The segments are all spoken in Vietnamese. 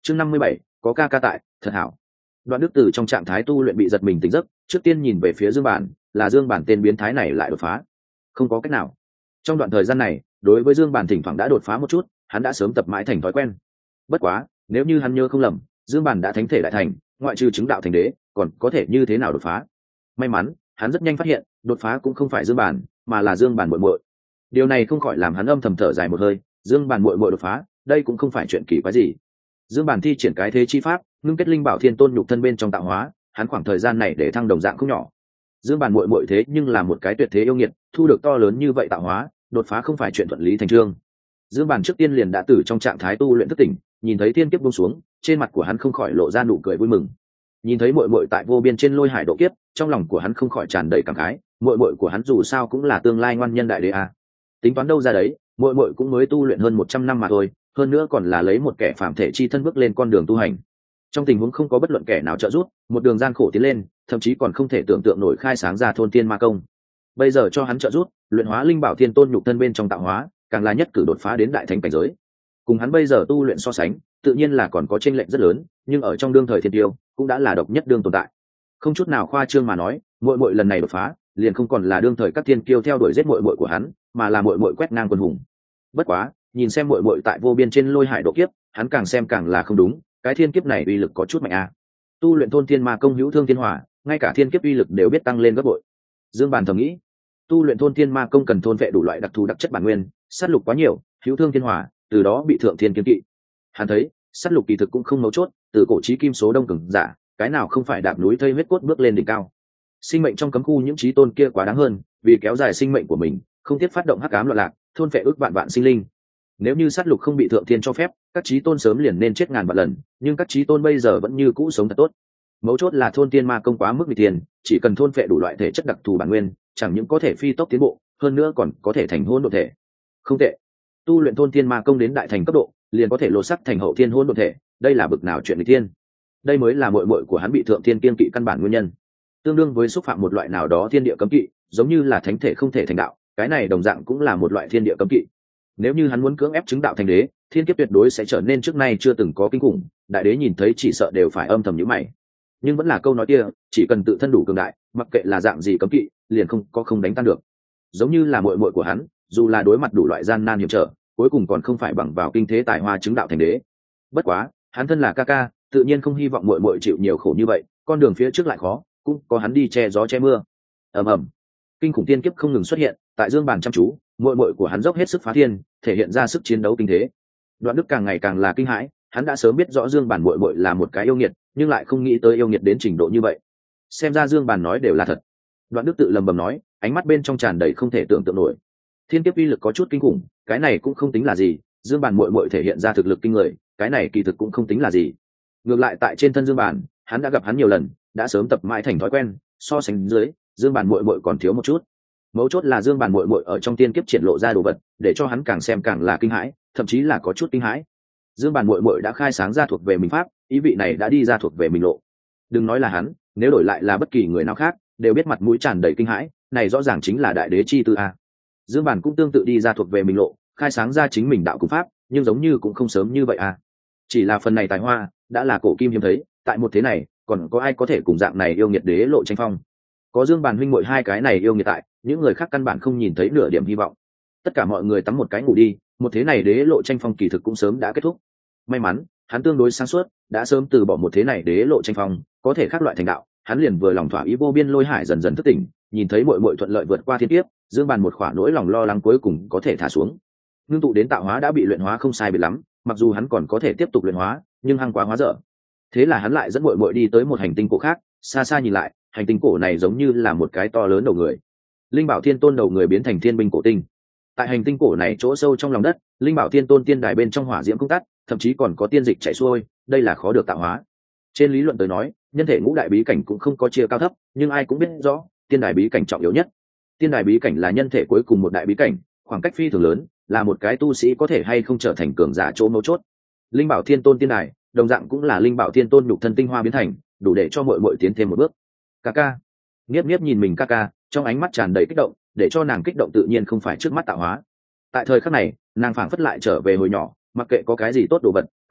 chương 57, có ca ca tại thật hảo. Đoạn Đức từ trong trạng thái tu luyện bị giật mình tỉnh giấc, trước tiên nhìn về phía Dương Bản, là Dương Bản tên biến thái này lại đột phá. Không có cách nào. Trong đoạn thời gian này, đối với Dương Bản thỉnh thoảng đã đột phá một chút, hắn đã sớm tập mãi thành thói quen. Bất quá, nếu như hắn nhớ không lầm, Dương Bản đã thánh thể đại thành, ngoại trừ chứng đạo thành đế, còn có thể như thế nào đột phá? May mắn, hắn rất nhanh phát hiện, đột phá cũng không phải Dương Bản, mà là Dương Bản muội muội. Điều này không khỏi làm hắn âm thầm thở dài một hơi, Dương Bản muội muội đột phá, đây cũng không phải chuyện kỳ quái gì. Dương Bản thi triển cái thế chi pháp, ngưng kết linh bảo thiên tôn nhục thân bên trong tạo hóa, hắn khoảng thời gian này để thăng đồng dạng không nhỏ. Dương Bản muội muội thế nhưng là một cái tuyệt thế yêu nghiệt, thu được to lớn như vậy tạo hóa, đột phá không phải chuyện thuận lý thành trương. Dương Bản trước tiên liền đã từ trong trạng thái tu luyện thức tỉnh, nhìn thấy thiên kiếp buông xuống, trên mặt của hắn không khỏi lộ ra nụ cười vui mừng. Nhìn thấy muội muội tại vô biên trên lôi hải độ kiếp, trong lòng của hắn không khỏi tràn đầy cảm khái, muội muội của hắn dù sao cũng là tương lai ngoan nhân đại đế a. Tính toán đâu ra đấy, muội muội cũng mới tu luyện hơn 100 năm mà thôi, hơn nữa còn là lấy một kẻ phàm thể chi thân bước lên con đường tu hành. Trong tình huống không có bất luận kẻ nào trợ giúp, một đường gian khổ tiến lên, thậm chí còn không thể tưởng tượng nổi khai sáng ra thôn tiên ma công. Bây giờ cho hắn trợ giúp, luyện hóa linh bảo thiên tôn nhục thân bên trong tạo hóa, càng là nhất cử đột phá đến đại thánh cảnh giới. Cùng hắn bây giờ tu luyện so sánh, tự nhiên là còn có chênh lệch rất lớn, nhưng ở trong đương thời thiên tiêu, cũng đã là độc nhất đương tồn tại. Không chút nào khoa trương mà nói, muội muội lần này đột phá, liền không còn là đương thời các thiên kiêu theo đuổi giết muội muội của hắn, mà là muội muội quét ngang quân hùng. Bất quá, nhìn xem muội muội tại vô biên trên lôi hải độ kiếp, hắn càng xem càng là không đúng, cái thiên kiếp này uy lực có chút mạnh a. Tu luyện thôn thiên ma công hữu thương thiên hỏa, ngay cả thiên kiếp uy lực đều biết tăng lên gấp bội. Dương Bàn thầm nghĩ, tu luyện thôn thiên ma công cần thôn vệ đủ loại đặc thù đặc chất bản nguyên, sát lục quá nhiều, hữu thương thiên hỏa, từ đó bị thượng thiên kiên kỵ. Hắn thấy, sát lục kỳ thực cũng không mấu chốt, từ cổ chí kim số đông cường giả, cái nào không phải đạp núi thây huyết cốt bước lên đỉnh cao. Sinh mệnh trong cấm khu những chí tôn kia quá đáng hơn, vì kéo dài sinh mệnh của mình, không tiếc phát động hắc ám loạn lạc, thôn vệ ước vạn vạn sinh linh. Nếu như sát lục không bị thượng thiên cho phép, các chí tôn sớm liền nên chết ngàn vạn lần, nhưng các chí tôn bây giờ vẫn như cũ sống thật tốt. Mấu chốt là thôn tiên ma công quá mức nghịch tiền, chỉ cần thôn vệ đủ loại thể chất đặc thù bản nguyên, chẳng những có thể phi tốc tiến bộ, hơn nữa còn có thể thành hỗn độn thể. Không tệ. Tu luyện thôn tiên ma công đến đại thành cấp độ, liền có thể lột sắc thành hậu thiên hỗn độn thể, đây là bực nào chuyện nghịch thiên. Đây mới là muội muội của hắn bị thượng thiên kiên kỵ căn bản nguyên nhân. Tương đương với xúc phạm một loại nào đó thiên địa cấm kỵ, giống như là thánh thể không thể thành đạo, cái này đồng dạng cũng là một loại thiên địa cấm kỵ. Nếu như hắn muốn cưỡng ép chứng đạo thành đế, thiên kiếp tuyệt đối sẽ trở nên trước nay chưa từng có kinh khủng, đại đế nhìn thấy chỉ sợ đều phải âm thầm nhíu mày. Nhưng vẫn là câu nói kia, chỉ cần tự thân đủ cường đại, mặc kệ là dạng gì cấm kỵ, liền không đánh tan được. Giống như là muội muội của hắn, dù là đối mặt đủ loại gian nan hiểm trở, cuối cùng còn không phải bằng vào kinh thế tài hoa chứng đạo thành đế. Bất quá, hắn thân là ca ca, tự nhiên không hy vọng muội muội chịu nhiều khổ như vậy, con đường phía trước lại khó, cũng có hắn đi che gió che mưa. Ầm ầm, kinh khủng tiên kiếp không ngừng xuất hiện, tại Dương Bàn chăm chú, muội muội của hắn dốc hết sức phá thiên, thể hiện ra sức chiến đấu kinh thế. Đoạn Đức càng ngày càng là kinh hãi, hắn đã sớm biết rõ Dương Bàn muội muội là một cái yêu nghiệt, nhưng lại không nghĩ tới yêu nghiệt đến trình độ như vậy. Xem ra Dương Bàn nói đều là thật. Đoạn Đức tự lầm bầm nói, ánh mắt bên trong tràn đầy không thể tưởng tượng nổi. Thiên kiếp uy lực có chút kinh khủng, cái này cũng không tính là gì, Dương Bàn muội muội thể hiện ra thực lực kinh người, cái này kỳ thực cũng không tính là gì. Ngược lại tại trên thân Dương Bàn, hắn đã gặp hắn nhiều lần, đã sớm tập mãi thành thói quen, so sánh dưới, Dương Bàn muội muội còn thiếu một chút. Mấu chốt là Dương Bàn muội muội ở trong tiên kiếp triển lộ ra đồ vật, để cho hắn càng xem càng là kinh hãi, thậm chí là có chút kinh hãi. Dương Bàn muội muội đã khai sáng ra thuộc về mình pháp, ý vị này đã đi ra thuộc về mình lộ. Đừng nói là hắn, nếu đổi lại là bất kỳ người nào khác, đều biết mặt mũi tràn đầy kinh hãi, này rõ ràng chính là đại đế chi tư a. Dương Bàn cũng tương tự đi ra thuộc về mình lộ, khai sáng ra chính mình đạo cung pháp, nhưng giống như cũng không sớm như vậy a. Chỉ là phần này tài hoa, đã là cổ kim hiếm thấy, tại một thế này, còn có ai có thể cùng dạng này yêu nghiệt đế lộ tranh phong? Có Dương Bàn huynh muội hai cái này yêu nghiệt tại, những người khác căn bản không nhìn thấy nửa điểm hy vọng. Tất cả mọi người tắm một cái ngủ đi, một thế này đế lộ tranh phong kỳ thực cũng sớm đã kết thúc. May mắn, hắn tương đối sáng suốt, đã sớm từ bỏ một thế này đế lộ tranh phong, có thể khác loại thành đạo, hắn liền vừa lòng thỏa ý vô biên lôi hải dần dần thức tỉnh, nhìn thấy muội muội thuận lợi vượt qua thiên kiếp, Dương Bàn một khỏa nỗi lòng lo lắng cuối cùng có thể thả xuống. Ngưng tụ đến tạo hóa đã bị luyện hóa không sai biệt lắm, mặc dù hắn còn có thể tiếp tục luyện hóa, nhưng hăng quá hóa dở. Thế là hắn lại dẫn muội muội đi tới một hành tinh cổ khác, xa xa nhìn lại, hành tinh cổ này giống như là một cái to lớn đầu người. Linh Bảo Thiên Tôn đầu người biến thành thiên binh cổ tinh. Tại hành tinh cổ này chỗ sâu trong lòng đất, Linh Bảo Thiên Tôn tiên đài bên trong hỏa diễm không tắt, thậm chí còn có tiên dịch chảy xuôi, đây là khó được tạo hóa. Trên lý luận tới nói, nhân thể ngũ đại bí cảnh cũng không có chia cao thấp, nhưng ai cũng biết rõ, tiên đài bí cảnh trọng yếu nhất. Tiên đài bí cảnh là nhân thể cuối cùng một đại bí cảnh, khoảng cách phi thường lớn, là một cái tu sĩ có thể hay không trở thành cường giả chỗ mấu chốt. Linh Bảo Thiên Tôn tiên đài, đồng dạng cũng là Linh Bảo Thiên Tôn nhục thân tinh hoa biến thành, đủ để cho muội muội tiến thêm một bước. Ca, Niếp Niếp nhìn mình ca, trong ánh mắt tràn đầy kích động, để cho nàng kích động tự nhiên không phải trước mắt tạo hóa. Tại thời khắc này, nàng phảng phất lại trở về hồi nhỏ, mặc kệ có cái gì tốt đồ vật,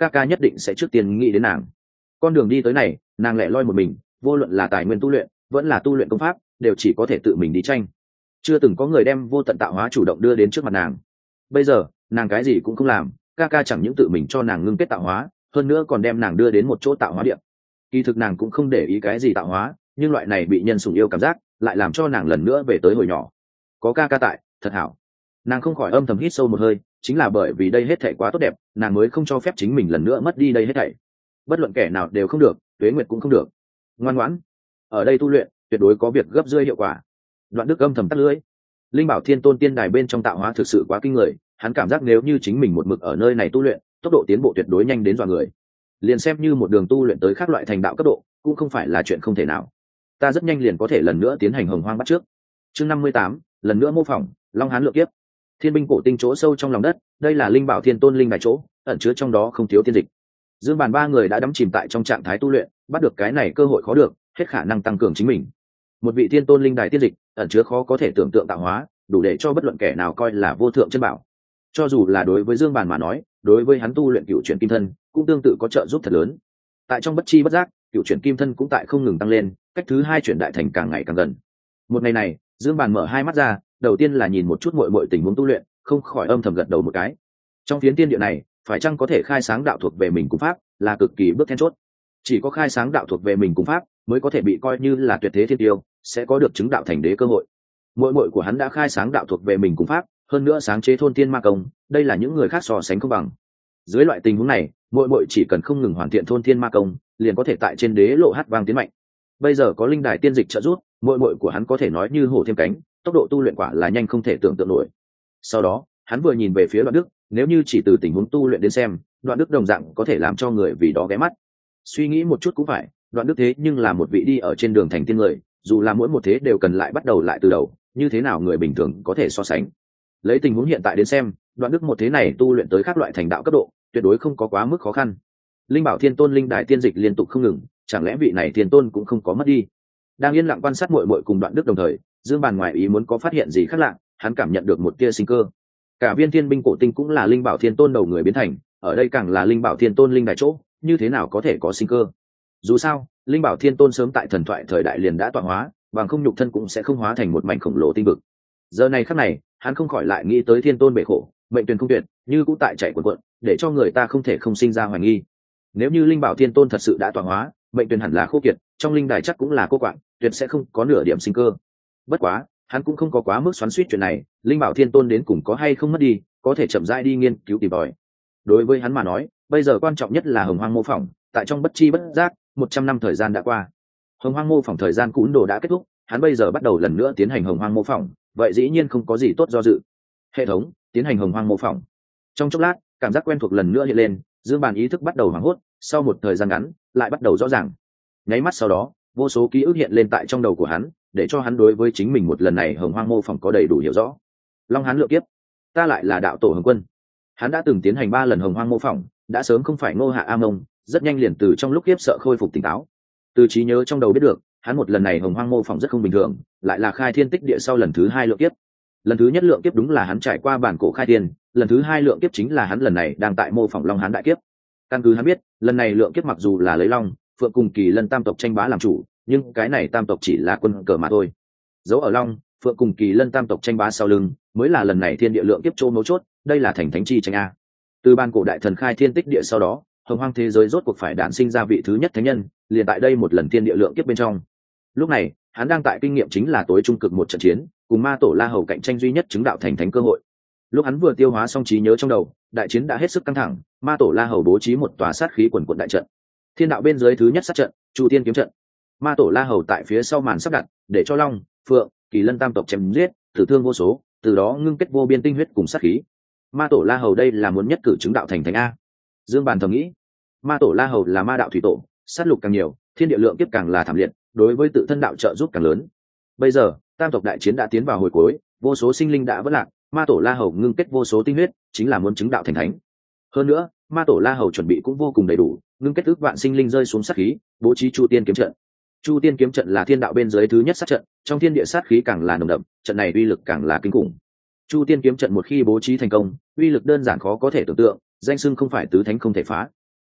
ca ca nhất định sẽ trước tiên nghĩ đến nàng. Con đường đi tới này nàng lẻ loi một mình, vô luận là tài nguyên tu luyện vẫn là tu luyện công pháp đều chỉ có thể tự mình đi tranh, chưa từng có người đem vô tận tạo hóa chủ động đưa đến trước mặt nàng. Bây giờ nàng cái gì cũng không làm, ca ca chẳng những tự mình cho nàng ngưng kết tạo hóa, hơn nữa còn đem nàng đưa đến một chỗ tạo hóa địa. Kỳ thực nàng cũng không để ý cái gì tạo hóa, nhưng loại này bị nhân sủng yêu cảm giác lại làm cho nàng lần nữa về tới hồi nhỏ. Có ca ca tại thật hảo. Nàng không khỏi âm thầm hít sâu một hơi, chính là bởi vì đây hết thảy quá tốt đẹp, nàng mới không cho phép chính mình lần nữa mất đi đây hết thảy. Bất luận kẻ nào đều không được, Tuế Nguyệt cũng không được. Ngoan ngoãn, ở đây tu luyện tuyệt đối có việc gấp rưỡi hiệu quả. Đoạn Đức âm thầm tắt lưỡi. Linh Bảo Thiên Tôn tiên đài bên trong tạo hóa thực sự quá kinh người, hắn cảm giác nếu như chính mình một mực ở nơi này tu luyện, tốc độ tiến bộ tuyệt đối nhanh đến dọa người. Liền xem như một đường tu luyện tới khác loại thành đạo cấp độ, cũng không phải là chuyện không thể nào. Ta rất nhanh liền có thể lần nữa tiến hành hồng hoang bắt trước. Chương 58, lần nữa mô phỏng Long Hán lượng kiếp. Thiên binh cổ tinh chỗ sâu trong lòng đất, đây là Linh Bảo Thiên Tôn linh đài chỗ, ẩn chứa trong đó không thiếu tiên dịch. Dương Bàn ba người đã đắm chìm tại trong trạng thái tu luyện, bắt được cái này cơ hội khó được, hết khả năng tăng cường chính mình. Một vị Thiên Tôn linh đài tiên dịch, ẩn chứa khó có thể tưởng tượng tạo hóa, đủ để cho bất luận kẻ nào coi là vô thượng chân bảo. Cho dù là đối với Dương Bàn mà nói, đối với hắn tu luyện cựu chuyển kim thân cũng tương tự có trợ giúp thật lớn. Tại trong bất chi bất giác, cựu chuyển kim thân cũng tại không ngừng tăng lên, cách thứ hai chuyển đại thành càng ngày càng gần. Một ngày này, Dương Bàn mở hai mắt ra, đầu tiên là nhìn một chút muội muội tình huống tu luyện, không khỏi âm thầm gật đầu một cái. Trong phiến tiên địa này, phải chăng có thể khai sáng đạo thuộc về mình cùng pháp, là cực kỳ bước then chốt. Chỉ có khai sáng đạo thuộc về mình cùng pháp, mới có thể bị coi như là tuyệt thế thiên tiêu, sẽ có được chứng đạo thành đế cơ hội. Muội muội của hắn đã khai sáng đạo thuộc về mình cùng pháp, hơn nữa sáng chế thôn tiên ma công, đây là những người khác so sánh không bằng. Dưới loại tình huống này, muội muội chỉ cần không ngừng hoàn thiện thôn tiên ma công, liền có thể tại trên đế lộ hát vang tiến mạnh. Bây giờ có linh đài tiên dịch trợ giúp, muội muội của hắn có thể nói như hổ thêm cánh, tốc độ tu luyện quả là nhanh không thể tưởng tượng nổi. Sau đó, hắn vừa nhìn về phía Đoạn Đức, nếu như chỉ từ tình huống tu luyện đến xem, Đoạn Đức đồng dạng có thể làm cho người vì đó ghé mắt. Suy nghĩ một chút cũng phải, Đoạn Đức thế nhưng là một vị đi ở trên đường thành tiên người, dù là mỗi một thế đều cần lại bắt đầu lại từ đầu, như thế nào người bình thường có thể so sánh. Lấy tình huống hiện tại đến xem, Đoạn Đức một thế này tu luyện tới các loại thành đạo cấp độ, tuyệt đối không có quá mức khó khăn. Linh Bảo Thiên Tôn linh đài tiên dịch liên tục không ngừng, chẳng lẽ vị này Thiên Tôn cũng không có mất đi. Đang yên lặng quan sát muội muội cùng Đoạn Đức đồng thời, Dương Bàn ngoài ý muốn có phát hiện gì khác lạ, hắn cảm nhận được một tia sinh cơ. Cả viên thiên binh cổ tinh cũng là Linh Bảo Thiên Tôn đầu người biến thành, ở đây càng là Linh Bảo Thiên Tôn linh đài chỗ, như thế nào có thể có sinh cơ. Dù sao, Linh Bảo Thiên Tôn sớm tại thần thoại thời đại liền đã tọa hóa, bằng không nhục thân cũng sẽ không hóa thành một mảnh khổng lồ tinh vực. Giờ này khắc này, hắn không khỏi lại nghĩ tới Thiên Tôn bể khổ, mệnh tuyển không tuyệt, như cũng tại chạy cuộn cuộn, để cho người ta không thể không sinh ra hoài nghi. Nếu như Linh Bảo Thiên Tôn thật sự đã tọa hóa, mệnh tuyển hẳn là khô kiệt, trong linh đài chắc cũng là cô quạng, tuyệt sẽ không có nửa điểm sinh cơ. Bất quá, hắn cũng không có quá mức xoắn xuýt chuyện này, Linh Bảo Thiên Tôn đến cùng có hay không mất đi, có thể chậm rãi đi nghiên cứu tìm tòi. Đối với hắn mà nói, bây giờ quan trọng nhất là hồng hoang mô phỏng, tại trong bất chi bất giác, 100 năm thời gian đã qua. Hồng hoang mô phỏng thời gian cún đồ đã kết thúc, hắn bây giờ bắt đầu lần nữa tiến hành hồng hoang mô phỏng, vậy dĩ nhiên không có gì tốt do dự. Hệ thống, tiến hành hồng hoang mô phỏng. Trong chốc lát, cảm giác quen thuộc lần nữa hiện lên, Dương Bàn ý thức bắt đầu hoảng hốt, sau một thời gian ngắn, lại bắt đầu rõ ràng. Nháy mắt sau đó, vô số ký ức hiện lên tại trong đầu của hắn, để cho hắn đối với chính mình một lần này hồng hoang mô phỏng có đầy đủ hiểu rõ. Long Hán lượng kiếp, ta lại là đạo tổ Hồng Quân. Hắn đã từng tiến hành 3 lần hồng hoang mô phỏng, đã sớm không phải Ngô Hạ A Mông, rất nhanh liền từ trong lúc kiếp sợ khôi phục tỉnh táo. Từ trí nhớ trong đầu biết được, hắn một lần này hồng hoang mô phỏng rất không bình thường, lại là khai thiên tích địa sau lần thứ 2 lượng kiếp. Lần thứ nhất lượng kiếp đúng là hắn trải qua bản cổ khai thiên, lần thứ 2 lượng kiếp chính là hắn lần này đang tại mô phỏng Long Hán đại kiếp. Căn cứ hắn biết, lần này lượng kiếp mặc dù là lấy Long, Phượng cùng Kỳ Lân tam tộc tranh bá làm chủ, nhưng cái này tam tộc chỉ là quân cờ mà thôi. Dấu ở Long, Phượng cùng Kỳ Lân tam tộc tranh bá sau lưng, mới là lần này thiên địa lượng kiếp chỗ mấu chốt, đây là thành thánh chi tranh a. Từ ban cổ đại thần khai thiên tích địa sau đó, hồng hoang thế giới rốt cuộc phải đản sinh ra vị thứ nhất thánh nhân, liền tại đây một lần thiên địa lượng kiếp bên trong. Lúc này, hắn đang tại kinh nghiệm chính là tối trung cực một trận chiến, cùng ma tổ La Hầu cạnh tranh duy nhất chứng đạo thành thánh cơ hội. Lúc hắn vừa tiêu hóa xong trí nhớ trong đầu, đại chiến đã hết sức căng thẳng, ma tổ La Hầu bố trí một tòa sát khí quần quần đại trận. Thiên đạo bên dưới thứ nhất sát trận, Chu Tiên kiếm trận. Ma tổ La Hầu tại phía sau màn sắp đặt, để cho Long, Phượng, Kỳ Lân tam tộc chém giết, tử thương vô số, từ đó ngưng kết vô biên tinh huyết cùng sát khí. Ma tổ La Hầu đây là muốn nhất cử chứng đạo thành thánh a. Dương Bàn thầm nghĩ, ma tổ La Hầu là ma đạo thủy tổ, sát lục càng nhiều, thiên địa lượng kiếp càng là thảm liệt, đối với tự thân đạo trợ giúp càng lớn. Bây giờ, tam tộc đại chiến đã tiến vào hồi cuối, vô số sinh linh đã vỡ lạc, ma tổ La Hầu ngưng kết vô số tinh huyết, chính là muốn chứng đạo thành thánh. Hơn nữa, ma tổ La Hầu chuẩn bị cũng vô cùng đầy đủ, ngưng kết ước vạn sinh linh rơi xuống sát khí, bố trí Chu Tiên kiếm trận. Chu Tiên kiếm trận là thiên đạo bên dưới thứ nhất sát trận, trong thiên địa sát khí càng là nồng đậm, trận này uy lực càng là kinh khủng. Chu Tiên kiếm trận một khi bố trí thành công, uy lực đơn giản khó có thể tưởng tượng, danh xưng không phải tứ thánh không thể phá.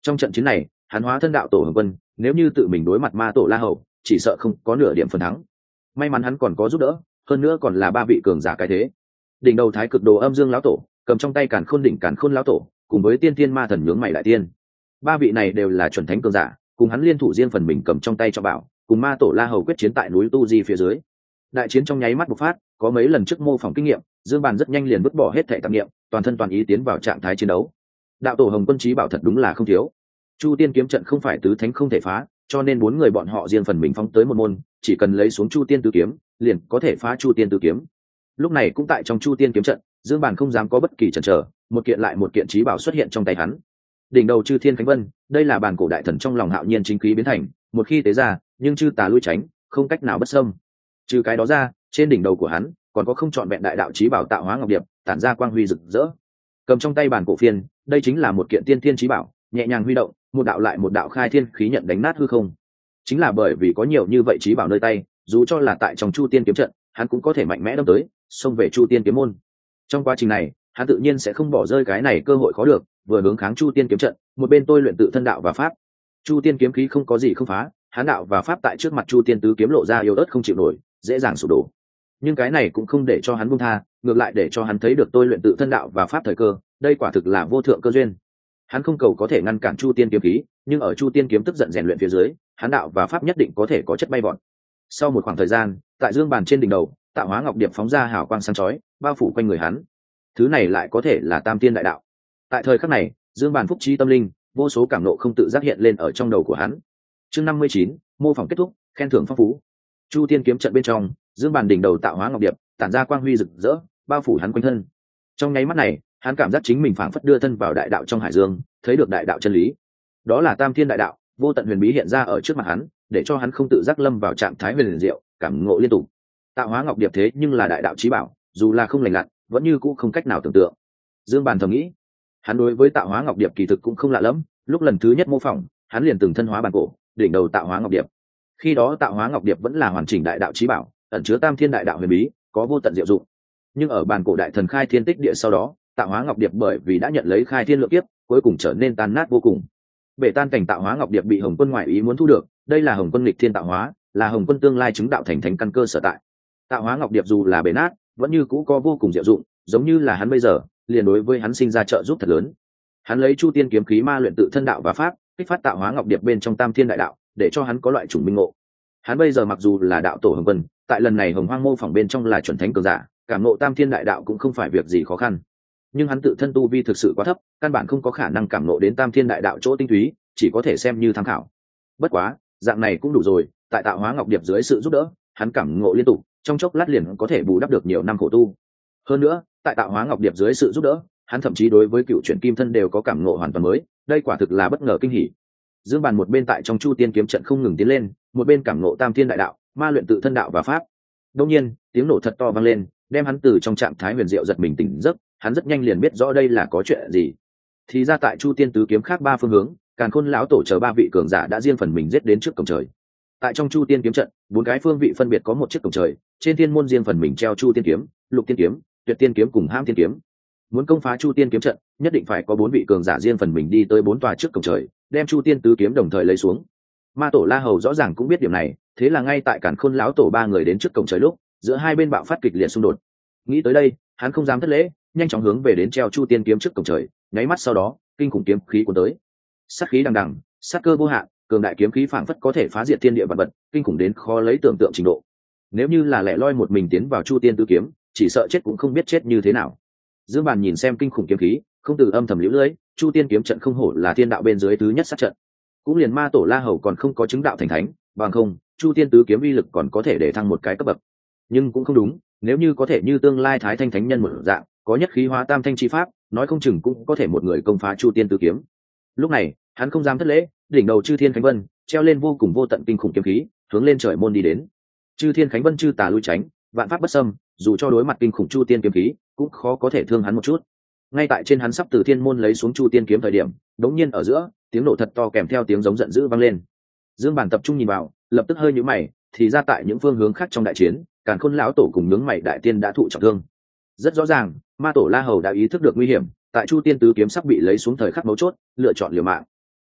Trong trận chiến này hắn hóa thân đạo tổ hồng quân, nếu như tự mình đối mặt ma tổ la hầu chỉ sợ không có nửa điểm phần thắng. May mắn hắn còn có giúp đỡ, hơn nữa còn là ba vị cường giả cái thế. Đỉnh đầu thái cực đồ âm dương lão tổ cầm trong tay càn khôn đỉnh càn khôn lão tổ cùng với tiên thiên ma thần nhướng mày đại tiên, ba vị này đều là chuẩn thánh cường giả, cùng hắn liên thủ riêng phần mình cầm trong tay cho bảo cùng ma tổ la hầu quyết chiến tại núi tu di phía dưới. Đại chiến trong nháy mắt bộc phát, có mấy lần trước mô phỏng kinh nghiệm, Dương Bàn rất nhanh liền vứt bỏ hết thể tạp nghiệm, toàn thân toàn ý tiến vào trạng thái chiến đấu. Đạo tổ hồng quân chí bảo thật đúng là không thiếu. Chu tiên kiếm trận không phải tứ thánh không thể phá, cho nên bốn người bọn họ riêng phần mình phóng tới một môn, chỉ cần lấy xuống chu tiên tứ kiếm liền có thể phá chu tiên tứ kiếm. Lúc này cũng tại trong chu tiên kiếm trận, Dương Bàn không dám có bất kỳ chần chờ, một kiện lại một kiện chí bảo xuất hiện trong tay hắn. Đỉnh đầu chư thiên khánh vân, đây là bản cổ đại thần trong lòng hạo nhiên chính khí biến thành, một khi tế ra nhưng chư tà lui tránh, không cách nào bất xâm. Trừ cái đó ra, trên đỉnh đầu của hắn còn có không trọn vẹn đại đạo chí bảo tạo hóa ngọc điệp, tản ra quang huy rực rỡ. Cầm trong tay bản cổ phiên, đây chính là một kiện tiên thiên chí bảo, nhẹ nhàng huy động, một đạo lại một đạo khai thiên khí nhận đánh nát hư không. Chính là bởi vì có nhiều như vậy chí bảo nơi tay, dù cho là tại trong chu tiên kiếm trận, hắn cũng có thể mạnh mẽ đâm tới, xông về chu tiên kiếm môn. Trong quá trình này, hắn tự nhiên sẽ không bỏ rơi cái này cơ hội khó được, vừa hướng kháng chu tiên kiếm trận, một bên tôi luyện tự thân đạo và pháp. Chu tiên kiếm khí không có gì không phá, hắn đạo và pháp tại trước mặt chu tiên tứ kiếm lộ ra yếu ớt không chịu nổi, dễ dàng sụp đổ. Nhưng cái này cũng không để cho hắn buông tha, ngược lại để cho hắn thấy được tôi luyện tự thân đạo và pháp thời cơ, đây quả thực là vô thượng cơ duyên. Hắn không cầu có thể ngăn cản chu tiên kiếm khí, nhưng ở chu tiên kiếm tức giận rèn luyện phía dưới, hắn đạo và pháp nhất định có thể có chất bay vọt. Sau một khoảng thời gian, tại dương bàn trên đỉnh đầu, tạo hóa ngọc điệp phóng ra hào quang sáng chói, bao phủ quanh người hắn. Thứ này lại có thể là tam tiên đại đạo. Tại thời khắc này, dương bàn phúc trí tâm linh, vô số cảm nộ không tự giác hiện lên ở trong đầu của hắn. Chương 59, mô phỏng kết thúc, khen thưởng phong phú. Chu tiên kiếm trận bên trong, dương bàn đỉnh đầu tạo hóa ngọc điệp, tản ra quang huy rực rỡ, bao phủ hắn quanh thân. Trong nháy mắt này, hắn cảm giác chính mình phảng phất đưa thân vào đại đạo trong hải dương, thấy được đại đạo chân lý. Đó là tam thiên đại đạo, vô tận huyền bí hiện ra ở trước mặt hắn, để cho hắn không tự giác lâm vào trạng thái huyền diệu, cảm ngộ liên tục. Tạo hóa ngọc điệp thế nhưng là đại đạo chí bảo, dù là không lành lặn, vẫn như cũ không cách nào tưởng tượng. Dương Bàn thầm nghĩ, hắn đối với tạo hóa ngọc điệp kỳ thực cũng không lạ lẫm, lúc lần thứ nhất mô phỏng, hắn liền từng thân hóa bản cổ, đỉnh đầu tạo hóa ngọc điệp. Khi đó tạo hóa ngọc điệp vẫn là hoàn chỉnh đại đạo chí bảo, ẩn chứa tam thiên đại đạo huyền bí, có vô tận diệu dụng. Nhưng ở bản cổ đại thần khai thiên tích địa sau đó, tạo hóa ngọc điệp bởi vì đã nhận lấy khai thiên lượng kiếp, cuối cùng trở nên tan nát vô cùng. Bể tan cảnh tạo hóa ngọc điệp bị Hồng Quân ngoại ý muốn thu được, đây là Hồng Quân nghịch thiên tạo hóa, là Hồng Quân tương lai chứng đạo thành thánh căn cơ sở tại. Tạo hóa ngọc điệp dù là bể nát, vẫn như cũ có vô cùng diệu dụng, giống như là hắn bây giờ, liền đối với hắn sinh ra trợ giúp thật lớn. Hắn lấy chu tiên kiếm khí ma luyện tự thân đạo và pháp, kích phát tạo hóa ngọc điệp bên trong tam thiên đại đạo, để cho hắn có loại chủng minh ngộ. Hắn bây giờ mặc dù là đạo tổ Hồng Quân, tại lần này Hồng Hoang mô phỏng bên trong là chuẩn thánh cường giả, cảm ngộ tam thiên đại đạo cũng không phải việc gì khó khăn. Nhưng hắn tự thân tu vi thực sự quá thấp, căn bản không có khả năng cảm ngộ đến tam thiên đại đạo chỗ tinh túy, chỉ có thể xem như tham khảo. Bất quá, dạng này cũng đủ rồi, tại tạo hóa ngọc điệp dưới sự giúp đỡ, hắn cảm ngộ liên tục, trong chốc lát liền có thể bù đắp được nhiều năm khổ tu. Hơn nữa, tại tạo hóa ngọc điệp dưới sự giúp đỡ, hắn thậm chí đối với cựu chuyển kim thân đều có cảm ngộ hoàn toàn mới, đây quả thực là bất ngờ kinh hỉ. Dương Bàn một bên tại trong chu tiên kiếm trận không ngừng tiến lên, một bên cảm ngộ tam thiên đại đạo, ma luyện tự thân đạo và pháp. Đương nhiên, tiếng nổ thật to vang lên, đem hắn từ trong trạng thái huyền diệu giật mình tỉnh giấc, hắn rất nhanh liền biết rõ đây là có chuyện gì. Thì ra tại chu tiên tứ kiếm khác ba phương hướng, Càn Khôn lão tổ chờ ba vị cường giả đã riêng phần mình giết đến trước cổng trời. Tại trong chu tiên kiếm trận, bốn cái phương vị phân biệt có một chiếc cổng trời, trên thiên môn riêng phần mình treo chu tiên kiếm, lục tiên kiếm, tuyệt tiên kiếm cùng hãm tiên kiếm. Muốn công phá chu tiên kiếm trận, nhất định phải có bốn vị cường giả riêng phần mình đi tới bốn tòa trước cổng trời, đem chu tiên tứ kiếm đồng thời lấy xuống. Ma tổ La Hầu rõ ràng cũng biết điểm này, thế là ngay tại Càn Khôn lão tổ ba người đến trước cổng trời lúc, giữa hai bên bạo phát kịch liệt xung đột. Nghĩ tới đây, hắn không dám thất lễ, nhanh chóng hướng về đến treo chu tiên kiếm trước cổng trời, nháy mắt sau đó, kinh khủng kiếm khí cuốn tới. Sát khí đằng đằng, sát cơ vô hạn, cường đại kiếm khí phảng phất có thể phá diệt thiên địa vạn vật, kinh khủng đến khó lấy tưởng tượng trình độ. Nếu như là lẻ loi một mình tiến vào chu tiên tứ kiếm, chỉ sợ chết cũng không biết chết như thế nào. Dương Bàn nhìn xem kinh khủng kiếm khí, không từ âm thầm liễu lưỡi, chu tiên kiếm trận không hổ là thiên đạo bên dưới thứ nhất sát trận. Cũng liền ma tổ La Hầu còn không có chứng đạo thành thánh, bằng không, chu tiên tứ kiếm uy lực còn có thể để thăng một cái cấp bậc. Nhưng cũng không đúng, nếu như có thể như tương lai thái thanh thánh nhân một dạng, có nhất khí hóa tam thanh chi pháp, nói không chừng cũng có thể một người công phá chu tiên tứ kiếm. Lúc này, hắn không dám thất lễ, đỉnh đầu chư thiên khánh vân treo lên vô cùng vô tận kinh khủng kiếm khí, hướng lên trời môn đi đến. Chư thiên khánh vân chư tà lui tránh, vạn pháp bất xâm, dù cho đối mặt kinh khủng chu tiên kiếm khí, cũng khó có thể thương hắn một chút. Ngay tại trên hắn sắp từ thiên môn lấy xuống chu tiên kiếm thời điểm, đống nhiên ở giữa, tiếng nổ thật to kèm theo tiếng giống giận dữ vang lên. Dương Bàn tập trung nhìn vào, lập tức hơi nhíu mày, thì ra tại những phương hướng khác trong đại chiến, Càn Khôn lão tổ cùng nhướng mày đại tiên đã thụ trọng thương. Rất rõ ràng, ma tổ La Hầu đã ý thức được nguy hiểm, tại chu tiên tứ kiếm sắp bị lấy xuống thời khắc mấu chốt, lựa chọn liều mạng.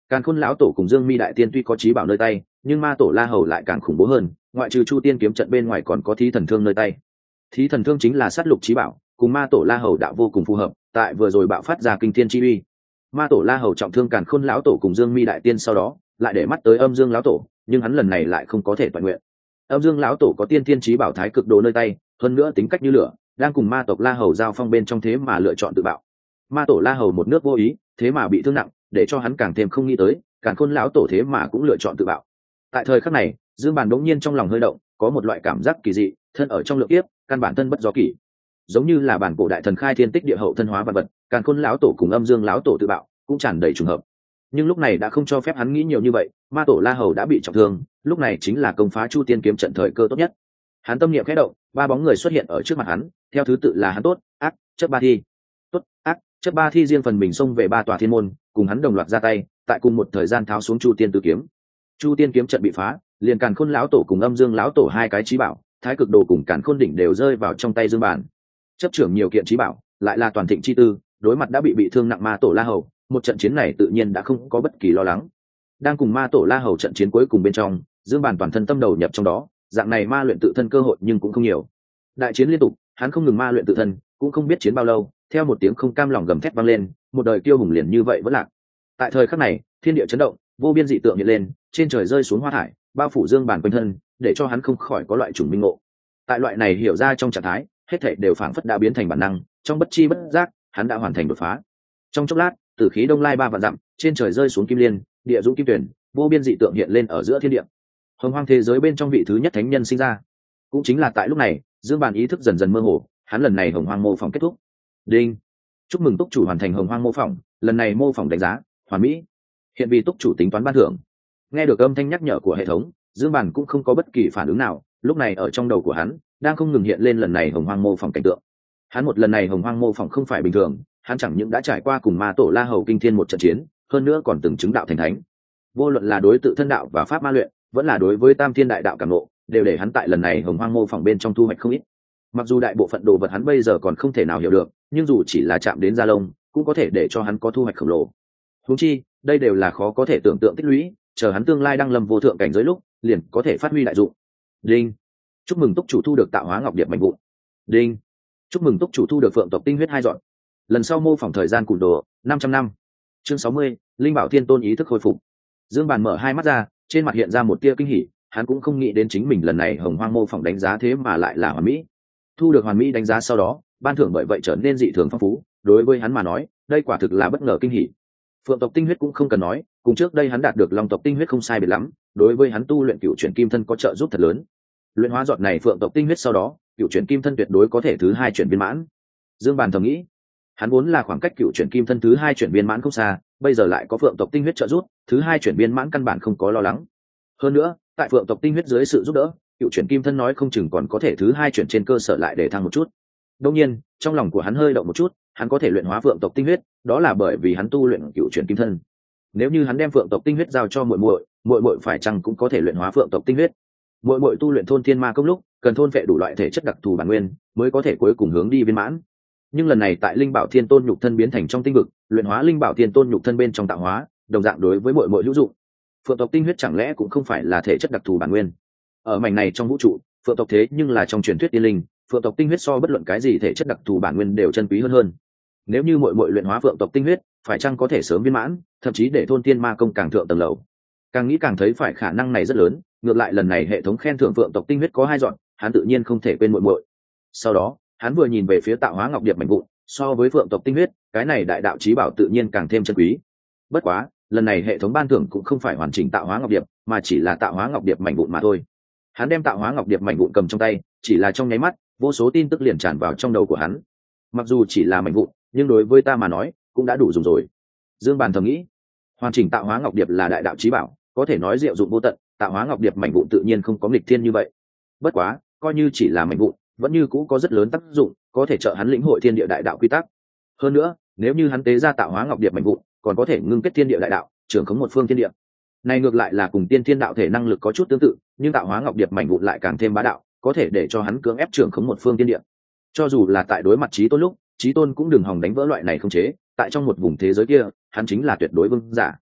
Càn Khôn lão tổ cùng Dương Mi đại tiên tuy có trí bảo nơi tay, nhưng ma tổ La Hầu lại càng khủng bố hơn, ngoại trừ Chu Tiên kiếm trận bên ngoài còn có Thí Thần Thương nơi tay. Thí Thần Thương chính là sát lục trí bảo, cùng ma tổ La Hầu đạo vô cùng phù hợp, tại vừa rồi bạo phát ra kinh thiên chi uy. Ma tổ La Hầu trọng thương Càn Khôn lão tổ cùng Dương Mi đại tiên sau đó, lại để mắt tới Âm Dương lão tổ, nhưng hắn lần này lại không có thể toàn nguyện. Âm Dương lão tổ có tiên thiên trí bảo thái cực đồ nơi tay, hơn nữa tính cách như lửa, đang cùng ma tộc La Hầu giao phong bên trong thế mà lựa chọn tự bạo. Ma tổ La Hầu một nước vô ý, thế mà bị thương nặng, để cho hắn càng thêm không nghĩ tới, Càn Khôn lão tổ thế mà cũng lựa chọn tự bạo. Tại thời khắc này, Dương Bàn đống nhiên trong lòng hơi động, có một loại cảm giác kỳ dị, thân ở trong lượng kiếp, căn bản thân bất do kỷ. Giống như là bản cổ đại thần khai thiên tích địa hậu thân hóa vật vật, Càn Khôn lão tổ cùng Âm Dương lão tổ tự bạo, cũng tràn đầy trùng hợp. Nhưng lúc này đã không cho phép hắn nghĩ nhiều như vậy, ma tổ La Hầu đã bị trọng thương, lúc này chính là công phá Chu Tiên kiếm trận thời cơ tốt nhất. Hắn tâm niệm khẽ động, ba bóng người xuất hiện ở trước mặt hắn, theo thứ tự là hắn tốt, ác, chấp ba thi. Tốt, ác, chấp ba thi riêng phần mình xông về ba tòa thiên môn, cùng hắn đồng loạt ra tay, tại cùng một thời gian tháo xuống Chu Tiên tứ kiếm. Chu Tiên kiếm trận bị phá, liền Càn Khôn lão tổ cùng Âm Dương lão tổ hai cái chí bảo, Thái Cực Đồ cùng Càn Khôn đỉnh đều rơi vào trong tay Dương Bàn. Chấp trưởng nhiều kiện chí bảo, lại là toàn thịnh chi tư, đối mặt đã bị thương nặng ma tổ La Hầu, một trận chiến này tự nhiên đã không có bất kỳ lo lắng. Đang cùng ma tổ La Hầu trận chiến cuối cùng bên trong, Dương Bàn toàn thân tâm đầu nhập trong đó, dạng này ma luyện tự thân cơ hội nhưng cũng không nhiều. Đại chiến liên tục, hắn không ngừng ma luyện tự thân, cũng không biết chiến bao lâu, theo một tiếng không cam lòng gầm thét vang lên, một đời kiêu hùng liền như vậy vẫn lạc. Tại thời khắc này, thiên địa chấn động, vô biên dị tượng hiện lên, trên trời rơi xuống hoa thải, bao phủ Dương Bàn quanh thân, để cho hắn không khỏi có loại trùng minh ngộ. Tại loại này hiểu ra trong trạng thái, hết thảy đều phảng phất đã biến thành bản năng, trong bất chi bất giác, hắn đã hoàn thành đột phá. Trong chốc lát, tử khí đông lai ba vạn dặm, trên trời rơi xuống kim liên, địa dũng kim tuyển, vô biên dị tượng hiện lên ở giữa thiên địa. Hồng hoang thế giới bên trong vị thứ nhất thánh nhân sinh ra. Cũng chính là tại lúc này, Dương Bàn ý thức dần dần mơ hồ, hắn lần này hồng hoang mô phỏng kết thúc. Đinh, chúc mừng túc chủ hoàn thành hồng hoang mô phỏng, lần này mô phỏng đánh giá hoàn mỹ, hiện vì túc chủ tính toán ban thưởng. Nghe được âm thanh nhắc nhở của hệ thống, Dương Bàn cũng không có bất kỳ phản ứng nào, lúc này ở trong đầu của hắn đang không ngừng hiện lên lần này hồng hoang mô phỏng cảnh tượng. Hắn một lần này hồng hoang mô phỏng không phải bình thường, hắn chẳng những đã trải qua cùng ma tổ La Hầu kinh thiên một trận chiến, hơn nữa còn từng chứng đạo thành thánh. Vô luận là đối tự thân đạo và pháp ma luyện, vẫn là đối với tam thiên đại đạo cảm ngộ, đều để hắn tại lần này hồng hoang mô phỏng bên trong thu hoạch không ít. Mặc dù đại bộ phận đồ vật hắn bây giờ còn không thể nào hiểu được, nhưng dù chỉ là chạm đến da lông, cũng có thể để cho hắn có thu hoạch khổng lồ. Huống chi, đây đều là khó có thể tưởng tượng tích lũy, chờ hắn tương lai đăng lâm vô thượng cảnh giới lúc, liền có thể phát huy đại dụng. Đinh, chúc mừng túc chủ thu được tạo hóa ngọc điệp mạnh vụn. Đinh, chúc mừng túc chủ thu được phượng tộc tinh huyết 2 dọn. Lần sau mô phỏng thời gian cùn đồ 500 năm. Chương 60, linh bảo thiên tôn ý thức khôi phục. Dương Bàn mở hai mắt ra, trên mặt hiện ra một tia kinh hỉ, hắn cũng không nghĩ đến chính mình lần này hồng hoang mô phỏng đánh giá thế mà lại là hoàn mỹ. Thu được hoàn mỹ đánh giá sau đó, ban thưởng bởi vậy trở nên dị thường phong phú, đối với hắn mà nói, đây quả thực là bất ngờ kinh hỉ. Phượng tộc tinh huyết cũng không cần nói, cùng trước đây hắn đạt được long tộc tinh huyết không sai biệt lắm, đối với hắn tu luyện cựu chuyển kim thân có trợ giúp thật lớn. Luyện hóa giọt này phượng tộc tinh huyết sau đó, cựu chuyển kim thân tuyệt đối có thể thứ 2 chuyển viên mãn. Dương Bàn thầm nghĩ, hắn vốn là khoảng cách cựu chuyển kim thân thứ 2 chuyển viên mãn không xa, bây giờ lại có phượng tộc tinh huyết trợ giúp, thứ 2 chuyển viên mãn căn bản không có lo lắng. Hơn nữa, tại phượng tộc tinh huyết dưới sự giúp đỡ, cựu chuyển kim thân nói không chừng còn có thể thứ 2 chuyển trên cơ sở lại để thăng một chút. Đương nhiên, trong lòng của hắn hơi động một chút, hắn có thể luyện hóa phượng tộc tinh huyết, đó là bởi vì hắn tu luyện cựu chuyển kim thân. Nếu như hắn đem phượng tộc tinh huyết giao cho muội muội, muội muội phải chăng cũng có thể luyện hóa phượng tộc tinh huyết. Muội muội tu luyện thôn thiên ma công lúc, cần thôn vệ đủ loại thể chất đặc thù bản nguyên, mới có thể cuối cùng hướng đi viên mãn. Nhưng lần này tại linh bảo thiên tôn nhục thân biến thành trong tinh vực, luyện hóa linh bảo thiên tôn nhục thân bên trong tạo hóa, đồng dạng đối với muội muội hữu dụng. Phượng tộc tinh huyết chẳng lẽ cũng không phải là thể chất đặc thù bản nguyên? Ở mảnh này trong vũ trụ, phượng tộc thế nhưng là trong truyền thuyết tiên linh, phượng tộc tinh huyết so bất luận cái gì thể chất đặc thù bản nguyên đều chân quý hơn. Nếu như muội muội luyện hóa phượng tộc tinh huyết, phải chăng có thể sớm viên mãn, thậm chí để thôn tiên ma công càng thượng tầng lầu. Càng nghĩ càng thấy phải khả năng này rất lớn, ngược lại lần này hệ thống khen thưởng phượng tộc tinh huyết có 2 dọn, hắn tự nhiên không thể quên muội muội. Sau đó, hắn vừa nhìn về phía tạo hóa ngọc điệp mạnh vụn, so với phượng tộc tinh huyết, cái này đại đạo chí bảo tự nhiên càng thêm chân quý. Bất quá, lần này hệ thống ban thưởng cũng không phải hoàn chỉnh tạo hóa ngọc điệp, mà chỉ là tạo hóa ngọc điệp mạnh vụn mà thôi. Hắn đem tạo hóa ngọc điệp mạnh vụn cầm trong tay, chỉ là trong nháy mắt, vô số tin tức liền tràn vào trong đầu của hắn. Mặc dù chỉ là mạnh vụn, nhưng đối với ta mà nói, cũng đã đủ dùng rồi. Dương Bàn thầm nghĩ, hoàn chỉnh tạo hóa ngọc điệp là đại đạo chí bảo, có thể nói diệu dụng vô tận, tạo hóa ngọc điệp mạnh vụn tự nhiên không có nghịch thiên như vậy. Bất quá, coi như chỉ là mạnh vụn, vẫn như cũ có rất lớn tác dụng, có thể trợ hắn lĩnh hội thiên địa đại đạo quy tắc. Hơn nữa, nếu như hắn tế ra tạo hóa ngọc điệp mạnh vụn, còn có thể ngưng kết thiên địa đại đạo, trưởng khống một phương thiên địa. Này ngược lại là cùng tiên thiên đạo thể năng lực có chút tương tự, nhưng tạo hóa ngọc điệp mạnh vụn lại càng thêm bá đạo, có thể để cho hắn cưỡng ép trưởng khống một phương thiên địa. Cho dù là tại đối mặt chí tôn lúc, chí tôn cũng đừng hòng đánh vỡ loại này không chế, tại trong một vùng thế giới kia, hắn chính là tuyệt đối vương giả.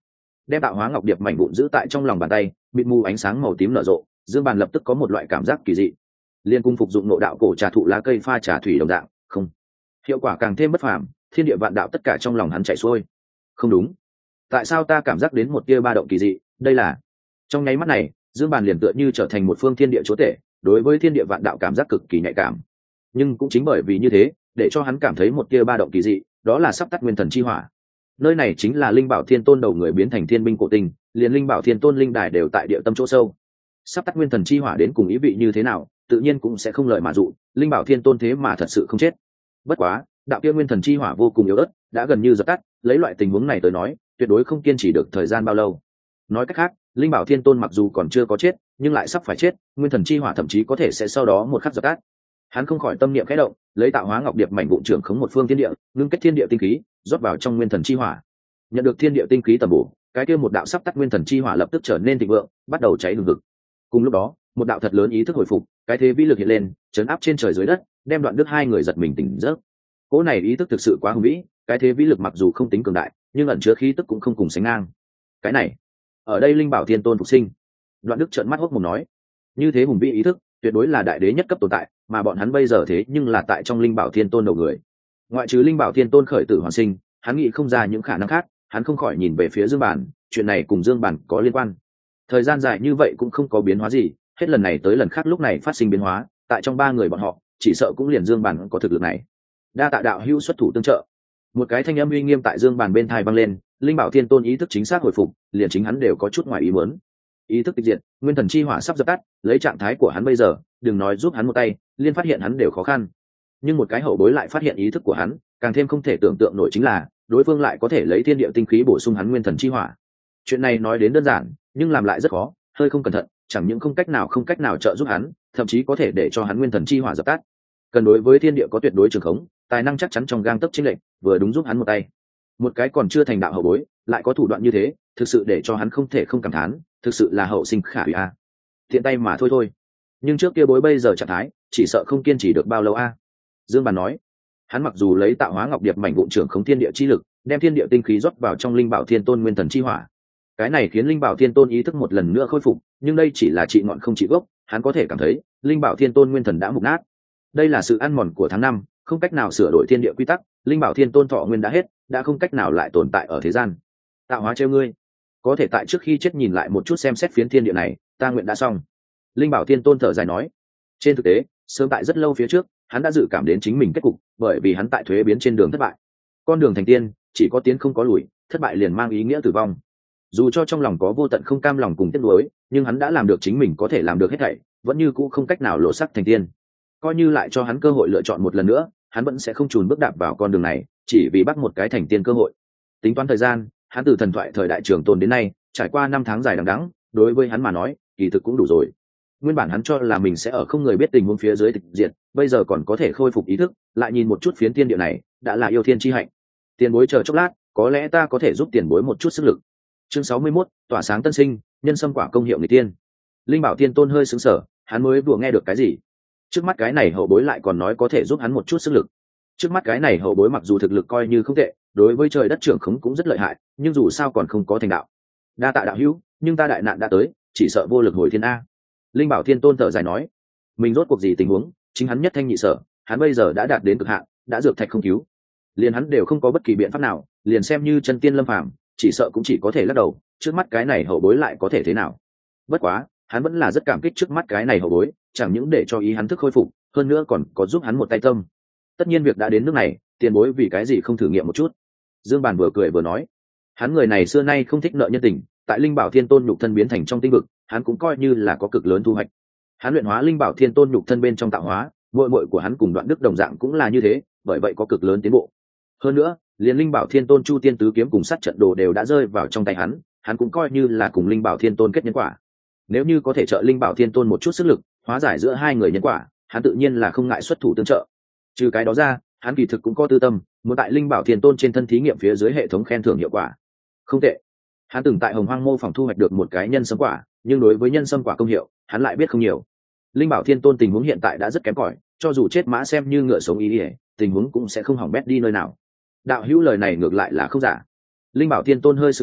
đem tạo hóa ngọc điệp mảnh vụn giữ tại trong lòng bàn tay, mịt mù ánh sáng màu tím nở rộ, dương bàn lập tức có một loại cảm giác kỳ dị, liên cung phục dụng nội đạo cổ trà thụ lá cây pha trà thủy đồng dạng, không, hiệu quả càng thêm bất phàm, thiên địa vạn đạo tất cả trong lòng hắn chảy xuôi. Không đúng, tại sao ta cảm giác đến một tia ba động kỳ dị? Đây là trong nháy mắt này, dương bàn liền tựa như trở thành một phương thiên địa chúa tể, đối với thiên địa vạn đạo cảm giác cực kỳ nhạy cảm. Nhưng cũng chính bởi vì như thế, để cho hắn cảm thấy một tia ba động kỳ dị, đó là sắp tắt nguyên thần chi hỏa. Nơi này chính là linh bảo thiên tôn đầu người biến thành thiên binh cổ tinh, liền linh bảo thiên tôn linh đài đều tại địa tâm chỗ sâu. Sắp tắt nguyên thần chi hỏa đến cùng ý vị như thế nào, tự nhiên cũng sẽ không lợi mà dụ, linh bảo thiên tôn thế mà thật sự không chết. Bất quá, đạo kia nguyên thần chi hỏa vô cùng yếu ớt, đã gần như dập tắt, lấy loại tình huống này tới nói, tuyệt đối không kiên trì được thời gian bao lâu. Nói cách khác, linh bảo thiên tôn mặc dù còn chưa có chết, nhưng lại sắp phải chết, nguyên thần chi hỏa thậm chí có thể sẽ sau đó một khắc dập tắt. Hắn không khỏi tâm niệm khẽ động, lấy tạo hóa ngọc điệp mảnh vụn trưởng khống một phương thiên địa, ngưng kết thiên địa tinh khí, rót vào trong nguyên thần chi hỏa. Nhận được thiên địa tinh khí tầm bổ, cái kia một đạo sắp tắt nguyên thần chi hỏa lập tức trở nên thịnh vượng, bắt đầu cháy hừng hực. Cùng lúc đó, một đạo thật lớn ý thức hồi phục, cái thế vĩ lực hiện lên, chấn áp trên trời dưới đất, đem Đoạn Đức hai người giật mình tỉnh giấc. Cỗ này ý thức thực sự quá hùng vĩ, cái thế vĩ lực mặc dù không tính cường đại, nhưng ẩn chứa khí tức cũng không cùng sánh ngang. Cái này, ở đây linh bảo thiên tôn phục sinh. Đoạn Đức trợn mắt hốc mồm nói, như thế hùng vĩ ý thức, tuyệt đối là đại đế nhất cấp tồn tại, mà bọn hắn bây giờ thế nhưng là tại trong linh bảo thiên tôn đầu người. Ngoại trừ linh bảo thiên tôn khởi tử hoàn sinh, hắn nghĩ không ra những khả năng khác, hắn không khỏi nhìn về phía Dương Bản, chuyện này cùng Dương Bản có liên quan. Thời gian dài như vậy cũng không có biến hóa gì, hết lần này tới lần khác lúc này phát sinh biến hóa, tại trong ba người bọn họ, chỉ sợ cũng liền Dương Bản có thực lực này. Đa tạ đạo hữu xuất thủ tương trợ. Một cái thanh âm uy nghiêm tại Dương Bản bên tai vang lên, linh bảo thiên tôn ý thức chính xác hồi phục, liền chính hắn đều có chút ngoài ý muốn. Ý thức tịch diệt, nguyên thần chi hỏa sắp dập tắt, lấy trạng thái của hắn bây giờ, đừng nói giúp hắn một tay, liên phát hiện hắn đều khó khăn. Nhưng một cái hậu bối lại phát hiện ý thức của hắn, càng thêm không thể tưởng tượng nổi chính là, đối phương lại có thể lấy thiên địa tinh khí bổ sung hắn nguyên thần chi hỏa. Chuyện này nói đến đơn giản, nhưng làm lại rất khó, hơi không cẩn thận, chẳng những không cách nào trợ giúp hắn, thậm chí có thể để cho hắn nguyên thần chi hỏa dập tắt. Cần đối với thiên địa có tuyệt đối trường khống, tài năng chắc chắn trong gang tấc chênh lệch, vừa đúng giúp hắn một tay. Một cái còn chưa thành đạo hậu bối, lại có thủ đoạn như thế, thực sự để cho hắn không thể không cảm thán, thực sự là hậu sinh khả hủy a. Tiện tay mà thôi. Nhưng trước kia bối bây giờ trạng thái, chỉ sợ không kiên trì được bao lâu a. Dương Bàn nói, hắn mặc dù lấy tạo hóa ngọc điệp mảnh vụn trưởng khống thiên địa chi lực, đem thiên địa tinh khí rót vào trong linh bảo thiên tôn nguyên thần chi hỏa. Cái này khiến linh bảo thiên tôn ý thức một lần nữa khôi phục, nhưng đây chỉ là trị ngọn không trị gốc, hắn có thể cảm thấy linh bảo thiên tôn nguyên thần đã mục nát. Đây là sự ăn mòn của tháng năm, không cách nào sửa đổi thiên địa quy tắc, linh bảo thiên tôn thọ nguyên đã hết, đã không cách nào lại tồn tại ở thế gian. Tạo hóa trêu ngươi, có thể tại trước khi chết nhìn lại một chút xem xét phiến thiên địa này, ta nguyện đã xong. Linh bảo thiên tôn thở dài nói, trên thực tế sớm tại rất lâu phía trước, hắn đã dự cảm đến chính mình kết cục, bởi vì hắn tại thuế biến trên đường thất bại. Con đường thành tiên chỉ có tiến không có lùi, thất bại liền mang ý nghĩa tử vong. Dù cho trong lòng có vô tận không cam lòng cùng tiếc nuối, nhưng hắn đã làm được chính mình có thể làm được hết thảy, vẫn như cũ không cách nào lộ sắc thành tiên. Coi như lại cho hắn cơ hội lựa chọn một lần nữa, hắn vẫn sẽ không chùn bước đạp vào con đường này, chỉ vì bắt một cái thành tiên cơ hội. Tính toán thời gian, hắn từ thần thoại thời đại trường tồn đến nay, trải qua 5 tháng dài đằng đẵng, đối với hắn mà nói, kỳ thực cũng đủ rồi. Nguyên bản hắn cho là mình sẽ ở không người biết tình huống phía dưới tịch diệt, bây giờ còn có thể khôi phục ý thức, lại nhìn một chút phiến thiên địa này, đã là yêu thiên chi hạnh. Tiền bối chờ chốc lát, có lẽ ta có thể giúp tiền bối một chút sức lực. Chương 61, tỏa sáng tân sinh, nhân sâm quả công hiệu người tiên. Linh bảo tiên tôn hơi sững sờ, hắn mới vừa nghe được cái gì? Trước mắt cái này hậu bối lại còn nói có thể giúp hắn một chút sức lực. Trước mắt cái này hậu bối mặc dù thực lực coi như không tệ, đối với trời đất trưởng khống cũng rất lợi hại, nhưng dù sao còn không có thành đạo. Đa tạ đạo hữu, nhưng ta đại nạn đã tới, chỉ sợ vô lực hồi thiên a. Linh bảo thiên tôn thở dài nói, mình rốt cuộc gì tình huống, chính hắn nhất thanh nhị sở, hắn bây giờ đã đạt đến cực hạn, đã dược thạch không cứu, liền hắn đều không có bất kỳ biện pháp nào, liền xem như chân tiên lâm phàm, chỉ sợ cũng chỉ có thể lắc đầu, trước mắt cái này hậu bối lại có thể thế nào. Bất quá hắn vẫn là rất cảm kích trước mắt cái này hậu bối, chẳng những để cho ý hắn thức khôi phục, hơn nữa còn có giúp hắn một tay tâm. Tất nhiên việc đã đến nước này, tiền bối vì cái gì không thử nghiệm một chút? Dương Bàn vừa cười vừa nói, hắn người này xưa nay không thích nợ nhân tình, tại linh bảo thiên tôn nhục thân biến thành trong tinh vực, hắn cũng coi như là có cực lớn thu hoạch. Hắn luyện hóa linh bảo thiên tôn nhục thân bên trong tạo hóa, muội của hắn cùng Đoạn Đức đồng dạng cũng là như thế, bởi vậy có cực lớn tiến bộ. Hơn nữa, liền linh bảo thiên tôn chu tiên tứ kiếm cùng sát trận đồ đều đã rơi vào trong tay hắn, hắn cũng coi như là cùng linh bảo thiên tôn kết nhân quả. Nếu như có thể trợ linh bảo thiên tôn một chút sức lực, hóa giải giữa hai người nhân quả, hắn tự nhiên là không ngại xuất thủ tương trợ. Trừ cái đó ra, hắn kỳ thực cũng có tư tâm, muốn tại linh bảo thiên tôn trên thân thí nghiệm phía dưới hệ thống khen thưởng hiệu quả. Không tệ, hắn từng tại Hồng Hoang mô phỏng thu hoạch được một cái nhân sâm quả, nhưng đối với nhân sâm quả công hiệu, hắn lại biết không nhiều. Linh bảo thiên tôn tình huống hiện tại đã rất kém cỏi, cho dù chết mã xem như ngựa sống ý ỉa, tình huống cũng sẽ không hỏng bét đi nơi nào. Đạo hữu lời này ngược lại là không giả. Linh bảo thiên tôn hơi sững sờ,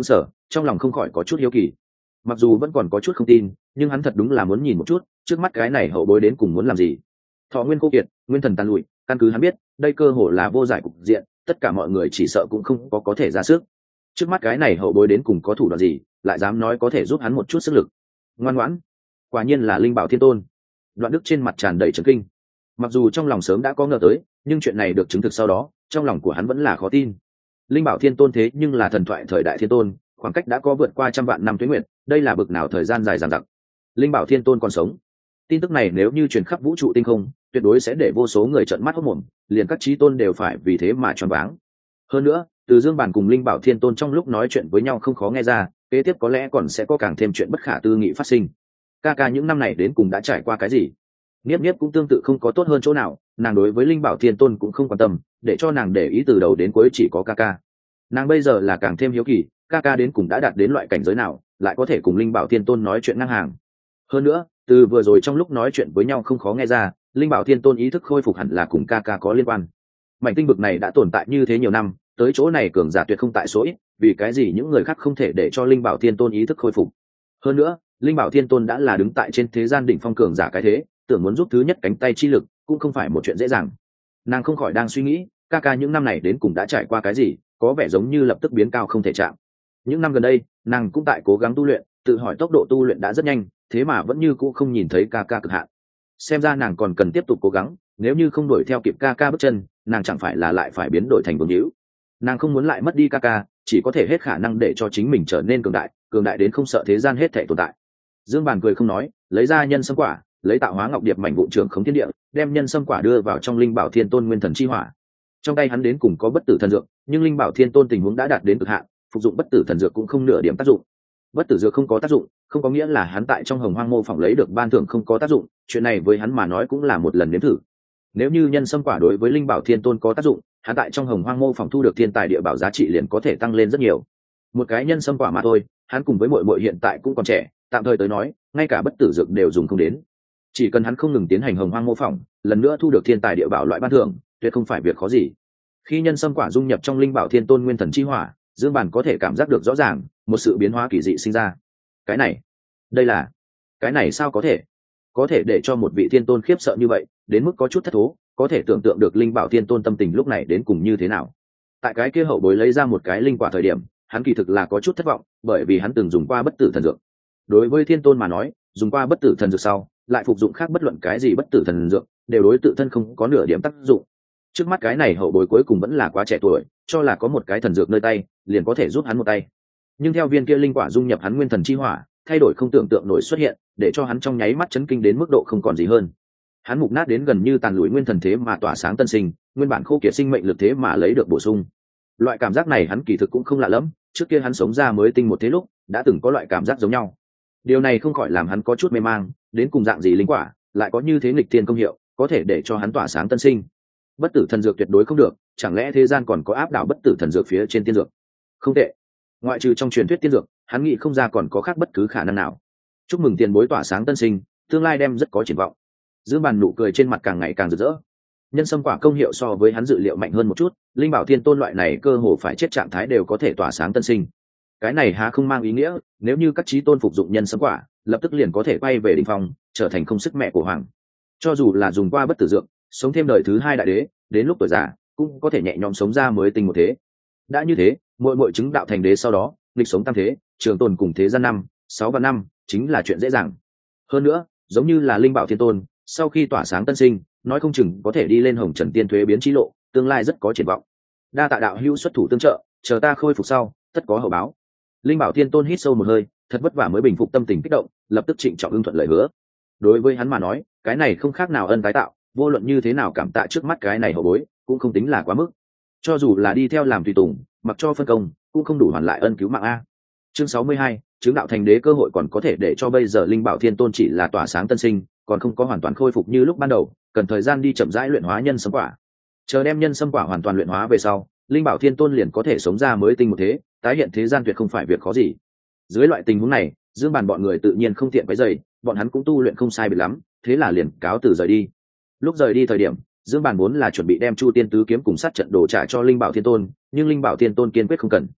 trong lòng không khỏi có chút hiếu kỳ. Mặc dù vẫn còn có chút không tin, nhưng hắn thật đúng là muốn nhìn một chút trước mắt cái này hậu bối đến cùng muốn làm gì. Thọ nguyên khô kiệt, nguyên thần tàn lụi, căn cứ hắn biết đây cơ hội là vô giải cục diện, tất cả mọi người chỉ sợ cũng không có thể ra sức. Trước mắt cái này hậu bối đến cùng có thủ đoạn gì, lại dám nói có thể giúp hắn một chút sức lực. Ngoan ngoãn, quả nhiên là Linh Bảo Thiên Tôn. Đoạn Đức trên mặt tràn đầy chấn kinh. Mặc dù trong lòng sớm đã có ngờ tới, nhưng chuyện này được chứng thực sau đó, trong lòng của hắn vẫn là khó tin. Linh Bảo Thiên Tôn thế nhưng là thần thoại thời đại thiên tôn, khoảng cách đã có vượt qua trăm vạn năm tuế nguyệt, đây là bực nào thời gian dài dằng dặc. Linh Bảo Thiên Tôn còn sống. Tin tức này nếu như truyền khắp vũ trụ tinh không, tuyệt đối sẽ để vô số người trợn mắt hốt mồm, liền các chí tôn đều phải vì thế mà choáng váng. Hơn nữa, từ Dương Bản cùng Linh Bảo Thiên Tôn trong lúc nói chuyện với nhau không khó nghe ra, kế tiếp có lẽ còn sẽ có càng thêm chuyện bất khả tư nghị phát sinh. Ca những năm này đến cùng đã trải qua cái gì? Niếp Niếp cũng tương tự không có tốt hơn chỗ nào, nàng đối với Linh Bảo Thiên Tôn cũng không quan tâm, để cho nàng để ý từ đầu đến cuối chỉ có ca. Nàng bây giờ là càng thêm hiếu kỳ, ca đến cùng đã đạt đến loại cảnh giới nào, lại có thể cùng Linh Bảo Thiên Tôn nói chuyện ngang hàng. Hơn nữa, từ vừa rồi trong lúc nói chuyện với nhau không khó nghe ra, Linh Bảo Thiên Tôn ý thức khôi phục hẳn là cùng ca có liên quan. Mảnh tinh vực này đã tồn tại như thế nhiều năm, tới chỗ này cường giả tuyệt không tại số ít, vì cái gì những người khác không thể để cho Linh Bảo Thiên Tôn ý thức khôi phục. Hơn nữa, Linh Bảo Thiên Tôn đã là đứng tại trên thế gian đỉnh phong cường giả cái thế, tưởng muốn giúp thứ nhất cánh tay chi lực cũng không phải một chuyện dễ dàng. Nàng không khỏi đang suy nghĩ, ca những năm này đến cùng đã trải qua cái gì, có vẻ giống như lập tức biến cao không thể chạm. Những năm gần đây, nàng cũng tại cố gắng tu luyện, tự hỏi tốc độ tu luyện đã rất nhanh, thế mà vẫn như cũ không nhìn thấy ca cực hạn. Xem ra nàng còn cần tiếp tục cố gắng, nếu như không đuổi theo kịp ca bước chân, nàng chẳng phải là lại phải biến đổi thành vương hữu. Nàng không muốn lại mất đi ca, chỉ có thể hết khả năng để cho chính mình trở nên cường đại đến không sợ thế gian hết thể tồn tại. Dương Bàn cười không nói, lấy ra nhân sâm quả, lấy tạo hóa ngọc điệp mảnh vụn trường khống thiên địa, đem nhân sâm quả đưa vào trong Linh Bảo Thiên Tôn nguyên thần chi hỏa. Trong tay hắn đến cùng có bất tử thần dược, nhưng Linh Bảo Thiên Tôn tình huống đã đạt đến cực hạn, phục dụng bất tử thần dược cũng không nửa điểm tác dụng. Bất tử dược không có tác dụng, không có nghĩa là hắn tại trong Hồng Hoang mô phỏng lấy được ban thưởng không có tác dụng, chuyện này với hắn mà nói cũng là một lần nếm thử. Nếu như nhân sâm quả đối với Linh Bảo Thiên Tôn có tác dụng, hắn tại trong Hồng Hoang mô phỏng thu được thiên tài địa bảo giá trị liền có thể tăng lên rất nhiều. Một cái nhân sâm quả mà thôi, hắn cùng với muội hiện tại cũng còn trẻ, tạm thời tới nói, ngay cả bất tử dược đều dùng không đến. Chỉ cần hắn không ngừng tiến hành Hồng Hoang mô phỏng, lần nữa thu được thiên tài địa bảo loại ban thưởng, tuyệt không phải việc khó gì. Khi nhân sâm quả dung nhập trong Linh Bảo Thiên Tôn nguyên thần chi hỏa, Dương Bản có thể cảm giác được rõ ràng một sự biến hóa kỳ dị sinh ra. Cái này sao có thể để cho một vị thiên tôn khiếp sợ như vậy, đến mức có chút thất thố, có thể tưởng tượng được Linh Bảo Thiên Tôn tâm tình lúc này đến cùng như thế nào. Tại cái kia hậu bối lấy ra một cái linh quả thời điểm, hắn kỳ thực là có chút thất vọng, bởi vì hắn từng dùng qua bất tử thần dược. Đối với thiên tôn mà nói, dùng qua bất tử thần dược sau, lại phục dụng khác bất luận cái gì bất tử thần dược, đều đối tự thân không có nửa điểm tác dụng. Trước mắt cái này hậu bối cuối cùng vẫn là quá trẻ tuổi, cho là có một cái thần dược nơi tay, liền có thể giúp hắn một tay. Nhưng theo viên kia linh quả dung nhập hắn nguyên thần chi hỏa, thay đổi không tưởng tượng nổi xuất hiện, để cho hắn trong nháy mắt chấn kinh đến mức độ không còn gì hơn. Hắn mục nát đến gần như tàn lùi nguyên thần thế mà tỏa sáng tân sinh, nguyên bản khô kiệt sinh mệnh lực thế mà lấy được bổ sung. Loại cảm giác này hắn kỳ thực cũng không lạ lắm, trước kia hắn sống ra mới tinh một thế lúc, đã từng có loại cảm giác giống nhau. Điều này không khỏi làm hắn có chút mê mang, đến cùng dạng gì linh quả, lại có như thế nghịch thiên công hiệu, có thể để cho hắn tỏa sáng tân sinh. Bất tử thần dược tuyệt đối không được, chẳng lẽ thế gian còn có áp đảo bất tử thần dược phía trên tiên dược? Không tệ, ngoại trừ trong truyền thuyết tiên dược, hắn nghĩ không ra còn có khác bất cứ khả năng nào. Chúc mừng tiền bối tỏa sáng tân sinh, tương lai đem rất có triển vọng. Dương Bàn nụ cười trên mặt càng ngày càng rực rỡ. Nhân sâm quả công hiệu so với hắn dự liệu mạnh hơn một chút, Linh Bảo Thiên Tôn loại này cơ hồ phải chết trạng thái đều có thể tỏa sáng tân sinh. Cái này há không mang ý nghĩa, nếu như các chí tôn phục dụng nhân sâm quả, lập tức liền có thể quay về đỉnh phong, trở thành không sức mẹ của hoàng. Cho dù là dùng qua bất tử dược, sống thêm đời thứ hai đại đế, đến lúc tuổi già cũng có thể nhẹ nhõm sống ra mới tinh một thế. Đã như thế, mỗi chứng đạo thành đế sau đó, lịch sống tam thế, trường tồn cùng thế gian 6 và 5, chính là chuyện dễ dàng. Hơn nữa, giống như là Linh Bảo Thiên Tôn, sau khi tỏa sáng tân sinh, nói không chừng có thể đi lên hồng trần tiên thuế biến chí lộ, tương lai rất có triển vọng. Đa tạ đạo hữu xuất thủ tương trợ, chờ ta khôi phục sau, tất có hậu báo. Linh Bảo Thiên Tôn hít sâu một hơi, thật vất vả mới bình phục tâm tình kích động, lập tức trịnh trọng ưng thuận lời hứa. Đối với hắn mà nói, cái này không khác nào ân tái tạo, vô luận như thế nào cảm tạ trước mắt cái này hậu bối, cũng không tính là quá mức. Cho dù là đi theo làm tùy tùng, mặc cho phân công, cũng không đủ hoàn lại ân cứu mạng a. Chương 62, chứng đạo thành đế cơ hội còn có thể để cho bây giờ Linh Bảo Thiên Tôn chỉ là tỏa sáng tân sinh, còn không có hoàn toàn khôi phục như lúc ban đầu, cần thời gian đi chậm rãi luyện hóa nhân sâm quả. Chờ đem nhân sâm quả hoàn toàn luyện hóa về sau, Linh Bảo Thiên Tôn liền có thể sống ra mới tinh một thế, tái hiện thế gian tuyệt không phải việc khó gì. Dưới loại tình huống này, Dương Bàn bọn người tự nhiên không tiện quấy rầy, bọn hắn cũng tu luyện không sai biệt lắm, thế là liền cáo từ rời đi. Lúc rời đi thời điểm, Dương Bàn vốn là chuẩn bị đem Chu Tiên Tứ kiếm cùng sát trận đồ trả cho Linh Bảo Thiên Tôn, nhưng Linh Bảo Thiên Tôn kiên quyết không cần.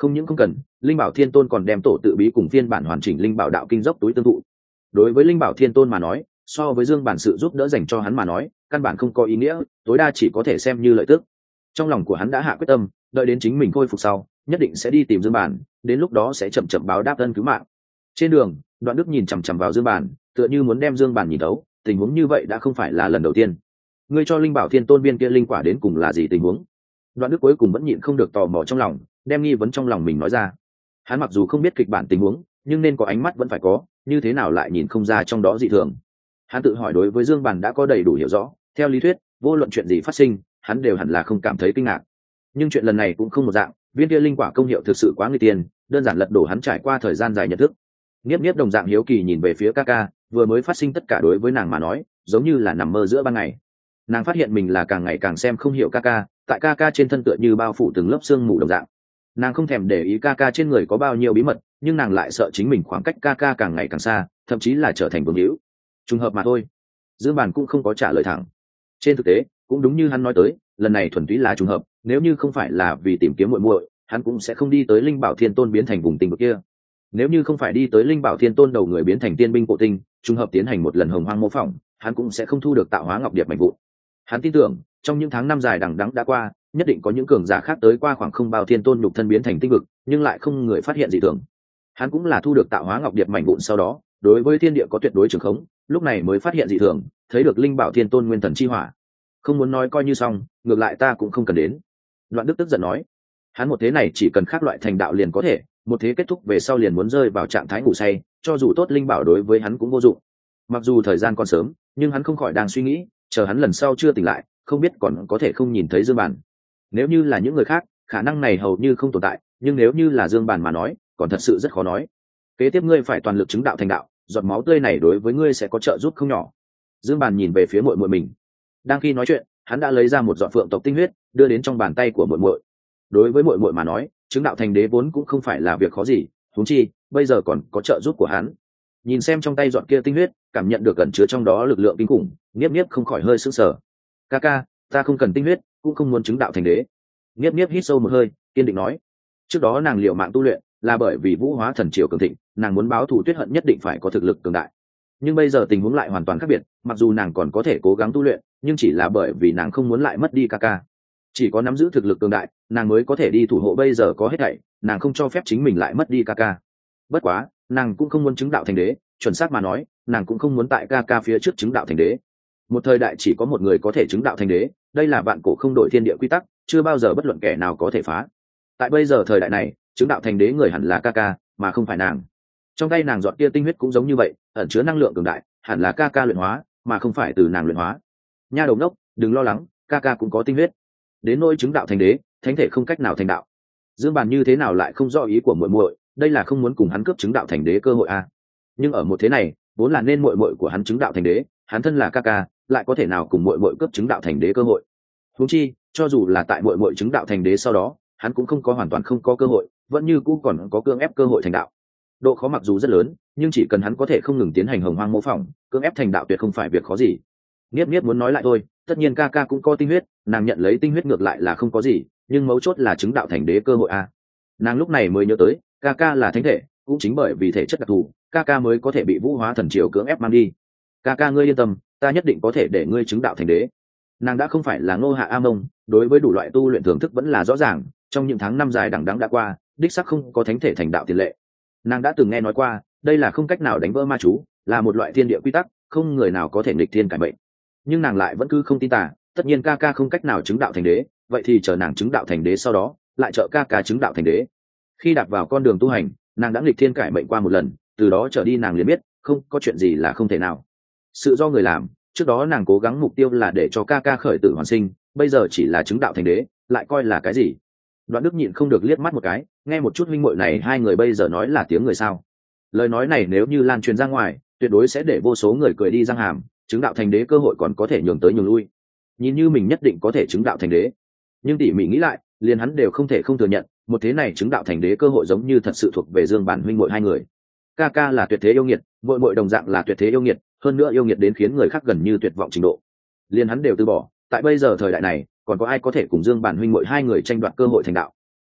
Không những không cần, linh bảo thiên tôn còn đem tổ tự bí cùng phiên bản hoàn chỉnh linh bảo đạo kinh dốc túi tương thụ. Đối với linh bảo thiên tôn mà nói, so với dương bản sự giúp đỡ dành cho hắn mà nói, căn bản không có ý nghĩa, tối đa chỉ có thể xem như lợi tức. Trong lòng của hắn đã hạ quyết tâm, đợi đến chính mình khôi phục sau, nhất định sẽ đi tìm dương bản, đến lúc đó sẽ chậm chậm báo đáp ân cứu mạng. Trên đường, Đoạn Đức nhìn chằm chằm vào dương bản, tựa như muốn đem dương bản nhìn thấu, tình huống như vậy đã không phải là lần đầu tiên. Ngươi cho linh bảo thiên tôn viên kia linh quả đến cùng là gì tình huống? Đoạn Đức cuối cùng vẫn nhịn không được tò mò trong lòng, đem nghi vấn trong lòng mình nói ra. Hắn mặc dù không biết kịch bản tình huống, nhưng nên có ánh mắt vẫn phải có, như thế nào lại nhìn không ra trong đó dị thường. Hắn tự hỏi đối với dương bản đã có đầy đủ hiểu rõ, theo lý thuyết vô luận chuyện gì phát sinh hắn đều hẳn là không cảm thấy kinh ngạc, nhưng chuyện lần này cũng không một dạng. Viên kia linh quả công hiệu thực sự quá nguy tiền, đơn giản lật đổ hắn trải qua thời gian dài nhận thức. Niếp Niếp đồng dạng hiếu kỳ nhìn về phía Kaka, vừa mới phát sinh tất cả đối với nàng mà nói giống như là nằm mơ giữa ban ngày. Nàng phát hiện mình là càng ngày càng xem không hiểu Kaka, tại Kaka trên thân tựa như bao phủ từng lớp sương mù đồng dạng. Nàng không thèm để ý Kaka trên người có bao nhiêu bí mật, nhưng nàng lại sợ chính mình khoảng cách Kaka càng ngày càng xa, thậm chí là trở thành vương hữu. Trùng hợp mà thôi. Dương Bản cũng không có trả lời thẳng. Trên thực tế cũng đúng như hắn nói tới, lần này thuần túy là trùng hợp, nếu như không phải là vì tìm kiếm muội muội, hắn cũng sẽ không đi tới linh bảo thiên tôn biến thành vùng tinh vực kia. Nếu như không phải đi tới linh bảo thiên tôn đầu người biến thành tiên binh cổ tinh, trùng hợp tiến hành một lần hồng hoang mô phỏng, hắn cũng sẽ không thu được tạo hóa ngọc điệp mạnh vụn. Hắn tin tưởng trong những tháng năm dài đằng đẵng đã qua, nhất định có những cường giả khác tới qua khoảng không bao thiên tôn nhục thân biến thành tinh vực, nhưng lại không người phát hiện gì thường. Hắn cũng là thu được tạo hóa ngọc điệp mạnh vụn sau đó, đối với thiên địa có tuyệt đối trường khống, lúc này mới phát hiện dị thường, thấy được linh bảo thiên tôn nguyên thần chi hỏa. Không muốn nói coi như xong, ngược lại ta cũng không cần đến. Đoạn Đức tức giận nói, hắn một thế này chỉ cần khác loại thành đạo liền có thể, một thế kết thúc về sau liền muốn rơi vào trạng thái ngủ say, cho dù tốt linh bảo đối với hắn cũng vô dụng. Mặc dù thời gian còn sớm, nhưng hắn không khỏi đang suy nghĩ, chờ hắn lần sau chưa tỉnh lại, không biết còn có thể không nhìn thấy Dương Bản. Nếu như là những người khác, khả năng này hầu như không tồn tại, nhưng nếu như là Dương Bản mà nói, còn thật sự rất khó nói. Kế tiếp ngươi phải toàn lực chứng đạo thành đạo, giọt máu tươi này đối với ngươi sẽ có trợ giúp không nhỏ. Dương Bản nhìn về phía muội muội mình. Đang khi nói chuyện, hắn đã lấy ra một giọt phượng tộc tinh huyết, đưa đến trong bàn tay của muội muội. Đối với muội muội mà nói, chứng đạo thành đế vốn cũng không phải là việc khó gì, huống chi bây giờ còn có trợ giúp của hắn. Nhìn xem trong tay giọt kia tinh huyết, cảm nhận được ẩn chứa trong đó lực lượng kinh khủng, Niếp Niếp không khỏi hơi sững sờ. Kaka, ta không cần tinh huyết, cũng không muốn chứng đạo thành đế. Niếp Niếp hít sâu một hơi, kiên định nói. Trước đó nàng liều mạng tu luyện là bởi vì vũ hóa thần triều cường thịnh, nàng muốn báo thù Tuyết Hận nhất định phải có thực lực cường đại. Nhưng bây giờ tình huống lại hoàn toàn khác biệt, mặc dù nàng còn có thể cố gắng tu luyện, nhưng chỉ là bởi vì nàng không muốn lại mất đi Kaka. Chỉ có nắm giữ thực lực cường đại, nàng mới có thể đi thủ hộ bây giờ có hết thảy, nàng không cho phép chính mình lại mất đi Kaka. Bất quá, nàng cũng không muốn chứng đạo thành đế, chuẩn xác mà nói, nàng cũng không muốn tại Kaka phía trước chứng đạo thành đế. Một thời đại chỉ có một người có thể chứng đạo thành đế, đây là vạn cổ không đổi thiên địa quy tắc, chưa bao giờ bất luận kẻ nào có thể phá. Tại bây giờ thời đại này, chứng đạo thành đế người hẳn là Kaka, mà không phải nàng. Trong tay nàng giọt kia tinh huyết cũng giống như vậy, ẩn chứa năng lượng cường đại, hẳn là Kaka luyện hóa, mà không phải từ nàng luyện hóa. Nha đầu đốc, đừng lo lắng, Kaka cũng có tinh huyết. Đến nỗi chứng đạo thành đế, thánh thể không cách nào thành đạo. Dương Bản như thế nào lại không rõ ý của muội muội, đây là không muốn cùng hắn cướp chứng đạo thành đế cơ hội à? Nhưng ở một thế này, vốn là nên muội muội của hắn chứng đạo thành đế, hắn thân là Kaka, lại có thể nào cùng muội muội cướp chứng đạo thành đế cơ hội? Huống chi, cho dù là tại muội muội chứng đạo thành đế sau đó, hắn cũng không có hoàn toàn không có cơ hội, vẫn như cũ còn có cưỡng ép cơ hội thành đạo. Độ khó mặc dù rất lớn, nhưng chỉ cần hắn có thể không ngừng tiến hành hồng hoang mô phỏng, cưỡng ép thành đạo tuyệt không phải việc khó gì. Niếp Niếp muốn nói lại thôi, tất nhiên Kaka cũng có tinh huyết, nàng nhận lấy tinh huyết ngược lại là không có gì, nhưng mấu chốt là chứng đạo thành đế cơ hội a. Nàng lúc này mới nhớ tới, Kaka là thánh thể, cũng chính bởi vì thể chất đặc thù, Kaka mới có thể bị vũ hóa thần triều cưỡng ép mang đi. Kaka ngươi yên tâm, ta nhất định có thể để ngươi chứng đạo thành đế. Nàng đã không phải là Ngô Hạ A Mông, đối với đủ loại tu luyện thưởng thức vẫn là rõ ràng, trong những tháng năm dài đằng đẵng đã qua, đích xác không có thánh thể thành đạo tiền lệ. Nàng đã từng nghe nói qua, đây là không cách nào đánh vỡ ma chú, là một loại thiên địa quy tắc, không người nào có thể nghịch thiên cải mệnh. Nhưng nàng lại vẫn cứ không tin tà, tất nhiên Kaka không cách nào chứng đạo thành đế, vậy thì chờ nàng chứng đạo thành đế sau đó, lại trợ Kaka chứng đạo thành đế. Khi đạp vào con đường tu hành, nàng đã nghịch thiên cải mệnh qua một lần, từ đó trở đi nàng liền biết, không có chuyện gì là không thể nào. Sự do người làm, trước đó nàng cố gắng mục tiêu là để cho Kaka khởi tử hoàn sinh, bây giờ chỉ là chứng đạo thành đế, lại coi là cái gì? Đoạn Đức nhịn không được liếc mắt một cái, nghe một chút huynh muội này hai người bây giờ nói là tiếng người sao? Lời nói này nếu như lan truyền ra ngoài, tuyệt đối sẽ để vô số người cười đi răng hàm, chứng đạo thành đế cơ hội còn có thể nhường tới nhường lui. Nhìn như mình nhất định có thể chứng đạo thành đế, nhưng tỉ mỉ nghĩ lại, liền hắn đều không thể không thừa nhận, một thế này chứng đạo thành đế cơ hội giống như thật sự thuộc về Dương Bản huynh muội hai người. Kaka là tuyệt thế yêu nghiệt, muội muội đồng dạng là tuyệt thế yêu nghiệt, hơn nữa yêu nghiệt đến khiến người khác gần như tuyệt vọng trình độ. Liền hắn đều từ bỏ, tại bây giờ thời đại này, còn có ai có thể cùng Dương Bản huynh muội hai người tranh đoạt cơ hội thành đạo?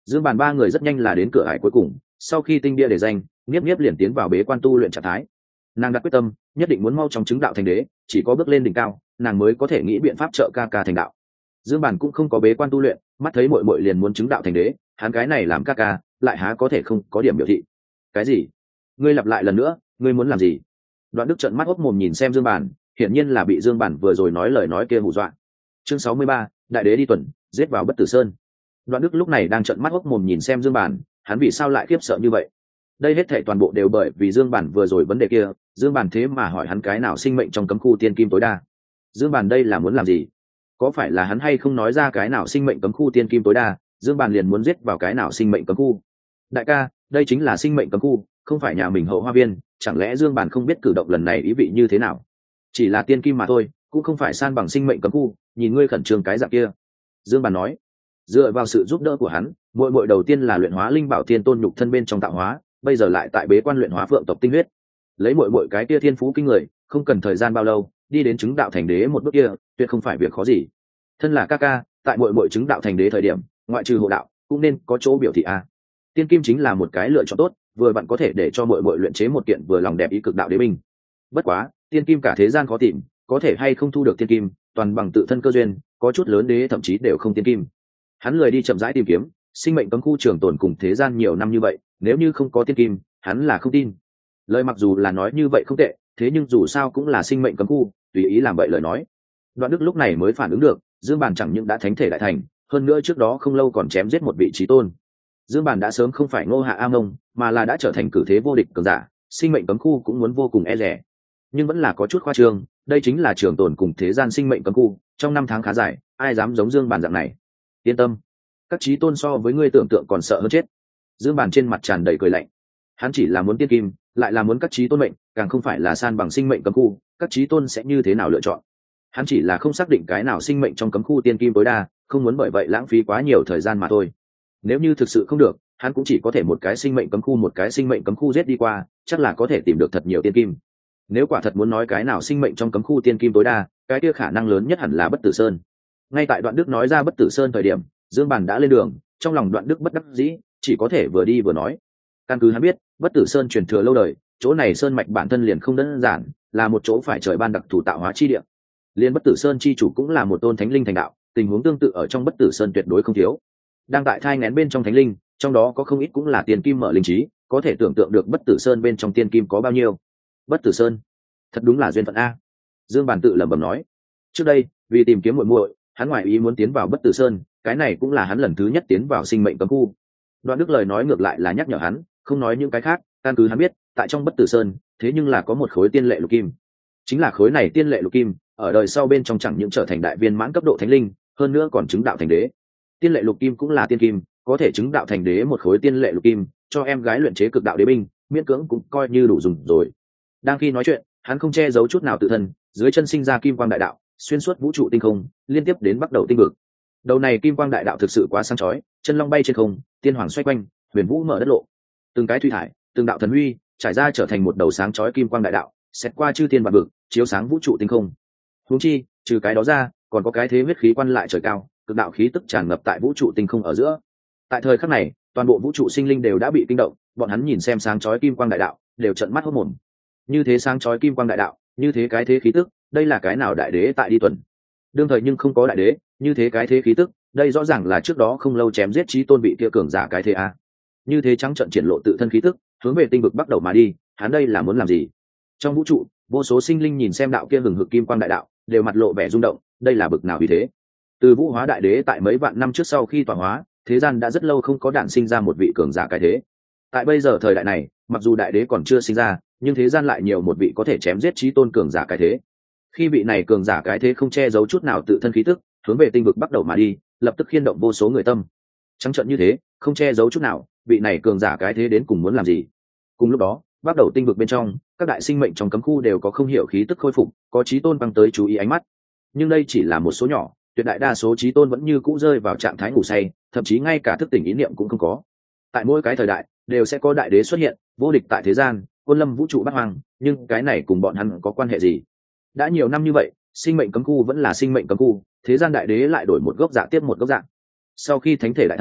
Dương Bàn ba người rất nhanh là đến cửa ải cuối cùng, sau khi tinh bia để danh, Niếp Niếp liền tiến vào bế quan tu luyện trạng thái. Nàng đặt quyết tâm, nhất định muốn mau chóng chứng đạo thành đế, chỉ có bước lên đỉnh cao, nàng mới có thể nghĩ biện pháp trợ ca ca thành đạo. Dương Bàn cũng không có bế quan tu luyện, mắt thấy muội muội liền muốn chứng đạo thành đế, hắn cái này làm ca ca, lại há có thể không có điểm biểu thị. Cái gì? Ngươi lặp lại lần nữa, ngươi muốn làm gì? Đoạn Đức trợn mắt hốc mồm nhìn xem Dương Bàn, hiển nhiên là bị Dương Bàn vừa rồi nói lời nói kia hù dọa. Chương 63, đại đế đi tuần, giết vào Bất Tử Sơn. Đoạn Đức lúc này đang trợn mắt hốc mồm nhìn xem Dương Bàn, hắn vì sao lại khiếp sợ như vậy? Đây hết thảy toàn bộ đều bởi vì Dương Bàn vừa rồi vấn đề kia, Dương Bàn thế mà hỏi hắn cái nào sinh mệnh trong cấm khu tiên kim tối đa. Dương Bàn đây là muốn làm gì? Có phải là hắn hay không nói ra cái nào sinh mệnh cấm khu tiên kim tối đa, Dương Bàn liền muốn giết vào cái nào sinh mệnh cấm khu? Đại ca, đây chính là sinh mệnh cấm khu, không phải nhà mình Hậu Hoa Viên, chẳng lẽ Dương Bàn không biết cử động lần này ý vị như thế nào? Chỉ là tiên kim mà thôi, cũng không phải san bằng sinh mệnh cấm khu, nhìn ngươi khẩn trương cái dạng kia. Dương Bàn nói, dựa vào sự giúp đỡ của hắn, muội đầu tiên là luyện hóa linh bảo tiên tôn nhục thân bên trong tạo hóa, bây giờ lại tại bế quan luyện hóa phượng tộc tinh huyết. Lấy muội cái kia thiên phú kinh người, không cần thời gian bao lâu, đi đến chứng đạo thành đế một bước kia, tuyệt không phải việc khó gì. Thân là ca ca, tại muội chứng đạo thành đế thời điểm, ngoại trừ hộ đạo, cũng nên có chỗ biểu thị a. Tiên kim chính là một cái lựa chọn tốt, vừa bạn có thể để cho muội luyện chế một kiện vừa lòng đẹp ý cực đạo đế binh. Bất quá, tiên kim cả thế gian khó tìm, có thể hay không thu được tiên kim, toàn bằng tự thân cơ duyên, có chút lớn đế thậm chí đều không tiên kim. Hắn lười đi chậm rãi tìm kiếm, sinh mệnh cấm khu trường tồn cùng thế gian nhiều năm như vậy, nếu như không có tiên kim, hắn là không tin. Lời mặc dù là nói như vậy không tệ, thế nhưng dù sao cũng là sinh mệnh cấm khu, tùy ý làm vậy lời nói. Đoạn Đức lúc này mới phản ứng được, Dương Bàn chẳng những đã thánh thể đại thành, hơn nữa trước đó không lâu còn chém giết một vị chí tôn. Dương Bàn đã sớm không phải Ngô Hạ A Mông, mà là đã trở thành cử thế vô địch cường giả, sinh mệnh cấm khu cũng muốn vô cùng e dè. Nhưng vẫn là có chút khoa trương, đây chính là trường tồn cùng thế gian sinh mệnh cấm khu, trong năm tháng khá dài, ai dám giống Dương Bàn dạng này. Yên tâm, các chí tôn so với ngươi tưởng tượng còn sợ hơn chết. Dương Bàn trên mặt tràn đầy cười lạnh, hắn chỉ là muốn tiên kim, lại là muốn các chí tôn mệnh, càng không phải là san bằng sinh mệnh cấm khu, các chí tôn sẽ như thế nào lựa chọn. Hắn chỉ là không xác định cái nào sinh mệnh trong cấm khu tiên kim tối đa, không muốn bởi vậy lãng phí quá nhiều thời gian mà thôi. Nếu như thực sự không được, hắn cũng chỉ có thể một cái sinh mệnh cấm khu một cái sinh mệnh cấm khu giết đi qua, chắc là có thể tìm được thật nhiều tiên kim. Nếu quả thật muốn nói cái nào sinh mệnh trong cấm khu tiên kim tối đa, cái kia khả năng lớn nhất hẳn là Bất Tử Sơn. Ngay tại Đoạn Đức nói ra Bất Tử Sơn thời điểm, Dương Bàn đã lên đường, trong lòng Đoạn Đức bất đắc dĩ, chỉ có thể vừa đi vừa nói. Căn cứ hắn biết, Bất Tử Sơn truyền thừa lâu đời, chỗ này sơn mạch bản thân liền không đơn giản, là một chỗ phải trời ban đặc thủ tạo hóa chi địa. Liên Bất Tử Sơn chi chủ cũng là một tôn thánh linh thành đạo, tình huống tương tự ở trong Bất Tử Sơn tuyệt đối không thiếu. Đang tại thai nghén bên trong thánh linh, trong đó có không ít cũng là tiền kim mở linh trí, có thể tưởng tượng được Bất Tử Sơn bên trong tiên kim có bao nhiêu. Bất Tử Sơn, thật đúng là duyên phận a. Dương Bàn tự lẩm bẩm nói. Trước đây, vì tìm kiếm muội, hắn ngoại ý muốn tiến vào Bất Tử Sơn, cái này cũng là hắn lần thứ nhất tiến vào sinh mệnh cấm khu. Đoạn Đức lời nói ngược lại là nhắc nhở hắn, không nói những cái khác, căn cứ hắn biết, tại trong Bất Tử Sơn, thế nhưng là có một khối tiên lệ lục kim. Chính là khối này tiên lệ lục kim, ở đời sau bên trong chẳng những trở thành đại viên mãn cấp độ thánh linh, hơn nữa còn chứng đạo thành đế. Tiên lệ lục kim cũng là tiên kim, có thể chứng đạo thành đế một khối tiên lệ lục kim, cho em gái luyện chế cực đạo đế binh, miễn cưỡng cũng coi như đủ dùng rồi. Đang khi nói chuyện, hắn không che giấu chút nào tự thân, dưới chân sinh ra kim quang đại đạo, xuyên suốt vũ trụ tinh không, liên tiếp đến bắt đầu tinh vực. Đầu này kim quang đại đạo thực sự quá sáng chói, chân long bay trên không, tiên hoàng xoay quanh, huyền vũ mở đất lộ. Từng cái thủy thải, từng đạo thần huy, trải ra trở thành một đầu sáng chói kim quang đại đạo, xét qua chư thiên vạn vực, chiếu sáng vũ trụ tinh không. Huống chi, trừ cái đó ra, còn có cái thế huyết khí quan lại trời cao, cực đạo khí tức tràn ngập tại vũ trụ tinh không ở giữa. Tại thời khắc này, toàn bộ vũ trụ sinh linh đều đã bị kinh động, bọn hắn nhìn xem sáng chói kim quang đại đạo, đều trợn mắt hốt mồm. Như thế sáng chói kim quang đại đạo, như thế cái thế khí tức, đây là cái nào đại đế tại đi tuần? Đương thời nhưng không có đại đế, như thế cái thế khí tức, đây rõ ràng là trước đó không lâu chém giết chí tôn vị kia cường giả cái thế a. Như thế trắng trận triển lộ tự thân khí tức, hướng về tinh vực bắt đầu mà đi, hắn đây là muốn làm gì? Trong vũ trụ, vô số sinh linh nhìn xem đạo kia hừng hực kim quang đại đạo, đều mặt lộ vẻ rung động, đây là bực nào vì thế? Từ Vũ Hóa đại đế tại mấy vạn năm trước sau khi tọa hóa, thế gian đã rất lâu không có đản sinh ra một vị cường giả cái thế. Tại bây giờ thời đại này, mặc dù đại đế còn chưa sinh ra, nhưng thế gian lại nhiều một vị có thể chém giết chí tôn cường giả cái thế. Khi vị này cường giả cái thế không che giấu chút nào tự thân khí tức, hướng về tinh vực bắt đầu mà đi, lập tức khiên động vô số người tâm. Trắng trợn như thế, không che giấu chút nào, vị này cường giả cái thế đến cùng muốn làm gì? Cùng lúc đó, bắt đầu tinh vực bên trong, các đại sinh mệnh trong cấm khu đều có không hiểu khí tức khôi phục, có chí tôn băng tới chú ý ánh mắt. Nhưng đây chỉ là một số nhỏ, tuyệt đại đa số chí tôn vẫn như cũ rơi vào trạng thái ngủ say, thậm chí ngay cả thức tỉnh ý niệm cũng không có. Tại mỗi cái thời đại, đều sẽ có đại đế xuất hiện, vô địch tại thế gian, quân lâm vũ trụ bát hoang, nhưng cái này cùng bọn hắn có quan hệ gì? Đã nhiều năm như vậy, sinh mệnh cấm khu vẫn là sinh mệnh cấm khu, thế gian đại đế lại đổi một gốc dạ tiếp một gốc dạ. Sau khi thánh thể đại thành,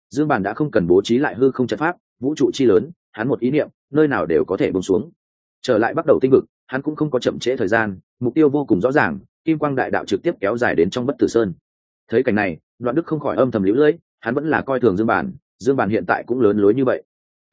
Dương Bàn đã không cần bố trí lại hư không trận pháp, vũ trụ chi lớn, hắn một ý niệm, nơi nào đều có thể buông xuống. Trở lại bắt đầu tinh vực, hắn cũng không có chậm trễ thời gian, mục tiêu vô cùng rõ ràng, kim quang đại đạo trực tiếp kéo dài đến trong Bất Tử Sơn. Thấy cảnh này, Đoạn Đức không khỏi âm thầm liễu lưỡi, hắn vẫn là coi thường Dương Bàn hiện tại cũng lớn lối như vậy.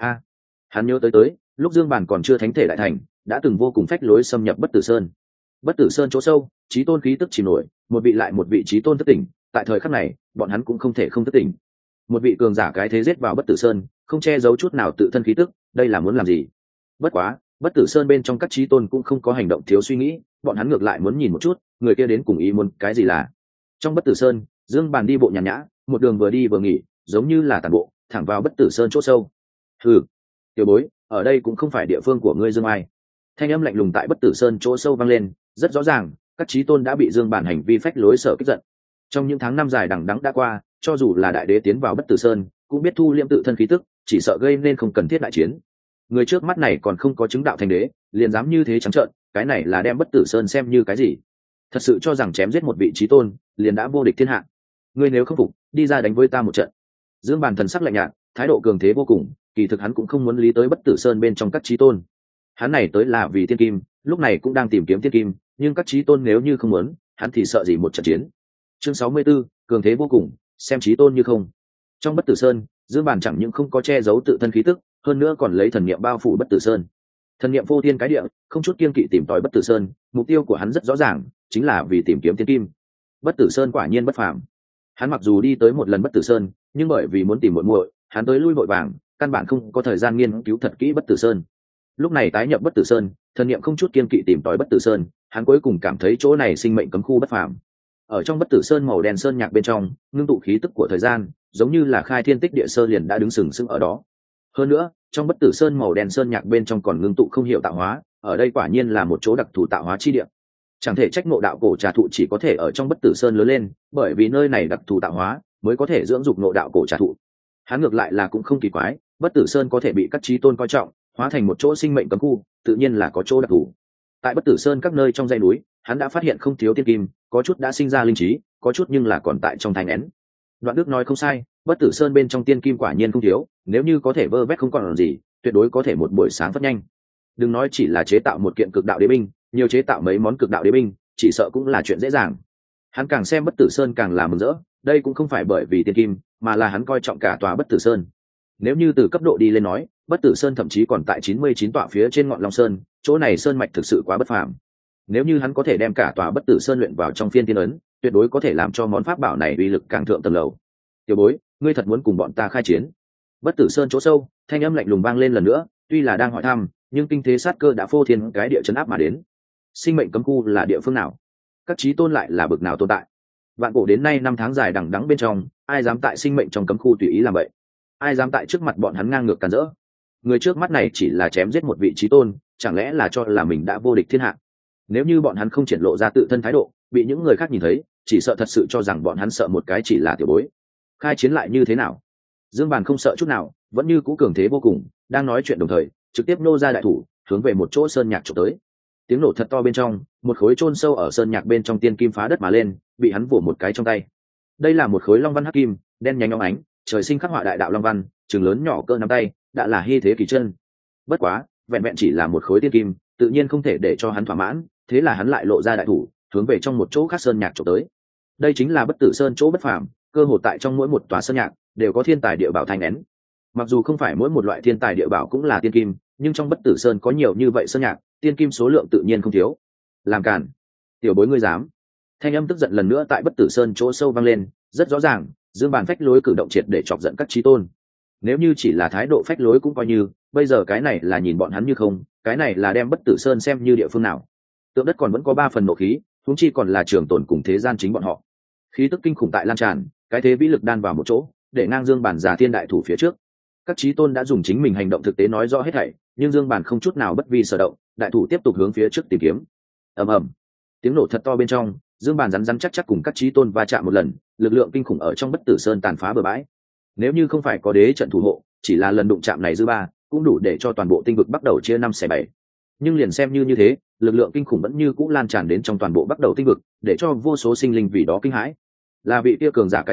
Hắn nhớ tới lúc Dương Bàn còn chưa thánh thể đại thành, đã từng vô cùng phách lối xâm nhập Bất Tử Sơn. Bất Tử Sơn chỗ sâu, chí tôn khí tức chìm nổi, một vị lại một vị chí tôn thức tỉnh, tại thời khắc này, bọn hắn cũng không thể không thức tỉnh. Một vị cường giả cái thế giết vào Bất Tử Sơn, không che giấu chút nào tự thân khí tức, đây là muốn làm gì? Bất quá, Bất Tử Sơn bên trong các chí tôn cũng không có hành động thiếu suy nghĩ, bọn hắn ngược lại muốn nhìn một chút, người kia đến cùng ý muốn cái gì là. Trong Bất Tử Sơn, Dương Bàn đi bộ nhàn nhã, một đường vừa đi vừa nghỉ, giống như là tản bộ, thẳng vào Bất Tử Sơn chỗ sâu. Hừ, tiểu bối, ở đây cũng không phải địa phương của ngươi Dương Ai. Thanh âm lạnh lùng tại Bất Tử Sơn chỗ sâu vang lên, rất rõ ràng, các chí tôn đã bị Dương Bàn hành vi phách lối sở kích giận. Trong những tháng năm dài đằng đẵng đã qua, cho dù là đại đế tiến vào Bất Tử Sơn, cũng biết thu liễm tự thân khí tức, chỉ sợ gây nên không cần thiết đại chiến. Người trước mắt này còn không có chứng đạo thành đế, liền dám như thế trắng trợn, cái này là đem Bất Tử Sơn xem như cái gì? Thật sự cho rằng chém giết một vị chí tôn, liền đã vô địch thiên hạ. Ngươi nếu không phục, đi ra đánh với ta một trận. Dương Bàn thần sắc lạnh nhạt, thái độ cường thế vô cùng, kỳ thực hắn cũng không muốn lý tới Bất Tử Sơn bên trong các chí tôn. Hắn này tới là vì tiên kim, lúc này cũng đang tìm kiếm tiên kim, nhưng các chí tôn nếu như không muốn, hắn thì sợ gì một trận chiến. Chương 64, cường thế vô cùng, xem chí tôn như không. Trong Bất Tử Sơn, Dương Bàn chẳng những không có che giấu tự thân khí tức, hơn nữa còn lấy thần niệm bao phủ Bất Tử Sơn. Thần niệm vô thiên cái địa, không chút kiêng kỵ tìm tòi Bất Tử Sơn, mục tiêu của hắn rất rõ ràng, chính là vì tìm kiếm tiên kim. Bất Tử Sơn quả nhiên bất phàm. Hắn mặc dù đi tới một lần Bất Tử Sơn, nhưng bởi vì muốn tìm muội muội, hắn tới lui vội vàng, căn bản không có thời gian nghiên cứu thật kỹ Bất Tử Sơn. Lúc này tái nhập Bất Tử Sơn, thần niệm không chút kiêng kỵ tìm tòi Bất Tử Sơn, hắn cuối cùng cảm thấy chỗ này sinh mệnh cấm khu bất phàm. Ở trong Bất Tử Sơn màu đen sơn nhạc bên trong, ngưng tụ khí tức của thời gian, giống như là khai thiên tích địa sơ liền đã đứng sừng sững ở đó. Hơn nữa, trong Bất Tử Sơn màu đen sơn nhạc bên trong còn ngưng tụ không hiểu tạo hóa, ở đây quả nhiên là một chỗ đặc thù tạo hóa chi địa. Chẳng thể trách ngộ đạo cổ trà thụ chỉ có thể ở trong Bất Tử Sơn lớn lên, bởi vì nơi này đặc thù tạo hóa mới có thể dưỡng dục ngộ đạo cổ trà thụ. Hắn ngược lại là cũng không kỳ quái, Bất Tử Sơn có thể bị các chí tôn coi trọng, hóa thành một chỗ sinh mệnh cấm khu, tự nhiên là có chỗ đặc thù. Tại Bất Tử Sơn các nơi trong dãy núi, hắn đã phát hiện không thiếu tiên kim, có chút đã sinh ra linh trí, có chút nhưng là còn tại trong thai nghén. Đoạn Đức nói không sai, Bất Tử Sơn bên trong tiên kim quả nhiên không thiếu, nếu như có thể vơ vét không còn gì, tuyệt đối có thể một buổi sáng phát nhanh. Đừng nói chỉ là chế tạo một kiện cực đạo đế binh, nhiều chế tạo mấy món cực đạo đế binh, chỉ sợ cũng là chuyện dễ dàng. Hắn càng xem Bất Tử Sơn càng là mừng rỡ, đây cũng không phải bởi vì tiên kim, mà là hắn coi trọng cả tòa Bất Tử Sơn. Nếu như từ cấp độ đi lên nói, Bất Tử Sơn thậm chí còn tại 99 tọa phía trên ngọn Long Sơn, chỗ này sơn mạch thực sự quá bất phàm. Nếu như hắn có thể đem cả tòa Bất Tử Sơn luyện vào trong phiên tiên ấn, tuyệt đối có thể làm cho món pháp bảo này uy lực càng thượng tầng lầu. Tiểu bối, ngươi thật muốn cùng bọn ta khai chiến? Bất Tử Sơn chỗ sâu, thanh âm lạnh lùng vang lên lần nữa, tuy là đang hỏi thăm, nhưng kinh thế sát cơ đã phô thiên cái địa chấn áp mà đến. Sinh mệnh cấm khu là địa phương nào? Các chí tôn lại là bực nào tồn tại? Vạn cổ đến nay 5 tháng dài đằng đẵng bên trong, ai dám tại sinh mệnh trong cấm khu tùy ý làm vậy? Ai dám tại trước mặt bọn hắn ngang ngược càn rỡ? Người trước mắt này chỉ là chém giết một vị chí tôn, chẳng lẽ là cho là mình đã vô địch thiên hạ? Nếu như bọn hắn không triển lộ ra tự thân thái độ, bị những người khác nhìn thấy, chỉ sợ thật sự cho rằng bọn hắn sợ một cái chỉ là tiểu bối. Khai chiến lại như thế nào? Dương Bàn không sợ chút nào, vẫn như cũ cường thế vô cùng, đang nói chuyện đồng thời, trực tiếp nô ra đại thủ, hướng về một chỗ sơn nhạc chụp tới. Tiếng nổ thật to bên trong, một khối chôn sâu ở sơn nhạc bên trong tiên kim phá đất mà lên, bị hắn vỗ một cái trong tay. Đây là một khối long văn hắc kim, đen nhánh óng ánh, trời sinh khắc họa đại đạo long văn, trường lớn nhỏ cỡ nắm tay, đã là hy thế kỳ chân. Bất quá, vẹn vẹn chỉ là một khối tiên kim, tự nhiên không thể để cho hắn thỏa mãn, thế là hắn lại lộ ra đại thủ, hướng về trong một chỗ khác sơn nhạc chụp tới. Đây chính là Bất Tử Sơn chỗ bất phàm, cơ hội tại trong mỗi một tòa sơn nhạc đều có thiên tài địa bảo thanh nén. Mặc dù không phải mỗi một loại thiên tài địa bảo cũng là tiên kim, nhưng trong Bất Tử Sơn có nhiều như vậy sơn nhạc, tiên kim số lượng tự nhiên không thiếu. Làm cản, tiểu bối ngươi dám? Thanh âm tức giận lần nữa tại Bất Tử Sơn chỗ sâu vang lên, rất rõ ràng, Dương Bàn phách lối cử động triệt để chọc giận các chí tôn. Nếu như chỉ là thái độ phách lối cũng coi như, bây giờ cái này là nhìn bọn hắn như không, cái này là đem Bất Tử Sơn xem như địa phương nào. Tượng đất còn vẫn có 3 phần nộ khí, huống chi còn là trường tồn cùng thế gian chính bọn họ. Khí tức kinh khủng tại lan tràn, cái thế vĩ lực đan vào một chỗ, để ngang Dương Bàn giả thiên đại thủ phía trước. Các chí tôn đã dùng chính mình hành động thực tế nói rõ hết thảy, nhưng Dương Bàn không chút nào bất vi sở động, đại thủ tiếp tục hướng phía trước tìm kiếm. Ầm ầm, tiếng nổ thật to bên trong, Dương Bàn rắn chắc chắc cùng các chí tôn va chạm một lần, lực lượng kinh khủng ở trong Bất Tử Sơn tàn phá bừa bãi. Nếu như không phải có đế trận thủ hộ, chỉ là lần đụng chạm này dư ba, cũng đủ để cho toàn bộ tinh vực bắt đầu chia 5/7. Nhưng liền xem như thế, lực lượng kinh khủng vẫn như cũ lan tràn đến trong toàn bộ bắt đầu tinh vực, để cho vô số sinh linh vì đó kinh hãi. Là vị kia cường giả cái thế,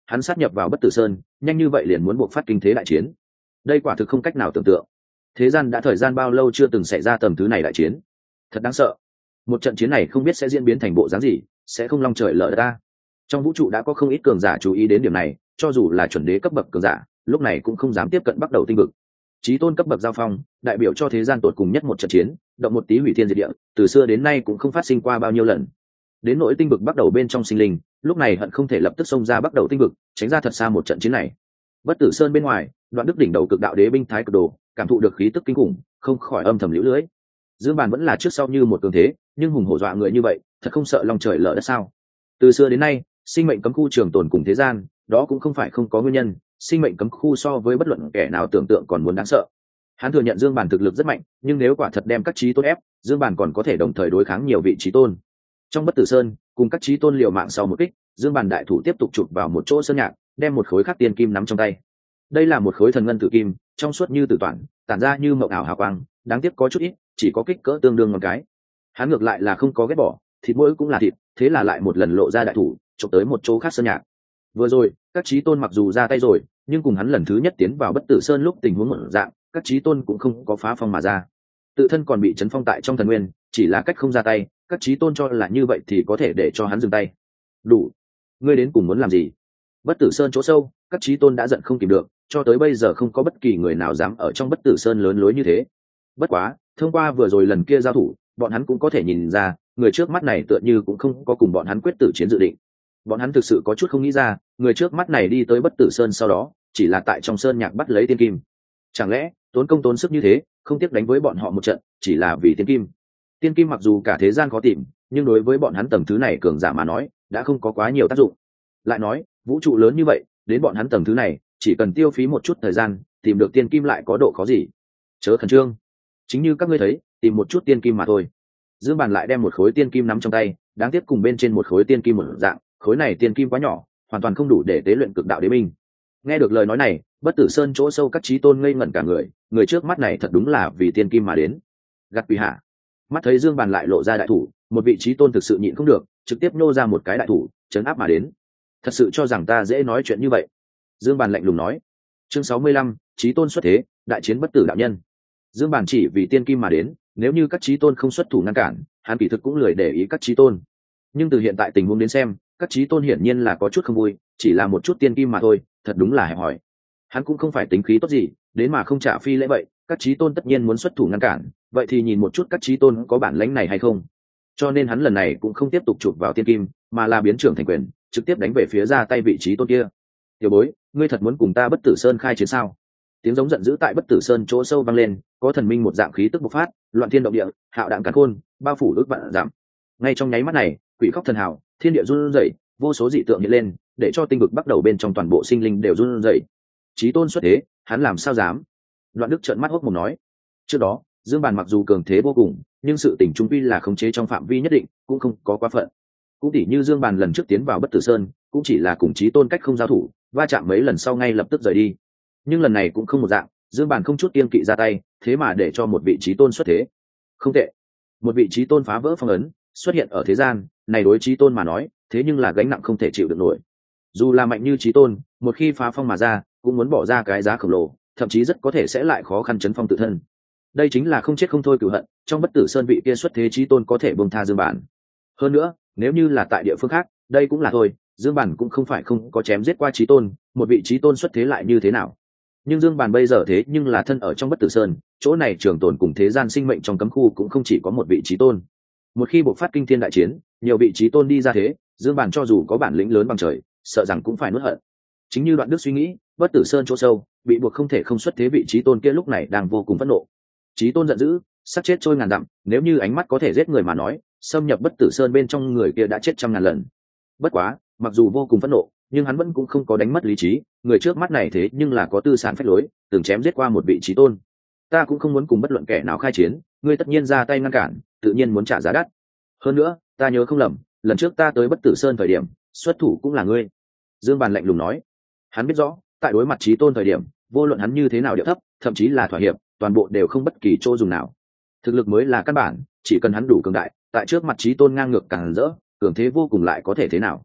hắn sát nhập vào Bất Tử Sơn, nhanh như vậy liền muốn buộc phát kinh thế đại chiến. Đây quả thực không cách nào tưởng tượng. Thế gian đã thời gian bao lâu chưa từng xảy ra tầm thứ này đại chiến, thật đáng sợ. Một trận chiến này không biết sẽ diễn biến thành bộ dáng gì, sẽ không long trời lở đất ta. Trong vũ trụ đã có không ít cường giả chú ý đến điểm này, cho dù là chuẩn đế cấp bậc cường giả, lúc này cũng không dám tiếp cận bắt đầu tinh vực. Chí tôn cấp bậc giao phong, đại biểu cho thế gian tột cùng nhất một trận chiến, động một tí hủy thiên diệt địa, từ xưa đến nay cũng không phát sinh qua bao nhiêu lần. Đến nỗi tinh vực bắt đầu bên trong sinh linh, lúc này hận không thể lập tức xông ra bắt đầu tinh vực, tránh ra thật xa một trận chiến này. Bất Tử Sơn bên ngoài, Đoạn Đức đỉnh đầu cực đạo đế binh thái cực đồ, cảm thụ được khí tức kinh khủng, không khỏi âm thầm liễu lưỡi. Dương Bàn vẫn là trước sau như một cường thế, nhưng hùng hổ dọa người như vậy, thật không sợ long trời lở đất sao? Từ xưa đến nay, sinh mệnh cấm khu trường tồn cùng thế gian, đó cũng không phải không có nguyên nhân. Sinh mệnh cấm khu so với bất luận kẻ nào tưởng tượng còn muốn đáng sợ. Hắn thừa nhận Dương Bàn thực lực rất mạnh, nhưng nếu quả thật đem các chí tôn ép, Dương Bàn còn có thể đồng thời đối kháng nhiều vị chí tôn. Trong Bất Tử Sơn, cùng các chí tôn liều mạng sau một kích, Dương Bàn đại thủ tiếp tục chụp vào một chỗ sơn nhạc, đem một khối khắc tiên kim nắm trong tay. Đây là một khối thần ngân tử kim, trong suốt như tử toản, tản ra như mộng ảo hào quang, đáng tiếc có chút ít, chỉ có kích cỡ tương đương ngón cái. Hắn ngược lại là không có ghét bỏ, thịt mỗi cũng là thịt, thế là lại một lần lộ ra đại thủ, chụp tới một chỗ khác sơn nhạc. Vừa rồi, các chí tôn mặc dù ra tay rồi, nhưng cùng hắn lần thứ nhất tiến vào Bất Tử Sơn lúc tình huống một dạng, các chí tôn cũng không có phá phong mà ra. Tự thân còn bị chấn phong tại trong thần nguyên, chỉ là cách không ra tay, các chí tôn cho là như vậy thì có thể để cho hắn dừng tay. Đủ, ngươi đến cùng muốn làm gì? Bất Tử Sơn chỗ sâu, các chí tôn đã giận không kìm được, cho tới bây giờ không có bất kỳ người nào dám ở trong Bất Tử Sơn lớn lối như thế. Bất quá, thông qua vừa rồi lần kia giao thủ, bọn hắn cũng có thể nhìn ra, người trước mắt này tựa như cũng không có cùng bọn hắn quyết tử chiến dự định. Bọn hắn thực sự có chút không nghĩ ra, người trước mắt này đi tới Bất Tử Sơn sau đó, chỉ là tại trong sơn nhạc bắt lấy tiên kim. Chẳng lẽ tốn công tốn sức như thế, không tiếc đánh với bọn họ một trận, chỉ là vì tiên kim? Tiên kim mặc dù cả thế gian khó tìm, nhưng đối với bọn hắn tầng thứ này cường giả mà nói, đã không có quá nhiều tác dụng. Lại nói, vũ trụ lớn như vậy, đến bọn hắn tầng thứ này, chỉ cần tiêu phí một chút thời gian, tìm được tiên kim lại có độ khó gì? Chớ khẩn trương, chính như các ngươi thấy, tìm một chút tiên kim mà thôi. Dương Bàn lại đem một khối tiên kim nắm trong tay, đáng tiếc cùng bên trên một khối tiên kim một dạng, khối này tiên kim quá nhỏ, hoàn toàn không đủ để tế luyện cực đạo đế binh. Nghe được lời nói này, Bất Tử Sơn chỗ sâu các chí tôn ngây ngẩn cả người, người trước mắt này thật đúng là vì tiên kim mà đến. Gạt quỷ hạ. Mắt thấy Dương Bàn lại lộ ra đại thủ, một vị chí tôn thực sự nhịn không được, trực tiếp nô ra một cái đại thủ, chấn áp mà đến. Thật sự cho rằng ta dễ nói chuyện như vậy? Dương Bàn lạnh lùng nói. Chương 65, chí tôn xuất thế, đại chiến bất tử đạo nhân. Dương Bàn chỉ vì tiên kim mà đến, nếu như các chí tôn không xuất thủ ngăn cản, hắn kỳ thực cũng lười để ý các chí tôn. Nhưng từ hiện tại tình huống đến xem, các chí tôn hiển nhiên là có chút không vui, chỉ là một chút tiên kim mà thôi, thật đúng là hẹp hòi. Hắn cũng không phải tính khí tốt gì, đến mà không trả phi lễ vậy, các chí tôn tất nhiên muốn xuất thủ ngăn cản, vậy thì nhìn một chút các chí tôn có bản lĩnh này hay không. Cho nên hắn lần này cũng không tiếp tục chụp vào tiên kim, mà là biến trưởng thành quyền, trực tiếp đánh về phía ra tay vị trí tôn kia. Tiểu bối, ngươi thật muốn cùng ta Bất Tử Sơn khai chiến sao? Tiếng giống giận dữ tại Bất Tử Sơn chỗ sâu vang lên, có thần minh một dạng khí tức bộc phát, loạn thiên động địa, hạo đạn càn khôn, bao phủ ước vạn giảm. Ngay trong nháy mắt này, quỷ khóc thần hào, thiên địa run rẩy, vô số dị tượng hiện lên, để cho tinh vực bắt đầu bên trong toàn bộ sinh linh đều run rẩy. Chí tôn xuất thế, hắn làm sao dám? Đoạn Đức trợn mắt hốc mồm nói. Trước đó, Dương Bàn mặc dù cường thế vô cùng, nhưng sự tình trung quy là khống chế trong phạm vi nhất định, cũng không có quá phận. Cũng tỉ như Dương Bàn lần trước tiến vào Bất Tử Sơn, cũng chỉ là cùng chí tôn cách không giao thủ, va chạm mấy lần sau ngay lập tức rời đi. Nhưng lần này cũng không một dạng, Dương Bàn không chút kiêng kỵ ra tay, thế mà để cho một vị chí tôn xuất thế. Không tệ, một vị chí tôn phá vỡ phong ấn, xuất hiện ở thế gian, này đối chí tôn mà nói, thế nhưng là gánh nặng không thể chịu được nổi. Dù là mạnh như chí tôn, một khi phá phong mà ra, cũng muốn bỏ ra cái giá khổng lồ, thậm chí rất có thể sẽ lại khó khăn chấn phong tự thân. Đây chính là không chết không thôi cửu hận, trong Bất Tử Sơn vị kia xuất thế chí tôn có thể buông tha Dương Bàn. Hơn nữa, nếu như là tại địa phương khác, đây cũng là thôi, Dương Bàn cũng không phải không có chém giết qua chí tôn, một vị chí tôn xuất thế lại như thế nào? Nhưng Dương Bàn bây giờ thế nhưng là thân ở trong Bất Tử Sơn, chỗ này trường tồn cùng thế gian sinh mệnh trong cấm khu cũng không chỉ có một vị chí tôn. Một khi bộc phát kinh thiên đại chiến, nhiều vị chí tôn đi ra thế, Dương Bàn cho dù có bản lĩnh lớn bằng trời, sợ rằng cũng phải nuốt hận. Chính như Đoạn Đức suy nghĩ, Bất Tử Sơn chỗ sâu, bị buộc không thể không xuất thế vị chí tôn kia lúc này đang vô cùng phẫn nộ. Chí tôn giận dữ, sắp chết trôi ngàn dặm, nếu như ánh mắt có thể giết người mà nói, xâm nhập Bất Tử Sơn bên trong người kia đã chết trăm ngàn lần. Bất quá, mặc dù vô cùng phẫn nộ, nhưng hắn vẫn cũng không có đánh mất lý trí, người trước mắt này thế nhưng là có tư sản phách lối, từng chém giết qua một vị chí tôn. Ta cũng không muốn cùng bất luận kẻ nào khai chiến, ngươi tất nhiên ra tay ngăn cản, tự nhiên muốn trả giá đắt. Hơn nữa, ta nhớ không lầm, lần trước ta tới Bất Tử Sơn thời điểm, xuất thủ cũng là ngươi. Dương Bàn lạnh lùng nói. Hắn biết rõ, tại đối mặt chí tôn thời điểm, vô luận hắn như thế nào điệu thấp, thậm chí là thỏa hiệp, toàn bộ đều không bất kỳ chỗ dùng nào. Thực lực mới là căn bản, chỉ cần hắn đủ cường đại, tại trước mặt chí tôn ngang ngược càng rỡ, cường thế vô cùng lại có thể thế nào?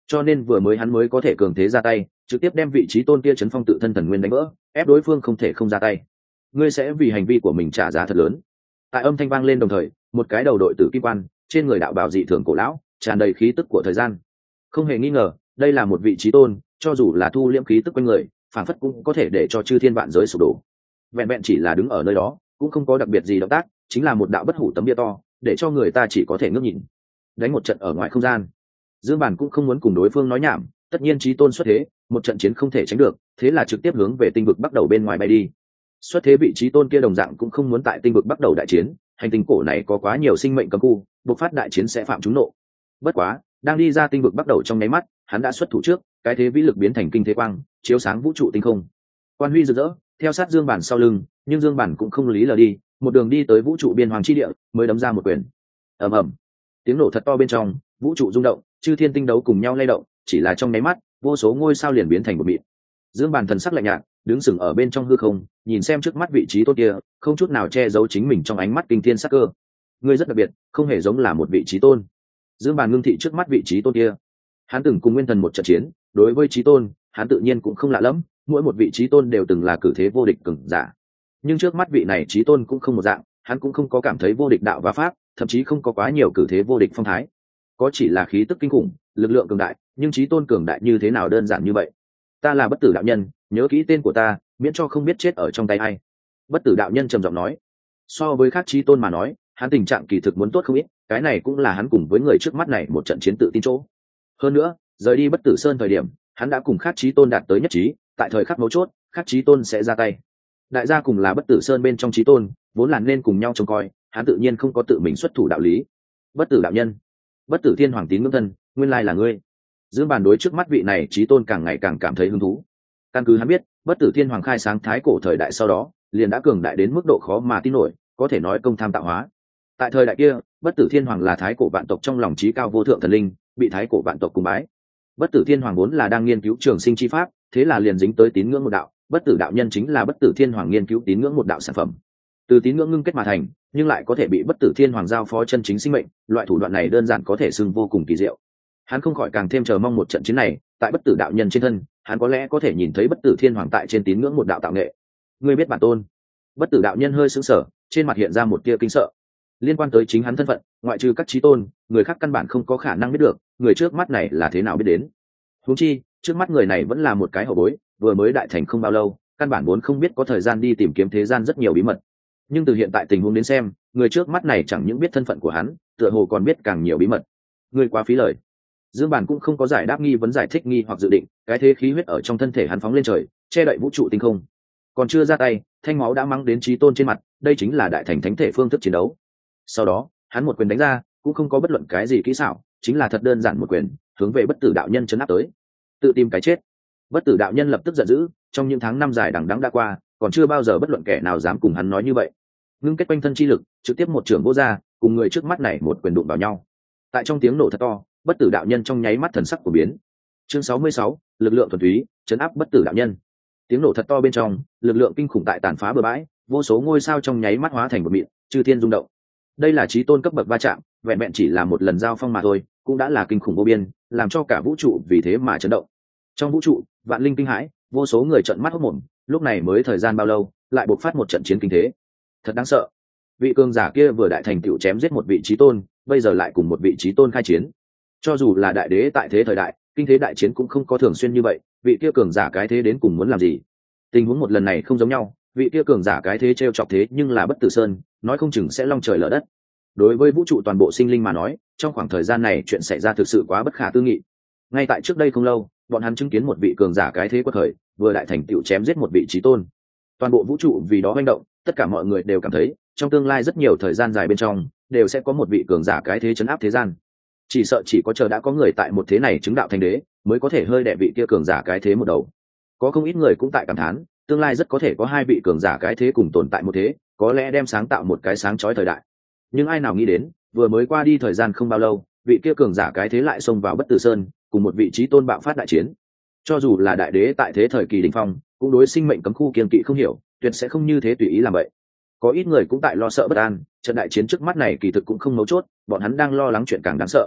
cho nên vừa mới hắn mới có thể cường thế ra tay, trực tiếp đem vị trí tôn kia chấn phong tự thân thần nguyên đánh vỡ, ép đối phương không thể không ra tay. Ngươi sẽ vì hành vi của mình trả giá thật lớn. Tại âm thanh vang lên đồng thời, một cái đầu đội tử kim quan, trên người đạo bào dị thường cổ lão, tràn đầy khí tức của thời gian. Không hề nghi ngờ, đây là một vị trí tôn, cho dù là thu liễm khí tức quanh người, phản phất cũng có thể để cho chư thiên vạn giới sụp đổ. Vẹn vẹn chỉ là đứng ở nơi đó, cũng không có đặc biệt gì động tác, chính là một đạo bất hủ tấm bia to, để cho người ta chỉ có thể ngước nhìn. Đánh một trận ở ngoài không gian. Dương Bản cũng không muốn cùng đối phương nói nhảm, tất nhiên chí tôn xuất thế, một trận chiến không thể tránh được, thế là trực tiếp hướng về tinh vực bắt đầu bên ngoài bay đi. Xuất thế vị trí tôn kia đồng dạng cũng không muốn tại tinh vực bắt đầu đại chiến, hành tinh cổ này có quá nhiều sinh mệnh cấm khu, bộc phát đại chiến sẽ phạm chúng nộ. Bất quá, đang đi ra tinh vực bắt đầu trong nháy mắt, hắn đã xuất thủ trước, cái thế vĩ lực biến thành kinh thế quang, chiếu sáng vũ trụ tinh không. Quan huy rực rỡ, theo sát Dương Bản sau lưng, nhưng Dương Bản cũng không lý lờ đi, một đường đi tới vũ trụ biên hoàng chi địa, mới đấm ra một quyền. Ầm ầm, tiếng nổ thật to bên trong, vũ trụ rung động, chư thiên tinh đấu cùng nhau lay động, chỉ là trong nháy mắt, vô số ngôi sao liền biến thành một mịn. Dương Bản thần sắc lạnh nhạt, đứng sừng ở bên trong hư không, nhìn xem trước mắt vị trí tốt kia, không chút nào che giấu chính mình trong ánh mắt kinh thiên sắc cơ. Ngươi rất đặc biệt, không hề giống là một vị trí tôn. Dương Bản ngưng thị trước mắt vị trí tôn kia. Hắn từng cùng Nguyên Thần một trận chiến, đối với trí tôn, hắn tự nhiên cũng không lạ lẫm, mỗi một vị trí tôn đều từng là cử thế vô địch cường giả. Nhưng trước mắt vị này trí tôn cũng không một dạng, hắn cũng không có cảm thấy vô địch đạo và pháp, thậm chí không có quá nhiều cử thế vô địch phong thái. Có chỉ là khí tức kinh khủng, lực lượng cường đại, nhưng trí tôn cường đại như thế nào đơn giản như vậy. Ta là Bất Tử đạo nhân, nhớ kỹ tên của ta, miễn cho không biết chết ở trong tay ai. Bất Tử đạo nhân trầm giọng nói. So với khác trí tôn mà nói, hắn tình trạng kỳ thực muốn tốt không ít, cái này cũng là hắn cùng với người trước mắt này một trận chiến tự tin chỗ. Hơn nữa, rời đi Bất Tử Sơn thời điểm, hắn đã cùng khác trí tôn đạt tới nhất trí, tại thời khắc mấu chốt, khác trí tôn sẽ ra tay. Đại gia cùng là Bất Tử Sơn bên trong trí tôn, vốn là nên cùng nhau trông coi, hắn tự nhiên không có tự mình xuất thủ đạo lý. Bất Tử đạo nhân, Bất Tử Thiên Hoàng tín ngưỡng thân, nguyên lai là ngươi. Dương Bản đối trước mắt vị này trí tôn càng ngày càng cảm thấy hứng thú. Căn cứ hắn biết, Bất Tử Thiên Hoàng khai sáng thái cổ thời đại sau đó, liền đã cường đại đến mức độ khó mà tin nổi, có thể nói công tham tạo hóa. Tại thời đại kia, Bất Tử Thiên Hoàng là thái cổ vạn tộc trong lòng trí cao vô thượng thần linh, bị thái cổ vạn tộc cung bái. Bất Tử Thiên Hoàng vốn là đang nghiên cứu trường sinh chi pháp, thế là liền dính tới tín ngưỡng một đạo. Bất Tử đạo nhân chính là Bất Tử Thiên Hoàng nghiên cứu tín ngưỡng một đạo sản phẩm. Từ tín ngưỡng ngưng kết mà thành, nhưng lại có thể bị Bất Tử Thiên Hoàng giao phó chân chính sinh mệnh, loại thủ đoạn này đơn giản có thể xưng vô cùng kỳ diệu. Hắn không khỏi càng thêm chờ mong một trận chiến này, tại Bất Tử đạo nhân trên thân, hắn có lẽ có thể nhìn thấy Bất Tử Thiên Hoàng tại trên tín ngưỡng một đạo tạo nghệ. Ngươi biết bản tôn? Bất Tử đạo nhân hơi sững sờ, trên mặt hiện ra một tia kinh sợ. Liên quan tới chính hắn thân phận, ngoại trừ các chí tôn, người khác căn bản không có khả năng biết được, người trước mắt này là thế nào biết đến. Huống chi, trước mắt người này vẫn là một cái hậu bối, vừa mới đại thành không bao lâu, căn bản vốn không biết có thời gian đi tìm kiếm thế gian rất nhiều bí mật. Nhưng từ hiện tại tình huống đến xem, người trước mắt này chẳng những biết thân phận của hắn, tựa hồ còn biết càng nhiều bí mật. Người quá phí lời. Dương Bản cũng không có giải đáp nghi vấn giải thích nghi hoặc dự định, cái thế khí huyết ở trong thân thể hắn phóng lên trời, che đậy vũ trụ tinh không. Còn chưa ra tay, thanh máu đã mắng đến chí tôn trên mặt, đây chính là đại thành thánh thể phương thức chiến đấu. Sau đó, hắn một quyền đánh ra, cũng không có bất luận cái gì kỹ xảo, chính là thật đơn giản một quyền, hướng về Bất Tử đạo nhân chấn áp tới. Tự tìm cái chết. Bất Tử đạo nhân lập tức giận dữ, trong những tháng năm dài đằng đẵng đã qua, còn chưa bao giờ bất luận kẻ nào dám cùng hắn nói như vậy. Ngưng kết quanh thân chi lực, trực tiếp một trường vô ra, cùng người trước mắt này một quyền đụng vào nhau. Tại trong tiếng nổ thật to, Bất Tử đạo nhân trong nháy mắt thần sắc của biến. Chương 66, lực lượng thuần túy, chấn áp Bất Tử đạo nhân. Tiếng nổ thật to bên trong, lực lượng kinh khủng tại tàn phá bừa bãi, vô số ngôi sao trong nháy mắt hóa thành một mịn, chư thiên rung động. Đây là chí tôn cấp bậc va chạm, vẹn vẹn chỉ là một lần giao phong mà thôi, cũng đã là kinh khủng vô biên, làm cho cả vũ trụ vì thế mà chấn động. Trong vũ trụ, vạn linh kinh hãi, vô số người trợn mắt hốt mồm, lúc này mới thời gian bao lâu, lại bộc phát một trận chiến kinh thế. Thật đáng sợ. Vị cường giả kia vừa đại thành tựu chém giết một vị chí tôn, bây giờ lại cùng một vị chí tôn khai chiến. Cho dù là đại đế tại thế thời đại, kinh thế đại chiến cũng không có thường xuyên như vậy, vị kia cường giả cái thế đến cùng muốn làm gì? Tình huống một lần này không giống nhau, vị kia cường giả cái thế trêu chọc thế nhưng là Bất Tử Sơn, nói không chừng sẽ long trời lở đất. Đối với vũ trụ toàn bộ sinh linh mà nói, trong khoảng thời gian này chuyện xảy ra thực sự quá bất khả tư nghị. Ngay tại trước đây không lâu, bọn hắn chứng kiến một vị cường giả cái thế quật khởi, vừa đại thành tựu chém giết một vị chí tôn. Toàn bộ vũ trụ vì đó manh động, tất cả mọi người đều cảm thấy, trong tương lai rất nhiều thời gian dài bên trong, đều sẽ có một vị cường giả cái thế chấn áp thế gian. Chỉ sợ chỉ có chờ đã có người tại một thế này chứng đạo thành đế, mới có thể hơi đè vị kia cường giả cái thế một đầu. Có không ít người cũng tại cảm thán, tương lai rất có thể có hai vị cường giả cái thế cùng tồn tại một thế, có lẽ đem sáng tạo một cái sáng chói thời đại. Nhưng ai nào nghĩ đến, vừa mới qua đi thời gian không bao lâu, vị kia cường giả cái thế lại xông vào Bất Tử Sơn, cùng một vị chí tôn bạo phát đại chiến. Cho dù là đại đế tại thế thời kỳ đỉnh phong, cũng đối sinh mệnh cấm khu kiên kỵ không hiểu, tuyệt sẽ không như thế tùy ý làm vậy. Có ít người cũng tại lo sợ bất an, trận đại chiến trước mắt này kỳ thực cũng không mấu chốt, bọn hắn đang lo lắng chuyện càng đáng sợ.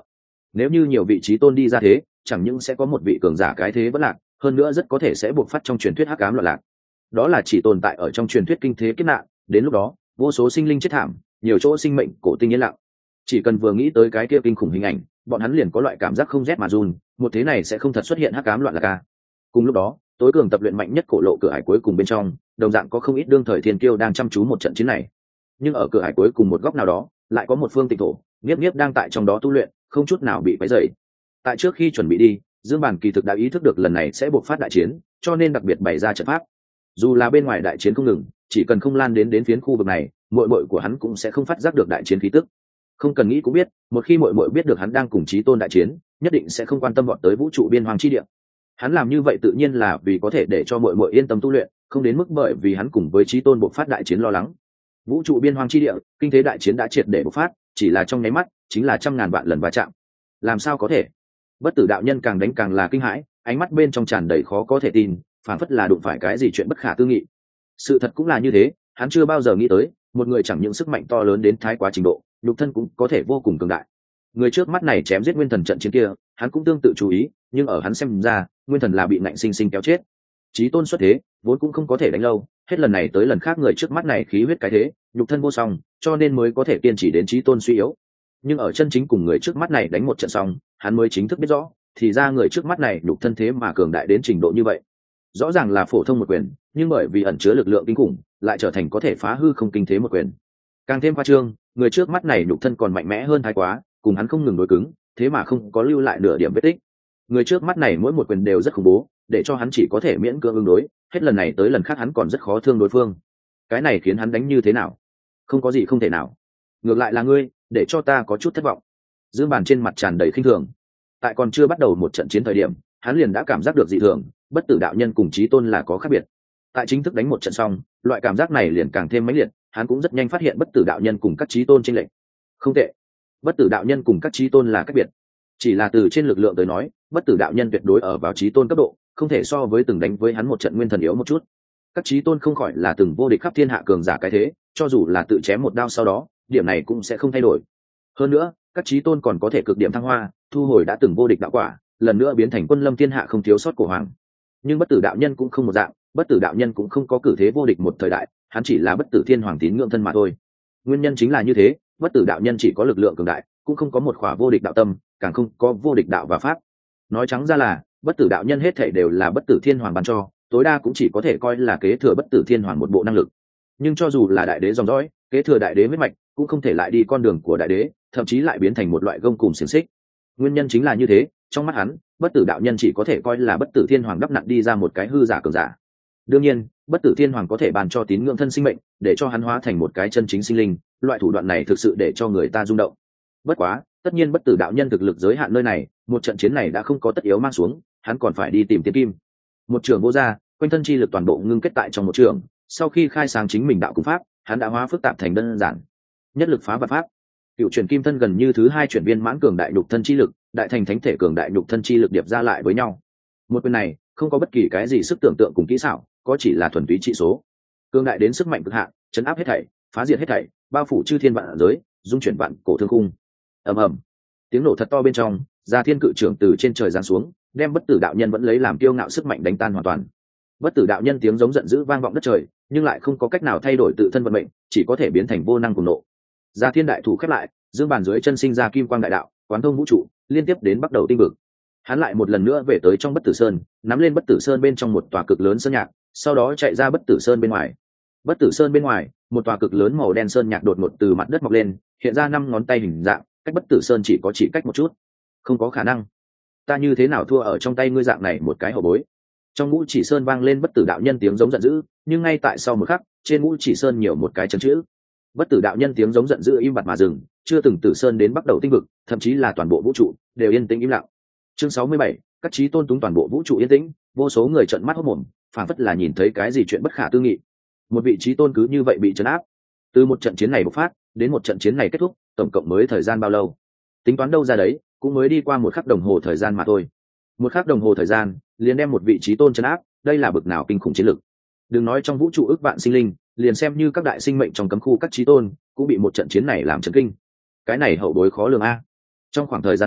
Nếu như nhiều vị trí tôn đi ra thế, chẳng những sẽ có một vị cường giả cái thế vẫn lạc, hơn nữa rất có thể sẽ buộc phát trong truyền thuyết hắc ám loạn lạc. Đó là chỉ tồn tại ở trong truyền thuyết kinh thế kiếp nạn, đến lúc đó vô số sinh linh chết thảm, nhiều chỗ sinh mệnh cổ tinh yên lặng. Chỉ cần vừa nghĩ tới cái kia kinh khủng hình ảnh, bọn hắn liền có loại cảm giác không rét mà run, một thế này sẽ không thật xuất hiện hắc ám loạn lạc ca. Cùng lúc đó, tối cường tập luyện mạnh nhất cổ lộ cửa ải cuối cùng bên trong, đồng dạng có không ít đương thời thiên kiêu đang chăm chú một trận chiến này. Nhưng ở cửa ải cuối cùng một góc nào đó, lại có một phương tịnh thổ, Niếp Niếp đang tại trong đó tu luyện, không chút nào bị quấy rầy. Tại trước khi chuẩn bị đi, Dương Bản kỳ thực đã ý thức được lần này sẽ buộc phát đại chiến, cho nên đặc biệt bày ra trận pháp. Dù là bên ngoài đại chiến không ngừng, chỉ cần không lan đến phiến khu vực này, muội muội của hắn cũng sẽ không phát giác được đại chiến khí tức. Không cần nghĩ cũng biết, một khi muội muội biết được hắn đang cùng Chí Tôn đại chiến, nhất định sẽ không quan tâm vọt tới vũ trụ biên hoang chi địa. Hắn làm như vậy tự nhiên là vì có thể để cho muội muội yên tâm tu luyện, không đến mức bởi vì hắn cùng với Chí Tôn buộc phát đại chiến lo lắng. Vũ trụ biên hoang chi địa, kinh thế đại chiến đã triệt để bộc phát, chỉ là trong nháy mắt, chính là trăm ngàn vạn lần va chạm. Làm sao có thể? Bất tử đạo nhân càng đánh càng là kinh hãi, ánh mắt bên trong tràn đầy khó có thể tin, phảng phất là đụng phải cái gì chuyện bất khả tư nghị. Sự thật cũng là như thế, hắn chưa bao giờ nghĩ tới, một người chẳng những sức mạnh to lớn đến thái quá trình độ, nhục thân cũng có thể vô cùng cường đại. Người trước mắt này chém giết nguyên thần trận chiến kia, hắn cũng tương tự chú ý, nhưng ở hắn xem ra, nguyên thần là bị ngạnh sinh sinh kéo chết. Chí Tôn xuất thế, vốn cũng không có thể đánh lâu, hết lần này tới lần khác người trước mắt này khí huyết cái thế, nhục thân vô song, cho nên mới có thể kiên trì đến Chí Tôn suy yếu. Nhưng ở chân chính cùng người trước mắt này đánh một trận xong, hắn mới chính thức biết rõ, thì ra người trước mắt này nhục thân thế mà cường đại đến trình độ như vậy. Rõ ràng là phổ thông một quyền, nhưng bởi vì ẩn chứa lực lượng kinh khủng, lại trở thành có thể phá hư không kinh thế một quyền. Càng thêm khoa trương, người trước mắt này nhục thân còn mạnh mẽ hơn thái quá, cùng hắn không ngừng đối cứng, thế mà không có lưu lại nửa điểm vết tích. Người trước mắt này mỗi một quyền đều rất khủng bố, để cho hắn chỉ có thể miễn cưỡng ứng đối, hết lần này tới lần khác hắn còn rất khó thương đối phương. Cái này khiến hắn đánh như thế nào? Không có gì không thể nào. Ngược lại là ngươi, để cho ta có chút thất vọng. Dương Bàn trên mặt tràn đầy khinh thường. Tại còn chưa bắt đầu một trận chiến thời điểm, hắn liền đã cảm giác được dị thường, bất tử đạo nhân cùng Chí Tôn là có khác biệt. Tại chính thức đánh một trận xong, loại cảm giác này liền càng thêm mãnh liệt, hắn cũng rất nhanh phát hiện bất tử đạo nhân cùng các Chí Tôn chênh lệch. Không tệ, bất tử đạo nhân cùng các Chí Tôn là khác biệt. Chỉ là từ trên lực lượng tới nói, bất tử đạo nhân tuyệt đối ở vào Chí Tôn cấp độ, không thể so với từng đánh với hắn một trận nguyên thần yếu một chút. Các Chí Tôn không khỏi là từng vô địch khắp thiên hạ cường giả cái thế, cho dù là tự chém một đao sau đó, điểm này cũng sẽ không thay đổi. Hơn nữa, các Chí Tôn còn có thể cực điểm thăng hoa, thu hồi đã từng vô địch đạo quả, lần nữa biến thành quân lâm thiên hạ không thiếu sót của hoàng. Nhưng bất tử đạo nhân cũng không một dạng, bất tử đạo nhân cũng không có cử thế vô địch một thời đại, hắn chỉ là bất tử thiên hoàng tín ngưỡng thân mà thôi. Nguyên nhân chính là như thế, bất tử đạo nhân chỉ có lực lượng cường đại, cũng không có một khỏa vô địch đạo tâm, càng không có vô địch đạo và pháp. Nói trắng ra là, bất tử đạo nhân hết thảy đều là bất tử thiên hoàng ban cho, tối đa cũng chỉ có thể coi là kế thừa bất tử thiên hoàng một bộ năng lực. Nhưng cho dù là đại đế dòng dõi, kế thừa đại đế huyết mạch, cũng không thể lại đi con đường của đại đế, thậm chí lại biến thành một loại gông cùm xiềng xích. Nguyên nhân chính là như thế, trong mắt hắn, bất tử đạo nhân chỉ có thể coi là bất tử thiên hoàng đắp nặn đi ra một cái hư giả cường giả. Đương nhiên, bất tử thiên hoàng có thể bàn cho tín ngưỡng thân sinh mệnh, để cho hắn hóa thành một cái chân chính sinh linh, loại thủ đoạn này thực sự để cho người ta rung động. Bất quá, tất nhiên bất tử đạo nhân thực lực giới hạn nơi này, một trận chiến này đã không có tất yếu mang xuống, hắn còn phải đi tìm tiên kim. Một trường vô gia, quanh thân chi lực toàn bộ ngưng kết tại trong một trường, sau khi khai sáng chính mình đạo cung pháp, hắn đã hóa phức tạp thành đơn giản. Nhất lực phá vạn pháp. Cựu chuyển kim thân gần như thứ hai chuyển viên mãn cường đại nhục thân chi lực, đại thành thánh thể cường đại nhục thân chi lực điệp ra lại với nhau. Một quyền này, không có bất kỳ cái gì sức tưởng tượng cùng kỹ xảo, có chỉ là thuần túy trị số. Cường đại đến sức mạnh cực hạn, chấn áp hết thảy, phá diệt hết thảy, bao phủ chư thiên vạn giới, dung chuyển vạn cổ thương khung. Ầm ầm. Tiếng nổ thật to bên trong, Gia Thiên cự trưởng từ trên trời giáng xuống, đem bất tử đạo nhân vẫn lấy làm kiêu ngạo sức mạnh đánh tan hoàn toàn. Bất tử đạo nhân tiếng giống giận dữ vang vọng đất trời, nhưng lại không có cách nào thay đổi tự thân vận mệnh, chỉ có thể biến thành vô năng cùng nộ. Gia Thiên đại thủ khép lại, dương bàn dưới chân sinh ra kim quang đại đạo, quán thông vũ trụ, liên tiếp đến bắt đầu tinh vực. Hắn lại một lần nữa về tới trong bất tử sơn, nắm lên bất tử sơn bên trong một tòa cực lớn sơn nhạc, sau đó chạy ra bất tử sơn bên ngoài. Bất tử sơn bên ngoài, một tòa cực lớn màu đen sơn nhạc đột ngột từ mặt đất mọc lên, hiện ra 5 ngón tay hình dạng, cách bất tử sơn chỉ cách một chút. Không có khả năng, ta như thế nào thua ở trong tay ngươi dạng này một cái hậu bối. Trong ngũ chỉ sơn vang lên bất tử đạo nhân tiếng giống giận dữ, nhưng ngay tại sau một khắc, trên ngũ chỉ sơn nhiều một cái chấn chữ. Bất tử đạo nhân tiếng giống giận dữ im bặt mà dừng, chưa từng tử sơn đến bắt đầu tinh vực, thậm chí là toàn bộ vũ trụ đều yên tĩnh im lặng. Chương 67, các chí tôn túng toàn bộ vũ trụ yên tĩnh, vô số người trợn mắt hốt mồm, phảng phất là nhìn thấy cái gì chuyện bất khả tư nghị. Một vị chí tôn cứ như vậy bị trấn áp. Từ một trận chiến này bộc phát đến một trận chiến này kết thúc, tổng cộng mới thời gian bao lâu? Tính toán đâu ra đấy, cũng mới đi qua một khắc đồng hồ thời gian mà thôi. Một khắc đồng hồ thời gian, liền đem một vị chí tôn trấn áp, đây là bực nào kinh khủng chiến lực. Đừng nói trong vũ trụ ước vạn sinh linh, liền xem như các đại sinh mệnh trong cấm khu các chí tôn, cũng bị một trận chiến này làm chấn kinh. Cái này hậu bối khó lường a. Trong khoảng thời gian ngắn,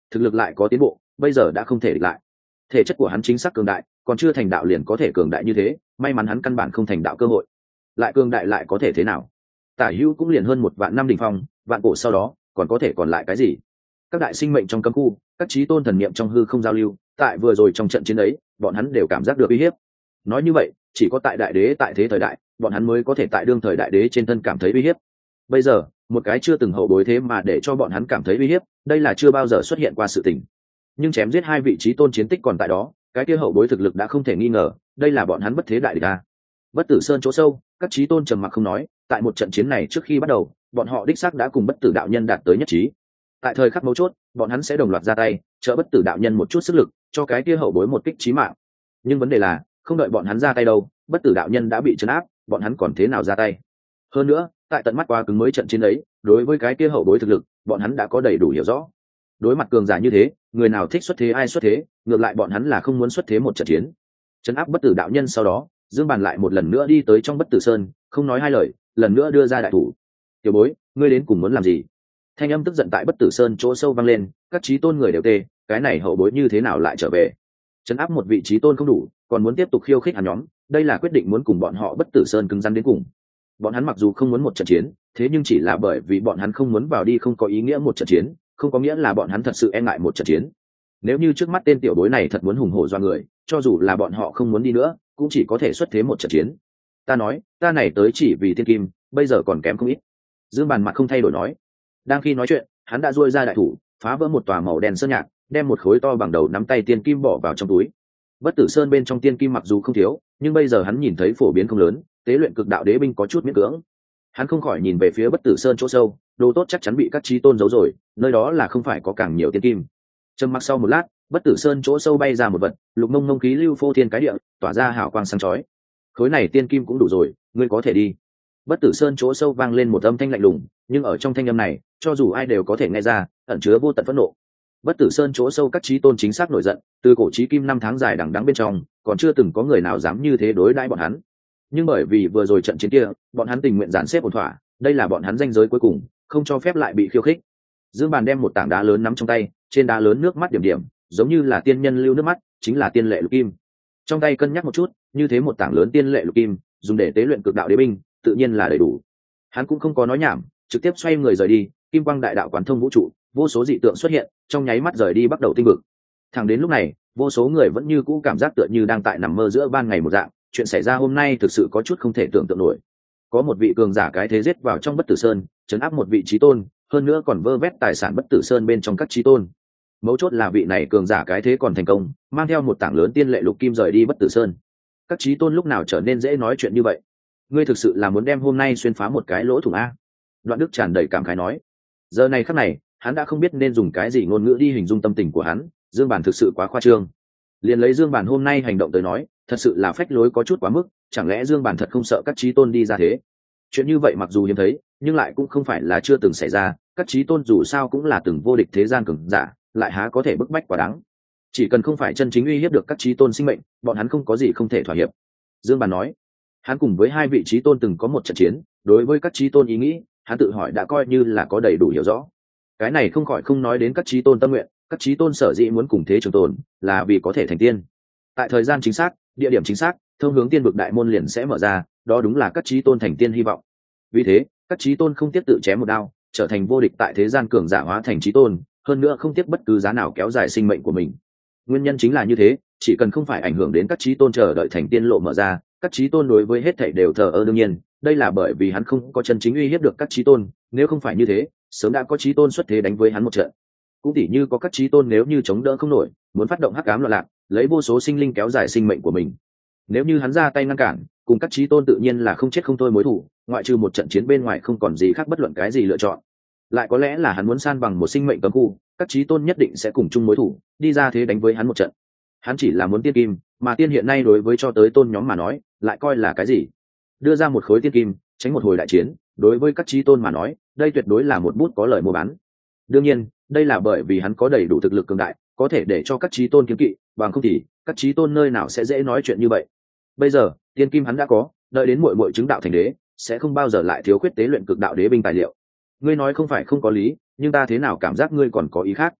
thực lực lại có tiến bộ, bây giờ đã không thể địch lại. Thể chất của hắn chính xác cường đại, còn chưa thành đạo liền có thể cường đại như thế, may mắn hắn căn bản không thành đạo cơ hội. Lại cường đại lại có thể thế nào? Tả hữu cũng liền hơn 1.000 năm đỉnh phong, vạn cổ sau đó còn có thể còn lại cái gì? Các đại sinh mệnh trong cấm khu, các chí tôn thần niệm trong hư không giao lưu, tại vừa rồi trong trận chiến ấy, bọn hắn đều cảm giác được uy hiếp. Nói như vậy, chỉ có tại đại đế tại thế thời đại, bọn hắn mới có thể tại đương thời đại đế trên thân cảm thấy uy hiếp. Bây giờ, một cái chưa từng hậu bối thế mà để cho bọn hắn cảm thấy uy hiếp, đây là chưa bao giờ xuất hiện qua sự tình. Nhưng chém giết hai vị chí tôn chiến tích còn tại đó, cái kia hậu bối thực lực đã không thể nghi ngờ, đây là bọn hắn bất thế đại địch a. Bất tử sơn chỗ sâu, các chí tôn trầm mặc không nói, tại một trận chiến này trước khi bắt đầu, bọn họ đích xác đã cùng bất tử đạo nhân đạt tới nhất trí. Tại thời khắc mấu chốt, bọn hắn sẽ đồng loạt ra tay, trợ bất tử đạo nhân một chút sức lực, cho cái kia hậu bối một kích chí mạng. Nhưng vấn đề là, không đợi bọn hắn ra tay đâu, bất tử đạo nhân đã bị trấn áp, bọn hắn còn thế nào ra tay? Hơn nữa, tại tận mắt qua cứng mới trận chiến ấy, đối với cái kia hậu bối thực lực, bọn hắn đã có đầy đủ hiểu rõ. Đối mặt cường giả như thế, người nào thích xuất thế ai xuất thế, ngược lại bọn hắn là không muốn xuất thế một trận chiến. Trấn áp bất tử đạo nhân sau đó, Dương Bàn lại một lần nữa đi tới trong bất tử sơn, không nói hai lời, lần nữa đưa ra đại thủ. Tiểu bối, ngươi đến cùng muốn làm gì? Thanh âm tức giận tại bất tử sơn chỗ sâu vang lên, các chí tôn người đều tê, cái này hậu bối như thế nào lại trở về? Trấn áp một vị chí tôn không đủ, còn muốn tiếp tục khiêu khích hắn nhóm, đây là quyết định muốn cùng bọn họ bất tử sơn cứng rắn đến cùng. Bọn hắn mặc dù không muốn một trận chiến, thế nhưng chỉ là bởi vì bọn hắn không muốn vào đi không có ý nghĩa một trận chiến, không có nghĩa là bọn hắn thật sự e ngại một trận chiến. Nếu như trước mắt tên tiểu bối này thật muốn hùng hổ doa người, cho dù là bọn họ không muốn đi nữa, cũng chỉ có thể xuất thế một trận chiến. Ta nói, ta này tới chỉ vì tiên kim, bây giờ còn kém không ít. Dương Bàn mặt không thay đổi nói. Đang khi nói chuyện, hắn đã duỗi ra đại thủ, phá vỡ một tòa màu đen sơn nhạc, đem một khối to bằng đầu nắm tay tiên kim bỏ vào trong túi. Bất tử sơn bên trong tiên kim mặc dù không thiếu, nhưng bây giờ hắn nhìn thấy phổ biến không lớn, tế luyện cực đạo đế binh có chút miễn cưỡng. Hắn không khỏi nhìn về phía bất tử sơn chỗ sâu, đồ tốt chắc chắn bị các chí tôn giấu rồi, nơi đó là không phải có càng nhiều tiên kim. Trầm mặc sau một lát, bất tử sơn chỗ sâu bay ra một vật, lục mông mông khí lưu phô thiên cái địa, tỏa ra hào quang sáng chói. Khối này tiên kim cũng đủ rồi, ngươi có thể đi. Bất tử sơn chỗ sâu vang lên một âm thanh lạnh lùng, nhưng ở trong thanh âm này, cho dù ai đều có thể nghe ra, ẩn chứa vô tận phẫn nộ. Bất tử sơn chỗ sâu các chí tôn chính xác nổi giận, từ cổ chí kim 5 tháng dài đằng đẵng bên trong, còn chưa từng có người nào dám như thế đối đãi bọn hắn. Nhưng bởi vì vừa rồi trận chiến kia, bọn hắn tình nguyện dàn xếp ổn thỏa, đây là bọn hắn ranh giới cuối cùng, không cho phép lại bị khiêu khích. Dương Bàn đem một tảng đá lớn nắm trong tay, trên đá lớn nước mắt điểm điểm, giống như là tiên nhân lưu nước mắt, chính là tiên lệ lục kim. Trong tay cân nhắc một chút, như thế một tảng lớn tiên lệ lục kim, dùng để tế luyện cực đạo đế binh, tự nhiên là đầy đủ. Hắn cũng không có nói nhảm, trực tiếp xoay người rời đi, kim quang đại đạo quán thông vũ trụ, vô số dị tượng xuất hiện, trong nháy mắt rời đi bắt đầu tinh vực. Thẳng đến lúc này, vô số người vẫn như cũ cảm giác tựa như đang tại nằm mơ giữa ban ngày một dạng, chuyện xảy ra hôm nay thực sự có chút không thể tưởng tượng nổi. Có một vị cường giả cái thế giết vào trong bất tử sơn, trấn áp một vị chí tôn, hơn nữa còn vơ vét tài sản bất tử sơn bên trong các chí tôn. Mấu chốt là vị này cường giả cái thế còn thành công, mang theo một tảng lớn tiên lệ lục kim rời đi bất tử sơn. Các chí tôn lúc nào trở nên dễ nói chuyện như vậy? Ngươi thực sự là muốn đem hôm nay xuyên phá một cái lỗ thủng a? Đoạn Đức tràn đầy cảm khái nói. Giờ này khắc này, hắn đã không biết nên dùng cái gì ngôn ngữ đi hình dung tâm tình của hắn. Dương Bàn thực sự quá khoa trương. Liền lấy Dương Bàn hôm nay hành động tới nói, thật sự là phách lối có chút quá mức. Chẳng lẽ Dương Bàn thật không sợ các chí tôn đi ra thế? Chuyện như vậy mặc dù hiếm thấy, nhưng lại cũng không phải là chưa từng xảy ra. Các chí tôn dù sao cũng là từng vô địch thế gian cường giả, lại há có thể bức bách quá đáng. Chỉ cần không phải chân chính uy hiếp được các chí tôn sinh mệnh, bọn hắn không có gì không thể thỏa hiệp. Dương Bàn nói. Hắn cùng với hai vị chí tôn từng có một trận chiến, đối với các chí tôn ý nghĩ, hắn tự hỏi đã coi như là có đầy đủ hiểu rõ. Cái này không khỏi không nói đến các chí tôn tâm nguyện, các chí tôn sở dĩ muốn cùng thế trường tồn, là vì có thể thành tiên. Tại thời gian chính xác, địa điểm chính xác, thông hướng tiên vực đại môn liền sẽ mở ra, đó đúng là các chí tôn thành tiên hy vọng. Vì thế, các chí tôn không tiếc tự chém một đao, trở thành vô địch tại thế gian cường giả hóa thành chí tôn, hơn nữa không tiếc bất cứ giá nào kéo dài sinh mệnh của mình. Nguyên nhân chính là như thế, chỉ cần không phải ảnh hưởng đến các chí tôn chờ đợi thành tiên lộ mở ra, các chí tôn đối với hết thảy đều thờ ơ đương nhiên, đây là bởi vì hắn không có chân chính uy hiếp được các chí tôn, nếu không phải như thế, sớm đã có chí tôn xuất thế đánh với hắn một trận. Cũng tỉ như có các chí tôn nếu như chống đỡ không nổi, muốn phát động hắc ám loạn lạc, lấy vô số sinh linh kéo dài sinh mệnh của mình. Nếu như hắn ra tay ngăn cản, cùng các chí tôn tự nhiên là không chết không thôi mối thủ, ngoại trừ một trận chiến bên ngoài không còn gì khác bất luận cái gì lựa chọn. Lại có lẽ là hắn muốn san bằng một sinh mệnh cấm khu, các chí tôn nhất định sẽ cùng chung mối thủ, đi ra thế đánh với hắn một trận. Hắn chỉ là muốn tiên kim, mà tiên hiện nay đối với cho tới tôn nhóm mà nói, lại coi là cái gì? Đưa ra một khối tiên kim, tránh một hồi đại chiến, đối với các chí tôn mà nói, đây tuyệt đối là một bút có lời mua bán. Đương nhiên, đây là bởi vì hắn có đầy đủ thực lực cường đại, có thể để cho các chí tôn kiếm kỵ, bằng không thì các chí tôn nơi nào sẽ dễ nói chuyện như vậy. Bây giờ, tiên kim hắn đã có, đợi đến muội muội chứng đạo thành đế, sẽ không bao giờ lại thiếu khuyết tế luyện cực đạo đế binh tài liệu. Ngươi nói không phải không có lý, nhưng ta thế nào cảm giác ngươi còn có ý khác?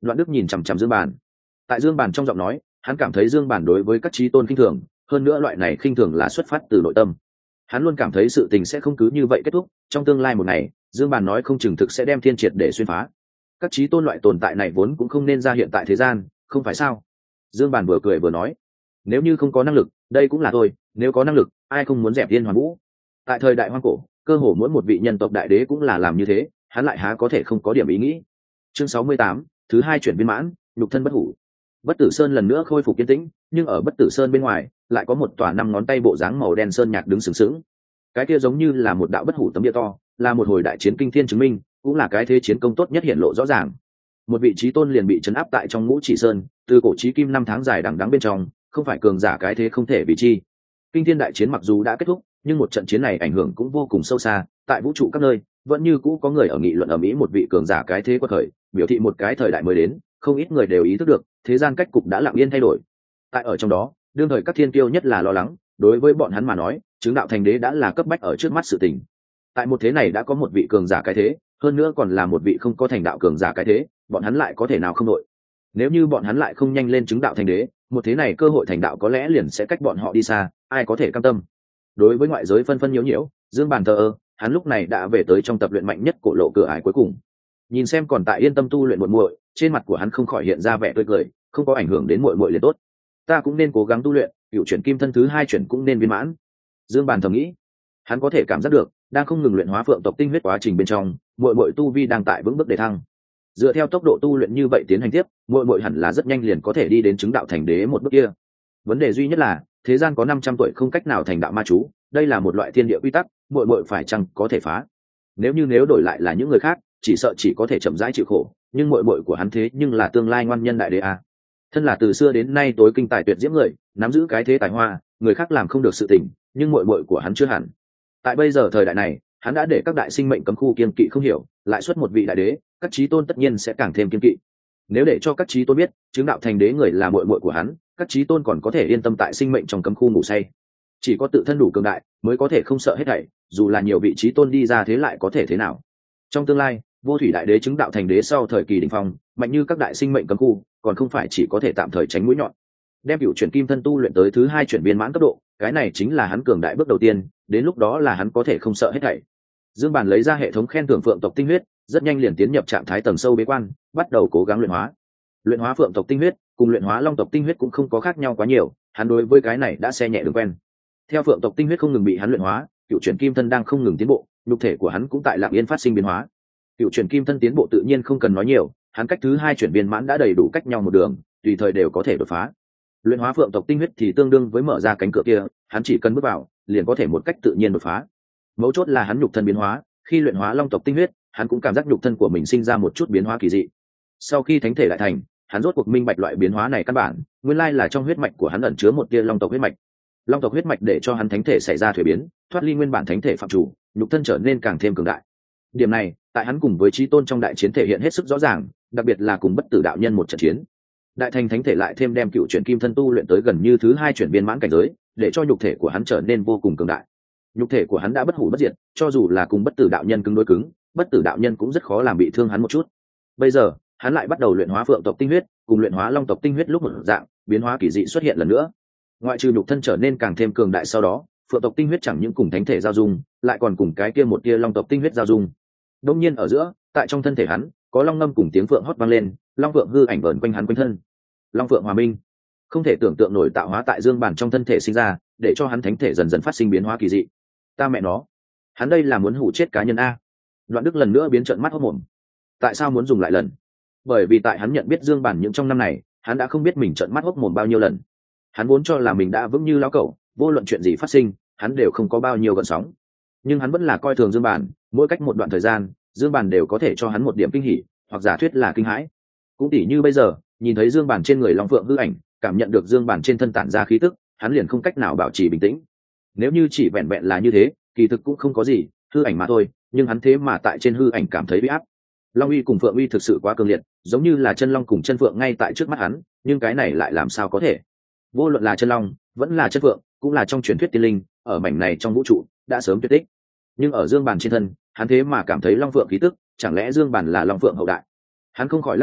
Đoạn Đức nhìn chằm chằm Dương Bản. Tại Dương Bản trong giọng nói, hắn cảm thấy Dương Bản đối với các chí tôn khinh thường, hơn nữa loại này khinh thường là xuất phát từ nội tâm. Hắn luôn cảm thấy sự tình sẽ không cứ như vậy kết thúc, trong tương lai một ngày, Dương Bản nói không chừng thực sẽ đem thiên triệt để xuyên phá. Các chí tôn loại tồn tại này vốn cũng không nên ra hiện tại thế gian, không phải sao? Dương Bản vừa cười vừa nói, nếu như không có năng lực, đây cũng là thôi, nếu có năng lực, ai không muốn dẹp Yên Hoàn Vũ? Tại thời đại hoang cổ, cơ hồ mỗi một vị nhân tộc đại đế cũng là làm như thế, hắn lại há có thể không có điểm ý nghĩ. Chương 68, thứ hai chuyển viên mãn, nhục thân bất hủ. Bất Tử Sơn lần nữa khôi phục yên tĩnh, nhưng ở Bất Tử Sơn bên ngoài lại có một tòa năm ngón tay bộ dáng màu đen sơn nhạc đứng sừng sững. Cái kia giống như là một đạo bất hủ tấm địa to, là một hồi đại chiến kinh thiên chứng minh, cũng là cái thế chiến công tốt nhất hiện lộ rõ ràng. Một vị trí tôn liền bị trấn áp tại trong Ngũ Chỉ Sơn, từ cổ chí kim 5 tháng dài đằng đẵng bên trong, không phải cường giả cái thế không thể bị chi. Kinh thiên đại chiến mặc dù đã kết thúc, nhưng một trận chiến này ảnh hưởng cũng vô cùng sâu xa, tại vũ trụ các nơi vẫn như cũ có người ở nghị luận ở Mỹ một vị cường giả cái thế quật khởi, biểu thị một cái thời đại mới đến, không ít người đều ý thức được thế gian cách cục đã lặng yên thay đổi. Tại ở trong đó, đương thời các thiên kiêu nhất là lo lắng, đối với bọn hắn mà nói, chứng đạo thành đế đã là cấp bách ở trước mắt sự tình. Tại một thế này đã có một vị cường giả cái thế, hơn nữa còn là một vị không có thành đạo cường giả cái thế, bọn hắn lại có thể nào không đội? Nếu như bọn hắn lại không nhanh lên chứng đạo thành đế, một thế này cơ hội thành đạo có lẽ liền sẽ cách bọn họ đi xa, ai có thể cam tâm? Đối với ngoại giới phân phân nhiễu nhiễu, Dương Bàn thờ ơ, hắn lúc này đã về tới trong tập luyện mạnh nhất cổ lộ cửa ải cuối cùng. Nhìn xem còn tại yên tâm tu luyện muội muội, trên mặt của hắn không khỏi hiện ra vẻ tươi cười, không có ảnh hưởng đến muội muội liền tốt. Ta cũng nên cố gắng tu luyện, cựu chuyển kim thân thứ hai chuyển cũng nên viên mãn. Dương Bàn thầm nghĩ, hắn có thể cảm giác được, đang không ngừng luyện hóa phượng tộc tinh huyết quá trình bên trong, muội muội tu vi đang tại vững bước đề thăng. Dựa theo tốc độ tu luyện như vậy tiến hành tiếp, muội muội hẳn là rất nhanh liền có thể đi đến chứng đạo thành đế một bước kia. Vấn đề duy nhất là, thế gian có 500 tuổi không cách nào thành đạo ma chú, đây là một loại thiên địa quy tắc, muội muội phải chăng có thể phá? Nếu đổi lại là những người khác, chỉ sợ chỉ có thể chậm rãi chịu khổ, nhưng muội muội của hắn thế nhưng là tương lai ngoan nhân đại đế a. Thân là từ xưa đến nay tối kinh tài tuyệt diễm người, nắm giữ cái thế tài hoa, người khác làm không được sự tình, nhưng muội muội của hắn chưa hẳn. Tại bây giờ thời đại này, hắn đã để các đại sinh mệnh cấm khu kiên kỵ không hiểu, lại xuất một vị đại đế, các chí tôn tất nhiên sẽ càng thêm kiên kỵ. Nếu để cho các chí tôn biết, chứng đạo thành đế người là muội muội của hắn, các chí tôn còn có thể yên tâm tại sinh mệnh trong cấm khu ngủ say. Chỉ có tự thân đủ cường đại mới có thể không sợ hết thảy, dù là nhiều vị chí tôn đi ra thế lại có thể thế nào? Trong tương lai, vô thủy đại đế chứng đạo thành đế sau thời kỳ đỉnh phong, mạnh như các đại sinh mệnh cấm khu, còn không phải chỉ có thể tạm thời tránh mũi nhọn. Đem cựu chuyển kim thân tu luyện tới thứ hai chuyển viên mãn cấp độ, cái này chính là hắn cường đại bước đầu tiên, đến lúc đó là hắn có thể không sợ hết thảy. Dương Bàn lấy ra hệ thống khen thưởng phượng tộc tinh huyết, rất nhanh liền tiến nhập trạng thái tầng sâu bế quan, bắt đầu cố gắng luyện hóa. Luyện hóa phượng tộc tinh huyết, cùng luyện hóa long tộc tinh huyết cũng không có khác nhau quá nhiều, hắn đối với cái này đã xe nhẹ đường quen. Theo phượng tộc tinh huyết không ngừng bị hắn luyện hóa, cựu chuyển kim thân đang không ngừng tiến bộ, nhục thể của hắn cũng tại lặng yên phát sinh biến hóa. Cựu chuyển kim thân tiến bộ tự nhiên không cần nói nhiều, hắn cách thứ hai chuyển viên mãn đã đầy đủ cách nhau một đường, tùy thời đều có thể đột phá. Luyện hóa phượng tộc tinh huyết thì tương đương với mở ra cánh cửa kia, hắn chỉ cần bước vào, liền có thể một cách tự nhiên đột phá. Mấu chốt là hắn nhục thân biến hóa, khi luyện hóa long tộc tinh huyết, hắn cũng cảm giác nhục thân của mình sinh ra một chút biến hóa kỳ dị. Sau khi thánh thể lại thành, hắn rốt cuộc minh bạch loại biến hóa này căn bản, nguyên lai là trong huyết mạch của hắn ẩn chứa một tia long tộc huyết mạch. Long tộc huyết mạch để cho hắn thánh thể xảy ra thuế biến, thoát ly nguyên bản thánh thể phạm chủ, nhục thân trở nên càng thêm cường đại. Điểm này, tại hắn cùng với chí tôn trong đại chiến thể hiện hết sức rõ ràng, đặc biệt là cùng bất tử đạo nhân một trận chiến. Đại thành thánh thể lại thêm đem cựu chuyển kim thân tu luyện tới gần như thứ hai chuyển viên mãn cảnh giới, để cho nhục thể của hắn trở nên vô cùng cường đại. Nhục thể của hắn đã bất hủ bất diệt, cho dù là cùng bất tử đạo nhân cứng đối cứng, bất tử đạo nhân cũng rất khó làm bị thương hắn một chút. Bây giờ, hắn lại bắt đầu luyện hóa phượng tộc tinh huyết, cùng luyện hóa long tộc tinh huyết lúc một dạng, biến hóa kỳ dị xuất hiện lần nữa. Ngoại trừ nhục thân trở nên càng thêm cường đại sau đó, phượng tộc tinh huyết chẳng những cùng thánh thể giao dung, lại còn cùng cái kia một tia long tộc tinh huyết giao dung. Đương nhiên ở giữa, tại trong thân thể hắn, có long ngâm cùng tiếng phượng hót vang lên, long phượng hư ảnh vờn quanh hắn quanh thân. Long phượng hòa minh, không thể tưởng tượng nổi tạo hóa tại dương bản trong thân thể sinh ra, để cho hắn thánh thể dần dần phát sinh biến hóa kỳ dị. Ta mẹ nó, hắn đây là muốn hủ chết cá nhân a. Đoạn Đức lần nữa biến trợn mắt hốt mồm. Tại sao muốn dùng lại lần? Bởi vì tại hắn nhận biết dương bản những trong năm này, hắn đã không biết mình trợn mắt hốt mồm bao nhiêu lần. Hắn vốn cho là mình đã vững như lão cẩu, vô luận chuyện gì phát sinh, hắn đều không có bao nhiêu gợn sóng. Nhưng hắn vẫn là coi thường dương bản, mỗi cách một đoạn thời gian, dương bản đều có thể cho hắn một điểm kinh hỉ, hoặc giả thuyết là kinh hãi. Cũng tỉ như bây giờ, nhìn thấy dương bản trên người long phượng hư ảnh, cảm nhận được dương bản trên thân tản ra khí tức, hắn liền không cách nào bảo trì bình tĩnh. Nếu như chỉ vẹn vẹn là như thế, kỳ thực cũng không có gì, hư ảnh mà thôi, nhưng hắn thế mà tại trên hư ảnh cảm thấy uy áp. Long uy cùng phượng uy thực sự quá cường liệt, giống như là chân long cùng chân phượng ngay tại trước mắt hắn, nhưng cái này lại làm sao có thể? Vô luận là chân long, vẫn là chân phượng, cũng là trong truyền thuyết tiên linh, ở mảnh này trong vũ trụ đã sớm tuyệt tích. Nhưng ở dương bản trên thân, hắn thế mà cảm thấy long phượng khí tức, chẳng lẽ dương bản là long phượng hậu đại? Hắn không khỏi lắc đầu,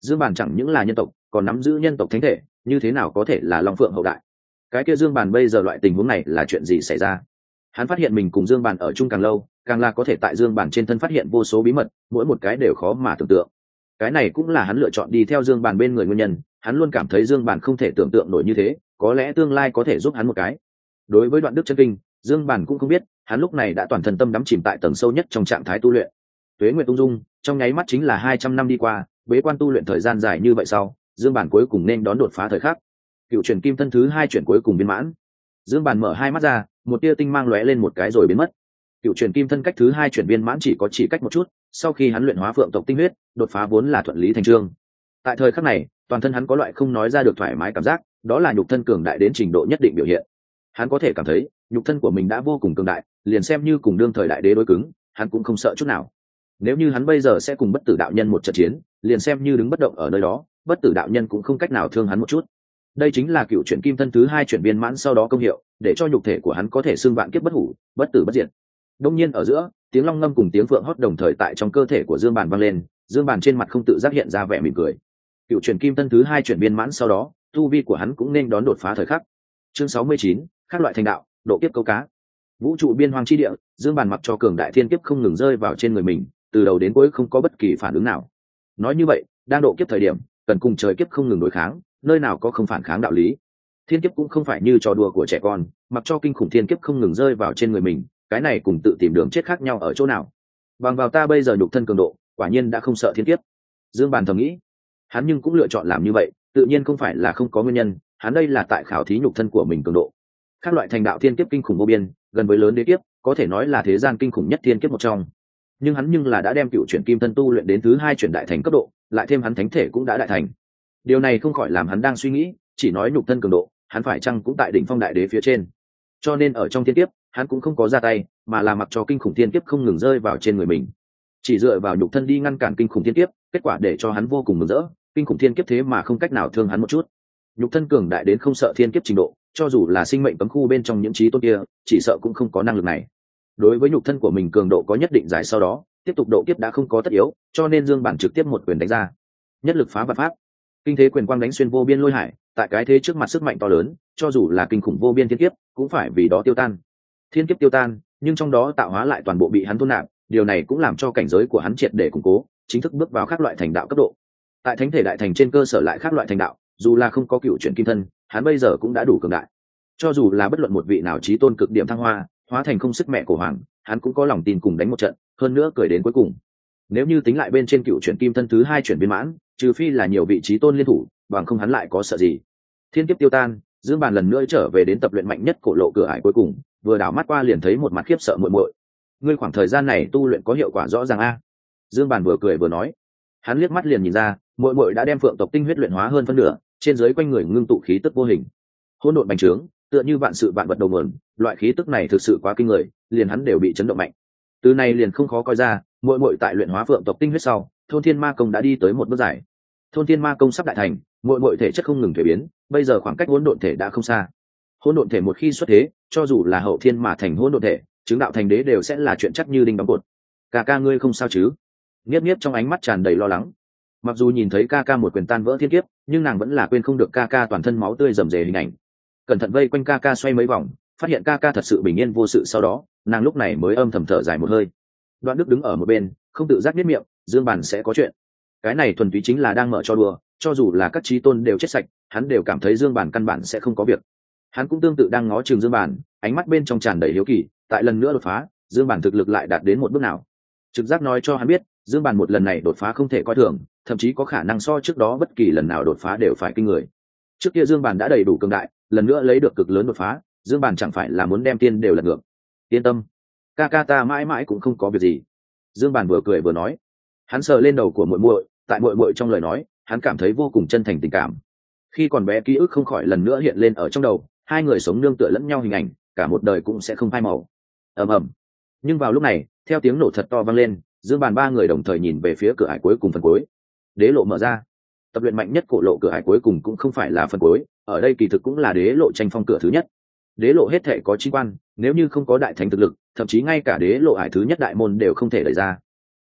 Dương Bàn chẳng những là nhân tộc, còn nắm giữ nhân tộc thánh thể, như thế nào có thể là Long Phượng hậu đại? Cái kia Dương Bàn bây giờ loại tình huống này là chuyện gì xảy ra? Hắn phát hiện mình cùng Dương Bàn ở chung càng lâu, càng là có thể tại Dương Bàn trên thân phát hiện vô số bí mật, mỗi một cái đều khó mà tưởng tượng. Cái này cũng là hắn lựa chọn đi theo Dương Bàn bên người nguyên nhân, hắn luôn cảm thấy Dương Bàn không thể tưởng tượng nổi như thế, có lẽ tương lai có thể giúp hắn một cái. Đối với đoạn đức chân kinh, Dương Bàn cũng không biết, hắn lúc này đã toàn thân tâm đắm chìm tại tầng sâu nhất trong trạng thái tu luyện. Tuế nguyệt ung dung, trong nháy mắt chính là 200 năm đi qua, bế quan tu luyện thời gian dài như vậy sau, Dương Bàn cuối cùng nên đón đột phá thời khắc. Cựu truyền kim thân thứ 2 chuyển cuối cùng viên mãn. Dương Bàn mở hai mắt ra, một tia tinh mang lóe lên một cái rồi biến mất. Cựu truyền kim thân cách thứ 2 chuyển viên mãn chỉ cách một chút, sau khi hắn luyện hóa phượng tộc tinh huyết, đột phá vốn là thuận lý thành chương. Tại thời khắc này, toàn thân hắn có loại không nói ra được thoải mái cảm giác, đó là nhục thân cường đại đến trình độ nhất định biểu hiện. Hắn có thể cảm thấy, nhục thân của mình đã vô cùng cường đại, liền xem như cùng đương thời đại đế đối cứng, hắn cũng không sợ chút nào. Nếu như hắn bây giờ sẽ cùng bất tử đạo nhân một trận chiến, liền xem như đứng bất động ở nơi đó, bất tử đạo nhân cũng không cách nào thương hắn một chút. Đây chính là cựu chuyển kim thân thứ 2 chuyển viên mãn sau đó công hiệu, để cho nhục thể của hắn có thể xưng vạn kiếp bất hủ, bất tử bất diệt. Đông nhiên ở giữa, tiếng long ngâm cùng tiếng phượng hót đồng thời tại trong cơ thể của Dương Bàn vang lên, Dương Bàn trên mặt không tự giác hiện ra vẻ mỉm cười. Cựu chuyển kim thân thứ 2 chuyển viên mãn sau đó, tu vi của hắn cũng nên đón đột phá thời khắc. Chương 69, các loại thành đạo, độ kiếp câu cá. Vũ trụ biên hoang chi địa, Dương Bàn mặc cho cường đại thiên kiếp không ngừng rơi vào trên người mình, từ đầu đến cuối không có bất kỳ phản ứng nào. Nói như vậy, đang độ kiếp thời điểm, cần cùng trời kiếp không ngừng đối kháng, nơi nào có không phản kháng đạo lý. Thiên kiếp cũng không phải như trò đùa của trẻ con, mặc cho kinh khủng thiên kiếp không ngừng rơi vào trên người mình, cái này cùng tự tìm đường chết khác nhau ở chỗ nào. Bằng vào ta bây giờ nhục thân cường độ, quả nhiên đã không sợ thiên kiếp. Dương Bàn thầm nghĩ. Hắn nhưng cũng lựa chọn làm như vậy, tự nhiên không phải là không có nguyên nhân, hắn đây là tại khảo thí nhục thân của mình cường độ. Các loại thành đạo thiên kiếp kinh khủng vô biên, gần với lớn đế kiếp, có thể nói là thế gian kinh khủng nhất thiên kiếp một trong. Nhưng hắn nhưng là đã đem cựu chuyển kim thân tu luyện đến thứ 2 chuyển đại thành cấp độ, lại thêm hắn thánh thể cũng đã đại thành. Điều này không khỏi làm hắn đang suy nghĩ, chỉ nói nhục thân cường độ, hắn phải chăng cũng tại đỉnh phong đại đế phía trên. Cho nên ở trong thiên kiếp, hắn cũng không có ra tay, mà là mặc cho kinh khủng thiên kiếp không ngừng rơi vào trên người mình. Chỉ dựa vào nhục thân đi ngăn cản kinh khủng thiên kiếp, kết quả để cho hắn vô cùng mừng rỡ, kinh khủng thiên kiếp thế mà không cách nào thương hắn một chút. Nhục thân cường đại đến không sợ thiên kiếp trình độ, cho dù là sinh mệnh cấm khu bên trong những trí tôn kia, chỉ sợ cũng không có năng lực này. Đối với nhục thân của mình cường độ có nhất định giải sau đó, tiếp tục độ kiếp đã không có tất yếu, cho nên Dương Bản trực tiếp một quyền đánh ra. Nhất lực phá vạn pháp. Kinh thế quyền quang đánh xuyên vô biên lôi hải, tại cái thế trước mặt sức mạnh to lớn, cho dù là kinh khủng vô biên thiên kiếp, cũng phải vì đó tiêu tan. Thiên kiếp tiêu tan, nhưng trong đó tạo hóa lại toàn bộ bị hắn thôn nạp, điều này cũng làm cho cảnh giới của hắn triệt để củng cố, chính thức bước vào các loại thành đạo cấp độ. Tại thánh thể đại thành trên cơ sở lại các loại thành đạo, dù là không có cựu chuyển kim thân, hắn bây giờ cũng đã đủ cường đại. Cho dù là bất luận một vị nào chí tôn cực điểm thăng hoa, hóa thành không sức mẹ của hoàng, hắn cũng có lòng tin cùng đánh một trận, hơn nữa cười đến cuối cùng. Nếu như tính lại bên trên cựu chuyển kim thân thứ 2 chuyển viên mãn, trừ phi là nhiều vị chí tôn liên thủ, bằng không hắn lại có sợ gì. Thiên kiếp tiêu tan, Dương Bàn lần nữa trở về đến tập luyện mạnh nhất cổ lộ cửa ải cuối cùng, vừa đảo mắt qua liền thấy một mặt khiếp sợ muội muội. Ngươi khoảng thời gian này tu luyện có hiệu quả rõ ràng a. Dương Bàn vừa cười vừa nói. Hắn liếc mắt liền nhìn ra, muội muội đã đem phượng tộc tinh huyết luyện hóa hơn phân nửa, trên dưới quanh người ngưng tụ khí tức vô hình. Hỗn độn bành trướng, tựa như vạn sự vạn vật đầu nguồn, loại khí tức này thực sự quá kinh người, liền hắn đều bị chấn động mạnh. Từ này liền không khó coi ra, muội muội tại luyện hóa phượng tộc tinh huyết sau, thôn thiên ma công đã đi tới một bước giải. Thôn thiên ma công sắp đại thành, muội muội thể chất không ngừng thay biến, bây giờ khoảng cách hỗn độn thể đã không xa. Hỗn độn thể một khi xuất thế, cho dù là hậu thiên mà thành hỗn độn thể, chứng đạo thành đế đều sẽ là chuyện chắc như đinh đóng cột. Ca ca ngươi không sao chứ? Niếp Niếp trong ánh mắt tràn đầy lo lắng. Mặc dù nhìn thấy ca ca một quyền tan vỡ thiên kiếp, nhưng nàng vẫn là quên không được ca ca toàn thân máu tươi rầm rề hình ảnh. Cẩn thận vây quanh ca ca xoay mấy vòng, phát hiện ca ca thật sự bình yên vô sự, sau đó nàng lúc này mới âm thầm thở dài một hơi. Đoạn Đức đứng ở một bên, không tự giác biết miệng, Dương Bàn sẽ có chuyện. Cái này thuần túy chính là đang mở cho đùa, cho dù là các chí tôn đều chết sạch, hắn đều cảm thấy Dương Bàn căn bản sẽ không có việc. Hắn cũng tương tự đang ngó chừng Dương Bàn, ánh mắt bên trong tràn đầy hiếu kỳ, tại lần nữa đột phá, Dương Bàn thực lực lại đạt đến một bước nào. Trực giác nói cho hắn biết, Dương Bàn một lần này đột phá không thể coi thường, thậm chí có khả năng so trước đó bất kỳ lần nào đột phá đều phải kinh người. Trước kia Dương Bàn đã đầy đủ cường đại, lần nữa lấy được cực lớn đột phá, Dương Bàn chẳng phải là muốn đem tiên đều lật ngược. Yên tâm, ca ca ta mãi mãi cũng không có việc gì. Dương Bàn vừa cười vừa nói. Hắn sờ lên đầu của muội muội, tại muội muội trong lời nói, hắn cảm thấy vô cùng chân thành tình cảm. Khi còn bé ký ức không khỏi lần nữa hiện lên ở trong đầu, hai người sống nương tựa lẫn nhau hình ảnh, cả một đời cũng sẽ không phai màu. Ầm ầm. Nhưng vào lúc này, theo tiếng nổ thật to vang lên, Dương Bàn ba người đồng thời nhìn về phía cửa ải cuối cùng phần cuối. Đế lộ mở ra. Tập luyện mạnh nhất cổ lộ cửa ải cuối cùng cũng không phải là phần cuối, ở đây kỳ thực cũng là đế lộ tranh phong cửa thứ nhất. Đế lộ hết thể có 9 quan, nếu như không có đại thánh thực lực, thậm chí ngay cả đế lộ ải thứ nhất đại môn đều không thể đẩy ra.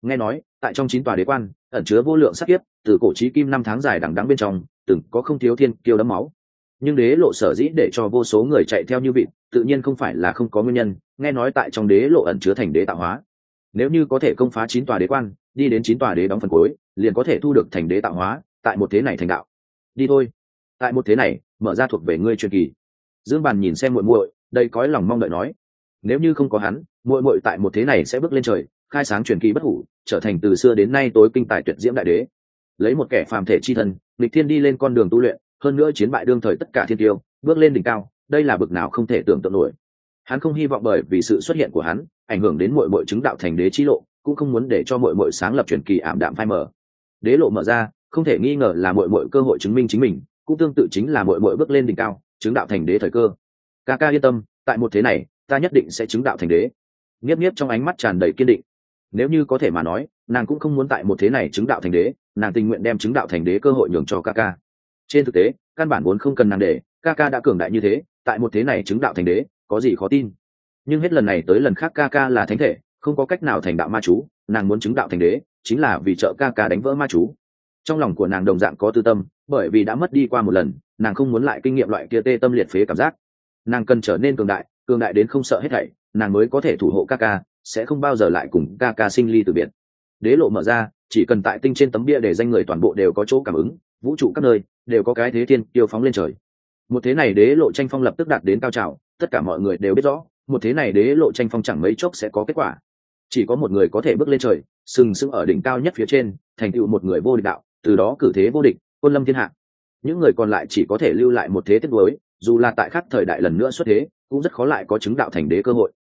nghe nói tại trong 9 tòa đế quan ẩn chứa vô lượng sát kiếp, từ cổ chí kim năm tháng dài đằng đẵng bên trong từng có không thiếu thiên kiêu đẫm máu. Nhưng đế lộ sở dĩ để cho vô số người chạy theo như vịt, tự nhiên không phải là không có nguyên nhân. Nghe nói tại trong đế lộ ẩn chứa thành đế tạo hóa, nếu như có thể công phá 9 tòa đế quan, đi đến 9 tòa đế đóng phần cuối, liền có thể thu được thành đế tạo hóa, tại một thế này thành đạo. Đi thôi, tại một thế này mở ra thuộc về ngươi truyền kỳ. Dương Bàn nhìn xem muội muội, đầy cõi lòng mong đợi nói, nếu như không có hắn, muội muội tại một thế này sẽ bước lên trời, khai sáng truyền kỳ bất hủ, trở thành từ xưa đến nay tối kinh tài tuyệt diễm đại đế. Lấy một kẻ phàm thể chi thân, nghịch thiên đi lên con đường tu luyện, hơn nữa chiến bại đương thời tất cả thiên tiêu, bước lên đỉnh cao, đây là bực nào không thể tưởng tượng nổi. Hắn không hy vọng bởi vì sự xuất hiện của hắn ảnh hưởng đến muội muội chứng đạo thành đế chi lộ, cũng không muốn để cho muội muội sáng lập truyền kỳ ảm đạm phai mờ. Đế lộ mở ra, không thể nghi ngờ là muội muội cơ hội chứng minh chính mình, cũng tương tự chính là muội muội bước lên đỉnh cao, chứng đạo thành đế thời cơ. Ca ca yên tâm, tại một thế này, ta nhất định sẽ chứng đạo thành đế. Niếp Niếp trong ánh mắt tràn đầy kiên định. Nếu như có thể mà nói, nàng cũng không muốn tại một thế này chứng đạo thành đế, nàng tình nguyện đem chứng đạo thành đế cơ hội nhường cho ca ca. Trên thực tế, căn bản vốn không cần nàng để, ca ca đã cường đại như thế, tại một thế này chứng đạo thành đế, có gì khó tin. Nhưng hết lần này tới lần khác ca ca là thánh thể, không có cách nào thành đạo ma chú, nàng muốn chứng đạo thành đế, chính là vì trợ ca ca đánh vỡ ma chú. Trong lòng của nàng đồng dạng có tư tâm, bởi vì đã mất đi qua một lần, nàng không muốn lại kinh nghiệm loại kia tê tâm liệt phế cảm giác. Nàng cần trở nên cường đại đến không sợ hết thảy, nàng mới có thể thủ hộ ca ca, sẽ không bao giờ lại cùng ca ca sinh ly từ biệt. Đế lộ mở ra, chỉ cần tại tinh trên tấm bia để danh người toàn bộ đều có chỗ cảm ứng, vũ trụ các nơi đều có cái thế thiên tiêu phóng lên trời. Một thế này đế lộ tranh phong lập tức đạt đến cao trào, tất cả mọi người đều biết rõ, một thế này đế lộ tranh phong chẳng mấy chốc sẽ có kết quả. Chỉ có một người có thể bước lên trời, sừng sững ở đỉnh cao nhất phía trên, thành tựu một người vô địch đạo, từ đó cử thế vô địch, quân lâm thiên hạ. Những người còn lại chỉ có thể lưu lại một thế tiếc nuối, dù là tại khác thời đại lần nữa xuất thế, cũng rất khó lại có chứng đạo thành đế cơ hội.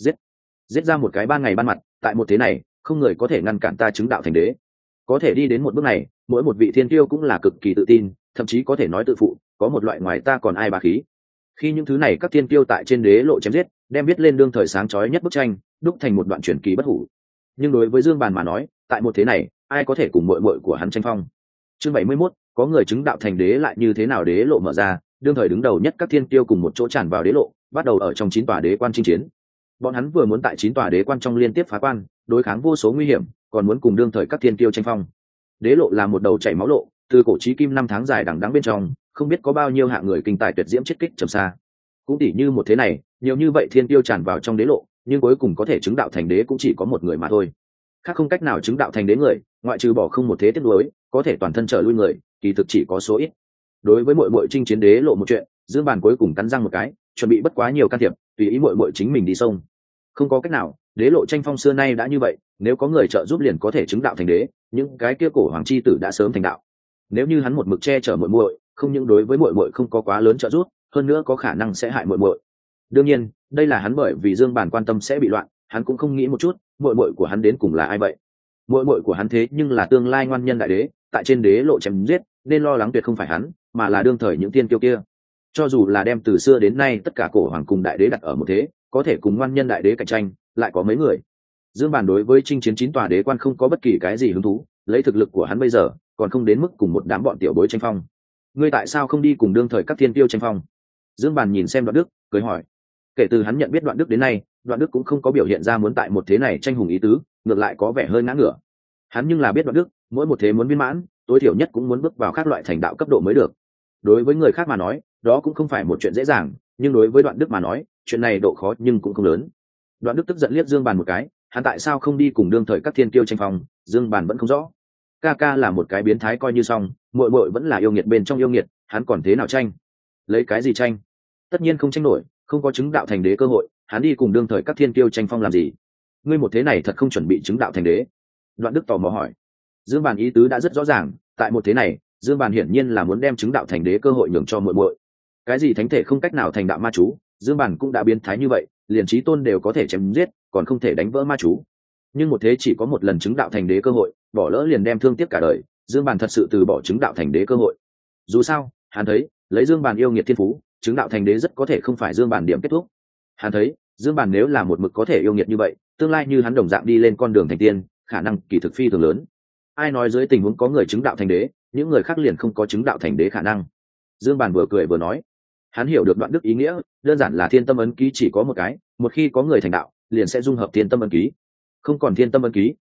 Giết ra một cái ban ngày ban mặt, tại một thế này, không người có thể ngăn cản ta chứng đạo thành đế. Có thể đi đến một bước này, mỗi một vị thiên tiêu cũng là cực kỳ tự tin, thậm chí có thể nói tự phụ, có một loại ngoài ta còn ai bá khí. Khi những thứ này các thiên tiêu tại trên đế lộ chém giết, đem viết lên đương thời sáng chói nhất bức tranh, đúc thành một đoạn truyền kỳ bất hủ. Nhưng đối với Dương Bàn mà nói, tại một thế này, ai có thể cùng muội muội của hắn tranh phong? Chương 71, có người chứng đạo thành đế lại như thế nào? Đế lộ mở ra, đương thời đứng đầu nhất các thiên tiêu cùng một chỗ tràn vào đế lộ, bắt đầu ở trong 9 tòa đế quan chinh chiến. Bọn hắn vừa muốn tại 9 tòa đế quan trong liên tiếp phá quan, đối kháng vô số nguy hiểm, còn muốn cùng đương thời các thiên tiêu tranh phong. Đế lộ là một đầu chảy máu lộ, từ cổ chí kim năm tháng dài đằng đẵng bên trong, không biết có bao nhiêu hạng người kinh tài tuyệt diễm chết kích trầm xa. Cũng tỉ như một thế này, nhiều như vậy thiên tiêu tràn vào trong đế lộ, nhưng cuối cùng có thể chứng đạo thành đế cũng chỉ có một người mà thôi. Khác không cách nào chứng đạo thành đế người, ngoại trừ bỏ không một thế tiếp nối, có thể toàn thân trở lui người, kỳ thực chỉ có số ít. Đối với muội chinh chiến đế lộ một chuyện, Dương Bàn cuối cùng cắn răng một cái, chuẩn bị bất quá nhiều can thiệp, tùy ý muội chính mình đi sông. Không có cách nào, đế lộ tranh phong xưa nay đã như vậy, nếu có người trợ giúp liền có thể chứng đạo thành đế, những cái kia cổ hoàng chi tử đã sớm thành đạo. Nếu như hắn một mực che chở muội, không những đối với muội không có quá lớn trợ giúp, hơn nữa có khả năng sẽ hại muội. Đương nhiên, đây là hắn bởi vì Dương Bàn quan tâm sẽ bị loạn, hắn cũng không nghĩ một chút, muội của hắn đến cùng là ai vậy? Muội của hắn thế nhưng là tương lai ngoan nhân đại đế, tại trên đế lộ chém giết, nên lo lắng tuyệt không phải hắn, mà là đương thời những tiên kiêu kia. Cho dù là đem từ xưa đến nay tất cả cổ hoàng cùng đại đế đặt ở một thế, có thể cùng ngoan nhân đại đế cạnh tranh, lại có mấy người. Dương Bàn đối với chinh chiến 9 tòa đế quan không có bất kỳ cái gì hứng thú, lấy thực lực của hắn bây giờ, còn không đến mức cùng một đám bọn tiểu bối tranh phong. Ngươi tại sao không đi cùng đương thời các thiên tiêu tranh phong? Dương Bàn nhìn xem Đoạn Đức, cười hỏi. Kể từ hắn nhận biết Đoạn Đức đến nay, Đoạn Đức cũng không có biểu hiện ra muốn tại một thế này tranh hùng ý tứ, ngược lại có vẻ hơi ngã ngửa. Hắn nhưng là biết Đoạn Đức, mỗi một thế muốn viên mãn, tối thiểu nhất cũng muốn bước vào các loại thành đạo cấp độ mới được. Đối với người khác mà nói, đó cũng không phải một chuyện dễ dàng, nhưng đối với Đoạn Đức mà nói, chuyện này độ khó nhưng cũng không lớn. Đoạn Đức tức giận liếc Dương Bàn một cái, hắn tại sao không đi cùng đương thời các thiên kiêu tranh phong? Dương Bàn vẫn không rõ. Ca ca là một cái biến thái coi như xong, muội vẫn là yêu nghiệt bên trong yêu nghiệt, hắn còn thế nào tranh? Lấy cái gì tranh? Tất nhiên không tranh nổi, không có chứng đạo thành đế cơ hội, hắn đi cùng đương thời các thiên kiêu tranh phong làm gì? Ngươi một thế này thật không chuẩn bị chứng đạo thành đế? Đoạn Đức tò mò hỏi. Dương Bàn ý tứ đã rất rõ ràng, tại một thế này, Dương Bàn hiển nhiên là muốn đem chứng đạo thành đế cơ hội nhường cho muội. Cái gì thánh thể không cách nào thành đạo ma chú, Dương Bàn cũng đã biến thái như vậy, liền chí tôn đều có thể chém giết, còn không thể đánh vỡ ma chú. Nhưng một thế chỉ có một lần chứng đạo thành đế cơ hội, bỏ lỡ liền đem thương tiếc cả đời, Dương Bàn thật sự từ bỏ chứng đạo thành đế cơ hội. Dù sao, hắn thấy, lấy Dương Bàn yêu nghiệt thiên phú, chứng đạo thành đế rất có thể không phải Dương Bàn điểm kết thúc. Hắn thấy, Dương Bàn nếu là một mực có thể yêu nghiệt như vậy, tương lai như hắn đồng dạng đi lên con đường thành tiên, khả năng kỳ thực phi thường lớn. Ai nói dưới tình huống có người chứng đạo thành đế, những người khác liền không có chứng đạo thành đế khả năng. Dương Bàn vừa cười vừa nói. Hắn hiểu được Đoạn Đức ý nghĩa, đơn giản là thiên tâm ấn ký chỉ có một cái, một khi có người thành đạo, liền sẽ dung hợp thiên tâm ấn ký. Không còn thiên tâm ấn ký,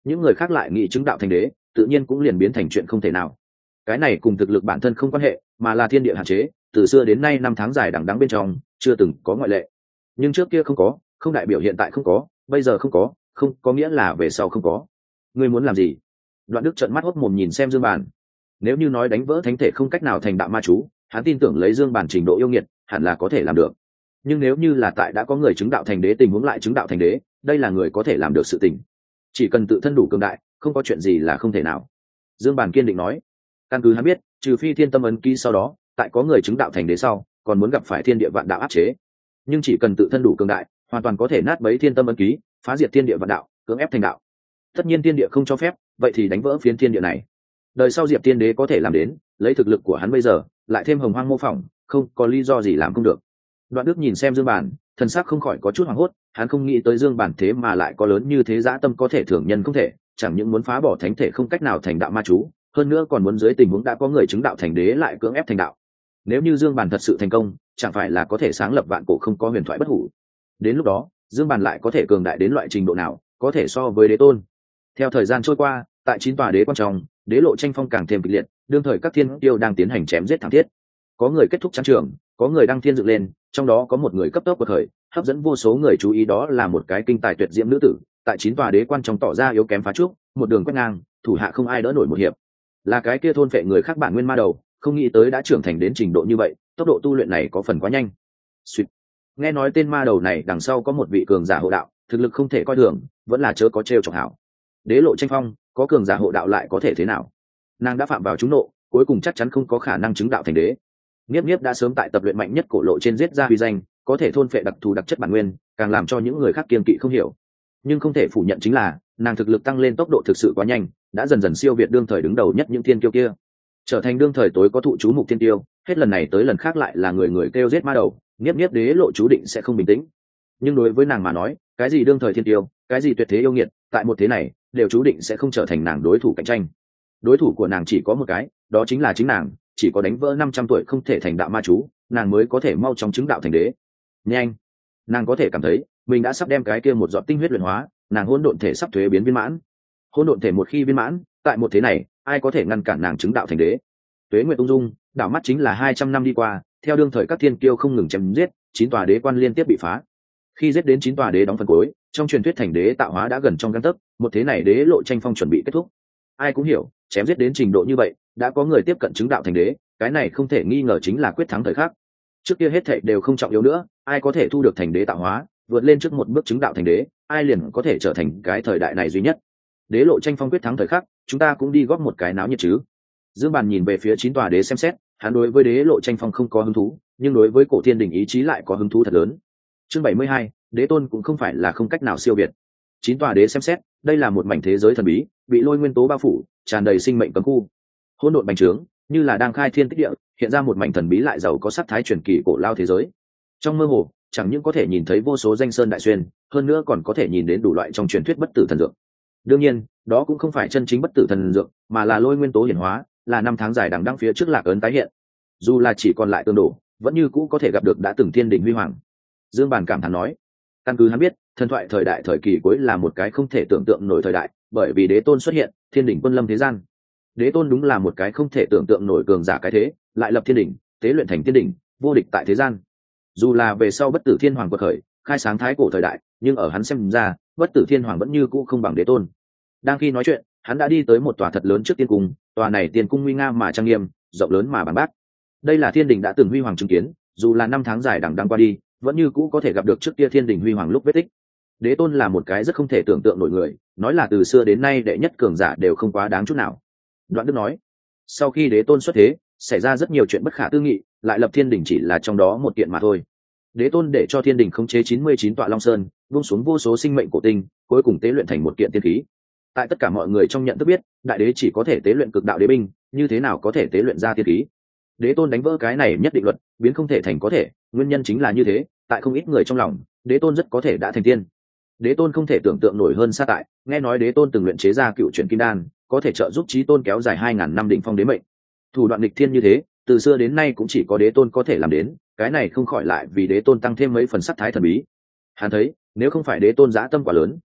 những người khác lại nghĩ chứng đạo thành đế, tự nhiên cũng liền biến thành chuyện không thể nào. Cái này cùng thực lực bản thân không quan hệ, mà là thiên địa hạn chế, từ xưa đến nay năm tháng dài đằng đẵng bên trong chưa từng có ngoại lệ. Nhưng trước kia không có, không đại biểu hiện tại không có, bây giờ không có, không có nghĩa là về sau không có. Ngươi muốn làm gì? Đoạn Đức trợn mắt hốt mồm nhìn xem Dương Bản. Nếu như nói đánh vỡ thánh thể không cách nào thành đạo ma chú, hắn tin tưởng lấy Dương Bản trình độ yêu nghiệt, hẳn là có thể làm được. Nhưng nếu như là tại đã có người chứng đạo thành đế tình huống lại chứng đạo thành đế, đây là người có thể làm được sự tình. Chỉ cần tự thân đủ cường đại, không có chuyện gì là không thể nào. Dương Bản kiên định nói. Căn cứ hắn biết, trừ phi thiên tâm ấn ký sau đó, tại có người chứng đạo thành đế sau, còn muốn gặp phải thiên địa vạn đạo áp chế. Nhưng chỉ cần tự thân đủ cường đại, hoàn toàn có thể nát bấy thiên tâm ấn ký, phá diệt thiên địa vạn đạo, cưỡng ép thành đạo. Tất nhiên thiên địa không cho phép, vậy thì đánh vỡ phiến thiên địa này. Đời sau Diệp Tiên Đế có thể làm đến, lấy thực lực của hắn bây giờ, lại thêm Hồng Hoang mô phỏng, không có lý do gì làm không được. Đoạn Đức nhìn xem Dương Bản, thần sắc không khỏi có chút hoảng hốt, hắn không nghĩ tới Dương Bản thế mà lại có lớn như thế dã tâm có thể thường nhân không thể, chẳng những muốn phá bỏ thánh thể không cách nào thành đạo ma chú, hơn nữa còn muốn dưới tình huống đã có người chứng đạo thành đế lại cưỡng ép thành đạo. Nếu như Dương Bản thật sự thành công, chẳng phải là có thể sáng lập vạn cổ không có huyền thoại bất hủ. Đến lúc đó, Dương Bản lại có thể cường đại đến loại trình độ nào, có thể so với đế tôn. Theo thời gian trôi qua, tại 9 tòa đế quan trọng, đế lộ tranh phong càng thêm kịch liệt, đương thời các thiên tiêu đang tiến hành chém giết thảm thiết. Có người kết thúc trang trường, có người đăng thiên dựng lên, trong đó có một người cấp tốc bậc khởi, hấp dẫn vô số người chú ý, đó là một cái kinh tài tuyệt diễm nữ tử, tại 9 tòa đế quan trong tỏ ra yếu kém phá trúc, một đường quét ngang, thủ hạ không ai đỡ nổi một hiệp. Là cái kia thôn phệ người khác bản nguyên ma đầu, không nghĩ tới đã trưởng thành đến trình độ như vậy, tốc độ tu luyện này có phần quá nhanh. Sweet. Nghe nói tên ma đầu này đằng sau có một vị cường giả hộ đạo, thực lực không thể coi thường, vẫn là chớ có trêu chọc hảo. Đế lộ tranh phong, có cường giả hộ đạo lại có thể thế nào? Nàng đã phạm vào trúng nộ, cuối cùng chắc chắn không có khả năng chứng đạo thành đế. Niếp Niếp đã sớm tại tập luyện mạnh nhất cổ lộ trên giết ra uy danh, có thể thôn phệ đặc thù đặc chất bản nguyên, càng làm cho những người khác kiêng kỵ không hiểu. Nhưng không thể phủ nhận chính là, nàng thực lực tăng lên tốc độ thực sự quá nhanh, đã dần dần siêu việt đương thời đứng đầu nhất những thiên kiêu kia, trở thành đương thời tối có thụ chú mục thiên tiêu. Hết lần này tới lần khác lại là người người kêu giết ma đầu, Niếp Niếp đế lộ chú định sẽ không bình tĩnh. Nhưng đối với nàng mà nói, cái gì đương thời thiên tiêu, cái gì tuyệt thế yêu nghiệt, tại một thế này đều chú định sẽ không trở thành nàng đối thủ cạnh tranh. Đối thủ của nàng chỉ có một cái, đó chính là chính nàng. Chỉ có đánh vỡ 500 tuổi không thể thành đạo ma chú, nàng mới có thể mau chóng chứng đạo thành đế. Nhanh, nàng có thể cảm thấy mình đã sắp đem cái kia một giọt tinh huyết luyện hóa, nàng hỗn độn thể sắp thuế biến viên mãn. Hỗn độn thể một khi viên mãn, tại một thế này ai có thể ngăn cản nàng chứng đạo thành đế? Tuế nguyệt ung dung, đảo mắt chính là 200 năm đi qua, theo đương thời các thiên kiêu không ngừng chém giết, 9 tòa đế quan liên tiếp bị phá. Khi giết đến 9 tòa đế đóng phần cuối, trong truyền thuyết thành đế tạo hóa đã gần trong gang tấc, một thế này đế lộ tranh phong chuẩn bị kết thúc. Ai cũng hiểu, chém giết đến trình độ như vậy, đã có người tiếp cận chứng đạo thành đế, cái này không thể nghi ngờ chính là quyết thắng thời khắc. Trước kia hết thảy đều không trọng yếu nữa, ai có thể thu được thành đế tạo hóa, vượt lên trước một bước chứng đạo thành đế, ai liền có thể trở thành cái thời đại này duy nhất. Đế lộ tranh phong quyết thắng thời khắc, chúng ta cũng đi góp một cái náo nhiệt chứ? Dương Bàn nhìn về phía 9 tòa đế xem xét, hắn đối với đế lộ tranh phong không có hứng thú, nhưng đối với cổ thiên đình ý chí lại có hứng thú thật lớn. Chương 72, đế tôn cũng không phải là không cách nào siêu việt. 9 tòa đế xem xét, đây là một mảnh thế giới thần bí, bị lôi nguyên tố bao phủ, tràn đầy sinh mệnh cấm khu. Hỗn độn bành trướng, như là đang khai thiên tích địa, hiện ra một mảnh thần bí lại giàu có sắc thái truyền kỳ cổ lao thế giới. Trong mơ hồ, chẳng những có thể nhìn thấy vô số danh sơn đại xuyên, hơn nữa còn có thể nhìn đến đủ loại trong truyền thuyết bất tử thần dược. Đương nhiên, đó cũng không phải chân chính bất tử thần dược, mà là lôi nguyên tố hiển hóa, là năm tháng dài đằng đẵng phía trước lạc ấn tái hiện. Dù là chỉ còn lại tương đổ, vẫn như cũ có thể gặp được đã từng thiên đỉnh huy hoàng. Dương Bàn cảm thán nói, căn cứ hắn biết, thần thoại thời đại thời kỳ cuối là một cái không thể tưởng tượng nổi thời đại, bởi vì đế tôn xuất hiện, thiên đỉnh quân lâm thế gian. Đế tôn đúng là một cái không thể tưởng tượng nổi cường giả cái thế, lại lập thiên đỉnh, tế luyện thành thiên đỉnh, vô địch tại thế gian. Dù là về sau bất tử thiên hoàng quật khởi, khai sáng thái cổ thời đại, nhưng ở hắn xem ra, bất tử thiên hoàng vẫn như cũ không bằng đế tôn. Đang khi nói chuyện, hắn đã đi tới một tòa thật lớn trước tiên cung, tòa này tiên cung nguy nga mà trang nghiêm, rộng lớn mà bằng bác. Đây là thiên đình đã từng huy hoàng chứng kiến, dù là năm tháng dài đằng đẵng qua đi, vẫn như cũ có thể gặp được trước kia thiên đình huy hoàng lúc vết tích. Đế tôn là một cái rất không thể tưởng tượng nổi người, nói là từ xưa đến nay đệ nhất cường giả đều không quá đáng chút nào. Đoạn Đức nói, sau khi đế tôn xuất thế, xảy ra rất nhiều chuyện bất khả tư nghị, lại lập thiên đình chỉ là trong đó một kiện mà thôi. Đế tôn để cho thiên đình khống chế 99 tọa long sơn, buông xuống vô số sinh mệnh cổ tinh, cuối cùng tế luyện thành một kiện tiên khí. Tại tất cả mọi người trong nhận thức biết, đại đế chỉ có thể tế luyện cực đạo đế binh, như thế nào có thể tế luyện ra tiên khí? Đế tôn đánh vỡ cái này nhất định luật, biến không thể thành có thể, nguyên nhân chính là như thế, tại không ít người trong lòng, đế tôn rất có thể đã thành tiên. Đế tôn không thể tưởng tượng nổi hơn xa tại, nghe nói đế tôn từng luyện chế ra cựu chuyển kim đan, có thể trợ giúp chí tôn kéo dài 2000 năm đỉnh phong đế mệnh. Thủ đoạn nghịch thiên như thế, từ xưa đến nay cũng chỉ có đế tôn có thể làm đến, cái này không khỏi lại vì đế tôn tăng thêm mấy phần sắc thái thần bí. Hắn thấy, nếu không phải đế tôn dã tâm quá lớn,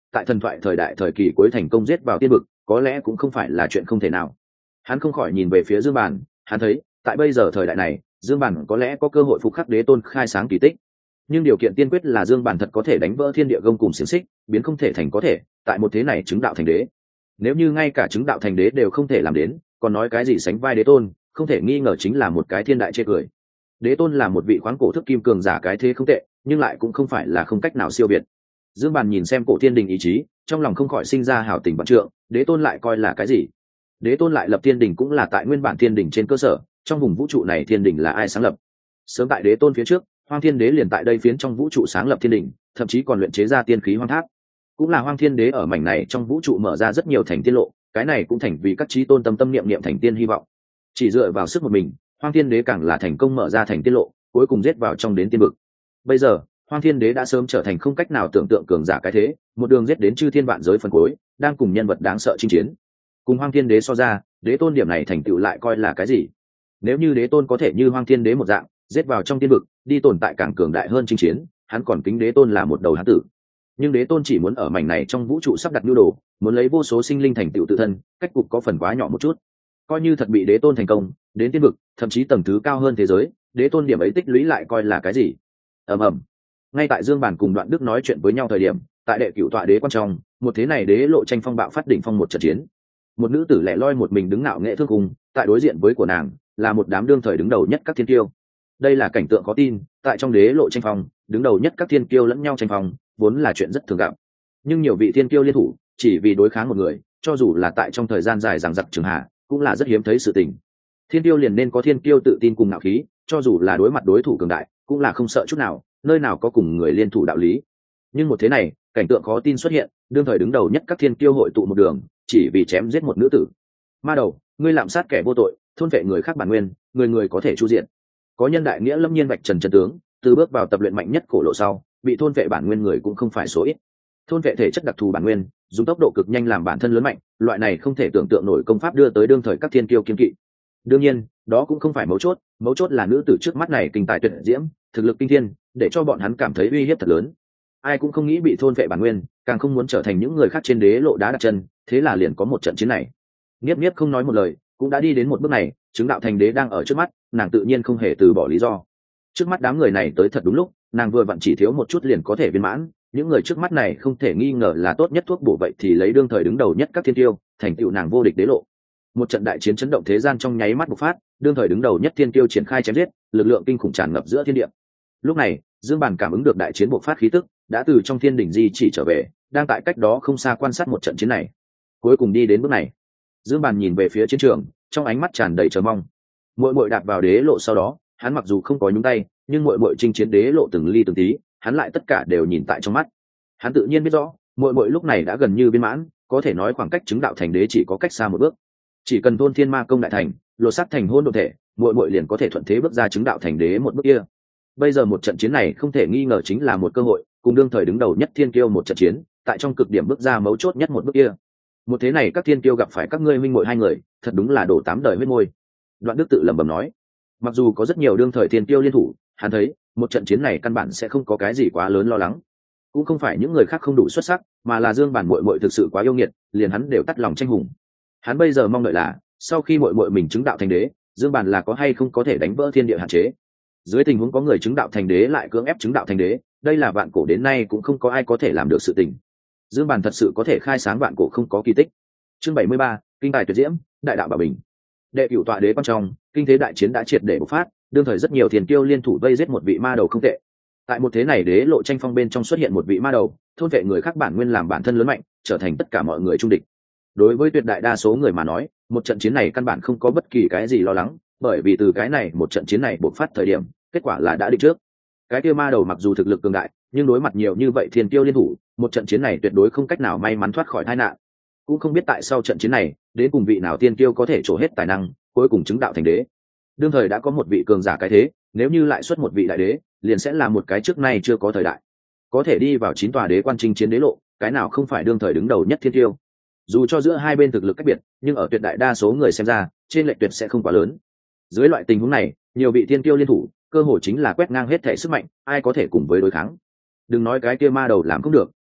tại thần thoại thời đại thời kỳ cuối thành công giết vào tiên vực có lẽ cũng không phải là chuyện không thể nào. Hắn không khỏi nhìn về phía Dương Bàn, hắn thấy tại bây giờ thời đại này Dương Bàn có lẽ có cơ hội phục khắc đế tôn khai sáng kỳ tích, nhưng điều kiện tiên quyết là Dương Bàn thật có thể đánh vỡ thiên địa gông cùng xiềng xích, biến không thể thành có thể, tại một thế này chứng đạo thành đế. Nếu như ngay cả chứng đạo thành đế đều không thể làm đến, còn nói cái gì sánh vai đế tôn, không thể nghi ngờ chính là một cái thiên đại chê cười. Đế tôn là một vị khoáng cổ thức kim cường giả cái thế không tệ, nhưng lại cũng không phải là không cách nào siêu việt. Dương Bàn nhìn xem cổ thiên đình ý chí, trong lòng không khỏi sinh ra hảo tình vạn trượng. Đế tôn lại coi là cái gì? Đế tôn lại lập thiên đình cũng là tại nguyên bản thiên đình trên cơ sở, trong vùng vũ trụ này thiên đình là ai sáng lập? Sớm tại đế tôn phía trước, Hoang Thiên Đế liền tại đây phiến trong vũ trụ sáng lập thiên đình, thậm chí còn luyện chế ra tiên khí hoang tháp. Cũng là Hoang Thiên Đế ở mảnh này trong vũ trụ mở ra rất nhiều thành tiên lộ, cái này cũng thành vì các chí tôn tâm tâm niệm niệm thành tiên hy vọng. Chỉ dựa vào sức một mình, Hoang Thiên Đế càng là thành công mở ra thành tiên lộ, cuối cùng giết vào trong đến tiên vực. Bây giờ, Hoang Thiên Đế đã sớm trở thành không cách nào tưởng tượng cường giả cái thế, một đường giết đến chư thiên vạn giới phân cuối, đang cùng nhân vật đáng sợ chinh chiến. Cùng Hoang Thiên Đế so ra, đế tôn điểm này thành tựu lại coi là cái gì? Nếu như đế tôn có thể như Hoang Thiên Đế một dạng, giết vào trong tiên vực, đi tồn tại càng cường đại hơn chinh chiến, hắn còn kính đế tôn là một đầu hán tử. Nhưng đế tôn chỉ muốn ở mảnh này trong vũ trụ sắp đặt nhu đồ, muốn lấy vô số sinh linh thành tựu tự thân, cách cục có phần quá nhỏ một chút. Coi như thật bị đế tôn thành công, đến tiên vực, thậm chí tầng thứ cao hơn thế giới, đế tôn điểm ấy tích lũy lại coi là cái gì? ầm ầm. Ngay tại Dương Bàn cùng Đoạn Đức nói chuyện với nhau thời điểm, tại đệ cửu tọa đế quan trong, một thế này đế lộ tranh phong bạo phát đỉnh phong một trận chiến. Một nữ tử lẻ loi một mình đứng ngạo nghệ thương cùng, tại đối diện với của nàng là một đám đương thời đứng đầu nhất các thiên kiêu. Đây là cảnh tượng khó tin, tại trong đế lộ tranh phong, đứng đầu nhất các thiên kiêu lẫn nhau tranh phong, vốn là chuyện rất thường gặp. Nhưng nhiều vị thiên kiêu liên thủ, chỉ vì đối kháng một người, cho dù là tại trong thời gian dài dằng dặc trường hạ, cũng là rất hiếm thấy sự tình. Thiên kiêu liền nên có thiên kiêu tự tin cùng ngạo khí, cho dù là đối mặt đối thủ cường đại, cũng là không sợ chút nào, nơi nào có cùng người liên thủ đạo lý. Nhưng một thế này, cảnh tượng khó tin xuất hiện, đương thời đứng đầu nhất các thiên kiêu hội tụ một đường, chỉ vì chém giết một nữ tử. Ma đầu, ngươi lạm sát kẻ vô tội, thôn vệ người khác bản nguyên, người người có thể chu diện. Có nhân đại nghĩa lâm nhiên vạch trần chân tướng, từ bước vào tập luyện mạnh nhất cổ lộ sau, bị thôn vệ bản nguyên người cũng không phải số ít. Thôn vệ thể chất đặc thù bản nguyên, dùng tốc độ cực nhanh làm bản thân lớn mạnh, loại này không thể tưởng tượng nổi công pháp đưa tới đương thời các thiên kiêu kiên kỵ. Đương nhiên, đó cũng không phải mấu chốt là nữ tử trước mắt này kinh tài tuyệt diễm, thực lực kinh thiên, để cho bọn hắn cảm thấy uy hiếp thật lớn. Ai cũng không nghĩ bị thôn vệ bản nguyên, càng không muốn trở thành những người khác trên đế lộ đá đặt chân, thế là liền có một trận chiến này. Niếp Niếp không nói một lời, cũng đã đi đến một bước này, chứng đạo thành đế đang ở trước mắt, nàng tự nhiên không hề từ bỏ lý do. Trước mắt đám người này tới thật đúng lúc, nàng vừa vặn chỉ thiếu một chút liền có thể viên mãn, những người trước mắt này không thể nghi ngờ là tốt nhất thuốc bổ, vậy thì lấy đương thời đứng đầu nhất các thiên tiêu, thành tựu nàng vô địch đế lộ. Một trận đại chiến chấn động thế gian trong nháy mắt bộc phát, đương thời đứng đầu nhất thiên tiêu triển khai chém giết, lực lượng kinh khủng tràn ngập giữa thiên địa. Lúc này, Dương Bàn cảm ứng được đại chiến bộc phát khí tức, đã từ trong thiên đỉnh di chỉ trở về, đang tại cách đó không xa quan sát một trận chiến này. Cuối cùng đi đến bước này, Dương Bàn nhìn về phía chiến trường, trong ánh mắt tràn đầy chờ mong. Muội muội đạp vào đế lộ sau đó, hắn mặc dù không có nhúng tay, nhưng muội muội chinh chiến đế lộ từng ly từng tí, hắn lại tất cả đều nhìn tại trong mắt. Hắn tự nhiên biết rõ, muội muội lúc này đã gần như viên mãn, có thể nói khoảng cách chứng đạo thành đế chỉ có cách xa một bước. Chỉ cần thôn thiên ma công đại thành, lột xác thành hôn độn thể, muội muội liền có thể thuận thế bước ra chứng đạo thành đế một bước kia. Bây giờ một trận chiến này không thể nghi ngờ chính là một cơ hội, cùng đương thời đứng đầu nhất thiên kiêu một trận chiến, tại trong cực điểm bước ra mấu chốt nhất một bước kia. Một thế này các thiên kiêu gặp phải các ngươi huynh muội hai người, thật đúng là đổ 8 đời huyết môi. Đoạn Đức tự lẩm bẩm nói. Mặc dù có rất nhiều đương thời thiên kiêu liên thủ, hắn thấy một trận chiến này căn bản sẽ không có cái gì quá lớn lo lắng. Cũng không phải những người khác không đủ xuất sắc, mà là Dương Bàn muội muội thực sự quá yêu nghiệt, liền hắn đều tắt lòng tranh hùng. Hắn bây giờ mong đợi là, sau khi muội muội mình chứng đạo thành đế, Dương Bàn là có hay không có thể đánh vỡ thiên địa hạn chế. Dưới tình huống có người chứng đạo thành đế lại cưỡng ép chứng đạo thành đế, đây là vạn cổ đến nay cũng không có ai có thể làm được sự tình. Dương Bàn thật sự có thể khai sáng vạn cổ không có kỳ tích. Chương 73, kinh tài tuyệt diễm, đại đạo bảo bình. Đệ cửu tọa đế quan trong, kinh thế đại chiến đã triệt để bộc phát, đương thời rất nhiều thiên kiêu liên thủ vây giết một vị ma đầu không tệ. Tại một thế này đế lộ tranh phong bên trong xuất hiện một vị ma đầu, thôn vệ người khác bản nguyên làm bản thân lớn mạnh, trở thành tất cả mọi người trung địch. Đối với tuyệt đại đa số người mà nói, một trận chiến này căn bản không có bất kỳ cái gì lo lắng, bởi vì từ cái này một trận chiến này bộc phát thời điểm, kết quả là đã định trước. Cái kia ma đầu mặc dù thực lực cường đại, nhưng đối mặt nhiều như vậy thiên kiêu liên thủ, một trận chiến này tuyệt đối không cách nào may mắn thoát khỏi tai nạn. Cũng không biết tại sao trận chiến này, đến cùng vị nào thiên kiêu có thể trổ hết tài năng, cuối cùng chứng đạo thành đế. Đương thời đã có một vị cường giả cái thế, nếu như lại xuất một vị đại đế, liền sẽ là một cái trước nay chưa có thời đại. Có thể đi vào 9 tòa đế quan chinh chiến đế lộ, cái nào không phải đương thời đứng đầu nhất thiên kiêu. Dù cho giữa hai bên thực lực cách biệt, nhưng ở tuyệt đại đa số người xem ra, trên lệch tuyệt sẽ không quá lớn. Dưới loại tình huống này, nhiều vị thiên kiêu liên thủ, cơ hội chính là quét ngang hết thể sức mạnh, ai có thể cùng với đối kháng. Đừng nói cái kia ma đầu làm không được,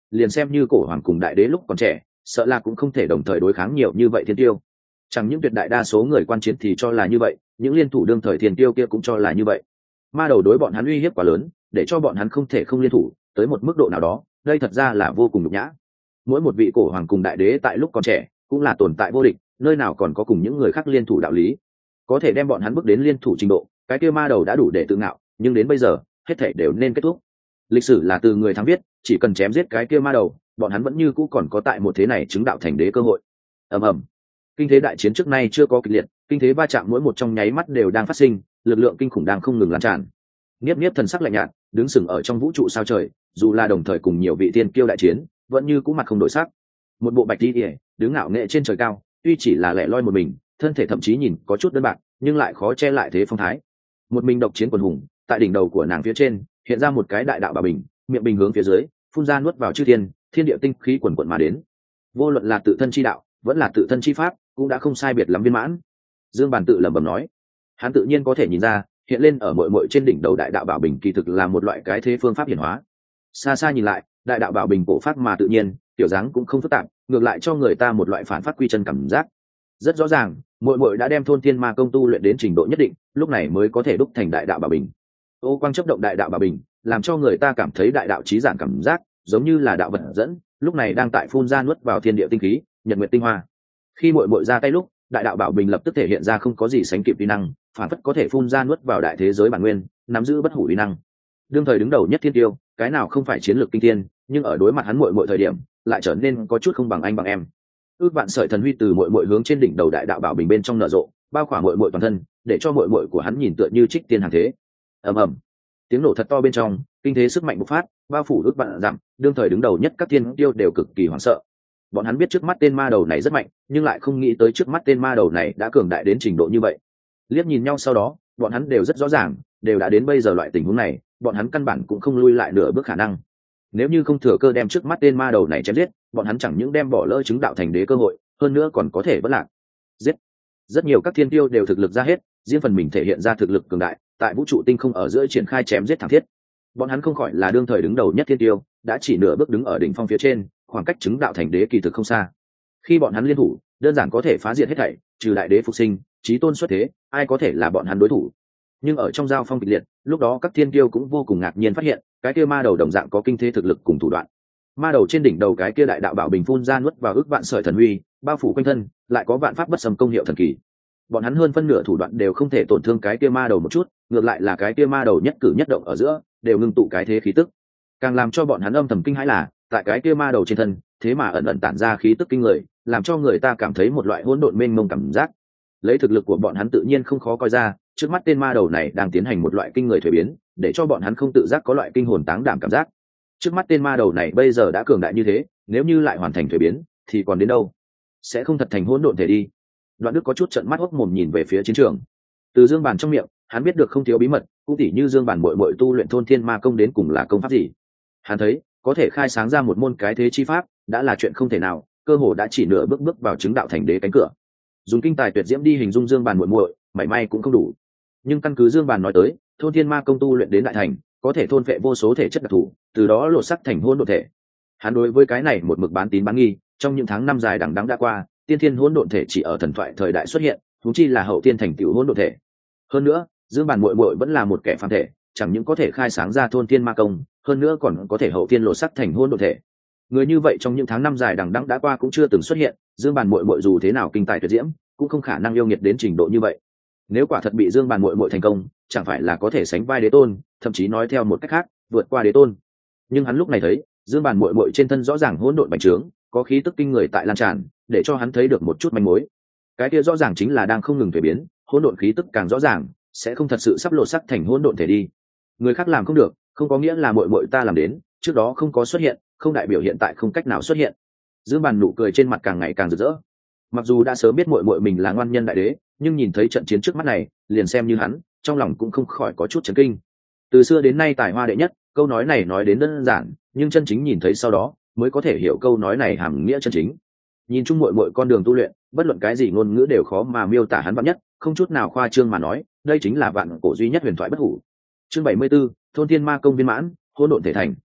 liền xem như cổ hoàng cùng đại đế lúc còn trẻ sợ là cũng không thể đồng thời đối kháng nhiều như vậy thiên tiêu. Chẳng những tuyệt đại đa số người quan chiến thì cho là như vậy, những liên thủ đương thời thiên tiêu kia cũng cho là như vậy. Ma đầu đối bọn hắn uy hiếp quá lớn, để cho bọn hắn không thể không liên thủ tới một mức độ nào đó, đây thật ra là vô cùng nhục nhã. Mỗi một vị cổ hoàng cùng đại đế tại lúc còn trẻ cũng là tồn tại vô địch, nơi nào còn có cùng những người khác liên thủ đạo lý. Có thể đem bọn hắn bước đến liên thủ trình độ, cái kia ma đầu đã đủ để tự ngạo, nhưng đến bây giờ hết thảy đều nên kết thúc. Lịch sử là từ người thắng viết, chỉ cần chém giết cái kia ma đầu, bọn hắn vẫn như cũ còn có tại một thế này chứng đạo thành đế cơ hội. Ầm ầm. Kinh thế đại chiến trước nay chưa có kịch liệt, kinh thế va chạm mỗi một trong nháy mắt đều đang phát sinh, lực lượng kinh khủng đang không ngừng lan tràn. Niếp Niếp thần sắc lạnh nhạt, đứng sừng ở trong vũ trụ sao trời, dù là đồng thời cùng nhiều vị tiên kiêu đại chiến, vẫn như cũ mặt không đổi sắc. Một bộ bạch y, đứng ngạo nghệ trên trời cao, tuy chỉ là lẻ loi một mình, thân thể thậm chí nhìn có chút đơn bạc, nhưng lại khó che lại thế phong thái. Một mình độc chiến quần hùng, tại đỉnh đầu của nàng phía trên, hiện ra một cái đại đạo bảo bình, miệng bình hướng phía dưới, phun ra nuốt vào chư thiên, thiên địa tinh khí quần quần mà đến. Vô luận là tự thân chi đạo, vẫn là tự thân chi pháp, cũng đã không sai biệt lắm viên mãn. Dương Bàn tự lẩm bẩm nói, hắn tự nhiên có thể nhìn ra, hiện lên ở muội muội trên đỉnh đầu đại đạo bảo bình kỳ thực là một loại cái thế phương pháp hiển hóa. Xa xa nhìn lại, đại đạo bảo bình cổ pháp mà tự nhiên, tiểu dáng cũng không phức tạp, ngược lại cho người ta một loại phản phát quy chân cảm giác. Rất rõ ràng, muội muội đã đem thôn thiên ma công tu luyện đến trình độ nhất định, lúc này mới có thể đúc thành đại đạo bảo bình. Ô quang chấp động đại đạo bảo bình, làm cho người ta cảm thấy đại đạo chí giản cảm giác, giống như là đạo vật dẫn, lúc này đang tại phun ra nuốt vào thiên địa tinh khí, nhật nguyệt tinh hoa. Khi muội muội ra tay lúc, đại đạo bảo bình lập tức thể hiện ra không có gì sánh kịp uy năng, phản phất có thể phun ra nuốt vào đại thế giới bản nguyên, nắm giữ bất hủ uy năng. Đương thời đứng đầu nhất thiên tiêu, cái nào không phải chiến lược kinh thiên, nhưng ở đối mặt hắn muội muội thời điểm, lại trở nên có chút không bằng anh bằng em. Ước vạn sợi thần huy từ muội muội hướng trên đỉnh đầu đại đạo bảo bình bên trong nở rộ, bao khỏa muội muội toàn thân, để cho muội muội của hắn nhìn tựa như trích tiên hàng thế. Ầm ầm, tiếng nổ thật to bên trong, kinh thế sức mạnh bộc phát, bao phủ ước vạn dặm, đương thời đứng đầu nhất các thiên tiêu đều cực kỳ hoảng sợ. Bọn hắn biết trước mắt tên ma đầu này rất mạnh, nhưng lại không nghĩ tới trước mắt tên ma đầu này đã cường đại đến trình độ như vậy. Liếc nhìn nhau sau đó, bọn hắn đều rất rõ ràng, đều đã đến bây giờ loại tình huống này, bọn hắn căn bản cũng không lui lại nửa bước khả năng. Nếu như không thừa cơ đem trước mắt tên ma đầu này chém giết, bọn hắn chẳng những đem bỏ lỡ chứng đạo thành đế cơ hội, hơn nữa còn có thể vất lạc. Giết. Rất nhiều các thiên tiêu đều thực lực ra hết, riêng phần mình thể hiện ra thực lực cường đại, tại vũ trụ tinh không ở giữa triển khai chém giết thẳng thiết. Bọn hắn không khỏi là đương thời đứng đầu nhất thiên tiêu, đã chỉ nửa bước đứng ở đỉnh phong phía trên, khoảng cách chứng đạo thành đế kỳ thực không xa. Khi bọn hắn liên thủ, đơn giản có thể phá diệt hết thảy, trừ đại đế phục sinh, chí tôn xuất thế, ai có thể là bọn hắn đối thủ. Nhưng ở trong giao phong kịch liệt, lúc đó các thiên kiêu cũng vô cùng ngạc nhiên phát hiện, cái kia ma đầu đồng dạng có kinh thế thực lực cùng thủ đoạn. Ma đầu trên đỉnh đầu cái kia đại đạo bảo bình phun ra nuốt vào ước vạn sợi thần huy, bao phủ quanh thân, lại có vạn pháp bất xâm công hiệu thần kỳ. Bọn hắn hơn phân nửa thủ đoạn đều không thể tổn thương cái kia ma đầu một chút, ngược lại là cái kia ma đầu nhất cử nhất động ở giữa, đều ngưng tụ cái thế khí tức. Càng làm cho bọn hắn âm thầm kinh hãi là, tại cái kia ma đầu trên thân, thế mà ẩn ẩn tản ra khí tức kinh người, làm cho người ta cảm thấy một loại hỗn độn mênh mông cảm giác. Lấy thực lực của bọn hắn tự nhiên không khó coi ra, trước mắt tên ma đầu này đang tiến hành một loại kinh người thuế biến, để cho bọn hắn không tự giác có loại kinh hồn táng đảm cảm giác. Trước mắt tên ma đầu này bây giờ đã cường đại như thế, nếu như lại hoàn thành thuế biến, thì còn đến đâu? Sẽ không thật thành hỗn độn thể đi. Đoạn Đức có chút trợn mắt hốc mồm nhìn về phía chiến trường. Từ Dương Bàn trong miệng, hắn biết được không thiếu bí mật, cũng tỉ như Dương Bàn muội muội tu luyện thôn thiên ma công đến cùng là công pháp gì. Hắn thấy, có thể khai sáng ra một môn cái thế chi pháp, đã là chuyện không thể nào, cơ hồ đã chỉ nửa bước bước vào chứng đạo thành đế cánh cửa. Dùng kinh tài tuyệt diễm đi hình dung Dương Bàn muội muội, mảy may cũng không đủ. Nhưng căn cứ Dương Bàn nói tới, thôn thiên ma công tu luyện đến đại thành, có thể thôn phệ vô số thể chất đặc thù, từ đó lột sắc thành hỗn độn thể. Hắn đối với cái này một mực bán tín bán nghi, trong những tháng năm dài đằng đẵng đã qua, tiên thiên hỗn độn thể chỉ ở thần thoại thời đại xuất hiện, huống chi là hậu tiên thành tựu hỗn độn thể. Hơn nữa, Dương Bàn muội muội vẫn là một kẻ phàm thể, chẳng những có thể khai sáng ra thôn thiên ma công, hơn nữa còn có thể hậu tiên lột sắc thành hỗn độn thể. Người như vậy trong những tháng năm dài đằng đẵng đã qua cũng chưa từng xuất hiện, Dương Bàn muội muội dù thế nào kinh tài tuyệt diễm, cũng không khả năng yêu nghiệt đến trình độ như vậy. Nếu quả thật bị Dương Bàn muội muội thành công, chẳng phải là có thể sánh vai đế tôn, thậm chí nói theo một cách khác, vượt qua đế tôn. Nhưng hắn lúc này thấy, Dương Bàn muội muội trên thân rõ ràng hỗn độn bành trướng, có khí tức kinh người tại lan tràn, để cho hắn thấy được một chút manh mối. Cái kia rõ ràng chính là đang không ngừng thay biến, hỗn độn khí tức càng rõ ràng, sẽ không thật sự sắp lột sắc thành hỗn độn thể đi. Người khác làm không được, không có nghĩa là muội muội ta làm đến, trước đó không có xuất hiện, không đại biểu hiện tại không cách nào xuất hiện. Dương Bàn nụ cười trên mặt càng ngày càng rực rỡ. Mặc dù đã sớm biết muội muội mình là ngoan nhân đại đế, nhưng nhìn thấy trận chiến trước mắt này, liền xem như hắn, trong lòng cũng không khỏi có chút chấn kinh. Từ xưa đến nay tài hoa đệ nhất, câu nói này nói đến đơn giản, nhưng chân chính nhìn thấy sau đó, mới có thể hiểu câu nói này hàm nghĩa chân chính. Nhìn chung muội muội con đường tu luyện, bất luận cái gì ngôn ngữ đều khó mà miêu tả hắn vạn nhất, không chút nào khoa trương mà nói, đây chính là vạn cổ duy nhất huyền thoại bất hủ. Chương 74, thôn thiên ma công viên mãn, hỗn độn thể thành.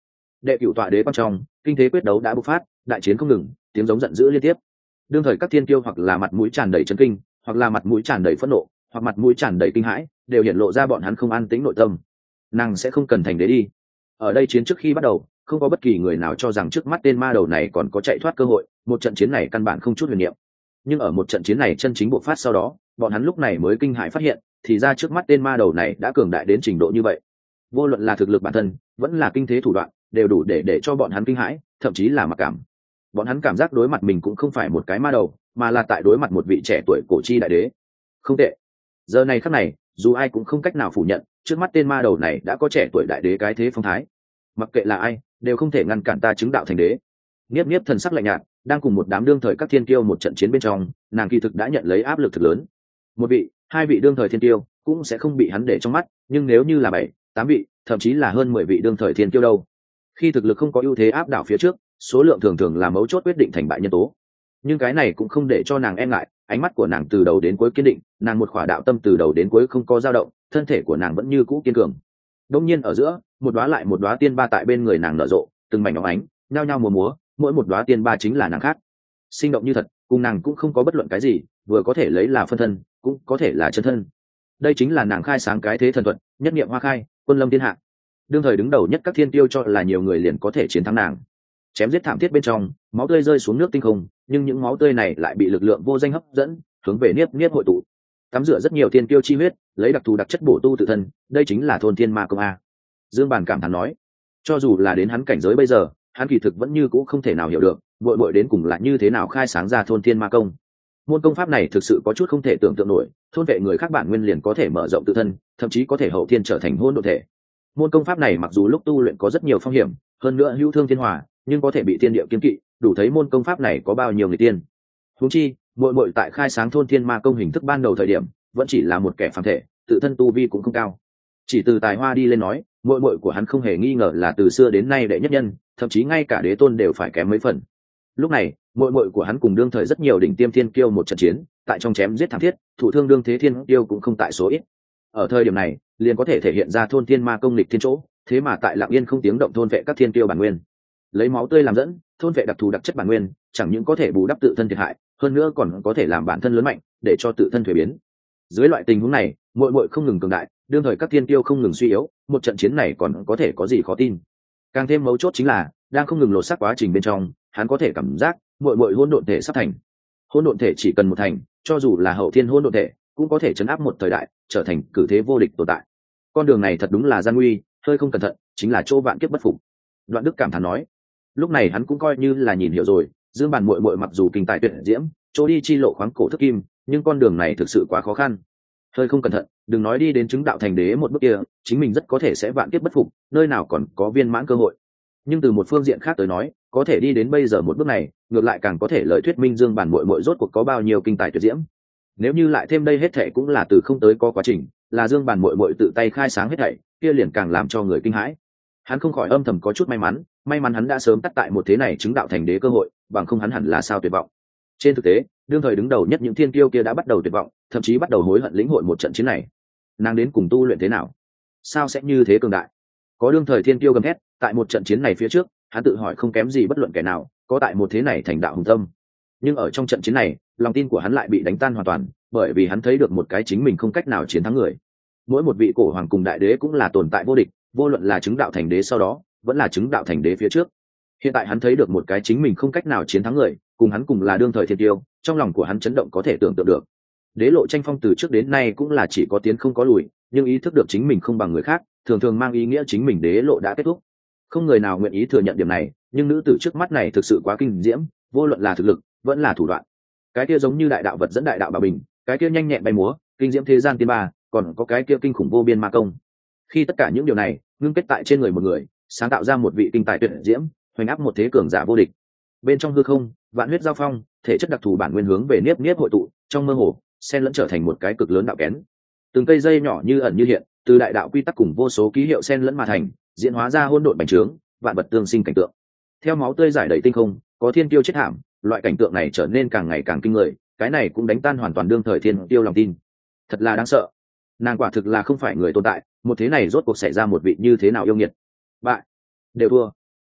Đệ cửu tọa đế quan trong, kinh thế quyết đấu đã bộc phát, đại chiến không ngừng, tiếng giống giận dữ liên tiếp. Đương thời các thiên kiêu hoặc là mặt mũi tràn đầy chấn kinh, hoặc là mặt mũi tràn đầy phẫn nộ, hoặc mặt mũi tràn đầy kinh hãi, đều hiện lộ ra bọn hắn không an tĩnh nội tâm. Nàng sẽ không cần thành đế đi. Ở đây chiến trước khi bắt đầu, không có bất kỳ người nào cho rằng trước mắt tên ma đầu này còn có chạy thoát cơ hội, một trận chiến này căn bản không chút huyền niệm. Nhưng ở một trận chiến này chân chính bộc phát sau đó, bọn hắn lúc này mới kinh hãi phát hiện, thì ra trước mắt tên ma đầu này đã cường đại đến trình độ như vậy. Vô luận là thực lực bản thân, vẫn là kinh thế thủ đoạn, đều đủ để cho bọn hắn kinh hãi, thậm chí là mặc cảm. Bọn hắn cảm giác đối mặt mình cũng không phải một cái ma đầu, mà là tại đối mặt một vị trẻ tuổi cổ chi đại đế. Không tệ. Giờ này khắc này, dù ai cũng không cách nào phủ nhận, trước mắt tên ma đầu này đã có trẻ tuổi đại đế cái thế phong thái. Mặc kệ là ai, đều không thể ngăn cản ta chứng đạo thành đế. Niếp Niếp thần sắc lạnh nhạt, đang cùng một đám đương thời các thiên kiêu một trận chiến bên trong, nàng kỳ thực đã nhận lấy áp lực thực lớn. Một vị, hai vị đương thời thiên kiêu cũng sẽ không bị hắn để trong mắt, nhưng nếu như là 7, 8 vị, thậm chí là hơn 10 vị đương thời thiên kiêu đâu. Khi thực lực không có ưu thế áp đảo phía trước, số lượng thường thường là mấu chốt quyết định thành bại nhân tố. Nhưng cái này cũng không để cho nàng e ngại, ánh mắt của nàng từ đầu đến cuối kiên định, nàng một khỏa đạo tâm từ đầu đến cuối không có dao động, thân thể của nàng vẫn như cũ kiên cường. Đông nhiên ở giữa, một đóa lại một đóa tiên ba tại bên người nàng nở rộ, từng mảnh óng ánh, nhao nhao múa múa, mỗi một đóa tiên ba chính là nàng khác. Sinh động như thật, cùng nàng cũng không có bất luận cái gì, vừa có thể lấy là phân thân, cũng có thể là chân thân. Đây chính là nàng khai sáng cái thế thần thuật, nhất niệm hoa khai, quân lâm thiên hạ. Đương thời đứng đầu nhất các thiên tiêu cho là nhiều người liền có thể chiến thắng nàng. Chém giết thảm thiết bên trong, máu tươi rơi xuống nước tinh không, nhưng những máu tươi này lại bị lực lượng vô danh hấp dẫn, hướng về Niếp Niếp hội tụ. Tắm rửa rất nhiều thiên tiêu chi huyết, lấy đặc thù đặc chất bổ tu tự thân, đây chính là thôn thiên ma công a. Dương Bàn cảm thán nói, cho dù là đến hắn cảnh giới bây giờ, hắn kỳ thực vẫn như cũ không thể nào hiểu được, bội bội đến cùng là như thế nào khai sáng ra thôn thiên ma công. Môn công pháp này thực sự có chút không thể tưởng tượng nổi, thôn vệ người khác bản nguyên liền có thể mở rộng tự thân, thậm chí có thể hậu thiên trở thành hôn độn thể. Môn công pháp này mặc dù lúc tu luyện có rất nhiều phong hiểm, hơn nữa hữu thương thiên hòa, nhưng có thể bị thiên địa kiên kỵ, đủ thấy môn công pháp này có bao nhiêu người tiên. Huống chi, muội muội tại khai sáng thôn thiên ma công hình thức ban đầu thời điểm, vẫn chỉ là một kẻ phàm thể, tự thân tu vi cũng không cao. Chỉ từ tài hoa đi lên nói, muội muội của hắn không hề nghi ngờ là từ xưa đến nay đệ nhất nhân, thậm chí ngay cả đế tôn đều phải kém mấy phần. Lúc này, muội muội của hắn cùng đương thời rất nhiều đỉnh tiêm thiên kiêu một trận chiến, tại trong chém giết thảm thiết, thủ thương đương thế thiên kiêu cũng không tại số ít. Ở thời điểm này, liền có thể thể hiện ra thôn thiên ma công lịch thiên chỗ, thế mà tại lặng yên không tiếng động thôn vệ các thiên kiêu bản nguyên. Lấy máu tươi làm dẫn, thôn vệ đặc thù đặc chất bản nguyên, chẳng những có thể bù đắp tự thân thiệt hại, hơn nữa còn có thể làm bản thân lớn mạnh, để cho tự thân thuế biến. Dưới loại tình huống này, muội muội không ngừng cường đại, đương thời các thiên kiêu không ngừng suy yếu, một trận chiến này còn có thể có gì khó tin. Càng thêm mấu chốt chính là, đang không ngừng lột xác quá trình bên trong, hắn có thể cảm giác muội muội hỗn độn thể sắp thành. Hỗn độn thể chỉ cần một thành, cho dù là hậu thiên hỗn độn thể, cũng có thể chấn áp một thời đại, trở thành cử thế vô địch tồn tại. Con đường này thật đúng là gian nguy, hơi không cẩn thận, chính là chỗ vạn kiếp bất phục. Đoạn Đức cảm thán nói. Lúc này hắn cũng coi như là nhìn hiểu rồi, Dương Bàn muội muội mặc dù kinh tài tuyệt diễm, chỗ đi chi lộ khoáng cổ thức kim, nhưng con đường này thực sự quá khó khăn. Hơi không cẩn thận, đừng nói đi đến chứng đạo thành đế một bước kia, chính mình rất có thể sẽ vạn kiếp bất phục, nơi nào còn có viên mãn cơ hội. Nhưng từ một phương diện khác tới nói, có thể đi đến bây giờ một bước này, ngược lại càng có thể lợi thuyết minh Dương Bàn muội muội rốt cuộc có bao nhiêu kinh tài tuyệt diễm. Nếu như lại thêm đây hết thảy cũng là từ không tới có quá trình, là Dương Bàn muội muội tự tay khai sáng hết thảy, kia liền càng làm cho người kinh hãi. Hắn không khỏi âm thầm có chút may mắn hắn đã sớm tắt tại một thế này chứng đạo thành đế cơ hội, bằng không hắn hẳn là sao tuyệt vọng. Trên thực tế, đương thời đứng đầu nhất những thiên kiêu kia đã bắt đầu tuyệt vọng, thậm chí bắt đầu hối hận lĩnh hội một trận chiến này. Nàng đến cùng tu luyện thế nào? Sao sẽ như thế cường đại? Có đương thời thiên kiêu gầm thét, tại một trận chiến này phía trước, hắn tự hỏi không kém gì bất luận kẻ nào, có tại một thế này thành đạo hùng tâm. Nhưng ở trong trận chiến này, lòng tin của hắn lại bị đánh tan hoàn toàn, bởi vì hắn thấy được một cái chính mình không cách nào chiến thắng người. Mỗi một vị cổ hoàng cùng đại đế cũng là tồn tại vô địch, vô luận là chứng đạo thành đế sau đó, vẫn là chứng đạo thành đế phía trước. Hiện tại hắn thấy được một cái chính mình không cách nào chiến thắng người, cùng hắn cùng là đương thời thiên tiêu, trong lòng của hắn chấn động có thể tưởng tượng được. Đế lộ tranh phong từ trước đến nay cũng là chỉ có tiến không có lùi, nhưng ý thức được chính mình không bằng người khác, thường thường mang ý nghĩa chính mình đế lộ đã kết thúc. Không người nào nguyện ý thừa nhận điểm này, nhưng nữ tử trước mắt này thực sự quá kinh diễm, vô luận là thực lực, vẫn là thủ đoạn. Cái kia giống như đại đạo vật dẫn đại đạo bảo bình, cái kia nhanh nhẹn bay múa, kinh diễm thế gian tiên ba, còn có cái kia kinh khủng vô biên ma công. Khi tất cả những điều này ngưng kết tại trên người một người, sáng tạo ra một vị kinh tài tuyệt diễm, hoành áp một thế cường giả vô địch. Bên trong hư không, vạn huyết giao phong, thể chất đặc thù bản nguyên hướng về Niếp Niếp hội tụ, trong mơ hồ, xen lẫn trở thành một cái cực lớn đạo kén. Từng cây dây nhỏ như ẩn như hiện, từ đại đạo quy tắc cùng vô số ký hiệu xen lẫn mà thành, diễn hóa ra hỗn độn bành trướng, vạn vật tương sinh cảnh tượng. Theo máu tươi giải đầy tinh không, có thiên tiêu chết thảm, loại cảnh tượng này trở nên càng ngày càng kinh người, cái này cũng đánh tan hoàn toàn đương thời thiên tiêu lòng tin. Thật là đáng sợ. Nàng quả thực là không phải người tồn tại, một thế này rốt cuộc xảy ra một vị như thế nào yêu nghiệt. Bại, đều thua.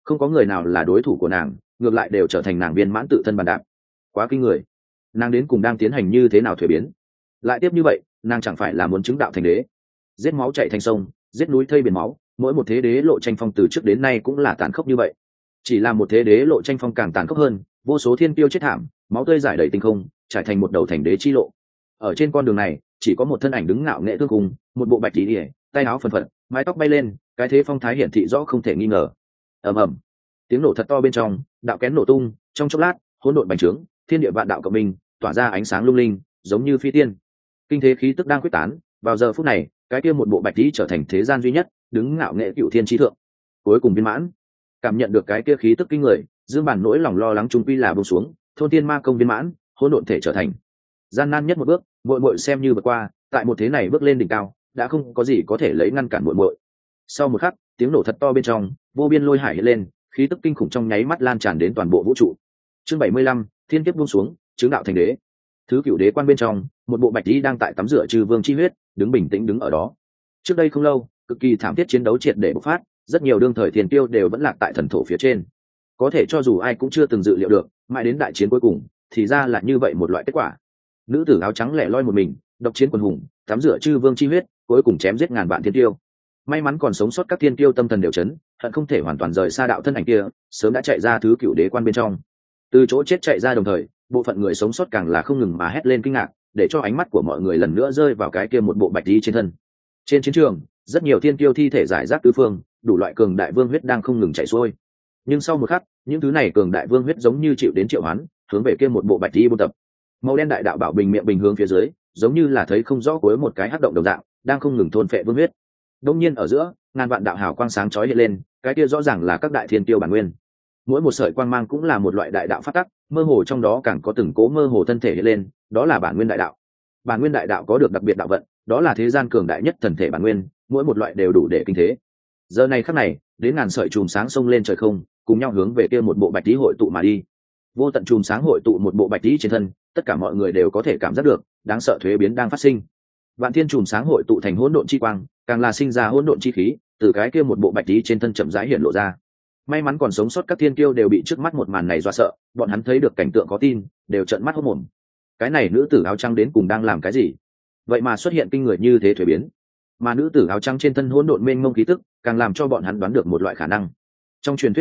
không có người nào là đối thủ của nàng, ngược lại đều trở thành nàng viên mãn tự thân bàn đạp. Quá kinh người. Nàng đến cùng đang tiến hành như thế nào thuế biến? Lại tiếp như vậy, nàng chẳng phải là muốn chứng đạo thành đế? Giết máu chạy thành sông, giết núi thây biển máu, mỗi một thế đế lộ tranh phong từ trước đến nay cũng là tàn khốc như vậy. Chỉ là một thế đế lộ tranh phong càng tàn khốc hơn, vô số thiên tiêu chết thảm, máu tươi rải đầy tinh không, trải thành một đầu thành đế chi lộ. Ở trên con đường này, chỉ có một thân ảnh đứng ngạo nghễ thương cùng, một bộ bạch tí ỉa, tay áo phần phật, mái tóc bay lên, cái thế phong thái hiển thị rõ không thể nghi ngờ. Ầm ầm, tiếng nổ thật to bên trong, đạo kén nổ tung, trong chốc lát, hỗn độn bành trướng, thiên địa vạn đạo cộng minh, tỏa ra ánh sáng lung linh, giống như phi tiên. Kinh thế khí tức đang quyết tán, vào giờ phút này, cái kia một bộ bạch tí trở thành thế gian duy nhất, đứng ngạo nghệ cựu thiên chi thượng. Cuối cùng viên mãn, cảm nhận được cái kia khí tức kinh người, Dương Bản nỗi lòng lo lắng trung quy là buông xuống, thôn tiên ma công viên mãn, hỗn độn thể trở thành. Gian nan nhất một bước, muội muội xem như vượt qua, tại một thế này bước lên đỉnh cao, đã không có gì có thể lấy ngăn cản muội muội. Sau một khắc, tiếng nổ thật to bên trong, vô biên lôi hải hiện lên, khí tức kinh khủng trong nháy mắt lan tràn đến toàn bộ vũ trụ. Chương 75, thiên kiếp buông xuống, chứng đạo thành đế. Thứ cửu đế quan bên trong, một bộ bạch y đang tại tắm rửa trừ vương chi huyết, đứng bình tĩnh đứng ở đó. Trước đây không lâu, cực kỳ thảm thiết chiến đấu triệt để bộc phát, rất nhiều đương thời thiên tiêu đều vẫn lạc tại thần thổ phía trên. Có thể cho dù ai cũng chưa từng dự liệu được, mãi đến đại chiến cuối cùng, thì ra là như vậy một loại kết quả. Nữ tử áo trắng lẻ loi một mình, độc chiến quần hùng, tắm rửa chư vương chi huyết, cuối cùng chém giết ngàn vạn thiên tiêu. May mắn còn sống sót các thiên tiêu tâm thần đều chấn, hận không thể hoàn toàn rời xa đạo thân ảnh kia, sớm đã chạy ra thứ cửu đế quan bên trong. Từ chỗ chết chạy ra đồng thời, bộ phận người sống sót càng là không ngừng mà hét lên kinh ngạc, để cho ánh mắt của mọi người lần nữa rơi vào cái kia một bộ bạch y trên thân. Trên chiến trường, rất nhiều thiên tiêu thi thể giải rác tứ phương, đủ loại cường đại vương huyết đang không ngừng chảy xuôi. Nhưng sau một khắc, những thứ này cường đại vương huyết giống như chịu đến triệu hoán, hướng về kia một bộ bạch y buôn tập. Màu đen đại đạo bảo bình miệng bình hướng phía dưới, giống như là thấy không rõ cuối một cái hắc động đồng dạng, đang không ngừng thôn phệ vương huyết. Đông nhiên ở giữa, ngàn vạn đạo hào quang sáng chói hiện lên, cái kia rõ ràng là các đại thiên tiêu bản nguyên. Mỗi một sợi quang mang cũng là một loại đại đạo phát tắc, mơ hồ trong đó càng có từng cố mơ hồ thân thể hiện lên, đó là bản nguyên đại đạo. Bản nguyên đại đạo có được đặc biệt đạo vận, đó là thế gian cường đại nhất thần thể bản nguyên, mỗi một loại đều đủ để kinh thế. Giờ này khắc này, đến ngàn sợi chùm sáng xông lên trời không, cùng nhau hướng về kia một bộ bạch tí hội tụ mà đi. Vô tận chùm sáng hội tụ một bộ bạch tí trên thân, tất cả mọi người đều có thể cảm giác được, đáng sợ thuế biến đang phát sinh. Vạn thiên chùm sáng hội tụ thành hỗn độn chi quang, càng là sinh ra hỗn độn chi khí, từ cái kia một bộ bạch tí trên thân chậm rãi hiện lộ ra. May mắn còn sống sót các thiên kiêu đều bị trước mắt một màn này dọa sợ, bọn hắn thấy được cảnh tượng có tin, đều trợn mắt hốt mồm. Cái này nữ tử áo trắng đến cùng đang làm cái gì? Vậy mà xuất hiện kinh người như thế thuế biến. Mà nữ tử áo trắng trên thân hỗn độn mênh mông khí tức, càng làm cho bọn hắn đoán được một loại khả năng. Trong truyền thuyết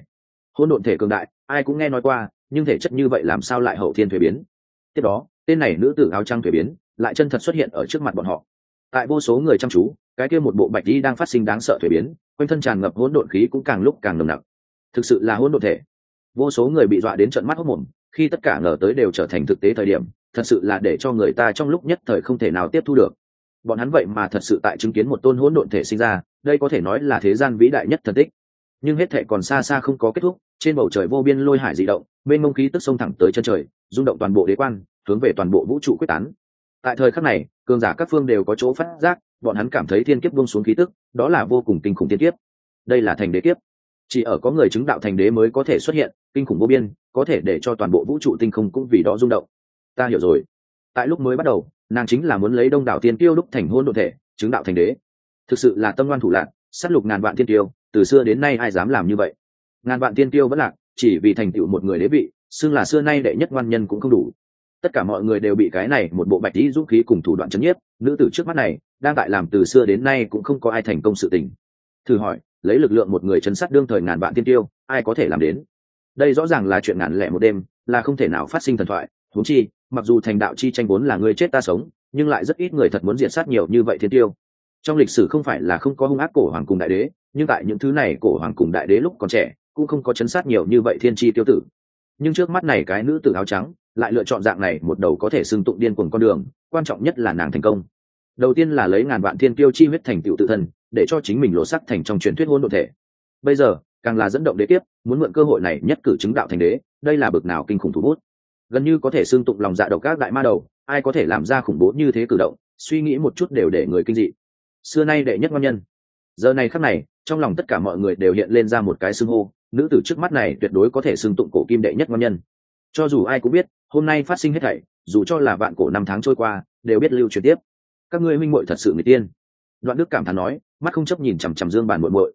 hỗn độn thể cường đại, ai cũng nghe nói qua, nhưng thể chất như vậy làm sao lại hậu thiên thuế biến? Tiếp đó, tên này nữ tử áo trắng thuế biến, lại chân thật xuất hiện ở trước mặt bọn họ. Tại vô số người chăm chú, cái kia một bộ bạch y đang phát sinh đáng sợ thuế biến, quanh thân tràn ngập hỗn độn khí cũng càng lúc càng nồng nặc. Thực sự là hỗn độn thể. Vô số người bị dọa đến trợn mắt hốt mồm, khi tất cả ngờ tới đều trở thành thực tế thời điểm, thật sự là để cho người ta trong lúc nhất thời không thể nào tiếp thu được. Bọn hắn vậy mà thật sự tại chứng kiến một tôn hỗn độn thể sinh ra, đây có thể nói là thế gian vĩ đại nhất thần tích. Nhưng hết thệ còn xa xa không có kết thúc, trên bầu trời vô biên lôi hải dị động, mênh mông khí tức xông thẳng tới chân trời, rung động toàn bộ đế quan, hướng về toàn bộ vũ trụ quyết tán. Tại thời khắc này, cường giả các phương đều có chỗ phát giác, bọn hắn cảm thấy thiên kiếp buông xuống khí tức, đó là vô cùng kinh khủng thiên kiếp. Đây là thành đế kiếp. Chỉ ở có người chứng đạo thành đế mới có thể xuất hiện, kinh khủng vô biên, có thể để cho toàn bộ vũ trụ tinh không cũng vì đó rung động. Ta hiểu rồi. Tại lúc mới bắt đầu, nàng chính là muốn lấy đông đảo tiên tiêu đúc thành hôn độn thể, chứng đạo thành đế. Thực sự là tâm ngoan thủ lạc, sát lục ngàn vạn tiên tiêu, từ xưa đến nay ai dám làm như vậy? Ngàn vạn tiên tiêu vẫn lạc, chỉ vì thành tựu một người đế vị, xưng là xưa nay đệ nhất ngoan nhân cũng không đủ. Tất cả mọi người đều bị cái này một bộ bạch tí dũng khí cùng thủ đoạn chấn nhiếp, nữ tử trước mắt này đang tại làm từ xưa đến nay cũng không có ai thành công sự tình. Thử hỏi, lấy lực lượng một người chấn sát đương thời ngàn vạn tiên tiêu, ai có thể làm đến? Đây rõ ràng là chuyện ngàn lẻ một đêm, là không thể nào phát sinh thần thoại. Huống chi, mặc dù thành đạo chi tranh vốn là người chết ta sống, nhưng lại rất ít người thật muốn diệt sát nhiều như vậy thiên tiêu. Trong lịch sử không phải là không có hung ác cổ hoàng cùng đại đế, nhưng tại những thứ này cổ hoàng cùng đại đế lúc còn trẻ cũng không có chấn sát nhiều như vậy thiên chi tiêu tử. Nhưng trước mắt này cái nữ tử áo trắng lại lựa chọn dạng này một đầu có thể xưng tụng điên cuồng con đường, quan trọng nhất là nàng thành công. Đầu tiên là lấy ngàn vạn thiên tiêu chi huyết thành tựu tự thân, để cho chính mình lộ sắc thành trong truyền thuyết hỗn độn thể. Bây giờ càng là dẫn động đế kiếp, muốn mượn cơ hội này nhất cử chứng đạo thành đế, đây là bực nào kinh khủng thủ bút. Gần như có thể xưng tụng lòng dạ độc các đại ma đầu, ai có thể làm ra khủng bố như thế cử động, suy nghĩ một chút đều để người kinh dị. Xưa nay đệ nhất ngon nhân. Giờ này khắc này, trong lòng tất cả mọi người đều hiện lên ra một cái xưng hô, nữ tử trước mắt này tuyệt đối có thể xưng tụng cổ kim đệ nhất ngon nhân. Cho dù ai cũng biết, hôm nay phát sinh hết thảy, dù cho là vạn cổ năm tháng trôi qua, đều biết lưu truyền tiếp. Các ngươi huynh muội thật sự người tiên. Đoạn Đức cảm thán nói, mắt không chấp nhìn chằm chằm Dương Bản muội muội.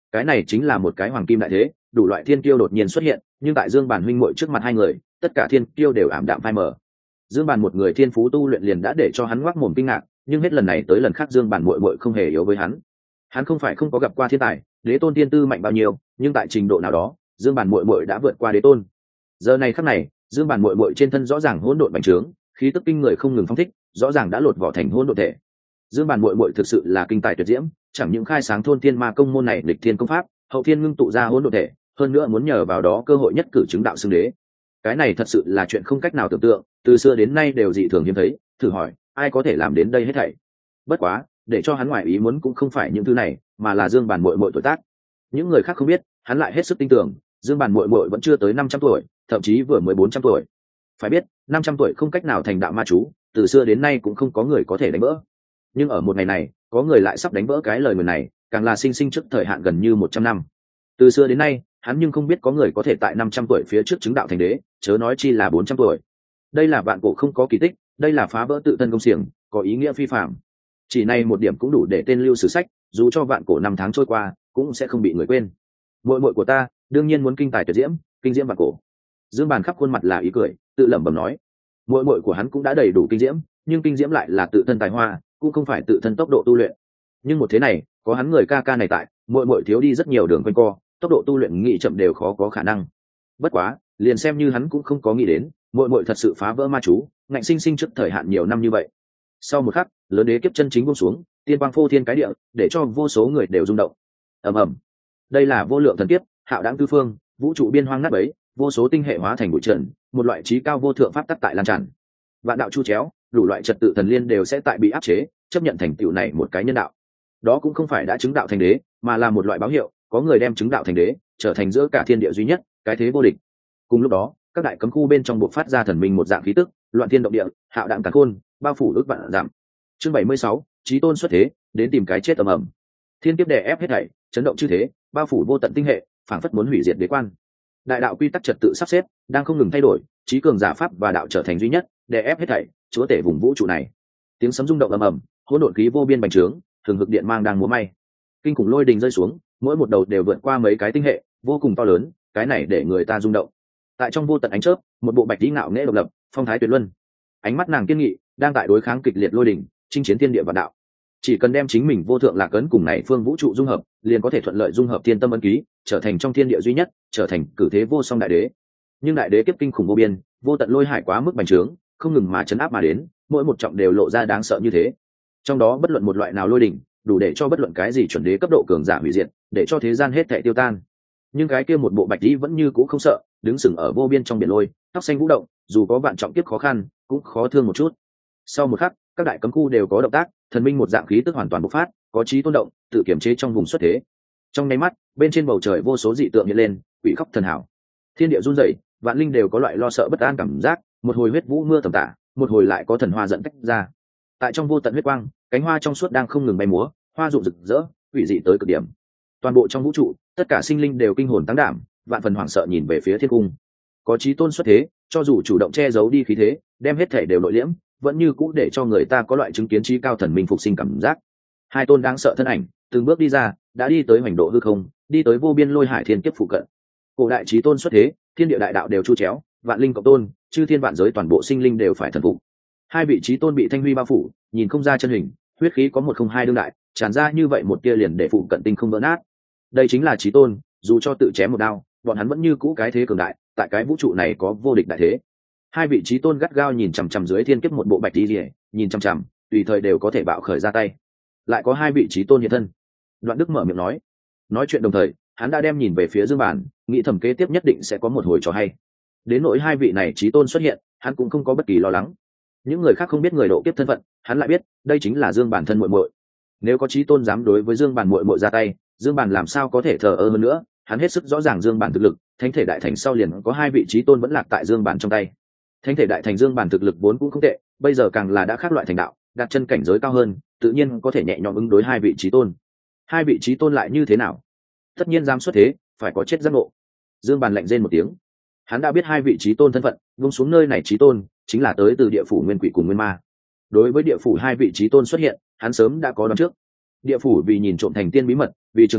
cái này chính là một cái hoàng kim đại thế, đủ loại thiên kiêu đột nhiên xuất hiện, nhưng tại Dương Bàn huynh muội trước mặt hai người, tất cả thiên kiêu đều ảm đạm phai mờ. Dương Bàn một người thiên phú tu luyện liền đã để cho hắn ngoác mồm kinh ngạc, nhưng hết lần này tới lần khác Dương Bàn muội muội không hề yếu với hắn. Hắn không phải không có gặp qua thiên tài, đế tôn tiên tư mạnh bao nhiêu, nhưng tại trình độ nào đó, Dương Bàn muội muội đã vượt qua đế tôn. Giờ này khắc này, Dương Bàn muội muội trên thân rõ ràng hỗn độn bành trướng, khí tức kinh người không ngừng phong thích, rõ ràng đã lột vỏ thành hỗn độn thể. Dương Bàn muội muội thực sự là kinh tài tuyệt diễm, chẳng những khai sáng thôn tiên ma công môn này lịch thiên công pháp, hậu thiên ngưng tụ ra hỗn độn thể, hơn nữa muốn nhờ vào đó cơ hội nhất cử chứng đạo xưng đế. Cái này thật sự là chuyện không cách nào tưởng tượng, từ xưa đến nay đều dị thường hiếm thấy, thử hỏi, ai có thể làm đến đây hết thảy. Bất quá, để cho hắn ngoài ý muốn cũng không phải những thứ này, mà là Dương Bàn muội muội tuổi tác. Những người khác không biết, hắn lại hết sức tin tưởng, Dương Bàn muội muội vẫn chưa tới 500 tuổi, thậm chí vừa mới 400 tuổi. Phải biết, 500 tuổi không cách nào thành đạo ma chú, từ xưa đến nay cũng không có người có thể đánh vỡ. Nhưng ở một ngày này, có người lại sắp đánh vỡ cái lời nguyền này, càng là sinh sinh trước thời hạn gần như 100 năm. Từ xưa đến nay, hắn nhưng không biết có người có thể tại 500 tuổi phía trước chứng đạo thành đế, chớ nói chi là 400 tuổi. Đây là vạn cổ không có kỳ tích, đây là phá vỡ tự thân công xiềng, có ý nghĩa phi phàm. Chỉ này một điểm cũng đủ để tên lưu sử sách, dù cho vạn cổ năm tháng trôi qua, cũng sẽ không bị người quên. Muội muội của ta, đương nhiên muốn kinh tài tuyệt diễm, kinh diễm vạn cổ. Dương Bàn khắp khuôn mặt là ý cười, tự lẩm bẩm nói, muội muội của hắn cũng đã đầy đủ kinh diễm, nhưng kinh diễm lại là tự thân tài hoa, cũng không phải tự thân tốc độ tu luyện. Nhưng một thế này, có hắn người ca ca này tại, muội muội thiếu đi rất nhiều đường quanh co, tốc độ tu luyện nghị chậm đều khó có khả năng. Bất quá, liền xem như hắn cũng không có nghĩ đến, muội muội thật sự phá vỡ ma chú, ngạnh sinh sinh trước thời hạn nhiều năm như vậy. Sau một khắc, lớn đế kiếp chân chính buông xuống, tiên quang phô thiên cái địa, để cho vô số người đều rung động. Ầm ầm. Đây là vô lượng thần kiếp, hạo đãng tứ phương, vũ trụ biên hoang nát bấy, vô số tinh hệ hóa thành bụi trần, một loại trí cao vô thượng pháp tắc tại lan tràn. Vạn đạo chu chéo, đủ loại trật tự thần liên đều sẽ tại bị áp chế, chấp nhận thành tựu này một cái nhân đạo. Đó cũng không phải đã chứng đạo thành đế, mà là một loại báo hiệu, có người đem chứng đạo thành đế, trở thành giữa cả thiên địa duy nhất, cái thế vô địch. Cùng lúc đó, các đại cấm khu bên trong bộc phát ra thần minh một dạng khí tức, loạn thiên động địa, hạo đạn càn khôn, bao phủ ước vạn giảm. Chương 76, chí tôn xuất thế, đến tìm cái chết ầm ầm. Thiên kiếp đè ép hết thảy, chấn động chư thế, bao phủ vô tận tinh hệ, phảng phất muốn hủy diệt đế quan. Đại đạo quy tắc trật tự sắp xếp, đang không ngừng thay đổi, chí cường giả pháp và đạo trở thành duy nhất, đè ép hết thảy, chúa tể vùng vũ trụ này. Tiếng sấm rung động ầm ầm, hỗn độn khí vô biên bành trướng, thường hực điện mang đang múa may. Kinh khủng lôi đình rơi xuống, mỗi một đầu đều vượt qua mấy cái tinh hệ, vô cùng to lớn, cái này để người ta rung động. Tại trong vô tận ánh chớp, một bộ bạch tí ngạo nghễ độc lập, phong thái tuyệt luân. Ánh mắt nàng kiên nghị, đang tại đối kháng kịch liệt lôi đình, chinh chiến thiên địa và đạo. Chỉ cần đem chính mình vô thượng lạc ấn cùng này phương vũ trụ dung hợp, liền có thể thuận lợi dung hợp thiên tâm ấn ký, trở thành trong thiên địa duy nhất, trở thành cử thế vô song đại đế. Nhưng đại đế kiếp kinh khủng vô biên, vô tận lôi hải quá mức bành trướng, không ngừng mà chấn áp mà đến, mỗi một trọng đều lộ ra đáng sợ như thế. Trong đó bất luận một loại nào lôi đỉnh, đủ để cho bất luận cái gì chuẩn đế cấp độ cường giả hủy diệt, để cho thế gian hết thảy tiêu tan. Nhưng cái kia một bộ bạch y vẫn như cũ không sợ, đứng sừng ở vô biên trong biển lôi, tóc xanh vũ động, dù có vạn trọng kiếp khó khăn, cũng khó thương một chút. Sau một khắc, các đại cấm khu đều có động tác, thần minh một dạng khí tức hoàn toàn bộc phát, có chí tôn động, tự kiểm chế trong vùng xuất thế. Trong nháy mắt, bên trên bầu trời vô số dị tượng hiện lên, quỷ khóc thần hảo. Thiên địa run rẩy, vạn linh đều có loại lo sợ bất an cảm giác, một hồi huyết vũ mưa tầm tã, một hồi lại có thần hoa dẫn cách ra. Tại trong vô tận huyết quang, cánh hoa trong suốt đang không ngừng bay múa, hoa rụng rực rỡ, quỷ dị tới cực điểm. Toàn bộ trong vũ trụ, tất cả sinh linh đều kinh hồn tăng đảm, vạn phần hoảng sợ nhìn về phía thiên cung. Có chí tôn xuất thế, cho dù chủ động che giấu đi khí thế, đem hết thể đều nội liễm, vẫn như cũ để cho người ta có loại chứng kiến trí cao thần minh phục sinh cảm giác. Hai tôn đáng sợ thân ảnh, từng bước đi ra, đã đi tới hoành độ hư không, đi tới vô biên lôi hải thiên kiếp phụ cận. Cổ đại chí tôn xuất thế, thiên địa đại đạo đều chu chéo, vạn linh cộng tôn, chư thiên vạn giới toàn bộ sinh linh đều phải thần phục. Hai vị chí tôn bị thanh huy bao phủ, nhìn không ra chân hình, huyết khí có 102 đương đại, tràn ra như vậy một tia liền để phụ cận tinh không vỡ nát. Đây chính là chí tôn, dù cho tự chém một đao, bọn hắn vẫn như cũ cái thế cường đại, tại cái vũ trụ này có vô địch đại thế. Hai vị chí tôn gắt gao nhìn chằm chằm dưới thiên kiếp một bộ bạch y liễu, nhìn chằm chằm, tùy thời đều có thể bạo khởi ra tay. Lại có hai vị chí tôn hiện thân. Đoạn Đức mở miệng nói chuyện đồng thời, hắn đã đem nhìn về phía Dương Bản, nghĩ thầm kế tiếp nhất định sẽ có một hồi trò hay. Đến nỗi hai vị này chí tôn xuất hiện, hắn cũng không có bất kỳ lo lắng. Những người khác không biết người độ kiếp thân phận, hắn lại biết, đây chính là Dương Bản thân muội muội. Nếu có chí tôn dám đối với Dương Bản muội muội ra tay, Dương Bản làm sao có thể thờ ơ hơn nữa, hắn hết sức rõ ràng Dương Bản thực lực, thánh thể đại thành sau liền có hai vị chí tôn vẫn lạc tại Dương Bản trong tay. Thánh thể đại thành Dương Bản thực lực vốn cũng không tệ, bây giờ càng là đã khác loại thành đạo, đặt chân cảnh giới cao hơn, tự nhiên có thể nhẹ nhõm ứng đối hai vị chí tôn. Hai vị chí tôn lại như thế nào? Tất nhiên dám xuất thế, phải có chết giác ngộ. Dương Bản lạnh rên một tiếng. Hắn đã biết hai vị chí tôn thân phận, vung xuống nơi này chí tôn chính là tới từ địa phủ nguyên quỷ cùng nguyên ma. Đối với địa phủ hai vị chí tôn xuất hiện, hắn sớm đã có đoán trước. Địa phủ vì nhìn trộm thành tiên bí mật, vì trường sinh,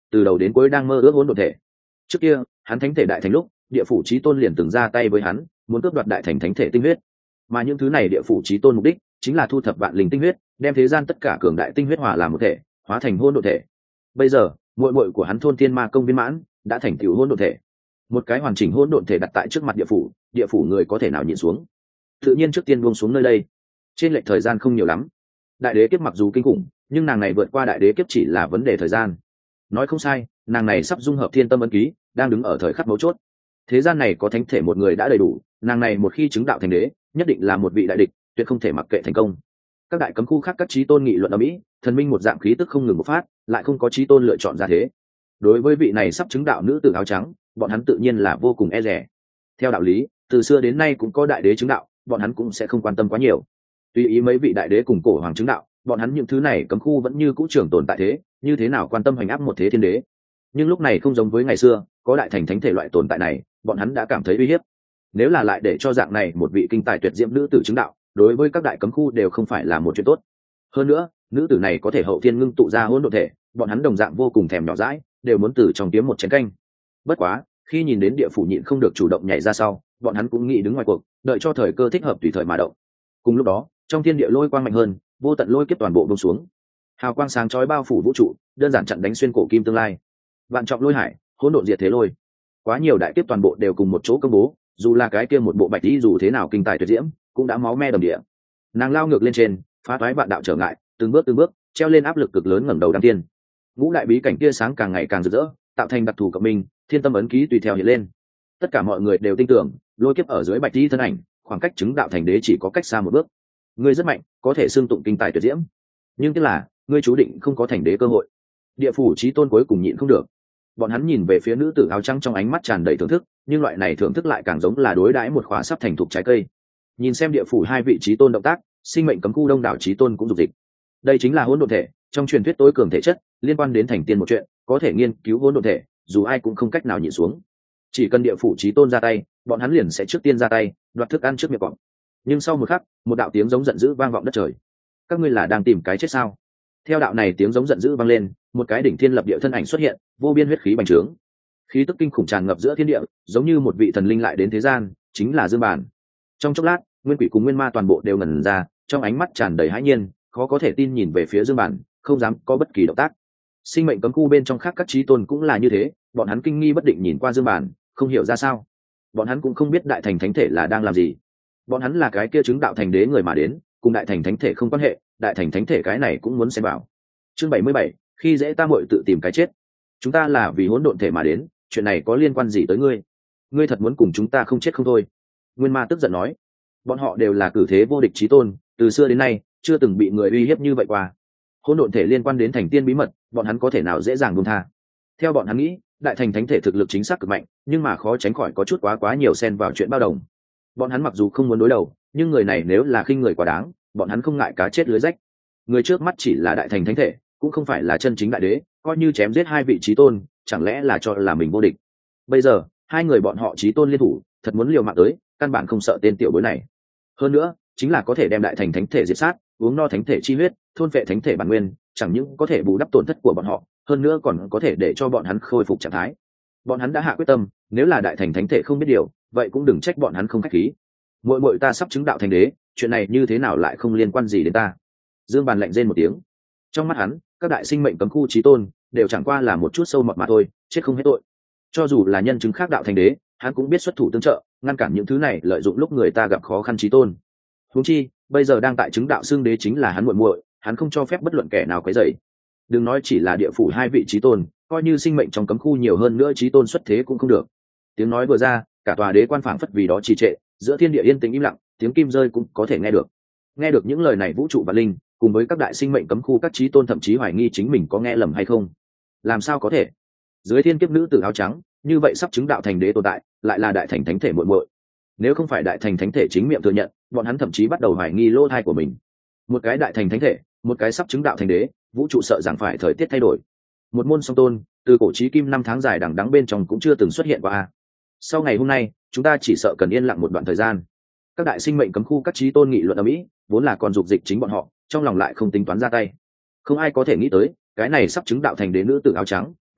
từ đầu đến cuối đang mơ ước hỗn độn thể. Trước kia hắn thánh thể đại thành lúc, địa phủ chí tôn liền từng ra tay với hắn, muốn cướp đoạt đại thành thánh thể tinh huyết, mà những thứ này địa phủ chí tôn mục đích chính là thu thập vạn linh tinh huyết, đem thế gian tất cả cường đại tinh huyết hòa làm một thể, hóa thành hỗn độn thể. Bây giờ muội muội của hắn thôn thiên ma công viên mãn, đã thành tựu hỗn độn thể. Một cái hoàn chỉnh hỗn độn thể đặt tại trước mặt địa phủ người có thể nào nhìn xuống? Tự nhiên trước tiên buông xuống nơi đây. Trên lệch thời gian không nhiều lắm. Đại đế kiếp mặc dù kinh khủng, nhưng nàng này vượt qua đại đế kiếp chỉ là vấn đề thời gian. Nói không sai, nàng này sắp dung hợp thiên tâm ấn ký, đang đứng ở thời khắc mấu chốt. Thế gian này có thánh thể một người đã đầy đủ, nàng này một khi chứng đạo thành đế, nhất định là một vị đại địch, tuyệt không thể mặc kệ thành công. Các đại cấm khu khác các chí tôn nghị luận ở mỹ, thần minh một dạng khí tức không ngừng bộc phát, lại không có chí tôn lựa chọn ra thế. Đối với vị này sắp chứng đạo nữ tử áo trắng, bọn hắn tự nhiên là vô cùng e dè. Theo đạo lý, từ xưa đến nay cũng có đại đế chứng đạo, bọn hắn cũng sẽ không quan tâm quá nhiều. Tùy ý mấy vị đại đế cùng cổ hoàng chứng đạo, bọn hắn những thứ này cấm khu vẫn như cũ trường tồn tại thế, như thế nào quan tâm hành áp một thế thiên đế. Nhưng lúc này không giống với ngày xưa, có đại thành thánh thể loại tồn tại này, bọn hắn đã cảm thấy uy hiếp. Nếu là lại để cho dạng này một vị kinh tài tuyệt diễm nữ tử chứng đạo, đối với các đại cấm khu đều không phải là một chuyện tốt. Hơn nữa, nữ tử này có thể hậu thiên ngưng tụ ra hỗn độn thể, bọn hắn đồng dạng vô cùng thèm nhỏ dãi, đều muốn từ trong kiếm một chén canh. Bất quá, khi nhìn đến địa phủ nhịn không được chủ động nhảy ra sau, bọn hắn cũng nghĩ đứng ngoài cuộc, đợi cho thời cơ thích hợp tùy thời mà động. Cùng lúc đó, trong thiên địa lôi quang mạnh hơn, vô tận lôi kiếp toàn bộ buông xuống. Hào quang sáng chói bao phủ vũ trụ, đơn giản chặn đánh xuyên cổ kim tương lai. Vạn trọng lôi hải, hỗn độn diệt thế lôi. Quá nhiều đại kiếp toàn bộ đều cùng một chỗ công bố, dù là cái kia một bộ bạch y dù thế nào kinh tài tuyệt diễm, cũng đã máu me đầm địa. Nàng lao ngược lên trên, phá toái vạn đạo trở ngại, từng bước treo lên áp lực cực lớn ngẩng đầu đăng tiên. Ngũ đại bí cảnh tia sáng càng ngày càng rực rỡ, tạo thành đặc thù cộng minh, thiên tâm ấn ký tùy theo hiện lên. Tất cả mọi người đều tin tưởng, lôi kiếp ở dưới bạch y thân ảnh, khoảng cách chứng đạo thành đế chỉ có cách xa một bước. Ngươi rất mạnh, có thể xưng tụng kinh tài tuyệt diễm, nhưng tiếc là ngươi chú định không có thành đế cơ hội. Địa phủ chí tôn cuối cùng nhịn không được, bọn hắn nhìn về phía nữ tử áo trắng trong ánh mắt tràn đầy thưởng thức, nhưng loại này thưởng thức lại càng giống là đối đãi một khóa sắp thành thục trái cây. Nhìn xem địa phủ hai vị chí tôn động tác, sinh mệnh cấm khu đông đảo chí tôn cũng dục dịch. Đây chính là hỗn độn thể, trong truyền thuyết tối cường thể chất, liên quan đến thành tiên một chuyện, có thể nghiên cứu hỗn độn thể, dù ai cũng không cách nào nhịn xuống. Chỉ cần địa phủ chí tôn ra tay, bọn hắn liền sẽ trước tiên ra tay, đoạt thức ăn trước miệng cọp. Nhưng sau một khắc, một đạo tiếng giống giận dữ vang vọng đất trời. Các ngươi là đang tìm cái chết sao? Theo đạo này tiếng giống giận dữ vang lên, một cái đỉnh thiên lập địa thân ảnh xuất hiện, vô biên huyết khí bành trướng, khí tức kinh khủng tràn ngập giữa thiên địa, giống như một vị thần linh lại đến thế gian, chính là Dương Bản. Trong chốc lát, nguyên quỷ cùng nguyên ma toàn bộ đều ngẩn ra, trong ánh mắt tràn đầy hãi nhiên, khó có thể tin nhìn về phía Dương Bản, không dám có bất kỳ động tác. Sinh mệnh cấm khu bên trong khác các chí tôn cũng là như thế, bọn hắn kinh nghi bất định nhìn qua Dương Bản, không hiểu ra sao. Bọn hắn cũng không biết đại thành thánh thể là đang làm gì. Bọn hắn là cái kia chứng đạo thành đế người mà đến, cùng đại thành thánh thể không quan hệ, đại thành thánh thể cái này cũng muốn xem vào. Chương 77, khi dễ ta muội tự tìm cái chết. Chúng ta là vì hỗn độn thể mà đến, chuyện này có liên quan gì tới ngươi? Ngươi thật muốn cùng chúng ta không chết không thôi? Nguyên ma tức giận nói. Bọn họ đều là cử thế vô địch chí tôn, từ xưa đến nay chưa từng bị người uy hiếp như vậy qua. Hỗn độn thể liên quan đến thành tiên bí mật, bọn hắn có thể nào dễ dàng buông tha? Theo bọn hắn nghĩ, đại thành thánh thể thực lực chính xác cực mạnh, nhưng mà khó tránh khỏi có chút quá nhiều xen vào chuyện bao đồng. Bọn hắn mặc dù không muốn đối đầu, nhưng người này nếu là khinh người quá đáng, bọn hắn không ngại cá chết lưới rách. Người trước mắt chỉ là đại thành thánh thể, cũng không phải là chân chính đại đế, coi như chém giết hai vị chí tôn, chẳng lẽ là cho là mình vô địch? Bây giờ hai người bọn họ chí tôn liên thủ, thật muốn liều mạng tới, căn bản không sợ tên tiểu bối này. Hơn nữa chính là có thể đem đại thành thánh thể diệt sát, uống no thánh thể chi huyết, thôn phệ thánh thể bản nguyên, chẳng những có thể bù đắp tổn thất của bọn họ, hơn nữa còn có thể để cho bọn hắn khôi phục trạng thái. Bọn hắn đã hạ quyết tâm, nếu là đại thành thánh thể không biết điều, vậy cũng đừng trách bọn hắn không khách khí. Muội muội ta sắp chứng đạo thành đế, chuyện này như thế nào lại không liên quan gì đến ta? Dương Bàn lạnh rên một tiếng. Trong mắt hắn, các đại sinh mệnh cấm khu chí tôn đều chẳng qua là một chút sâu mọt mà thôi, chết không hết tội. Cho dù là nhân chứng khác đạo thành đế, hắn cũng biết xuất thủ tương trợ, ngăn cản những thứ này lợi dụng lúc người ta gặp khó khăn chí tôn. Huống chi, bây giờ đang tại chứng đạo xương đế chính là hắn muội muội, hắn không cho phép bất luận kẻ nào quấy rầy. Đừng nói chỉ là địa phủ hai vị chí tôn, coi như sinh mệnh trong cấm khu nhiều hơn nữa chí tôn xuất thế cũng không được. Tiếng nói vừa ra, cả tòa đế quan phảng phất vì đó trì trệ, giữa thiên địa yên tĩnh im lặng, tiếng kim rơi cũng có thể nghe được. Nghe được những lời này vũ trụ và linh, cùng với các đại sinh mệnh cấm khu các chí tôn thậm chí hoài nghi chính mình có nghe lầm hay không. Làm sao có thể? Dưới thiên kiếp nữ tử áo trắng, như vậy sắp chứng đạo thành đế tồn tại, lại là đại thành thánh thể muội muội. Nếu không phải đại thành thánh thể chính miệng thừa nhận, bọn hắn thậm chí bắt đầu hoài nghi lỗ thai của mình. Một cái đại thành thánh thể, một cái sắp chứng đạo thành đế, vũ trụ sợ rằng phải thời tiết thay đổi. Một môn song tôn, từ cổ chí kim năm tháng dài đằng đẵng bên trong cũng chưa từng xuất hiện qua. Sau ngày hôm nay, chúng ta chỉ sợ cần yên lặng một đoạn thời gian. Các đại sinh mệnh cấm khu các chí tôn nghị luận ở mỹ, vốn là còn dục dịch chính bọn họ, trong lòng lại không tính toán ra tay. Không ai có thể nghĩ tới, cái này sắp chứng đạo thành đế nữ tử áo trắng,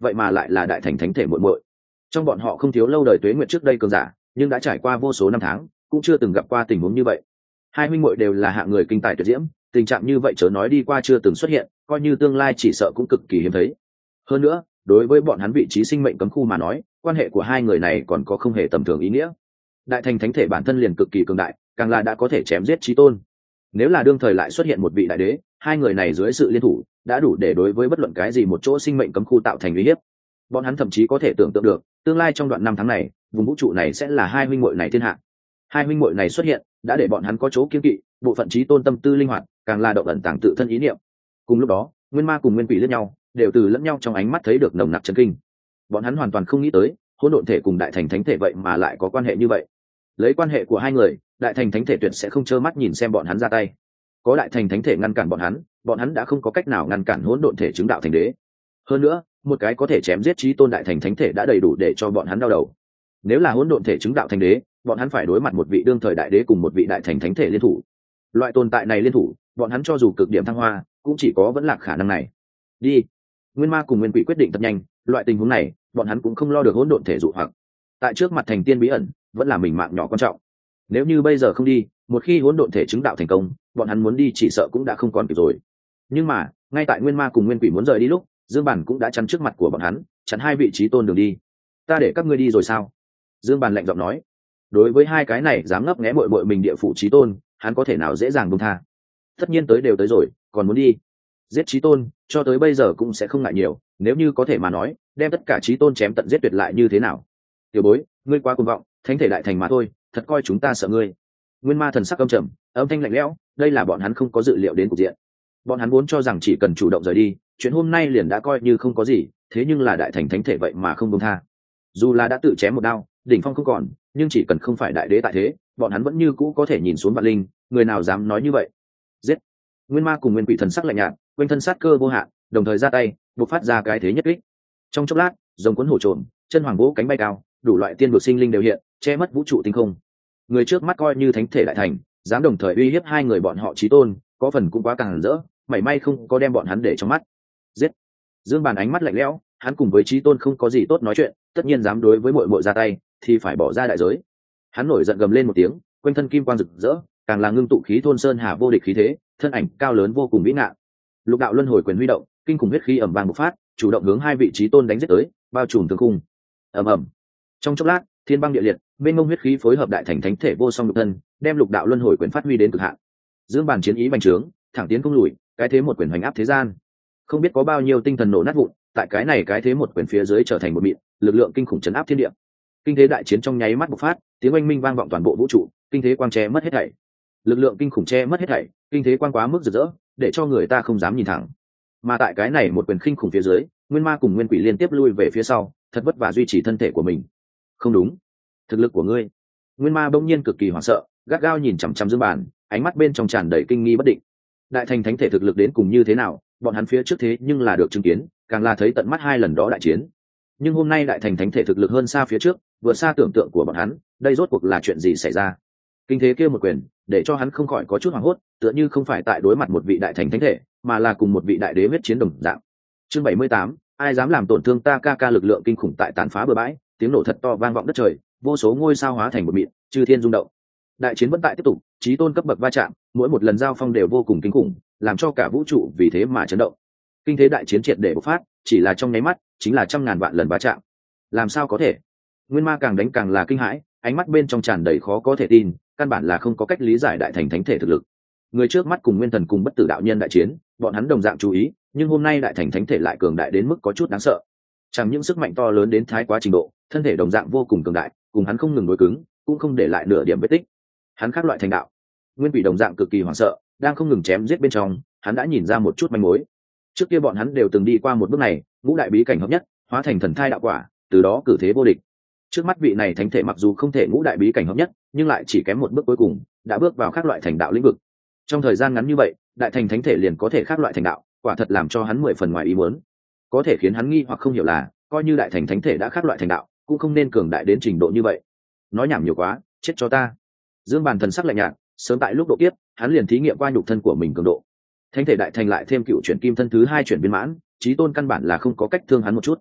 vậy mà lại là đại thành thánh thể muội muội. Trong bọn họ không thiếu lâu đời tuế nguyệt trước đây cường giả, nhưng đã trải qua vô số năm tháng, cũng chưa từng gặp qua tình huống như vậy. Hai huynh muội đều là hạng người kinh tài tuyệt diễm, tình trạng như vậy chớ nói đi qua chưa từng xuất hiện, coi như tương lai chỉ sợ cũng cực kỳ hiếm thấy. Hơn nữa, đối với bọn hắn vị trí sinh mệnh cấm khu mà nói, quan hệ của hai người này còn có không hề tầm thường ý nghĩa. Đại thành thánh thể bản thân liền cực kỳ cường đại, càng là đã có thể chém giết chí tôn. Nếu là đương thời lại xuất hiện một vị đại đế, hai người này dưới sự liên thủ đã đủ để đối với bất luận cái gì một chỗ sinh mệnh cấm khu tạo thành uy hiếp. Bọn hắn thậm chí có thể tưởng tượng được, tương lai trong đoạn năm tháng này, vùng vũ trụ này sẽ là hai huynh muội này thiên hạ. Hai huynh muội này xuất hiện, đã để bọn hắn có chỗ kiêng kỵ, bộ phận chí tôn tâm tư linh hoạt, càng là động ẩn tàng tự thân ý niệm. Cùng lúc đó, Nguyên Ma cùng Nguyên Quỷ liếc nhau, đều từ lẫn nhau trong ánh mắt thấy được nồng nặc chấn kinh. Bọn hắn hoàn toàn không nghĩ tới, hỗn độn thể cùng đại thành thánh thể vậy mà lại có quan hệ như vậy. Lấy quan hệ của hai người, đại thành thánh thể tuyệt sẽ không trơ mắt nhìn xem bọn hắn ra tay. Có đại thành thánh thể ngăn cản bọn hắn đã không có cách nào ngăn cản hỗn độn thể chứng đạo thành đế. Hơn nữa, một cái có thể chém giết chí tôn đại thành thánh thể đã đầy đủ để cho bọn hắn đau đầu. Nếu là hỗn độn thể chứng đạo thành đế, bọn hắn phải đối mặt một vị đương thời đại đế cùng một vị đại thành thánh thể liên thủ. Loại tồn tại này liên thủ, bọn hắn cho dù cực điểm thăng hoa, cũng chỉ có vẫn lạc khả năng này. Đi. Nguyên Ma cùng Nguyên Quỷ quyết định tập nhanh, loại tình huống này, bọn hắn cũng không lo được hỗn độn thể dụ hoặc. Tại trước mặt thành tiên bí ẩn, vẫn là mình mạng nhỏ quan trọng. Nếu như bây giờ không đi, một khi hỗn độn thể chứng đạo thành công, bọn hắn muốn đi chỉ sợ cũng đã không còn kịp rồi. Nhưng mà, ngay tại Nguyên Ma cùng Nguyên Quỷ muốn rời đi lúc, Dương Bản cũng đã chắn trước mặt của bọn hắn, chắn hai vị trí tôn đường đi. Ta để các ngươi đi rồi sao? Dương Bản lạnh giọng nói. Đối với hai cái này dám ngấp nghé muội muội mình địa phủ trí tôn, hắn có thể nào dễ dàng buông tha? Tất nhiên tới đều tới rồi, còn muốn đi? Giết trí tôn, cho tới bây giờ cũng sẽ không ngại nhiều, nếu như có thể mà nói, đem tất cả trí tôn chém tận giết tuyệt lại như thế nào? Tiểu bối, ngươi quá cuồng vọng, thánh thể đại thành mà thôi, thật coi chúng ta sợ ngươi. Nguyên Ma thần sắc âm trầm, âm thanh lạnh lẽo, đây là bọn hắn không có dự liệu đến cục diện. Bọn hắn vốn cho rằng chỉ cần chủ động rời đi, chuyện hôm nay liền đã coi như không có gì, thế nhưng là đại thành thánh thể vậy mà không buông tha. Dù là đã tự chém một đao, đỉnh phong không còn, nhưng chỉ cần không phải đại đế tại thế, bọn hắn vẫn như cũ có thể nhìn xuống vạn linh, người nào dám nói như vậy? Giết! Nguyên Ma cùng Nguyên Quỷ thần sắc lạnh nhạt, quanh thân sát cơ vô hạn, đồng thời ra tay, bộc phát ra cái thế nhất kích. Trong chốc lát, rồng cuốn hổ trồn, chân hoàng vỗ cánh bay cao, đủ loại tiên vực sinh linh đều hiện, che mất vũ trụ tinh không. Người trước mắt coi như thánh thể đại thành, dám đồng thời uy hiếp hai người bọn họ chí tôn, có phần cũng quá càng rỡ, mảy may không có đem bọn hắn để trong mắt. Giết! Dương Bàn ánh mắt lạnh lẽo, hắn cùng với chí tôn không có gì tốt nói chuyện, tất nhiên dám đối với muội muội ra tay, thì phải bỏ ra đại giới. Hắn nổi giận gầm lên một tiếng, quanh thân kim quang rực rỡ, càng là ngưng tụ khí thôn sơn hà vô địch khí thế, thân ảnh cao lớn vô cùng vĩ ngạn. Lục đạo luân hồi quyền huy động, kinh khủng huyết khí ầm vang bộc phát, chủ động hướng hai vị chí tôn đánh giết tới, bao trùm thương khung. Ầm ầm. Trong chốc lát, thiên băng địa liệt, bên ngông huyết khí phối hợp đại thành thánh thể vô song độc thân, đem lục đạo luân hồi quyền phát huy đến cực hạn. Dương Bàn chiến ý bành trướng, thẳng tiến không lùi, cái thế một quyền hoành áp thế gian. Không biết có bao nhiêu tinh thần nổ nát vụn, tại cái này cái thế một quyền phía dưới trở thành một mịn, lực lượng kinh khủng chấn áp thiên địa. Kinh thế đại chiến trong nháy mắt bộc phát, tiếng oanh minh vang vọng toàn bộ vũ trụ, kinh thế quang che mất hết thảy. Lực lượng kinh khủng che mất hết thảy, kinh thế quang quá mức rực rỡ, để cho người ta không dám nhìn thẳng. Mà tại cái này một quyền khinh khủng phía dưới, Nguyên Ma cùng Nguyên Quỷ liên tiếp lui về phía sau, thật vất vả duy trì thân thể của mình. Không đúng, thực lực của ngươi. Nguyên Ma bỗng nhiên cực kỳ hoảng sợ, gắt gao nhìn chằm chằm Dương Bàn, ánh mắt bên trong tràn đầy kinh nghi bất định. Đại thành thánh thể thực lực đến cùng như thế nào, bọn hắn phía trước thế nhưng là được chứng kiến, càng là thấy tận mắt hai lần đó đại chiến. Nhưng hôm nay đại thành thánh thể thực lực hơn xa phía trước, vượt xa tưởng tượng của bọn hắn, đây rốt cuộc là chuyện gì xảy ra? Kinh thế kia một quyền, để cho hắn không khỏi có chút hoảng hốt, tựa như không phải tại đối mặt một vị đại thành thánh thể, mà là cùng một vị đại đế huyết chiến đồng dạng. Chương 78, ai dám làm tổn thương ta ca ca, lực lượng kinh khủng tại tàn phá bừa bãi, tiếng nổ thật to vang vọng đất trời, vô số ngôi sao hóa thành một mịn, chư thiên rung động. Đại chiến vẫn tại tiếp tục, chí tôn cấp bậc va chạm, mỗi một lần giao phong đều vô cùng kinh khủng, làm cho cả vũ trụ vì thế mà chấn động. Kinh thế đại chiến triệt để bộc phát, chỉ là trong nháy mắt, chính là trăm ngàn vạn lần va chạm. Làm sao có thể? Nguyên Ma càng đánh càng là kinh hãi, ánh mắt bên trong tràn đầy khó có thể tin, căn bản là không có cách lý giải đại thành thánh thể thực lực. Người trước mắt cùng Nguyên Thần cùng Bất Tử đạo nhân đại chiến, bọn hắn đồng dạng chú ý, nhưng hôm nay đại thành thánh thể lại cường đại đến mức có chút đáng sợ. Chẳng những sức mạnh to lớn đến thái quá trình độ, thân thể đồng dạng vô cùng cường đại, cùng hắn không ngừng đối cứng, cũng không để lại nửa điểm vết tích. Hắn khác loại thành đạo. Nguyên Quỷ đồng dạng cực kỳ hoảng sợ, đang không ngừng chém giết bên trong, hắn đã nhìn ra một chút manh mối. Trước kia bọn hắn đều từng đi qua một bước này, ngũ đại bí cảnh hợp nhất, hóa thành thần thai đạo quả, từ đó cử thế vô địch. Trước mắt vị này thánh thể mặc dù không thể ngũ đại bí cảnh hợp nhất, nhưng lại chỉ kém một bước cuối cùng, đã bước vào khác loại thành đạo lĩnh vực. Trong thời gian ngắn như vậy, đại thành thánh thể liền có thể khác loại thành đạo, quả thật làm cho hắn 10 phần ngoài ý muốn. Có thể khiến hắn nghi hoặc không hiểu là, coi như đại thành thánh thể đã khác loại thành đạo, cũng không nên cường đại đến trình độ như vậy. Nói nhảm nhiều quá, chết cho ta. Dương Bàn thần sắc lạnh nhạt, sớm tại lúc độ kiếp, hắn liền thí nghiệm qua nhục thân của mình cường độ. Thánh thể đại thành lại thêm cựu chuyển kim thân thứ 2 chuyển viên mãn, chí tôn căn bản là không có cách thương hắn một chút.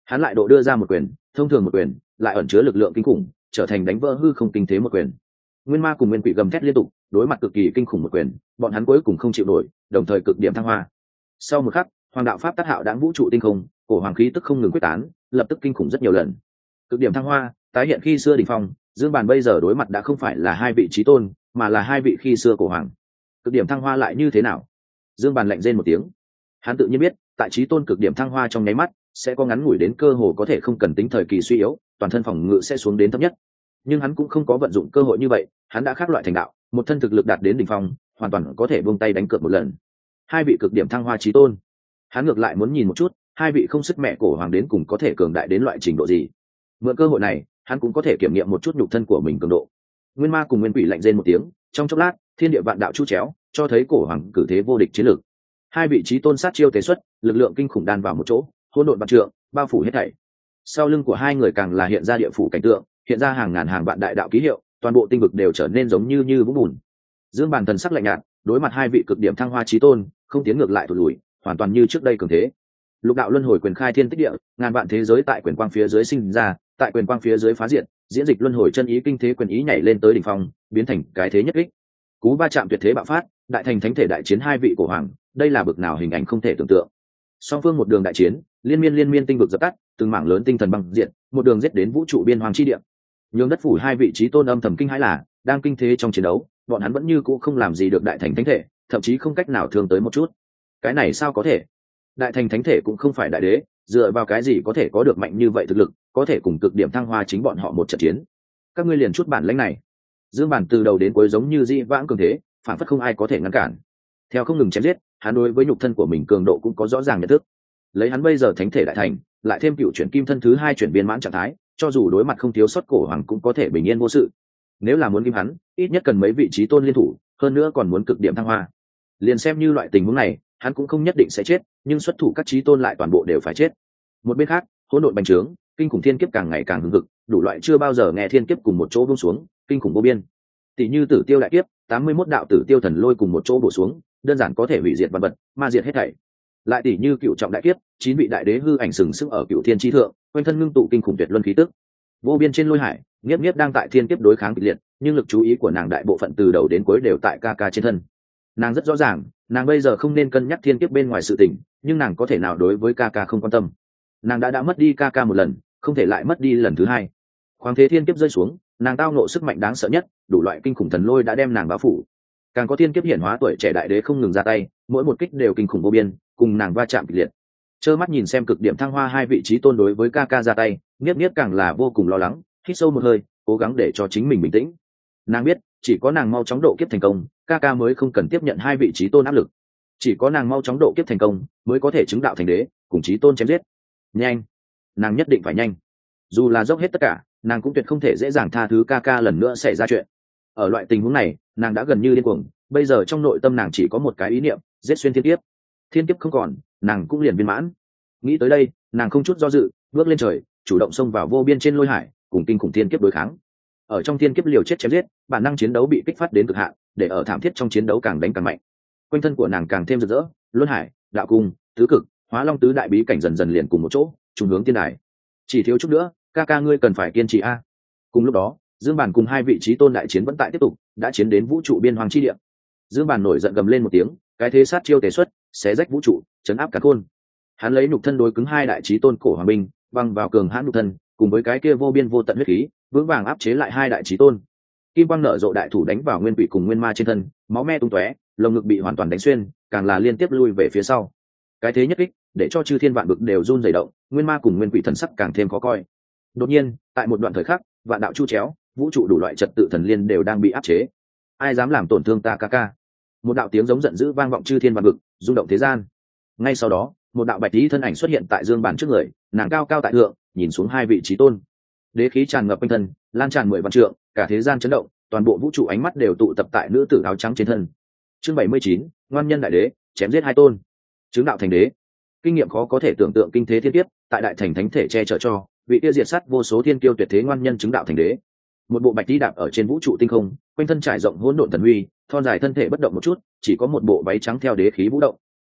Hắn lại độ đưa ra một quyền, thông thường một quyền lại ẩn chứa lực lượng kinh khủng, trở thành đánh vỡ hư không kinh thế một quyền. Nguyên ma cùng nguyên quỷ gầm thét liên tục, đối mặt cực kỳ kinh khủng một quyền, bọn hắn cuối cùng không chịu nổi, đồng thời cực điểm thăng hoa. Sau một khắc, hoàng đạo pháp tác hạo đãng vũ trụ tinh không, cổ hoàng khí tức không ngừng quyết tán, lập tức kinh khủng rất nhiều lần. Cực điểm thăng hoa tái hiện khi xưa đỉnh phong, Dương Bàn bây giờ đối mặt đã không phải là hai vị chí tôn, mà là hai vị khi xưa cổ hoàng. Cực điểm thăng hoa lại như thế nào? Dương Bàn lạnh rên một tiếng. Hắn tự nhiên biết, tại chí tôn cực điểm thăng hoa trong nháy mắt, sẽ có ngắn ngủi đến cơ hồ có thể không cần tính thời kỳ suy yếu, toàn thân phòng ngự sẽ xuống đến thấp nhất. Nhưng hắn cũng không có vận dụng cơ hội như vậy, hắn đã khác loại thành đạo, một thân thực lực đạt đến đỉnh phong, hoàn toàn có thể buông tay đánh cược một lần. Hai vị cực điểm thăng hoa chí tôn, hắn ngược lại muốn nhìn một chút, hai vị không sức mẹ cổ hoàng đến cùng có thể cường đại đến loại trình độ gì. Mượn cơ hội này, hắn cũng có thể kiểm nghiệm một chút nhục thân của mình cường độ. Nguyên ma cùng nguyên quỷ lạnh rên một tiếng, trong chốc lát, thiên địa vạn đạo chu chéo, cho thấy cổ hoàng cử thế vô địch chiến lược. Hai vị chí tôn sát chiêu tế xuất, lực lượng kinh khủng đan vào một chỗ, hỗn độn vạn trượng, bao phủ hết thảy. Sau lưng của hai người càng là hiện ra địa phủ cảnh tượng, hiện ra hàng ngàn hàng vạn đại đạo ký hiệu, toàn bộ tinh vực đều trở nên giống như vũng bùn. Dương Bàn thần sắc lạnh nhạt, đối mặt hai vị cực điểm thăng hoa chí tôn, không tiến ngược lại thụt lùi, hoàn toàn như trước đây cường thế. Lục đạo luân hồi quyền khai thiên tích địa, ngàn vạn thế giới tại quyền quang phía dưới sinh ra, tại quyền quang phía dưới phá diệt, diễn dịch luân hồi chân ý kinh thế quyền ý nhảy lên tới đỉnh phong, biến thành cái thế nhất kích. Cú va chạm tuyệt thế bạo phát, đại thành thánh thể đại chiến hai vị cổ hoàng, đây là bực nào hình ảnh không thể tưởng tượng. Song phương một đường đại chiến, liên miên tinh vực dập tắt, từng mảng lớn tinh thần băng diệt, một đường giết đến vũ trụ biên hoàng chi địa. Nhưng đất phủ hai vị chí tôn âm thầm kinh hãi là, đang kinh thế trong chiến đấu, bọn hắn vẫn như cũ không làm gì được đại thành thánh thể, thậm chí không cách nào thương tới một chút. Cái này sao có thể? Đại thành thánh thể cũng không phải đại đế, dựa vào cái gì có thể có được mạnh như vậy thực lực, có thể cùng cực điểm thăng hoa chính bọn họ một trận chiến. Các ngươi liền chút bản lĩnh này. Dương Bản từ đầu đến cuối giống như dĩ vãng cường thế, phản phất không ai có thể ngăn cản. Theo không ngừng chém giết, hắn đối với nhục thân của mình cường độ cũng có rõ ràng nhận thức. Lấy hắn bây giờ thánh thể đại thành, lại thêm cựu chuyển kim thân thứ hai chuyển viên mãn trạng thái, cho dù đối mặt không thiếu sót cổ hoàng cũng có thể bình yên vô sự. Nếu là muốn kim hắn, ít nhất cần mấy vị trí tôn liên thủ, hơn nữa còn muốn cực điểm thăng hoa. Liền xem như loại tình huống này, hắn cũng không nhất định sẽ chết, nhưng xuất thủ các trí tôn lại toàn bộ đều phải chết. Một bên khác, hỗn độn bành trướng, kinh khủng thiên kiếp càng ngày càng hưng hực, đủ loại chưa bao giờ nghe thiên kiếp cùng một chỗ buông xuống, kinh khủng vô biên. Tỷ như Tử Tiêu đại kiếp, 81 đạo Tử Tiêu thần lôi cùng một chỗ bổ xuống, đơn giản có thể hủy diệt vạn vật, ma diệt hết thảy. Lại tỷ như Cựu trọng đại kiếp, 9 vị đại đế hư ảnh sừng sững ở Cựu Thiên chi thượng, quanh thân ngưng tụ kinh khủng tuyệt luân khí tức. Vô biên trên lôi hải, Niếp Niếp đang tại thiên kiếp đối kháng kịch liệt, nhưng lực chú ý của nàng đại bộ phận từ đầu đến cuối đều tại Kaka trên thân. Nàng rất rõ ràng, nàng bây giờ không nên cân nhắc thiên kiếp bên ngoài sự tình, nhưng nàng có thể nào đối với Kaka không quan tâm. Nàng đã mất đi Kaka một lần, không thể lại mất đi lần thứ hai. Khoáng thế thiên kiếp rơi xuống, nàng tao nộ sức mạnh đáng sợ nhất, đủ loại kinh khủng thần lôi đã đem nàng bao phủ. Càng có thiên kiếp hiển hóa tuổi trẻ đại đế không ngừng ra tay, mỗi một kích đều kinh khủng vô biên, cùng nàng va chạm kịch liệt. Trơ mắt nhìn xem cực điểm thăng hoa hai vị trí tôn đối với Kaka ra tay, Niếp Niếp càng là vô cùng lo lắng, hít sâu một hơi, cố gắng để cho chính mình bình tĩnh. Nàng biết, chỉ có nàng mau chóng độ kiếp thành công, Kaka mới không cần tiếp nhận hai vị trí tôn áp lực. Chỉ có nàng mau chóng độ kiếp thành công, mới có thể chứng đạo thành đế, cùng trí tôn chém giết. Nhanh, nàng nhất định phải nhanh. Dù là dốc hết tất cả, nàng cũng tuyệt không thể dễ dàng tha thứ Kaka lần nữa xảy ra chuyện. Ở loại tình huống này, nàng đã gần như điên cuồng, bây giờ trong nội tâm nàng chỉ có một cái ý niệm, giết xuyên thiên kiếp. Thiên kiếp không còn, nàng cũng liền viên mãn. Nghĩ tới đây, nàng không chút do dự, bước lên trời, chủ động xông vào vô biên trên lôi hải, cùng kinh khủng thiên kiếp đối kháng. Ở trong thiên kiếp liều chết chém giết, bản năng chiến đấu bị kích phát đến cực hạn, để ở thảm thiết trong chiến đấu càng đánh càng mạnh. Quanh thân của nàng càng thêm rực rỡ, luân hải, đạo cung, tứ cực, hóa long tứ đại bí cảnh dần dần liền cùng một chỗ, trùng hướng tiên đài. Chỉ thiếu chút nữa, Kaka ngươi cần phải kiên trì a. Cùng lúc đó, Dương Bản cùng hai vị trí tôn đại chiến vẫn tại tiếp tục, đã chiến đến vũ trụ biên hoàng chi địa. Dương Bản nổi giận gầm lên một tiếng, cái thế sát chiêu tề xuất, xé rách vũ trụ, chấn áp cả khôn. Hắn lấy nhục thân đối cứng hai đại trí tôn cổ hoàng binh, băng vào cường hãn nhục thân, cùng với cái kia vô biên vô tận huyết khí, vững vàng áp chế lại hai đại trí tôn. Kim quang nở rộ đại thủ đánh vào nguyên quỷ cùng nguyên ma trên thân, máu me tung tóe, lồng ngực bị hoàn toàn đánh xuyên, càng là liên tiếp lui về phía sau. Cái thế nhất kích, để cho chư thiên vạn vực đều run rẩy động, nguyên ma cùng nguyên quỷ thần sắc càng thêm khó coi. Đột nhiên, tại một đoạn thời khắc, vạn đạo chu chéo, vũ trụ đủ loại trật tự thần liên đều đang bị áp chế. Ai dám làm tổn thương ta Kaka? Một đạo tiếng giống giận dữ vang vọng chư thiên vạn vực, rung động thế gian. Ngay sau đó, một đạo bạch tí thân ảnh xuất hiện tại Dương Bản trước người, nàng cao cao tại thượng, nhìn xuống hai vị trí tôn. Đế khí tràn ngập quanh thân, lan tràn 10 vạn trượng, cả thế gian chấn động, toàn bộ vũ trụ ánh mắt đều tụ tập tại nữ tử áo trắng trên thân. Chương 79, ngoan nhân đại đế, chém giết hai tôn, chứng đạo thành đế. Kinh nghiệm khó có thể tưởng tượng kinh thế thiên kiếp, tại đại thành thánh thể che chở cho, vị kia diệt sát vô số thiên kiêu tuyệt thế ngoan nhân chứng đạo thành đế. Một bộ bạch tí đạp ở trên vũ trụ tinh không, quanh thân trải rộng hỗn độn thần huy, thon dài thân thể bất động một chút, chỉ có một bộ váy trắng theo đế khí vũ động.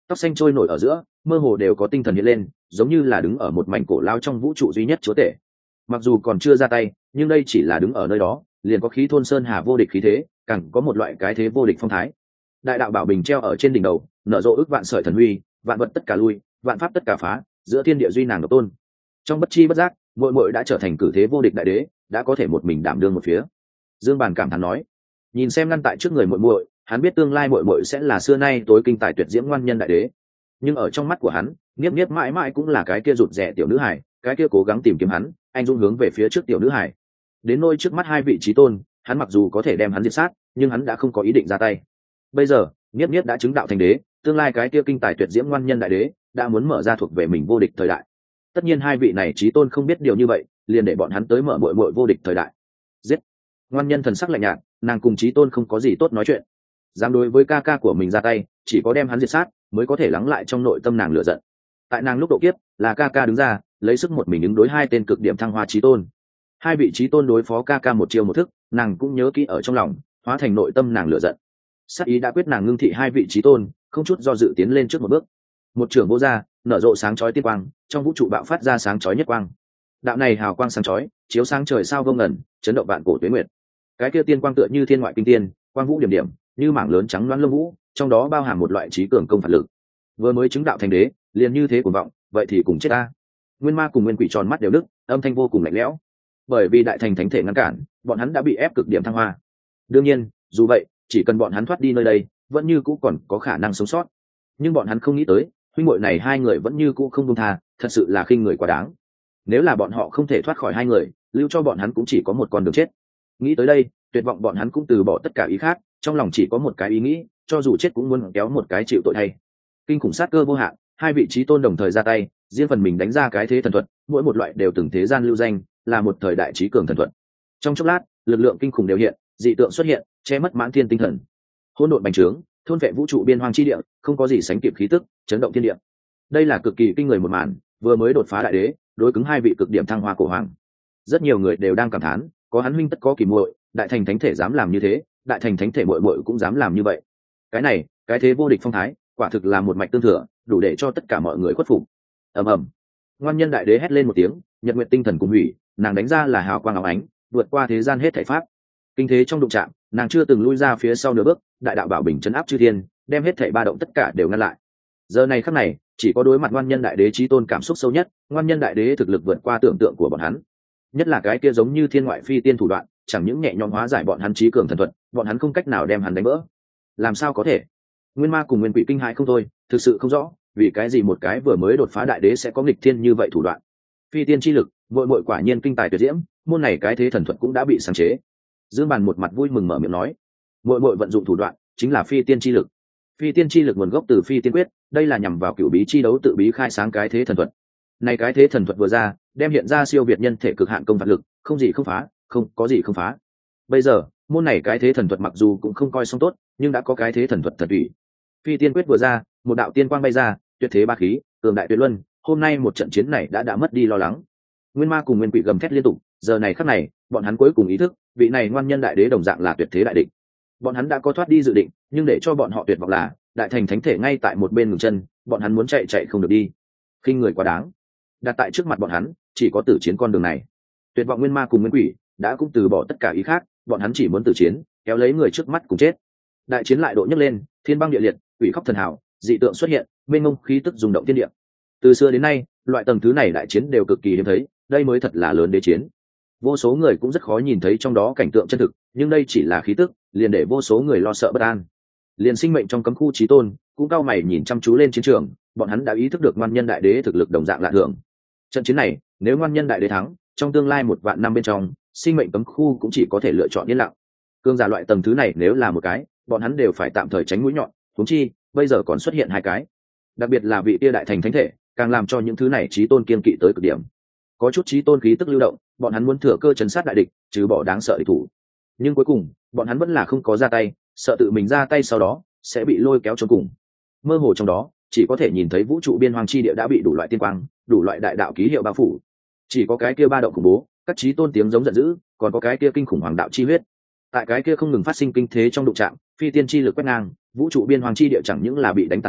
tóc xanh trôi nổi ở giữa, mơ hồ đều có tinh thần hiện lên, giống như là đứng ở một mảnh cổ lao trong vũ trụ duy nhất chúa tể. Mặc dù còn chưa ra tay, nhưng đây chỉ là đứng ở nơi đó liền có khí thôn sơn hà vô địch khí thế, càng có một loại cái thế vô địch phong thái. Đại đạo bảo bình treo ở trên đỉnh đầu, nở rộ ước vạn sợi thần huy, vạn vật tất cả lui, vạn pháp tất cả phá, giữa thiên địa duy nàng độc tôn. Trong bất chi bất giác, muội muội đã trở thành cử thế vô địch đại đế, đã có thể một mình đảm đương một phía. Dương Bàn cảm thán nói, nhìn xem ngăn tại trước người muội muội, hắn biết tương lai muội muội sẽ là xưa nay tối kinh tài tuyệt diễm ngoan nhân đại đế, nhưng ở trong mắt của hắn, Niếp Niếp mãi mãi cũng là cái kia rụt rè tiểu nữ hải, cái kia cố gắng tìm kiếm hắn, anh dũng hướng về phía trước tiểu nữ hải. Đến nôi trước mắt hai vị trí tôn, hắn mặc dù có thể đem hắn diệt sát, nhưng hắn đã không có ý định ra tay. Bây giờ, Niếp Niếp đã chứng đạo thành đế, tương lai cái kia kinh tài tuyệt diễm ngoan nhân đại đế đã muốn mở ra thuộc về mình vô địch thời đại. Tất nhiên hai vị này trí tôn không biết điều như vậy, liền để bọn hắn tới mở muội muội vô địch thời đại. Giết! Ngoan nhân thần sắc lạnh nhạt, nàng cùng trí tôn không có gì tốt nói chuyện. Dám đối với ca ca của mình ra tay, chỉ có đem hắn diệt sát mới có thể lắng lại trong nội tâm nàng lửa giận. Tại nàng lúc độ kiếp, là ca ca đứng ra, lấy sức một mình ứng đối hai tên cực điểm thăng hoa trí tôn. Hai vị trí tôn đối phó ca ca một chiêu một thức, nàng cũng nhớ kỹ ở trong lòng, hóa thành nội tâm nàng lửa giận. Sát ý đã quyết nàng ngưng thị hai vị trí tôn, không chút do dự tiến lên trước một bước. Một trường vô ra, nở rộ sáng chói tiên quang, trong vũ trụ bạo phát ra sáng chói nhất quang. Đạo này hào quang sáng chói, chiếu sáng trời sao vô ngần, chấn động vạn cổ tuế nguyệt. Cái kia tiên quang tựa như thiên ngoại kinh tiên, quang vũ điểm điểm, như mảng lớn trắng loáng lông vũ, trong đó bao hàm một loại trí cường công phạt lực. Vừa mới chứng đạo thành đế, liền như thế cuồng vọng, vậy thì cùng chết ta. Nguyên Ma cùng Nguyên Quỷ tròn mắt đều đứt, âm thanh vô cùng lạnh lẽo. Bởi vì đại thành thánh thể ngăn cản, bọn hắn đã bị ép cực điểm thăng hoa. Đương nhiên, dù vậy, chỉ cần bọn hắn thoát đi nơi đây, vẫn như cũ còn có khả năng sống sót. Nhưng bọn hắn không nghĩ tới, huynh muội này hai người vẫn như cũ không buông tha, thật sự là khinh người quá đáng. Nếu là bọn họ không thể thoát khỏi hai người, lưu cho bọn hắn cũng chỉ có một con đường chết. Nghĩ tới đây, tuyệt vọng bọn hắn cũng từ bỏ tất cả ý khác, trong lòng chỉ có một cái ý nghĩ, cho dù chết cũng muốn kéo một cái chịu tội thay. Kinh khủng sát cơ vô hạn, hai vị trí tôn đồng thời ra tay, riêng phần mình đánh ra cái thế thần thuật, mỗi một loại đều từng thế gian lưu danh, là một thời đại trí cường thần thuật. Trong chốc lát, lực lượng kinh khủng đều hiện, dị tượng xuất hiện, che mất mãn thiên tinh thần. Hỗn độn bành trướng, thôn vệ vũ trụ biên hoang chi địa, không có gì sánh kịp khí tức, chấn động thiên địa. Đây là cực kỳ kinh người một màn, vừa mới đột phá đại đế, đối cứng hai vị cực điểm thăng hoa cổ hoàng. Rất nhiều người đều đang cảm thán, có hắn huynh tất có kỳ muội, đại thành thánh thể dám làm như thế, đại thành thánh thể muội muội cũng dám làm như vậy. Cái này, cái thế vô địch phong thái, quả thực là một mạch tương thừa, đủ để cho tất cả mọi người khuất phục. Ầm ầm. Ngoan nhân đại đế hét lên một tiếng, nhật nguyện tinh thần cùng hủy, nàng đánh ra là hào quang óng ánh, vượt qua thế gian hết thảy pháp. Kinh thế trong đụng chạm, nàng chưa từng lui ra phía sau nửa bước, đại đạo bảo bình trấn áp chư thiên, đem hết thảy ba động tất cả đều ngăn lại. Giờ này khắc này, chỉ có đối mặt ngoan nhân đại đế chí tôn cảm xúc sâu nhất, ngoan nhân đại đế thực lực vượt qua tưởng tượng của bọn hắn. Nhất là cái kia giống như thiên ngoại phi tiên thủ đoạn, chẳng những nhẹ nhõm hóa giải bọn hắn trí cường thần thuật, bọn hắn không cách nào đem hắn đánh vỡ. Làm sao có thể? Nguyên Ma cùng Nguyên Quỷ kinh hãi không thôi, thực sự không rõ, vì cái gì một cái vừa mới đột phá đại đế sẽ có nghịch thiên như vậy thủ đoạn. Phi tiên chi lực, muội muội quả nhiên kinh tài tuyệt diễm, môn này cái thế thần thuật cũng đã bị sáng chế. Dương Bàn một mặt vui mừng mở miệng nói, muội muội vận dụng thủ đoạn chính là phi tiên chi lực. Phi tiên chi lực nguồn gốc từ phi tiên quyết, đây là nhằm vào cửu bí chi đấu tự bí khai sáng cái thế thần thuật. Này cái thế thần thuật vừa ra, đem hiện ra siêu việt nhân thể cực hạn công phạt lực, không gì không phá, không có gì không phá. Bây giờ, môn này cái thế thần thuật mặc dù cũng không coi xong tốt, nhưng đã có cái thế thần thuật thần ủy. Phi tiên quyết vừa ra, một đạo tiên quang bay ra, tuyệt thế ba khí, cường đại tuyệt luân, hôm nay một trận chiến này đã mất đi lo lắng. Nguyên Ma cùng Nguyên Quỷ gầm thét liên tục, giờ này khắc này, bọn hắn cuối cùng ý thức, vị này ngoan nhân đại đế đồng dạng là tuyệt thế đại địch. Bọn hắn đã có thoát đi dự định, nhưng để cho bọn họ tuyệt vọng là, đại thành thánh thể ngay tại một bên ngừng chân, bọn hắn muốn chạy không được đi. Khinh người quá đáng. Đặt tại trước mặt bọn hắn, chỉ có tử chiến con đường này. Tuyệt vọng Nguyên Ma cùng Nguyên Quỷ đã cũng từ bỏ tất cả ý khác, bọn hắn chỉ muốn tử chiến, kéo lấy người trước mắt cùng chết. Đại chiến lại độ nhấc lên, thiên băng địa liệt, quỷ khóc thần hào, dị tượng xuất hiện, mênh mông khí tức rung động thiên địa. Từ xưa đến nay, loại tầng thứ này đại chiến đều cực kỳ hiếm thấy, đây mới thật là lớn đế chiến. Vô số người cũng rất khó nhìn thấy trong đó cảnh tượng chân thực, nhưng đây chỉ là khí tức, liền để vô số người lo sợ bất an. Liền sinh mệnh trong cấm khu chí tôn cũng cao mày nhìn chăm chú lên chiến trường, bọn hắn đã ý thức được ngoan nhân đại đế thực lực đồng dạng lạ thường. Trận chiến này, nếu ngoan nhân đại đế thắng, trong tương lai 1 vạn năm bên trong, sinh mệnh cấm khu cũng chỉ có thể lựa chọn yên lặng. Cương giả loại tầng thứ này nếu là một cái, bọn hắn đều phải tạm thời tránh mũi nhọn, huống chi bây giờ còn xuất hiện 2 cái. Đặc biệt là vị kia đại thành thánh thể, càng làm cho những thứ này chí tôn kiên kỵ tới cực điểm. Có chút chí tôn khí tức lưu động, bọn hắn muốn thừa cơ trấn sát đại địch, trừ bỏ đáng sợ địch thủ. Nhưng cuối cùng, bọn hắn vẫn là không có ra tay, sợ tự mình ra tay sau đó sẽ bị lôi kéo chôn cùng. Mơ hồ trong đó, chỉ có thể nhìn thấy vũ trụ biên hoang chi địa đã bị đủ loại tiên quang, đủ loại đại đạo ký hiệu bao phủ. Chỉ có cái kia ba động khủng bố, các chí tôn tiếng giống giận dữ, còn có cái kia kinh khủng hoàng đạo chi huyết. Tại cái kia không ngừng phát sinh kinh thế trong đụng chạm, phi tiên chi lực quét ngang, vũ trụ biên hoang chi địa chẳng những là bị đánh tàn phá,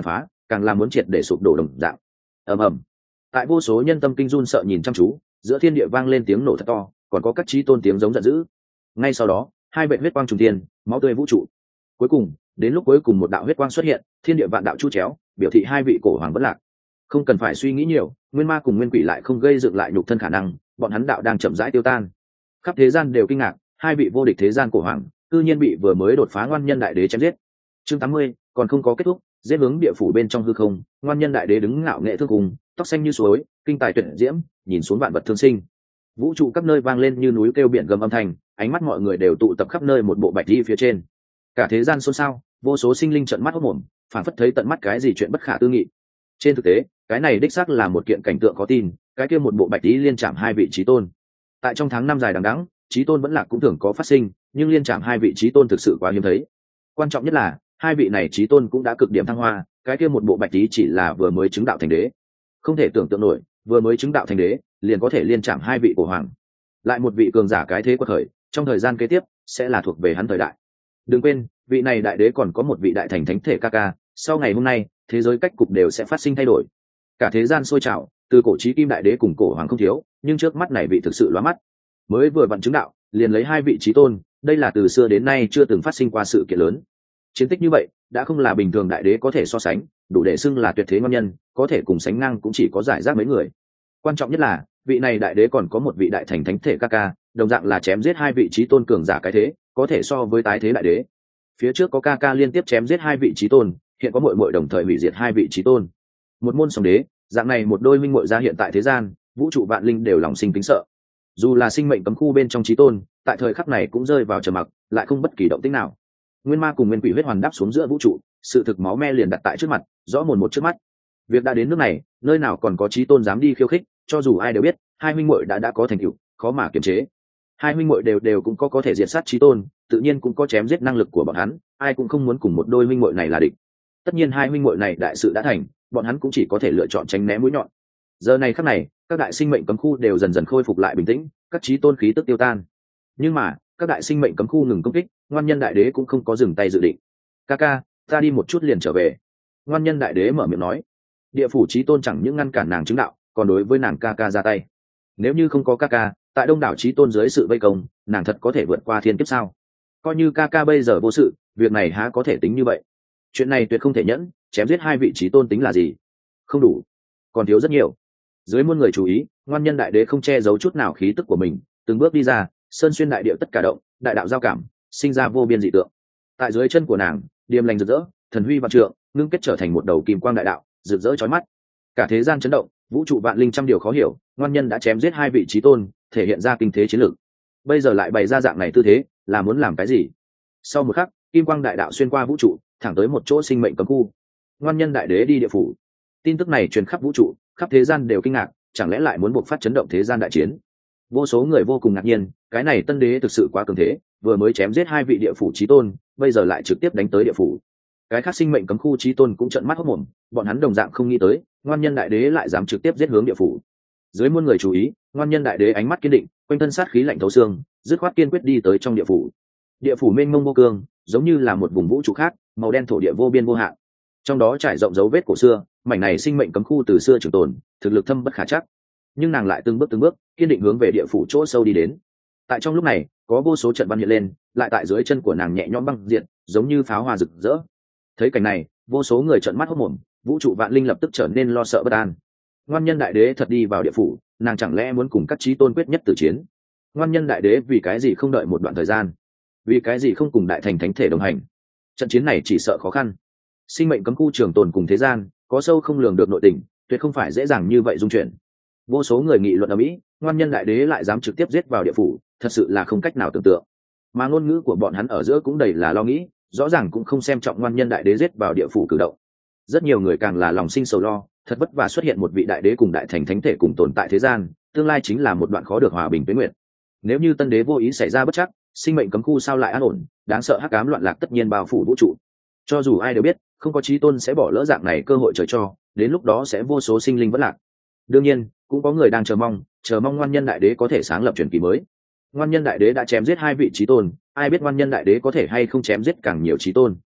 càng là muốn triệt để sụp đổ đồng dạng. Ầm ầm. Tại vô số nhân tâm kinh run sợ nhìn chăm chú, giữa thiên địa vang lên tiếng nổ thật to, còn có các chí tôn tiếng giống giận dữ. Ngay sau đó, hai vệt huyết quang trùng thiên, máu tươi vũ trụ. Cuối cùng, đến lúc cuối cùng một đạo huyết quang xuất hiện, thiên địa vạn đạo chu chéo, biểu thị hai vị cổ hoàng vẫn lạc. Không cần phải suy nghĩ nhiều, nguyên ma cùng nguyên quỷ lại không gây dựng lại nhục thân khả năng, bọn hắn đạo đang chậm rãi tiêu tan. Khắp thế gian đều kinh ngạc, hai vị vô địch thế gian cổ hoàng, cư nhiên bị vừa mới đột phá ngoan nhân đại đế chém giết. Chương 80, còn không có kết thúc, giết hướng địa phủ bên trong hư không, ngoan nhân đại đế đứng ngạo nghệ thương cùng, tóc xanh như suối, kinh tài tuyệt diễm, nhìn xuống vạn vật thương sinh. Vũ trụ các nơi vang lên như núi kêu biển gầm âm thanh, ánh mắt mọi người đều tụ tập khắp nơi một bộ bạch y phía trên. Cả thế gian xôn xao, vô số sinh linh trợn mắt hốt mồm, phảng phất thấy tận mắt cái gì chuyện bất khả tư nghị. Trên thực tế, cái này đích xác là một kiện cảnh tượng khó tin, cái kia một bộ bạch y liên chạm hai vị chí tôn. Tại trong tháng năm dài đằng đẵng, chí tôn vẫn lạc cũng thường có phát sinh, nhưng liên chạm hai vị chí tôn thực sự quá hiếm thấy. Quan trọng nhất là, hai vị này chí tôn cũng đã cực điểm thăng hoa, cái kia một bộ bạch y chỉ là vừa mới chứng đạo thành đế. Không thể tưởng tượng nổi, vừa mới chứng đạo thành đế, liền có thể liên chạm hai vị cổ hoàng. Lại một vị cường giả cái thế quật khởi, trong thời gian kế tiếp sẽ là thuộc về hắn thời đại. Đừng quên, vị này đại đế còn có một vị đại thành thánh thể ca ca, sau ngày hôm nay, thế giới cách cục đều sẽ phát sinh thay đổi. Cả thế gian sôi trào, từ cổ chí kim đại đế cùng cổ hoàng không thiếu, nhưng trước mắt này vị thực sự lóa mắt. Mới vừa vặn chứng đạo, liền lấy hai vị chí tôn, đây là từ xưa đến nay chưa từng phát sinh qua sự kiện lớn. Chiến tích như vậy, đã không là bình thường đại đế có thể so sánh, đủ để xưng là tuyệt thế ngon nhân, có thể cùng sánh ngang cũng chỉ có giải rác mấy người. Quan trọng nhất là, vị này đại đế còn có một vị đại thành thánh thể ca ca, đồng dạng là chém giết hai vị chí tôn cường giả cái thế, có thể so với tái thế đại đế. Phía trước có ca ca liên tiếp chém giết hai vị chí tôn, hiện có muội muội đồng thời hủy diệt hai vị chí tôn. Một môn song đế, dạng này một đôi minh muội ra hiện tại thế gian, vũ trụ vạn linh đều lòng sinh kính sợ. Dù là sinh mệnh cấm khu bên trong chí tôn, tại thời khắc này cũng rơi vào trầm mặc, lại không bất kỳ động tĩnh nào. Nguyên ma cùng nguyên quỷ huyết hoàn đáp xuống giữa vũ trụ, sự thực máu me liền đặt tại trước mặt, rõ mồn một trước mắt. Việc đã đến nước này, nơi nào còn có chí tôn dám đi khiêu khích, cho dù ai đều biết, hai huynh muội đã có thành tựu, khó mà kiềm chế. Hai huynh muội đều cũng có thể diệt sát chí tôn, tự nhiên cũng có chém giết năng lực của bọn hắn, ai cũng không muốn cùng một đôi huynh muội này là địch. Tất nhiên hai huynh muội này đại sự đã thành, bọn hắn cũng chỉ có thể lựa chọn tránh né mũi nhọn. Giờ này khắc này, các đại sinh mệnh cấm khu đều dần dần khôi phục lại bình tĩnh, các chí tôn khí tức tiêu tan. Nhưng mà, các đại sinh mệnh cấm khu ngừng công kích, ngoan nhân đại đế cũng không có dừng tay dự định. Ca, ta đi một chút liền trở về. Ngoan nhân đại đế mở miệng nói. Địa phủ chí tôn chẳng những ngăn cản nàng chứng đạo, còn đối với nàng ca ra tay. Nếu như không có ca, tại đông đảo chí tôn dưới sự vây công, nàng thật có thể vượt qua thiên kiếp sao? Coi như ca bây giờ vô sự, việc này há có thể tính như vậy? Chuyện này tuyệt không thể nhẫn, chém giết hai vị chí tôn tính là gì? Không đủ, còn thiếu rất nhiều. Dưới muôn người chú ý, ngoan nhân đại đế không che giấu chút nào khí tức của mình, từng bước đi ra, sơn xuyên đại địa tất cả động, đại đạo giao cảm, sinh ra vô biên dị tượng. Tại dưới chân của nàng, điềm lành rực rỡ, thần huy vạn trượng, ngưng kết trở thành một đầu kim quang đại đạo, rực rỡ chói mắt. Cả thế gian chấn động, vũ trụ vạn linh trăm điều khó hiểu, ngoan nhân đã chém giết hai vị chí tôn, thể hiện ra kinh thế chiến lược. Bây giờ lại bày ra dạng này tư thế, là muốn làm cái gì? Sau một khắc, kim quang đại đạo xuyên qua vũ trụ, thẳng tới một chỗ sinh mệnh cấm khu. Ngoan nhân đại đế đi địa phủ. Tin tức này truyền khắp vũ trụ, khắp thế gian đều kinh ngạc, chẳng lẽ lại muốn buộc phát chấn động thế gian đại chiến? Vô số người vô cùng ngạc nhiên, cái này tân đế thực sự quá cường thế, vừa mới chém giết hai vị địa phủ chí tôn, bây giờ lại trực tiếp đánh tới địa phủ. Cái khác sinh mệnh cấm khu chí tôn cũng trợn mắt hốt mồm, bọn hắn đồng dạng không nghĩ tới, ngoan nhân đại đế lại dám trực tiếp giết hướng địa phủ. Dưới muôn người chú ý, ngoan nhân đại đế ánh mắt kiên định, quanh thân sát khí lạnh thấu xương, dứt khoát kiên quyết đi tới trong địa phủ. Địa phủ mênh mông vô cương, giống như là một vùng vũ trụ khác, màu đen thổ địa vô biên vô hạn. Trong đó trải rộng dấu vết cổ xưa, mảnh này sinh mệnh cấm khu từ xưa trường tồn, thực lực thâm bất khả trắc. Nhưng nàng lại từng bước kiên định hướng về địa phủ chỗ sâu đi đến. Tại trong lúc này, có vô số trận văn hiện lên, lại tại dưới chân của nàng nhẹ nhõm băng diện, giống như pháo hoa rực rỡ. Thấy cảnh này, vô số người trợn mắt hốt mồm, vũ trụ vạn linh lập tức trở nên lo sợ bất an. Ngoan nhân đại đế thật đi vào địa phủ, nàng chẳng lẽ muốn cùng các chí tôn quyết nhất tử chiến? Ngoan nhân đại đế vì cái gì không đợi một đoạn thời gian? Vì cái gì không cùng đại thành thánh thể đồng hành? Trận chiến này chỉ sợ khó khăn. Sinh mệnh cấm khu trường tồn cùng thế gian, có sâu không lường được nội tình, tuyệt không phải dễ dàng như vậy dung chuyển. Vô số người nghị luận ở mỹ, ngoan nhân đại đế lại dám trực tiếp giết vào địa phủ, thật sự là không cách nào tưởng tượng. Mà ngôn ngữ của bọn hắn ở giữa cũng đầy là lo nghĩ, rõ ràng cũng không xem trọng ngoan nhân đại đế giết vào địa phủ cử động. Rất nhiều người càng là lòng sinh sầu lo, thật vất vả xuất hiện một vị đại đế cùng đại thành thánh thể cùng tồn tại thế gian, tương lai chính là một đoạn khó được hòa bình tuyến nguyện. Nếu như tân đế vô ý xảy ra bất trắc, sinh mệnh cấm khu sao lại an ổn, đáng sợ hắc ám loạn lạc tất nhiên bao phủ vũ trụ. Cho dù ai đều biết, không có chí tôn sẽ bỏ lỡ dạng này cơ hội trời cho, đến lúc đó sẽ vô số sinh linh vất lạc. Đương nhiên, cũng có người đang chờ mong ngoan nhân đại đế có thể sáng lập truyền kỳ mới. Ngoan nhân đại đế đã chém giết hai vị chí tôn, ai biết ngoan nhân đại đế có thể hay không chém giết càng nhiều chí tôn.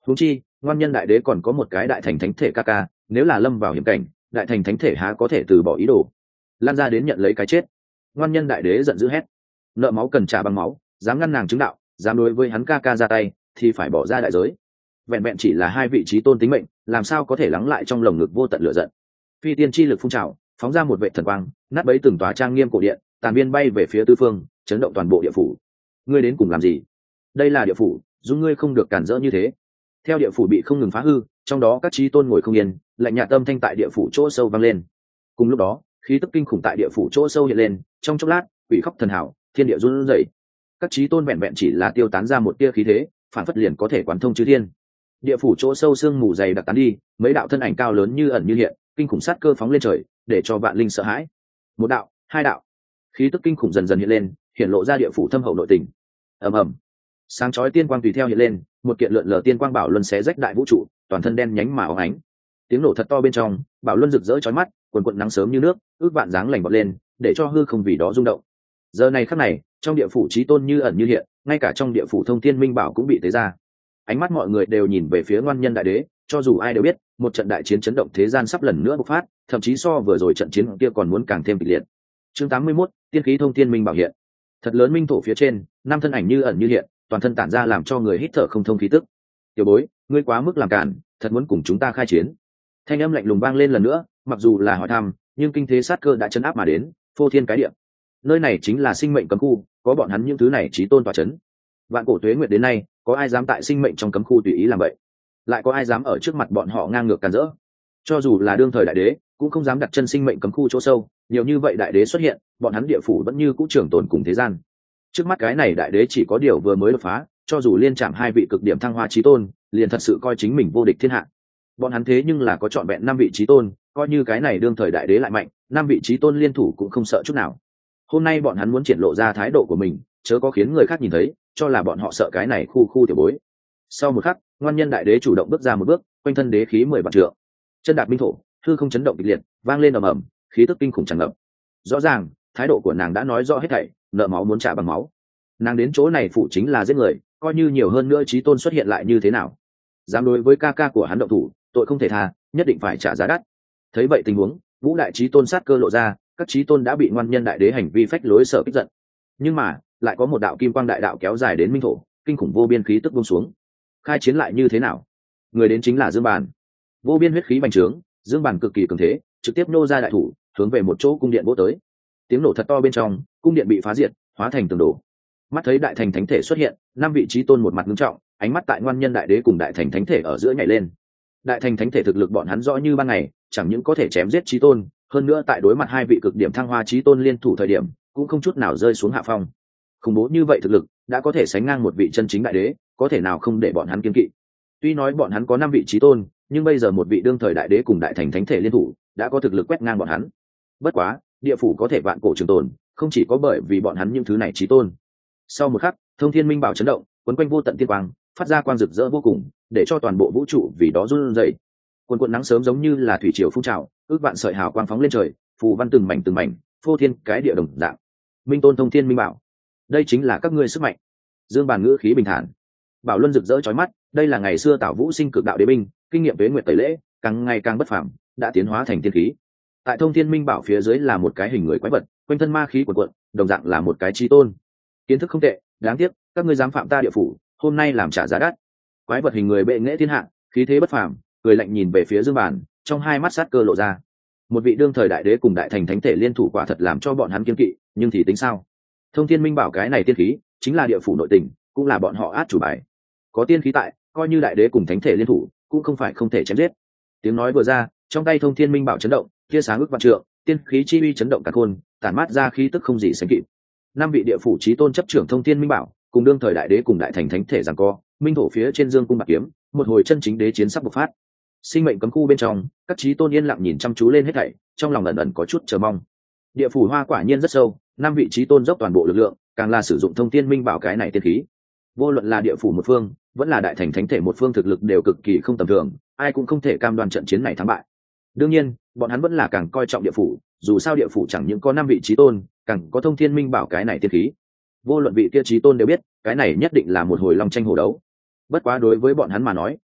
huống chi ngoan nhân đại đế còn có một cái đại thành thánh thể ca ca, nếu là lâm vào hiểm cảnh, đại thành thánh thể há có thể từ bỏ ý đồ lan ra đến nhận lấy cái chết. Ngoan nhân đại đế giận dữ hét, nợ máu cần trả bằng máu, dám ngăn nàng chứng đạo, dám đối với hắn ca ca ra tay thì phải bỏ ra đại giới. Vẹn vẹn chỉ là hai vị trí tôn tính mệnh, làm sao có thể lắng lại trong lồng ngực vô tận lửa giận. Phi tiên chi lực phun trào, phóng ra một vệ thần quang, nát bấy từng tòa trang nghiêm cổ điện, tàn biên bay về phía tứ phương, chấn động toàn bộ địa phủ. Ngươi đến cùng làm gì? Đây là địa phủ, dù ngươi không được cản rỡ như thế. Theo địa phủ bị không ngừng phá hư, trong đó các chí tôn ngồi không yên, lạnh nhạt tâm thanh tại địa phủ chỗ sâu vang lên. Cùng lúc đó, khí tức kinh khủng tại địa phủ chỗ sâu hiện lên, trong chốc lát, quỷ khóc thần hào, thiên địa run rẩy. Các chí tôn vẹn vẹn chỉ là tiêu tán ra một tia khí thế, phản phất liền có thể quán thông chư thiên. Địa phủ chỗ sâu sương mù dày đặc tán đi, mấy đạo thân ảnh cao lớn như ẩn như hiện, kinh khủng sát cơ phóng lên trời, để cho vạn linh sợ hãi. Một đạo, hai đạo, khí tức kinh khủng dần dần hiện lên, hiện lộ ra địa phủ thâm hậu nội tình. Ầm ầm, sáng chói tiên quang tùy theo hiện lên, một kiện lượn lờ tiên quang bảo luân xé rách đại vũ trụ, toàn thân đen nhánh mà óng ánh. Tiếng nổ thật to bên trong, bảo luân rực rỡ chói mắt, quần quần nắng sớm như nước, ước vạn dáng lành bọt lên, để cho hư không vì đó rung động. Giờ này khắc này, trong địa phủ chí tôn như ẩn như hiện, ngay cả trong địa phủ thông thiên minh bảo cũng bị tế ra. Ánh mắt mọi người đều nhìn về phía ngoan nhân đại đế, cho dù ai đều biết, một trận đại chiến chấn động thế gian sắp lần nữa bộc phát, thậm chí so vừa rồi trận chiến kia còn muốn càng thêm kịch liệt. Chương 81, tiên khí thông thiên minh bảo hiện. Thật lớn minh thổ phía trên, năm thân ảnh như ẩn như hiện, toàn thân tản ra làm cho người hít thở không thông khí tức. Tiểu bối, ngươi quá mức làm cản, thật muốn cùng chúng ta khai chiến. Thanh âm lạnh lùng vang lên lần nữa, mặc dù là hỏi thăm, nhưng kinh thế sát cơ đã chấn áp mà đến, phô thiên cái địa. Nơi này chính là sinh mệnh cấm khu, có bọn hắn những thứ này chí tôn tọa chấn. Vạn cổ tuế nguyệt đến nay, có ai dám tại sinh mệnh trong cấm khu tùy ý làm vậy? Lại có ai dám ở trước mặt bọn họ ngang ngược càn rỡ? Cho dù là đương thời đại đế, cũng không dám đặt chân sinh mệnh cấm khu chỗ sâu. Nhiều như vậy đại đế xuất hiện, bọn hắn địa phủ vẫn như cũ trường tồn cùng thế gian. Trước mắt cái này đại đế chỉ có điều vừa mới đột phá, cho dù liên chạm hai vị cực điểm thăng hoa chí tôn, liền thật sự coi chính mình vô địch thiên hạ. Bọn hắn thế nhưng là có trọn vẹn 5 vị chí tôn, coi như cái này đương thời đại đế lại mạnh, 5 vị chí tôn liên thủ cũng không sợ chút nào. Hôm nay bọn hắn muốn triển lộ ra thái độ của mình, chớ có khiến người khác nhìn thấy, cho là bọn họ sợ cái này khu tiểu bối. Sau một khắc, ngoan nhân đại đế chủ động bước ra một bước, quanh thân đế khí 10 vạn trượng, chân đạp minh thổ, hư không chấn động kịch liệt, vang lên ầm ầm, khí tức kinh khủng tràn ngập. Rõ ràng, thái độ của nàng đã nói rõ hết thảy, nợ máu muốn trả bằng máu. Nàng đến chỗ này phụ chính là giết người, coi như nhiều hơn nữa chí tôn xuất hiện lại như thế nào, dám đối với ca ca của hắn động thủ, tội không thể tha, nhất định phải trả giá đắt. Thấy vậy tình huống, vũ đại chí tôn sát cơ lộ ra, các chí tôn đã bị ngoan nhân đại đế hành vi phách lối sợ kích giận. Nhưng mà, lại có một đạo kim quang đại đạo kéo dài đến minh thổ, kinh khủng vô biên khí tức buông xuống. Khai chiến lại như thế nào? Người đến chính là Dương Bàn. Vô biên huyết khí bành trướng, Dương Bàn cực kỳ cường thế, trực tiếp nô ra đại thủ, hướng về một chỗ cung điện vỗ tới. Tiếng nổ thật to bên trong, cung điện bị phá diệt, hóa thành tường đổ. Mắt thấy đại thành thánh thể xuất hiện, 5 vị chí tôn một mặt nghiêm trọng, ánh mắt tại ngoan nhân đại đế cùng đại thành thánh thể ở giữa nhảy lên. Đại thành thánh thể thực lực bọn hắn rõ như ban ngày, chẳng những có thể chém giết chí tôn, hơn nữa tại đối mặt hai vị cực điểm thăng hoa chí tôn liên thủ thời điểm, cũng không chút nào rơi xuống hạ phong. Khủng bố như vậy thực lực, đã có thể sánh ngang một vị chân chính đại đế, có thể nào không để bọn hắn kiêng kỵ. Tuy nói bọn hắn có 5 vị chí tôn, nhưng bây giờ một vị đương thời đại đế cùng đại thành thánh thể liên thủ, đã có thực lực quét ngang bọn hắn. Bất quá, địa phủ có thể vạn cổ trường tồn, không chỉ có bởi vì bọn hắn những thứ này chí tôn. Sau một khắc, thông thiên minh bảo chấn động, quấn quanh vô tận tiên quang, phát ra quang rực rỡ vô cùng, để cho toàn bộ vũ trụ vì đó run rẩy. Cuồn cuộn nắng sớm giống như là thủy triều phun trào, ước vạn sợi hào quang phóng lên trời, phù văn từng mảnh, phô thiên cái địa đồng dạng. Minh tôn thông thiên minh bảo, đây chính là các ngươi sức mạnh. Dương Bàn ngữ khí bình thản, bảo luân rực rỡ chói mắt, đây là ngày xưa Tào Vũ sinh cực đạo đế binh, kinh nghiệm tuế nguyệt tẩy lễ, càng ngày càng bất phàm, đã tiến hóa thành tiên khí. Tại thông thiên minh bảo phía dưới là một cái hình người quái vật, quanh thân ma khí cuồn cuộn, đồng dạng là một cái chí tôn. Kiến thức không tệ, đáng tiếc các ngươi dám phạm ta địa phủ, hôm nay làm trả giá đắt. Quái vật hình người bệ nghệ thiên hạ, khí thế bất phàm, cười lạnh nhìn về phía Dương Bàn, trong hai mắt sát cơ lộ ra. Một vị đương thời đại đế cùng đại thành thánh thể liên thủ quả thật làm cho bọn hắn kiêng kỵ, nhưng thì tính sao? Thông thiên minh bảo cái này tiên khí, chính là địa phủ nội tình, cũng là bọn họ át chủ bài. Có tiên khí tại, coi như đại đế cùng thánh thể liên thủ, cũng không phải không thể chém giết. Tiếng nói vừa ra, trong tay thông thiên minh bảo chấn động, tia sáng ước vạn trượng, tiên khí chi uy chấn động cả khôn, tản mát ra khí tức không gì sánh kịp. 5 vị địa phủ chí tôn chấp trưởng thông thiên minh bảo, cùng đương thời đại đế cùng đại thành thánh thể giằng co, minh thổ phía trên dương cung bạc kiếm, một hồi chân chính đế chiến sắp bộc phát. Sinh mệnh cấm khu bên trong, các chí tôn yên lặng nhìn chăm chú lên hết thảy, trong lòng ẩn ẩn có chút chờ mong. Địa phủ hoa quả nhiên rất sâu, 5 vị chí tôn dốc toàn bộ lực lượng, càng là sử dụng thông thiên minh bảo cái này tiên khí. Vô luận là địa phủ một phương, vẫn là đại thành thánh thể một phương thực lực đều cực kỳ không tầm thường, ai cũng không thể cam đoan trận chiến này thắng bại. Đương nhiên, bọn hắn vẫn là càng coi trọng địa phủ, dù sao địa phủ chẳng những có 5 vị chí tôn, càng có thông thiên minh bảo cái này tiên khí. Vô luận vị kia chí tôn đều biết, cái này nhất định là một hồi long tranh hổ đấu. Bất quá đối với bọn hắn mà nói,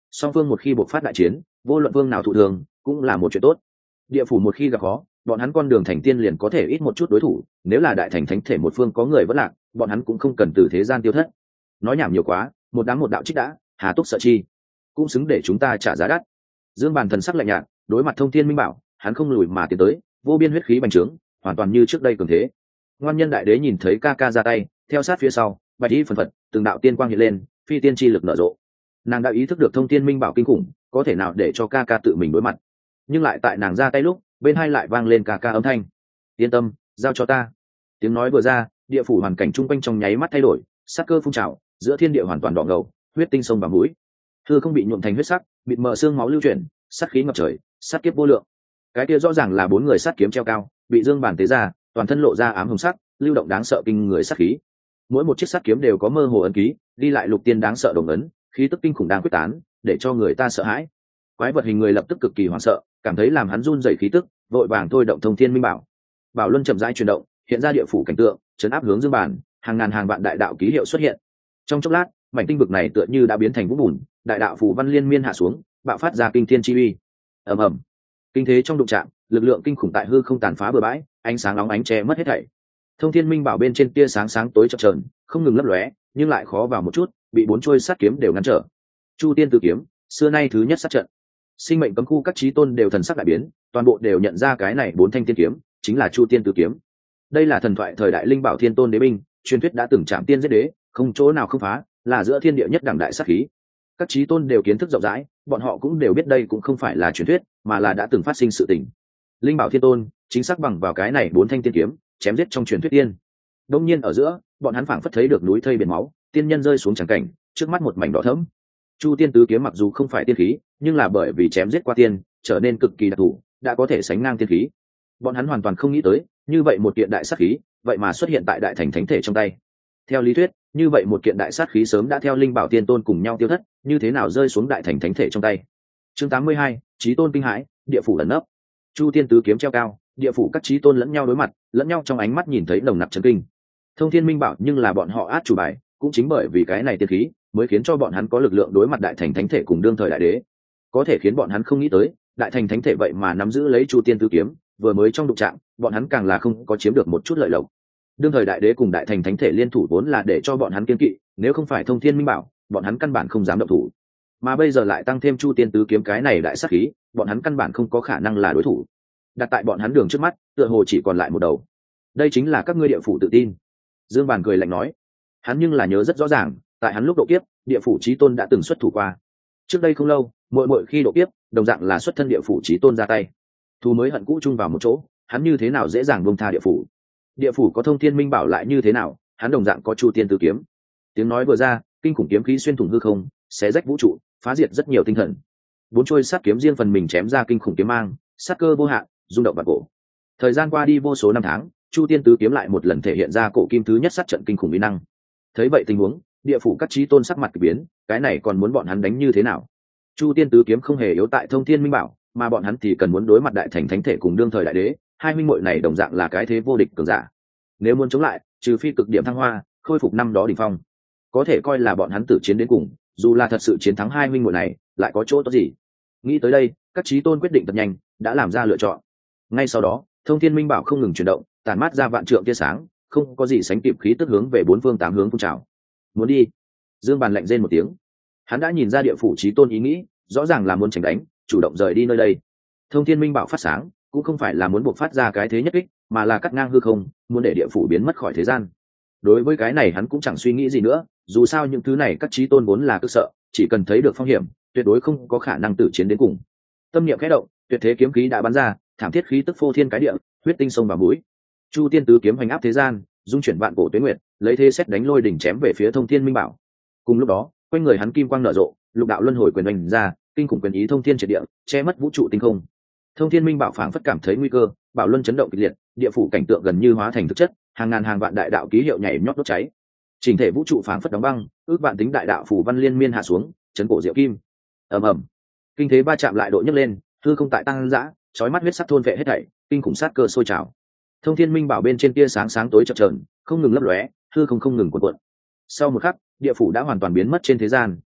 song phương một khi buộc phát đại chiến, vô luận vương nào thụ thường cũng là một chuyện tốt. Địa phủ một khi gặp khó, bọn hắn con đường thành tiên liền có thể ít một chút đối thủ, nếu là đại thành thánh thể một phương có người vẫn lạc, bọn hắn cũng không cần từ thế gian tiêu thất. Nói nhảm nhiều quá, một đám một đạo trích đã, hà túc sợ chi, cũng xứng để chúng ta trả giá đắt. Dương Bàn thần sắc lạnh nhạt, đối mặt Thông Thiên Minh Bảo, hắn không lùi mà tiến tới, vô biên huyết khí bành trướng, hoàn toàn như trước đây cường thế. Ngoan Nhân Đại Đế nhìn thấy ca ca ra tay, theo sát phía sau, bạch y phần phật, từng đạo tiên quang hiện lên, phi tiên chi lực nở rộ. Nàng đã ý thức được Thông Thiên Minh Bảo kinh khủng, có thể nào để cho ca ca tự mình đối mặt. Nhưng lại tại nàng ra tay lúc, bên hai lại vang lên ca ca âm thanh: yên tâm, giao cho ta. Tiếng nói vừa ra, địa phủ hoàn cảnh chung quanh trong nháy mắt thay đổi, sát cơ phun trào, giữa thiên địa hoàn toàn đỏ ngầu, huyết tinh sông vào mũi, hư không bị nhuộm thành huyết sắc, bịt mờ xương máu lưu chuyển, sát khí ngập trời, sát kiếp vô lượng. Cái kia rõ ràng là 4 người sát kiếm treo cao, bị Dương Bàn tế ra, toàn thân lộ ra ám hồng sắc, lưu động đáng sợ kinh người sát khí. Mỗi một chiếc sát kiếm đều có mơ hồ ấn ký, đi lại lục tiên đáng sợ đồng ấn, khí tức kinh khủng đang quyết tán, để cho người ta sợ hãi. Quái vật hình người lập tức cực kỳ hoảng sợ, cảm thấy làm hắn run rẩy khí tức, vội vàng thôi động Thông Thiên Minh Bảo. Bảo luân chậm rãi chuyển động, hiện ra địa phủ cảnh tượng, chấn áp hướng Dương Bàn, hàng ngàn hàng vạn đại đạo ký hiệu xuất hiện. Trong chốc lát, mảnh tinh vực này tựa như đã biến thành vũng bùn, đại đạo phù văn liên miên hạ xuống, bạo phát ra kinh thiên chi uy. Ầm ầm. Kinh thế trong đụng chạm, lực lượng kinh khủng tại hư không tàn phá bừa bãi, ánh sáng nóng ánh che mất hết thảy. Thông Thiên Minh Bảo bên trên tia sáng sáng tối chập chờn, không ngừng lấp lóe, nhưng lại khó vào một chút, bị 4 trôi sát kiếm đều ngăn trở. Chu Tiên Tử kiếm, xưa nay thứ nhất sát trận. Sinh mệnh cấm khu các chí tôn đều thần sắc đại biến, toàn bộ đều nhận ra cái này 4 thanh tiên kiếm, chính là Chu Tiên Tử kiếm. Đây là thần thoại thời đại linh bảo thiên tôn đế binh, truyền thuyết đã từng chạm tiên giết đế, không chỗ nào không phá, là giữa thiên địa nhất đẳng đại sát khí. Các chí tôn đều kiến thức rộng rãi, bọn họ cũng đều biết đây cũng không phải là truyền thuyết, mà là đã từng phát sinh sự tình. Linh bảo thiên tôn chính xác bằng vào cái này 4 thanh tiên kiếm chém giết trong truyền thuyết tiên. Đông nhiên ở giữa, bọn hắn phảng phất thấy được núi thây biển máu, tiên nhân rơi xuống trắng cảnh, trước mắt một mảnh đỏ thẫm. Chu Tiên Tứ kiếm mặc dù không phải tiên khí, nhưng là bởi vì chém giết qua tiên, trở nên cực kỳ đặc thù, đã có thể sánh ngang tiên khí. Bọn hắn hoàn toàn không nghĩ tới, như vậy một kiện đại sát khí, vậy mà xuất hiện tại đại thành thánh thể trong tay. Theo lý thuyết, như vậy một kiện đại sát khí sớm đã theo linh bảo tiên tôn cùng nhau tiêu thất, như thế nào rơi xuống đại thành thánh thể trong tay. Chương 82, chí tôn kinh hãi, địa phủ ẩn nấp. Chu Tiên Tứ kiếm treo cao, địa phủ các chí tôn lẫn nhau đối mặt, lẫn nhau trong ánh mắt nhìn thấy nồng nặc chấn kinh. Thông Thiên Minh Bảo nhưng là bọn họ át chủ bài, cũng chính bởi vì cái này tiên khí, mới khiến cho bọn hắn có lực lượng đối mặt đại thành thánh thể cùng đương thời đại đế. Có thể khiến bọn hắn không nghĩ tới, đại thành thánh thể vậy mà nắm giữ lấy Chu Tiên Tứ kiếm, vừa mới trong đụng chạm, bọn hắn càng là không có chiếm được một chút lợi lộc. Đương thời đại đế cùng đại thành thánh thể liên thủ vốn là để cho bọn hắn kiên kỵ, nếu không phải Thông Thiên Minh Bảo, bọn hắn căn bản không dám động thủ. Mà bây giờ lại tăng thêm Chu Tiên Tứ kiếm cái này đại sát khí, bọn hắn căn bản không có khả năng là đối thủ. Đặt tại bọn hắn đường trước mắt, tựa hồ chỉ còn lại một đầu. Đây chính là các ngươi địa phủ tự tin. Dương Bàn cười lạnh nói, hắn nhưng là nhớ rất rõ ràng, tại hắn lúc độ kiếp, địa phủ chí tôn đã từng xuất thủ qua. Trước đây không lâu, mỗi khi độ kiếp, đồng dạng là xuất thân địa phủ chí tôn ra tay. Thù mới hận cũ chung vào một chỗ, hắn như thế nào dễ dàng buông tha địa phủ. Địa phủ có Thông Thiên Minh Bảo lại như thế nào, hắn đồng dạng có Chu Tiên Tứ kiếm. Tiếng nói vừa ra, kinh khủng kiếm khí xuyên thủng hư không, xé rách vũ trụ, phá diệt rất nhiều tinh thần. 4 trôi sát kiếm riêng phần mình chém ra kinh khủng kiếm mang, sát cơ vô hạn, rung động vạn cổ. Thời gian qua đi vô số năm tháng, Chu Tiên Tứ kiếm lại một lần thể hiện ra cổ kim thứ nhất sát trận kinh khủng uy năng. Thấy vậy tình huống, địa phủ các chí tôn sắc mặt kỳ biến, cái này còn muốn bọn hắn đánh như thế nào? Chu Tiên Tứ kiếm không hề yếu tại Thông Thiên Minh Bảo, mà bọn hắn thì cần muốn đối mặt đại thành thánh thể cùng đương thời đại đế, hai minh muội này đồng dạng là cái thế vô địch cường giả. Nếu muốn chống lại, trừ phi cực điểm thăng hoa, khôi phục năm đó đỉnh phong, có thể coi là bọn hắn tử chiến đến cùng, dù là thật sự chiến thắng hai minh muội này, lại có chỗ tốt gì? Nghĩ tới đây, các chí tôn quyết định thật nhanh, đã làm ra lựa chọn. Ngay sau đó, Thông Thiên Minh Bảo không ngừng chuyển động, tản mát ra vạn trượng tia sáng, không có gì sánh kịp khí tức hướng về 4 phương 8 hướng phun trào. Muốn đi? Dương Bàn lạnh rên một tiếng. Hắn đã nhìn ra địa phủ chí tôn ý nghĩ, rõ ràng là muốn tránh đánh, chủ động rời đi nơi đây. Thông Thiên Minh Bảo phát sáng, cũng không phải là muốn buộc phát ra cái thế nhất kích, mà là cắt ngang hư không, muốn để địa phủ biến mất khỏi thế gian. Đối với cái này hắn cũng chẳng suy nghĩ gì nữa, dù sao những thứ này các chí tôn vốn là cực sợ, chỉ cần thấy được phong hiểm, tuyệt đối không có khả năng tử chiến đến cùng. Tâm niệm khẽ động, tuyệt thế kiếm khí đã bắn ra, thảm thiết khí tức phô thiên cái địa, huyết tinh sông vào mũi. Chu Tiên Tứ kiếm hành áp thế gian, dung chuyển vạn cổ tuế nguyệt, lấy thế xét đánh lôi đỉnh chém về phía Thông Thiên Minh Bảo. Cùng lúc đó, quanh người hắn kim quang nở rộ, lục đạo luân hồi quyền oanh ra, kinh khủng quyền ý thông thiên triệt địa, che mất vũ trụ tinh không. Thông Thiên Minh Bảo phảng phất cảm thấy nguy cơ, bảo luân chấn động kịch liệt, địa phủ cảnh tượng gần như hóa thành thực chất, hàng ngàn hàng vạn đại đạo ký hiệu nhảy nhót đốt cháy. Chỉnh thể vũ trụ phảng phất đóng băng, ước vạn tính đại đạo phủ văn liên miên hạ xuống, chấn cổ diệu kim. Ầm ầm. Kinh thế ba chạm lại độ nhấc lên, hư không tại tăng dã, chói mắt huyết sắc thôn vệ hết thảy, kinh khủng sát cơ sôi trào. Thông Thiên Minh Bảo bên trên tia sáng sáng tối chập chờn, không ngừng lấp lóe, hư không ngừng cuộn cuộn. Sau một khắc, địa phủ đã hoàn toàn biến mất trên thế gian,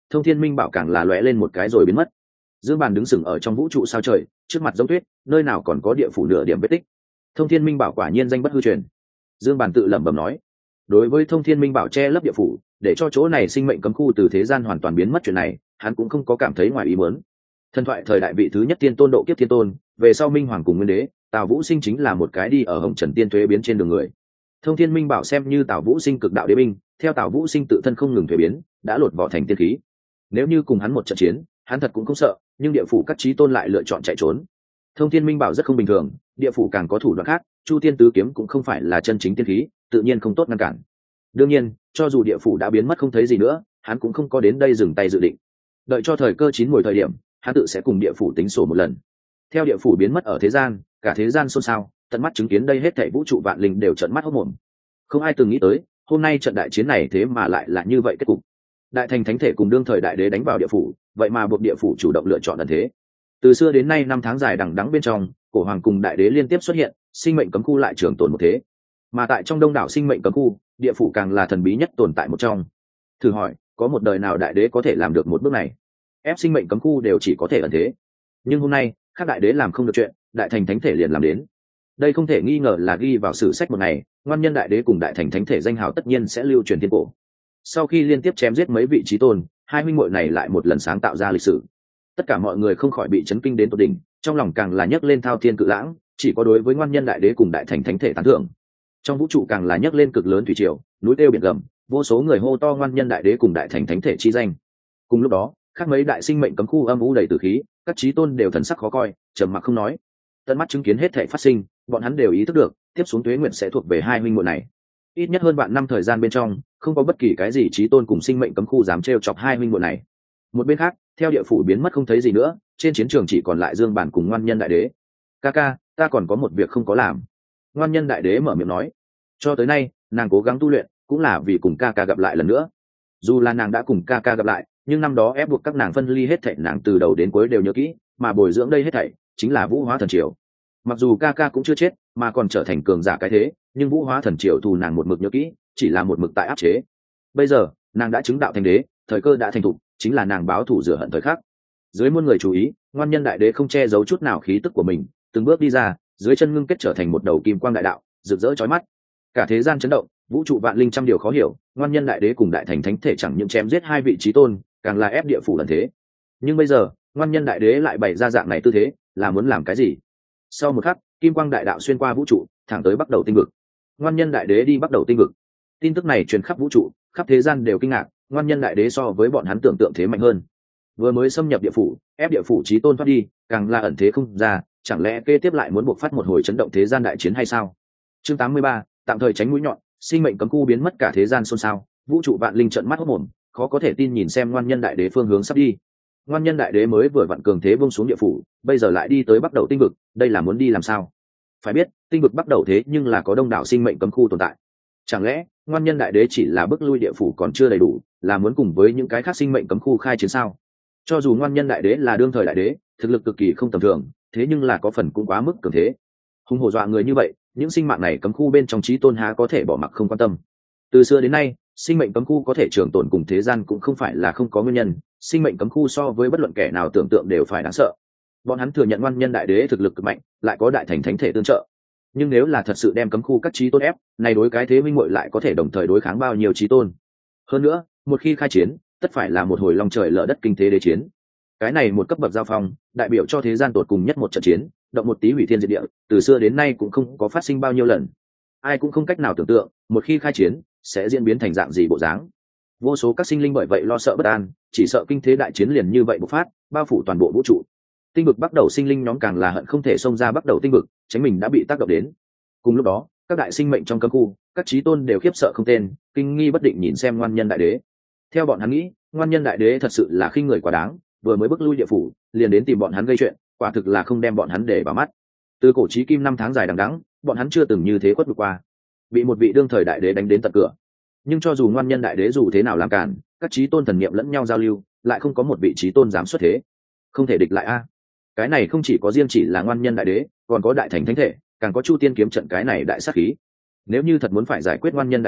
Thông Thiên Minh Bảo càng là lóe lên một cái rồi biến mất. Dương Bàn đứng sừng ở trong vũ trụ sao trời, trước mặt giống tuyết, nơi nào còn có địa phủ nửa điểm vết tích. Thông Thiên Minh Bảo quả nhiên danh bất hư truyền. Dương Bàn tự lẩm bẩm nói. Đối với Thông Thiên Minh Bảo che lấp địa phủ, để cho chỗ này sinh mệnh cấm khu từ thế gian hoàn toàn biến mất chuyện này, hắn cũng không có cảm thấy ngoài ý muốn. Thần thoại thời đại vị thứ nhất tiên tôn độ kiếp thiên tôn, về sau Minh Hoàng cùng Nguyên Đế, Tào Vũ Sinh chính là một cái đi ở Hồng Trần Tiên thuế biến trên đường người. Thông Thiên Minh Bảo xem như Tào Vũ Sinh cực đạo đế binh, theo Tào Vũ Sinh tự thân không ngừng thuế biến, đã lột vỏ thành tiên khí. Nếu như cùng hắn một trận chiến, hắn thật cũng không sợ, nhưng địa phủ các chí tôn lại lựa chọn chạy trốn. Thông Thiên Minh Bảo rất không bình thường, địa phủ càng có thủ đoạn khác, Chu Tiên Tứ Kiếm cũng không phải là chân chính tiên khí, tự nhiên không tốt ngăn cản. Đương nhiên, cho dù địa phủ đã biến mất không thấy gì nữa, hắn cũng không có đến đây dừng tay dự định. Đợi cho thời cơ chín muồi thời điểm, hắn tự sẽ cùng địa phủ tính sổ một lần. Theo địa phủ biến mất ở thế gian, cả thế gian xôn xao, tận mắt chứng kiến đây hết thảy vũ trụ vạn linh đều trợn mắt hốt mồm. Không ai từng nghĩ tới, hôm nay trận đại chiến này thế mà lại là như vậy kết cục. Đại thành thánh thể cùng đương thời đại đế đánh vào địa phủ, vậy mà buộc địa phủ chủ động lựa chọn ẩn thế. Từ xưa đến nay năm tháng dài đằng đẵng bên trong, cổ hoàng cùng đại đế liên tiếp xuất hiện, sinh mệnh cấm khu lại trường tồn một thế. Mà tại trong đông đảo sinh mệnh cấm khu, địa phủ càng là thần bí nhất tồn tại một trong. Thử hỏi, có một đời nào đại đế có thể làm được một bước này? Ép sinh mệnh cấm khu đều chỉ có thể ẩn thế. Nhưng hôm nay, các đại đế làm không được chuyện, đại thành thánh thể liền làm đến. Đây không thể nghi ngờ là ghi vào sử sách một ngày, ngoan nhân đại đế cùng đại thành thánh thể danh hào tất nhiên sẽ lưu truyền thiên cổ. Sau khi liên tiếp chém giết mấy vị trí tôn, hai huynh muội này lại một lần sáng tạo ra lịch sử. Tất cả mọi người không khỏi bị chấn kinh đến tột đỉnh, trong lòng càng là nhấc lên thao thiên cự lãng, chỉ có đối với ngoan nhân đại đế cùng đại thành thánh thể tán thưởng. Trong vũ trụ càng là nhấc lên cực lớn thủy triều, núi kêu biển gầm, vô số người hô to ngoan nhân đại đế cùng đại thành thánh thể chi danh. Cùng lúc đó, khác mấy đại sinh mệnh cấm khu âm u đầy tử khí, các chí tôn đều thần sắc khó coi, trầm mặc không nói. Tận mắt chứng kiến hết thảy phát sinh, bọn hắn đều ý thức được, tiếp xuống tuế nguyện sẽ thuộc về hai huynh muội này. Ít nhất hơn vạn năm thời gian bên trong, không có bất kỳ cái gì chí tôn cùng sinh mệnh cấm khu dám trêu chọc hai huynh muội này. Một bên khác, theo địa phủ biến mất không thấy gì nữa, trên chiến trường chỉ còn lại Dương Bản cùng ngoan nhân đại đế. Ca, ta còn có một việc không có làm. Ngoan nhân đại đế mở miệng nói. Cho tới nay, nàng cố gắng tu luyện, cũng là vì cùng ca gặp lại lần nữa. Dù là nàng đã cùng ca gặp lại, nhưng năm đó ép buộc các nàng phân ly hết thảy, nàng từ đầu đến cuối đều nhớ kỹ, mà bồi dưỡng đây hết thảy chính là Vũ Hóa Thần Triều. Mặc dù ca cũng chưa chết, mà còn trở thành cường giả cái thế, nhưng Vũ Hóa Thần Triều thù nàng một mực nhớ kỹ, chỉ là một mực tại áp chế. Bây giờ, nàng đã chứng đạo thành đế, thời cơ đã thành thục, chính là nàng báo thù rửa hận thời khắc. Dưới muôn người chú ý, ngoan nhân đại đế không che giấu chút nào khí tức của mình, từng bước đi ra, dưới chân ngưng kết trở thành một đầu kim quang đại đạo, rực rỡ chói mắt. Cả thế gian chấn động, vũ trụ vạn linh trăm điều khó hiểu, ngoan nhân đại đế cùng đại thành thánh thể chẳng những chém giết hai vị chí tôn, càng là ép địa phủ lần thế. Nhưng bây giờ, ngoan nhân đại đế lại bày ra dạng này tư thế, là muốn làm cái gì? Sau một khắc, kim quang đại đạo xuyên qua vũ trụ, thẳng tới bắt đầu tinh vực. Ngoan nhân đại đế đi bắt đầu tinh vực. Tin tức này truyền khắp vũ trụ, khắp thế gian đều kinh ngạc, ngoan nhân đại đế so với bọn hắn tưởng tượng thế mạnh hơn. Vừa mới xâm nhập địa phủ, ép địa phủ chí tôn thoát đi, càng là ẩn thế không ra, chẳng lẽ kế tiếp lại muốn buộc phát một hồi chấn động thế gian đại chiến hay sao? Chương 83, tạm thời tránh mũi nhọn, sinh mệnh cấm khu biến mất cả thế gian xôn xao, vũ trụ vạn linh trợn mắt hốt mồm, khó có thể tin nhìn xem ngoan nhân đại đế phương hướng sắp đi. Ngoan nhân đại đế mới vừa vặn cường thế buông xuống địa phủ, bây giờ lại đi tới bắt đầu tinh vực, đây là muốn đi làm sao? Phải biết, tinh vực bắt đầu thế nhưng là có đông đảo sinh mệnh cấm khu tồn tại. Chẳng lẽ ngoan nhân đại đế chỉ là bước lui địa phủ còn chưa đầy đủ, là muốn cùng với những cái khác sinh mệnh cấm khu khai chiến sao? Cho dù ngoan nhân đại đế là đương thời đại đế, thực lực cực kỳ không tầm thường, thế nhưng là có phần cũng quá mức cường thế. Hung hổ dọa người như vậy, những sinh mạng này cấm khu bên trong chí tôn há có thể bỏ mặc không quan tâm. Từ xưa đến nay, sinh mệnh cấm khu có thể trường tồn cùng thế gian cũng không phải là không có nguyên nhân, sinh mệnh cấm khu so với bất luận kẻ nào tưởng tượng đều phải đáng sợ. Bọn hắn thừa nhận ngoan nhân đại đế thực lực cực mạnh, lại có đại thành thánh thể tương trợ. Nhưng nếu là thật sự đem cấm khu các chí tôn ép, này đối cái thế minh muội lại có thể đồng thời đối kháng bao nhiêu chí tôn. Hơn nữa, một khi khai chiến, tất phải là một hồi long trời lở đất kinh thế đế chiến. Cái này một cấp bậc giao phong, đại biểu cho thế gian tột cùng nhất một trận chiến, động một tí hủy thiên diệt địa, từ xưa đến nay cũng không có phát sinh bao nhiêu lần. Ai cũng không cách nào tưởng tượng, một khi khai chiến, sẽ diễn biến thành dạng gì bộ dáng. Vô số các sinh linh bởi vậy lo sợ bất an, chỉ sợ kinh thế đại chiến liền như vậy bộc phát, bao phủ toàn bộ vũ trụ. Tinh vực bắt đầu sinh linh nhóm càng là hận không thể xông ra bắt đầu tinh vực, tránh mình đã bị tác động đến. Cùng lúc đó, các đại sinh mệnh trong cấm khu, các chí tôn đều khiếp sợ không tên, kinh nghi bất định nhìn xem ngoan nhân đại đế. Theo bọn hắn nghĩ, ngoan nhân đại đế thật sự là khinh người quá đáng, vừa mới bước lui địa phủ, liền đến tìm bọn hắn gây chuyện, quả thực là không đem bọn hắn để vào mắt. Từ cổ chí kim năm tháng dài đằng đẵng, bọn hắn chưa từng như thế khuất phục qua, bị một vị đương thời đại đế đánh đến tận cửa. Nhưng cho dù ngoan nhân đại đế dù thế nào làm cản, các chí tôn thần niệm lẫn nhau giao lưu, lại không có một vị chí tôn dám xuất thế. Không thể địch lại a. Cái này không chỉ có riêng chỉ là ngoan nhân đại đế, còn có đại thành thánh thể, càng có chu tiên kiếm trận cái này đại sát khí. Nếu như thật muốn phải giải quyết ngoan nhân đại đế,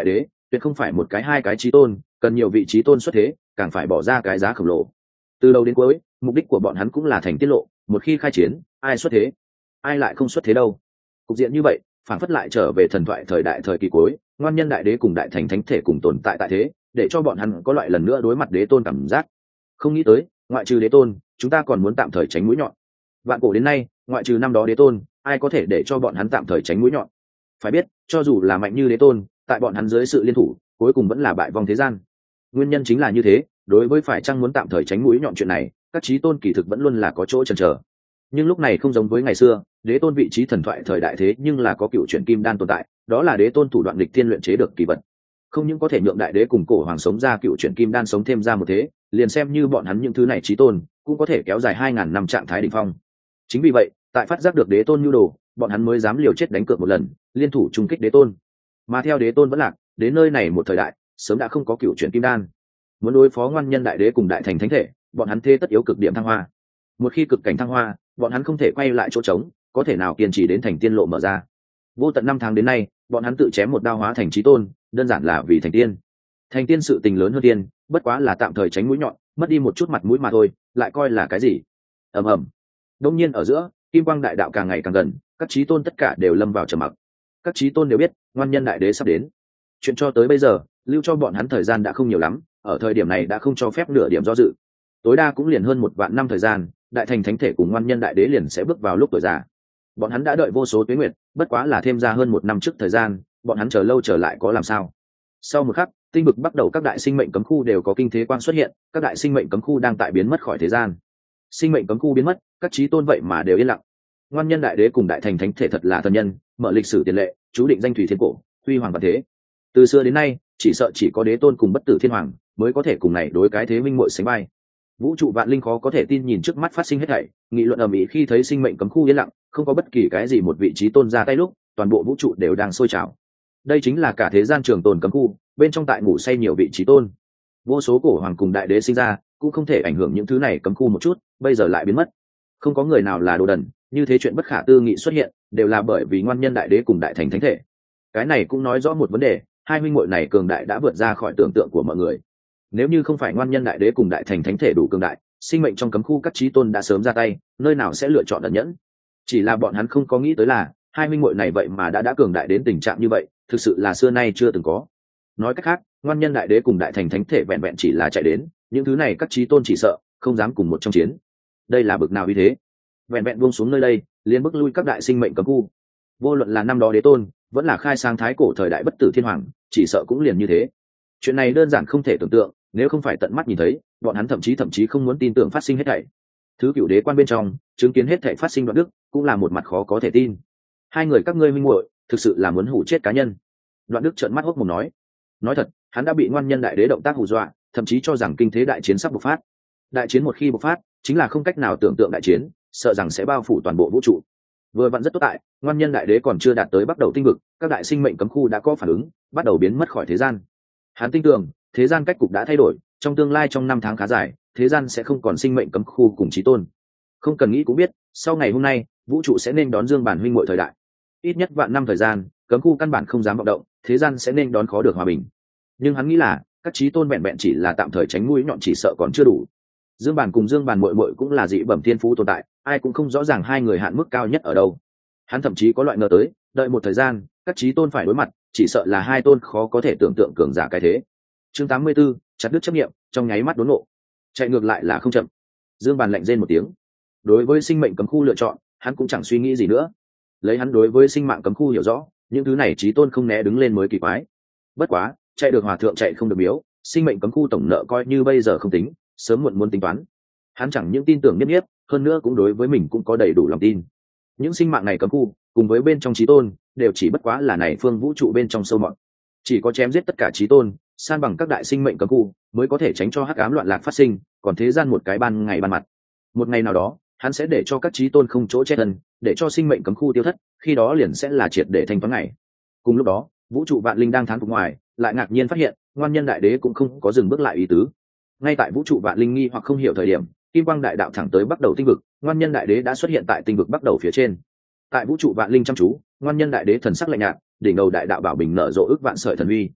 tuyệt không phải một cái hai cái chí tôn, cần nhiều vị chí tôn xuất thế, càng phải bỏ ra cái giá khổng lồ. Từ đầu đến cuối, mục đích của bọn hắn cũng là thành tiết lộ, một khi khai chiến, ai xuất thế, ai lại không xuất thế đâu. Cục diện như vậy, phản phất lại trở về thần thoại thời đại thời kỳ cuối, ngoan nhân đại đế cùng đại thành thánh thể cùng tồn tại tại thế, để cho bọn hắn có loại lần nữa đối mặt đế tôn cảm giác. Không nghĩ tới, ngoại trừ đế tôn, chúng ta còn muốn tạm thời tránh mũi nhọn. Vạn cổ đến nay, ngoại trừ năm đó đế tôn, ai có thể để cho bọn hắn tạm thời tránh mũi nhọn? Phải biết, cho dù là mạnh như đế tôn, tại bọn hắn dưới sự liên thủ, cuối cùng vẫn là bại vong thế gian. Nguyên nhân chính là như thế, đối với phải chăng muốn tạm thời tránh mũi nhọn chuyện này, các chí tôn kỳ thực vẫn luôn là có chỗ chần chờ. Nhưng lúc này không giống với ngày xưa, đế tôn vị trí thần thoại thời đại thế nhưng là có cựu chuyển kim đan tồn tại, đó là đế tôn thủ đoạn lịch thiên luyện chế được kỳ vật, không những có thể nhượng đại đế cùng cổ hoàng sống ra cựu chuyển kim đan sống thêm ra một thế, liền xem như bọn hắn những thứ này chí tôn cũng có thể kéo dài 2000 năm trạng thái đỉnh phong. Chính vì vậy, tại phát giác được đế tôn nhu đồ, bọn hắn mới dám liều chết đánh cược một lần, liên thủ chung kích đế tôn. Mà theo đế tôn vẫn lạc, đến nơi này một thời đại sớm đã không có cựu chuyển kim đan, muốn đối phó ngoan nhân đại đế cùng đại thành thánh thể, bọn hắn thế tất yếu cực điểm thăng hoa. Một khi cực cảnh thăng hoa, bọn hắn không thể quay lại chỗ trống, có thể nào kiên trì đến thành tiên lộ mở ra. Vô tận 5 tháng đến nay, bọn hắn tự chém một đao hóa thành chí tôn, đơn giản là vì thành tiên. Thành tiên sự tình lớn hơn tiên, bất quá là tạm thời tránh mũi nhọn, mất đi một chút mặt mũi mà thôi, lại coi là cái gì? Ầm ầm. Đông nhiên ở giữa, kim quang đại đạo càng ngày càng gần, các chí tôn tất cả đều lâm vào trầm mặc. Các chí tôn đều biết, ngoan nhân đại đế sắp đến. Chuyện cho tới bây giờ, lưu cho bọn hắn thời gian đã không nhiều lắm, ở thời điểm này đã không cho phép nửa điểm do dự. Tối đa cũng liền hơn 1 vạn năm thời gian, đại thành thánh thể cùng ngoan nhân đại đế liền sẽ bước vào lúc tuổi già. Bọn hắn đã đợi vô số tuế nguyệt, bất quá là thêm ra hơn 1 năm trước thời gian, bọn hắn chờ lâu trở lại có làm sao. Sau một khắc, tinh vực bắt đầu các đại sinh mệnh cấm khu đều có kinh thế quang xuất hiện, các đại sinh mệnh cấm khu đang tại biến mất khỏi thế gian. Sinh mệnh cấm khu biến mất, các chí tôn vậy mà đều yên lặng. Ngoan nhân đại đế cùng đại thành thánh thể thật là thần nhân, mở lịch sử tiền lệ, chú định danh thủy thiên cổ, huy hoàng vạn thế. Từ xưa đến nay, chỉ sợ chỉ có đế tôn cùng bất tử thiên hoàng mới có thể cùng này đối cái thế minh muội sánh vai. Vũ trụ vạn linh khó có thể tin nhìn trước mắt phát sinh hết thảy, nghị luận ầm ĩ khi thấy sinh mệnh cấm khu yên lặng, không có bất kỳ cái gì một vị trí tôn ra tay lúc, toàn bộ vũ trụ đều đang sôi trào. Đây chính là cả thế gian trường tồn cấm khu, bên trong tại ngủ say nhiều vị trí tôn. Vô số cổ hoàng cùng đại đế sinh ra, cũng không thể ảnh hưởng những thứ này cấm khu một chút, bây giờ lại biến mất. Không có người nào là đồ đần, như thế chuyện bất khả tư nghị xuất hiện, đều là bởi vì ngoan nhân đại đế cùng đại thành thánh thể. Cái này cũng nói rõ một vấn đề, hai huynh muội này cường đại đã vượt ra khỏi tưởng tượng của mọi người. Nếu như không phải ngoan nhân đại đế cùng đại thành thánh thể đủ cường đại, sinh mệnh trong cấm khu các chí tôn đã sớm ra tay, nơi nào sẽ lựa chọn ẩn nhẫn. Chỉ là bọn hắn không có nghĩ tới là hai huynh muội này vậy mà đã cường đại đến tình trạng như vậy, thực sự là xưa nay chưa từng có. Nói cách khác, ngoan nhân đại đế cùng đại thành thánh thể vẹn vẹn chỉ là chạy đến, những thứ này các chí tôn chỉ sợ không dám cùng một trong chiến. Đây là bực nào uy thế? Vẹn vẹn buông xuống nơi đây, liền bức lui các đại sinh mệnh cấm khu. Vô luận là năm đó đế tôn, vẫn là khai sáng thái cổ thời đại bất tử thiên hoàng, chỉ sợ cũng liền như thế. Chuyện này đơn giản không thể tưởng tượng, nếu không phải tận mắt nhìn thấy, bọn hắn thậm chí không muốn tin tưởng phát sinh hết thảy. Thứ cửu đế quan bên trong, chứng kiến hết thảy phát sinh đoạn đức, cũng là một mặt khó có thể tin. Hai người các ngươi minh muội, thực sự là muốn hủ chết cá nhân. Đoạn đức trợn mắt hốc mồm nói thật, hắn đã bị ngoan nhân đại đế động tác hù dọa, thậm chí cho rằng kinh thế đại chiến sắp bộc phát. Đại chiến một khi bộc phát, chính là không cách nào tưởng tượng đại chiến, sợ rằng sẽ bao phủ toàn bộ vũ trụ. Vừa vặn rất tốt tại, ngoan nhân đại đế còn chưa đạt tới bắt đầu tinh vực, các đại sinh mệnh cấm khu đã có phản ứng, bắt đầu biến mất khỏi thế gian. Hắn tin tưởng, thế gian cách cục đã thay đổi, trong tương lai trong 5 tháng khá dài, thế gian sẽ không còn sinh mệnh cấm khu cùng chí tôn. Không cần nghĩ cũng biết, sau ngày hôm nay, vũ trụ sẽ nên đón Dương Bản huynh muội thời đại. Ít nhất vạn năm thời gian, cấm khu căn bản không dám vọng động, thế gian sẽ nên đón khó được hòa bình. Nhưng hắn nghĩ là, các chí tôn vẹn vẹn chỉ là tạm thời tránh mũi nhọn chỉ sợ còn chưa đủ. Dương Bản cùng Dương Bản muội muội cũng là dị bẩm thiên phú tồn tại, ai cũng không rõ ràng hai người hạn mức cao nhất ở đâu. Hắn thậm chí có loại ngờ tới, đợi một thời gian, các chí tôn phải đối mặt, chỉ sợ là hai tôn khó có thể tưởng tượng cường giả cái thế. Chương 84, chặt đứt chấp niệm, trong nháy mắt đốn ngộ. Chạy ngược lại là không chậm. Dương Bàn lạnh rên một tiếng. Đối với sinh mệnh cấm khu lựa chọn, hắn cũng chẳng suy nghĩ gì nữa. Lấy hắn đối với sinh mạng cấm khu hiểu rõ, những thứ này chí tôn không né đứng lên mới kỳ quái. Bất quá, chạy được hòa thượng chạy không được miếu, sinh mệnh cấm khu tổng nợ coi như bây giờ không tính, sớm muộn muốn tính toán. Hắn chẳng những tin tưởng nhất nhất, hơn nữa cũng đối với mình cũng có đầy đủ lòng tin. Những sinh mạng này cấm khu, cùng với bên trong chí tôn, đều chỉ bất quá là này phương vũ trụ bên trong sâu mọt. Chỉ có chém giết tất cả chí tôn, san bằng các đại sinh mệnh cấm khu, mới có thể tránh cho hắc ám loạn lạc phát sinh, còn thế gian một cái ban ngày ban mặt. Một ngày nào đó, hắn sẽ để cho các chí tôn không chỗ che thân, để cho sinh mệnh cấm khu tiêu thất, khi đó liền sẽ là triệt để thanh toán ngày. Cùng lúc đó, vũ trụ vạn linh đang thán phục ngoài, lại ngạc nhiên phát hiện, ngoan nhân đại đế cũng không có dừng bước lại ý tứ. Ngay tại vũ trụ vạn linh nghi hoặc không hiểu thời điểm, kim quang đại đạo thẳng tới bắt đầu tinh vực, ngoan nhân đại đế đã xuất hiện tại tinh vực bắt đầu phía trên. Tại vũ trụ vạn linh chăm chú, ngoan nhân đại đế thần sắc lạnh nhạt, đỉnh đầu đại đạo bảo bình nở rộ ước vạn sợi thần uy.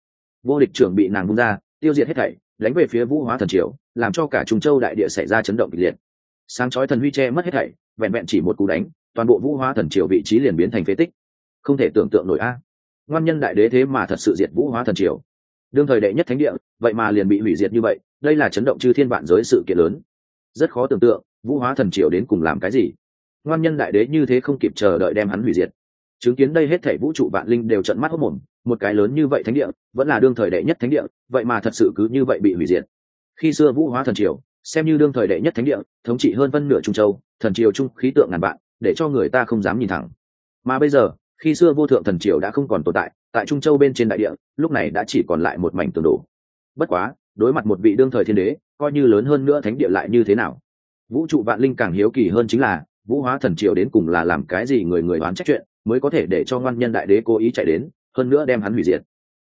vô địch trưởng bị nàng vung ra, tiêu diệt hết thảy, đánh về phía Vũ Hóa Thần Triều, làm cho cả Trung Châu đại địa xảy ra chấn động kịch liệt. Sáng chói thần huy che mất hết thảy, vẹn vẹn chỉ một cú đánh, toàn bộ Vũ Hóa Thần Triều vị trí liền biến thành phế tích. Không thể tưởng tượng nổi a. Ngoan nhân đại đế thế mà thật sự diệt Vũ Hóa Thần Triều. Đương thời đệ nhất thánh địa, vậy mà liền bị hủy diệt như vậy, đây là chấn động chư thiên vạn giới sự kiện lớn. Rất khó tưởng tượng, Vũ Hóa Thần Triều đến cùng làm cái gì. Ngoan nhân đại đế như thế không kịp chờ đợi đem hắn hủy diệt. Chứng kiến đây hết thảy vũ trụ vạn linh đều trợn mắt hốt mồm, một cái lớn như vậy thánh địa, vẫn là đương thời đệ nhất thánh địa, vậy mà thật sự cứ như vậy bị hủy diệt. Khi xưa Vũ Hóa Thần Triều, xem như đương thời đệ nhất thánh địa, thống trị hơn phân nửa Trung Châu, thần triều trung khí tượng ngàn vạn, để cho người ta không dám nhìn thẳng. Mà bây giờ, khi xưa Vô Thượng Thần Triều đã không còn tồn tại, tại Trung Châu bên trên đại địa, lúc này đã chỉ còn lại một mảnh tường đổ. Bất quá, đối mặt một vị đương thời thiên đế, coi như lớn hơn nữa thánh địa lại như thế nào? Vũ trụ vạn linh càng hiếu kỳ hơn chính là, Vũ Hóa Thần Triều đến cùng là làm cái gì người người đoán trách chuyện, mới có thể để cho ngoan nhân đại đế cố ý chạy đến, hơn nữa đem hắn hủy diệt.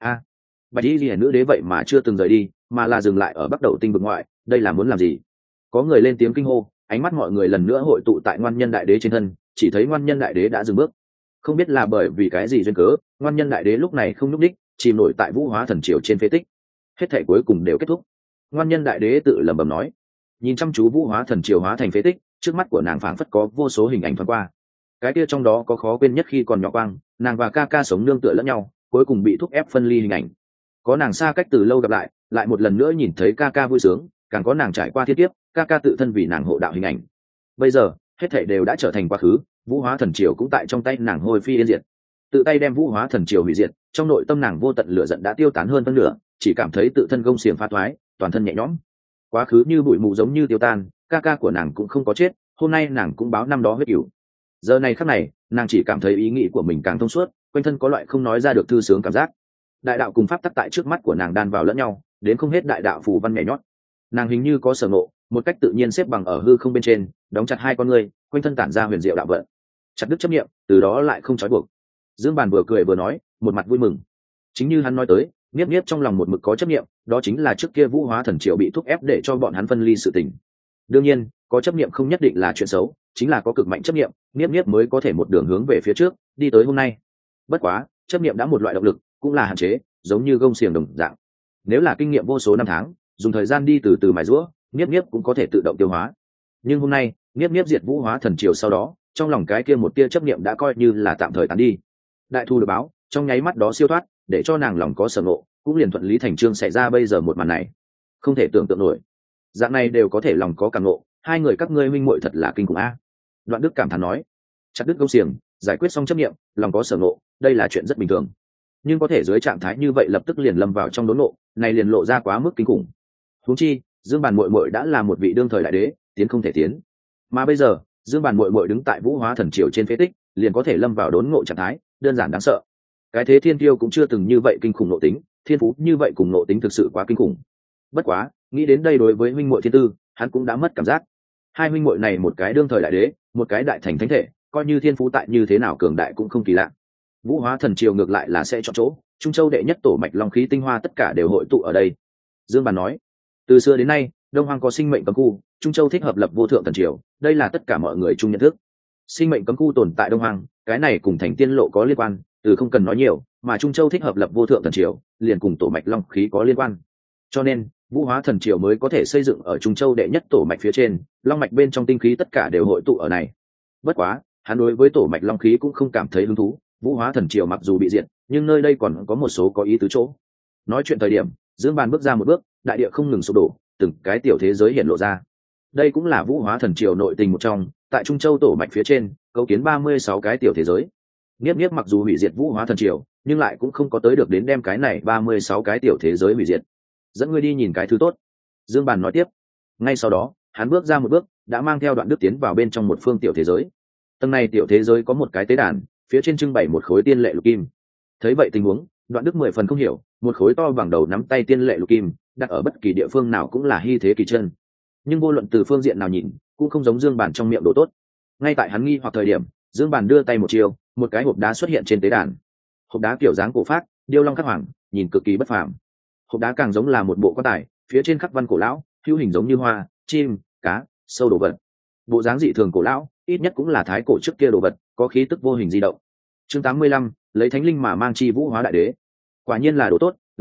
Bạch y liễu nữ đế vậy mà chưa từng rời đi, mà là dừng lại ở Bắc Đầu tinh vực ngoại, đây là muốn làm gì? Có người lên tiếng kinh hô, ánh mắt mọi người lần nữa hội tụ tại ngoan nhân đại đế trên thân, chỉ thấy ngoan nhân đại đế đã dừng bước. Không biết là bởi vì cái gì duyên cớ, ngoan nhân đại đế lúc này không nhúc nhích, chìm nổi tại Vũ Hóa Thần Triều trên phế tích. Hết thảy cuối cùng đều kết thúc. Ngoan nhân đại đế tự lẩm bẩm nói, nhìn chăm chú Vũ Hóa Thần Triều hóa thành phế tích, trước mắt của nàng phảng phất có vô số hình ảnh thoáng qua. Cái kia trong đó có khó quên nhất khi còn nhỏ quang, nàng và ca ca sống nương tựa lẫn nhau, cuối cùng bị thúc ép phân ly hình ảnh. Có nàng xa cách từ lâu gặp lại một lần nữa nhìn thấy ca ca vui sướng, càng có nàng trải qua thiên kiếp, ca ca tự thân vì nàng hộ đạo hình ảnh. Bây giờ, hết thảy đều đã trở thành quá khứ, Vũ Hóa Thần Triều cũng tại trong tay nàng hôi phi yên diệt. Tự tay đem Vũ Hóa Thần Triều hủy diệt, trong nội tâm nàng vô tận lửa giận đã tiêu tán hơn phân nửa, chỉ cảm thấy tự thân gông xiềng phá thoái, toàn thân nhẹ nhõm. Quá khứ như bụi mù giống như tiêu tan, ca ca của nàng cũng không có chết, hôm nay nàng cũng báo năm đó huyết cửu. Giờ này khắc này, nàng chỉ cảm thấy ý nghĩ của mình càng thông suốt, quanh thân có loại không nói ra được thư sướng cảm giác. Đại đạo cùng pháp tắc tại trước mắt của nàng đan vào lẫn nhau, đến không hết đại đạo phù văn nhẹ nhót. Nàng hình như có sở ngộ, một cách tự nhiên xếp bằng ở hư không bên trên, đóng chặt hai con ngươi, quanh thân tản ra huyền diệu đạo vận. Chặt đứt chấp niệm, từ đó lại không trói buộc. Dương Bàn vừa cười vừa nói, một mặt vui mừng. Chính như hắn nói tới, Niếp Niếp trong lòng một mực có chấp niệm, đó chính là trước kia Vũ Hóa Thần Triều bị thúc ép để cho bọn hắn phân ly sự tình. Đương nhiên, có chấp niệm không nhất định là chuyện xấu, chính là có cực mạnh chấp niệm, Niếp Niếp mới có thể một đường hướng về phía trước, đi tới hôm nay. Bất quá, chấp niệm đã một loại động lực, cũng là hạn chế, giống như gông xiềng đồng dạng. Nếu là kinh nghiệm vô số năm tháng, dùng thời gian đi từ từ mài giũa, Niếp Niếp cũng có thể tự động tiêu hóa. Nhưng hôm nay, Niếp Niếp diệt Vũ Hóa Thần Triều sau đó, trong lòng cái kia một tia chấp niệm đã coi như là tạm thời tán đi. Đại thu được báo, trong nháy mắt đó siêu thoát, để cho nàng lòng có sở ngộ, cũng liền thuận lý thành chương xảy ra bây giờ một màn này. Không thể tưởng tượng nổi, dạng này đều có thể lòng có cảm ngộ, hai người các ngươi minh muội thật là kinh khủng a. Đoạn Đức cảm thán nói, chặt đứt gông xiềng, giải quyết xong chấp niệm, lòng có sở ngộ, đây là chuyện rất bình thường. Nhưng có thể dưới trạng thái như vậy lập tức liền lâm vào trong đốn ngộ, này liền lộ ra quá mức kinh khủng. Huống chi, Dương Bàn muội muội đã là một vị đương thời đại đế, tiến không thể tiến. Mà bây giờ, Dương Bàn muội muội đứng tại Vũ Hóa Thần Triều trên phế tích, liền có thể lâm vào đốn ngộ trạng thái, đơn giản đáng sợ. Cái thế thiên tiêu cũng chưa từng như vậy kinh khủng nội tính, thiên phú như vậy cùng nội tính thực sự quá kinh khủng. Bất quá, nghĩ đến đây đối với huynh muội thiên tư, hắn cũng đã mất cảm giác. Hai huynh muội này một cái đương thời đại đế, một cái đại thành thánh thể, coi như thiên phú tại như thế nào cường đại cũng không kỳ lạ. Vũ Hóa Thần Triều ngược lại là sẽ chọn chỗ, Trung Châu đệ nhất tổ mạch long khí tinh hoa tất cả đều hội tụ ở đây. Dương Bàn nói, từ xưa đến nay, Đông Hoang có sinh mệnh cấm khu, Trung Châu thích hợp lập Vô Thượng Thần Triều, đây là tất cả mọi người chung nhận thức. Sinh mệnh cấm khu tồn tại Đông Hoang, cái này cùng Thành Tiên Lộ có liên quan, từ không cần nói nhiều, mà Trung Châu thích hợp lập Vô Thượng Thần Triều, liền cùng tổ mạch long khí có liên quan. Cho nên, Vũ Hóa Thần Triều mới có thể xây dựng ở Trung Châu đệ nhất tổ mạch phía trên, long mạch bên trong tinh khí tất cả đều hội tụ ở này. Bất quá, hắn đối với tổ mạch long khí cũng không cảm thấy hứng thú. Vũ Hóa Thần Triều mặc dù bị diệt, nhưng nơi đây còn có một số có ý tứ chỗ. Nói chuyện thời điểm, Dương Bàn bước ra một bước, đại địa không ngừng sụp đổ, từng cái tiểu thế giới hiện lộ ra. Đây cũng là Vũ Hóa Thần Triều nội tình một trong, tại Trung Châu tổ mạch phía trên, cấu kiến 36 cái tiểu thế giới. Niếp Niếp mặc dù hủy diệt Vũ Hóa Thần Triều, nhưng lại cũng không có tới được đến đem cái này 36 cái tiểu thế giới hủy diệt. Dẫn ngươi đi nhìn cái thứ tốt. Dương Bàn nói tiếp. Ngay sau đó, hắn bước ra một bước, đã mang theo Đoạn Đức tiến vào bên trong một phương tiểu thế giới. Tầng này tiểu thế giới có một cái tế đàn, phía trên trưng bày một khối tiên lệ lục kim. Thấy vậy tình huống, Đoạn Đức 10 phần không hiểu, một khối to bằng đầu nắm tay tiên lệ lục kim, đặt ở bất kỳ địa phương nào cũng là hy thế kỳ chân. Nhưng vô luận từ phương diện nào nhìn, cũng không giống Dương Bàn trong miệng đồ tốt. Ngay tại hắn nghi hoặc thời điểm, Dương Bàn đưa tay một chiều, một cái hộp đá xuất hiện trên tế đàn. Hộp đá kiểu dáng cổ phác, điêu long khắc hoàng, nhìn cực kỳ bất phàm. Hộp đá càng giống là một bộ quan tài, phía trên khắc văn cổ lão, hữu hình giống như hoa, chim, cá, sâu đồ vật. Bộ dáng dị thường cổ lão, ít nhất cũng là thái cổ trước kia đồ vật, có khí tức vô hình di động. Chương 85, lấy thánh linh mà mang chi Vũ Hóa đại đế. Quả nhiên là đồ tốt,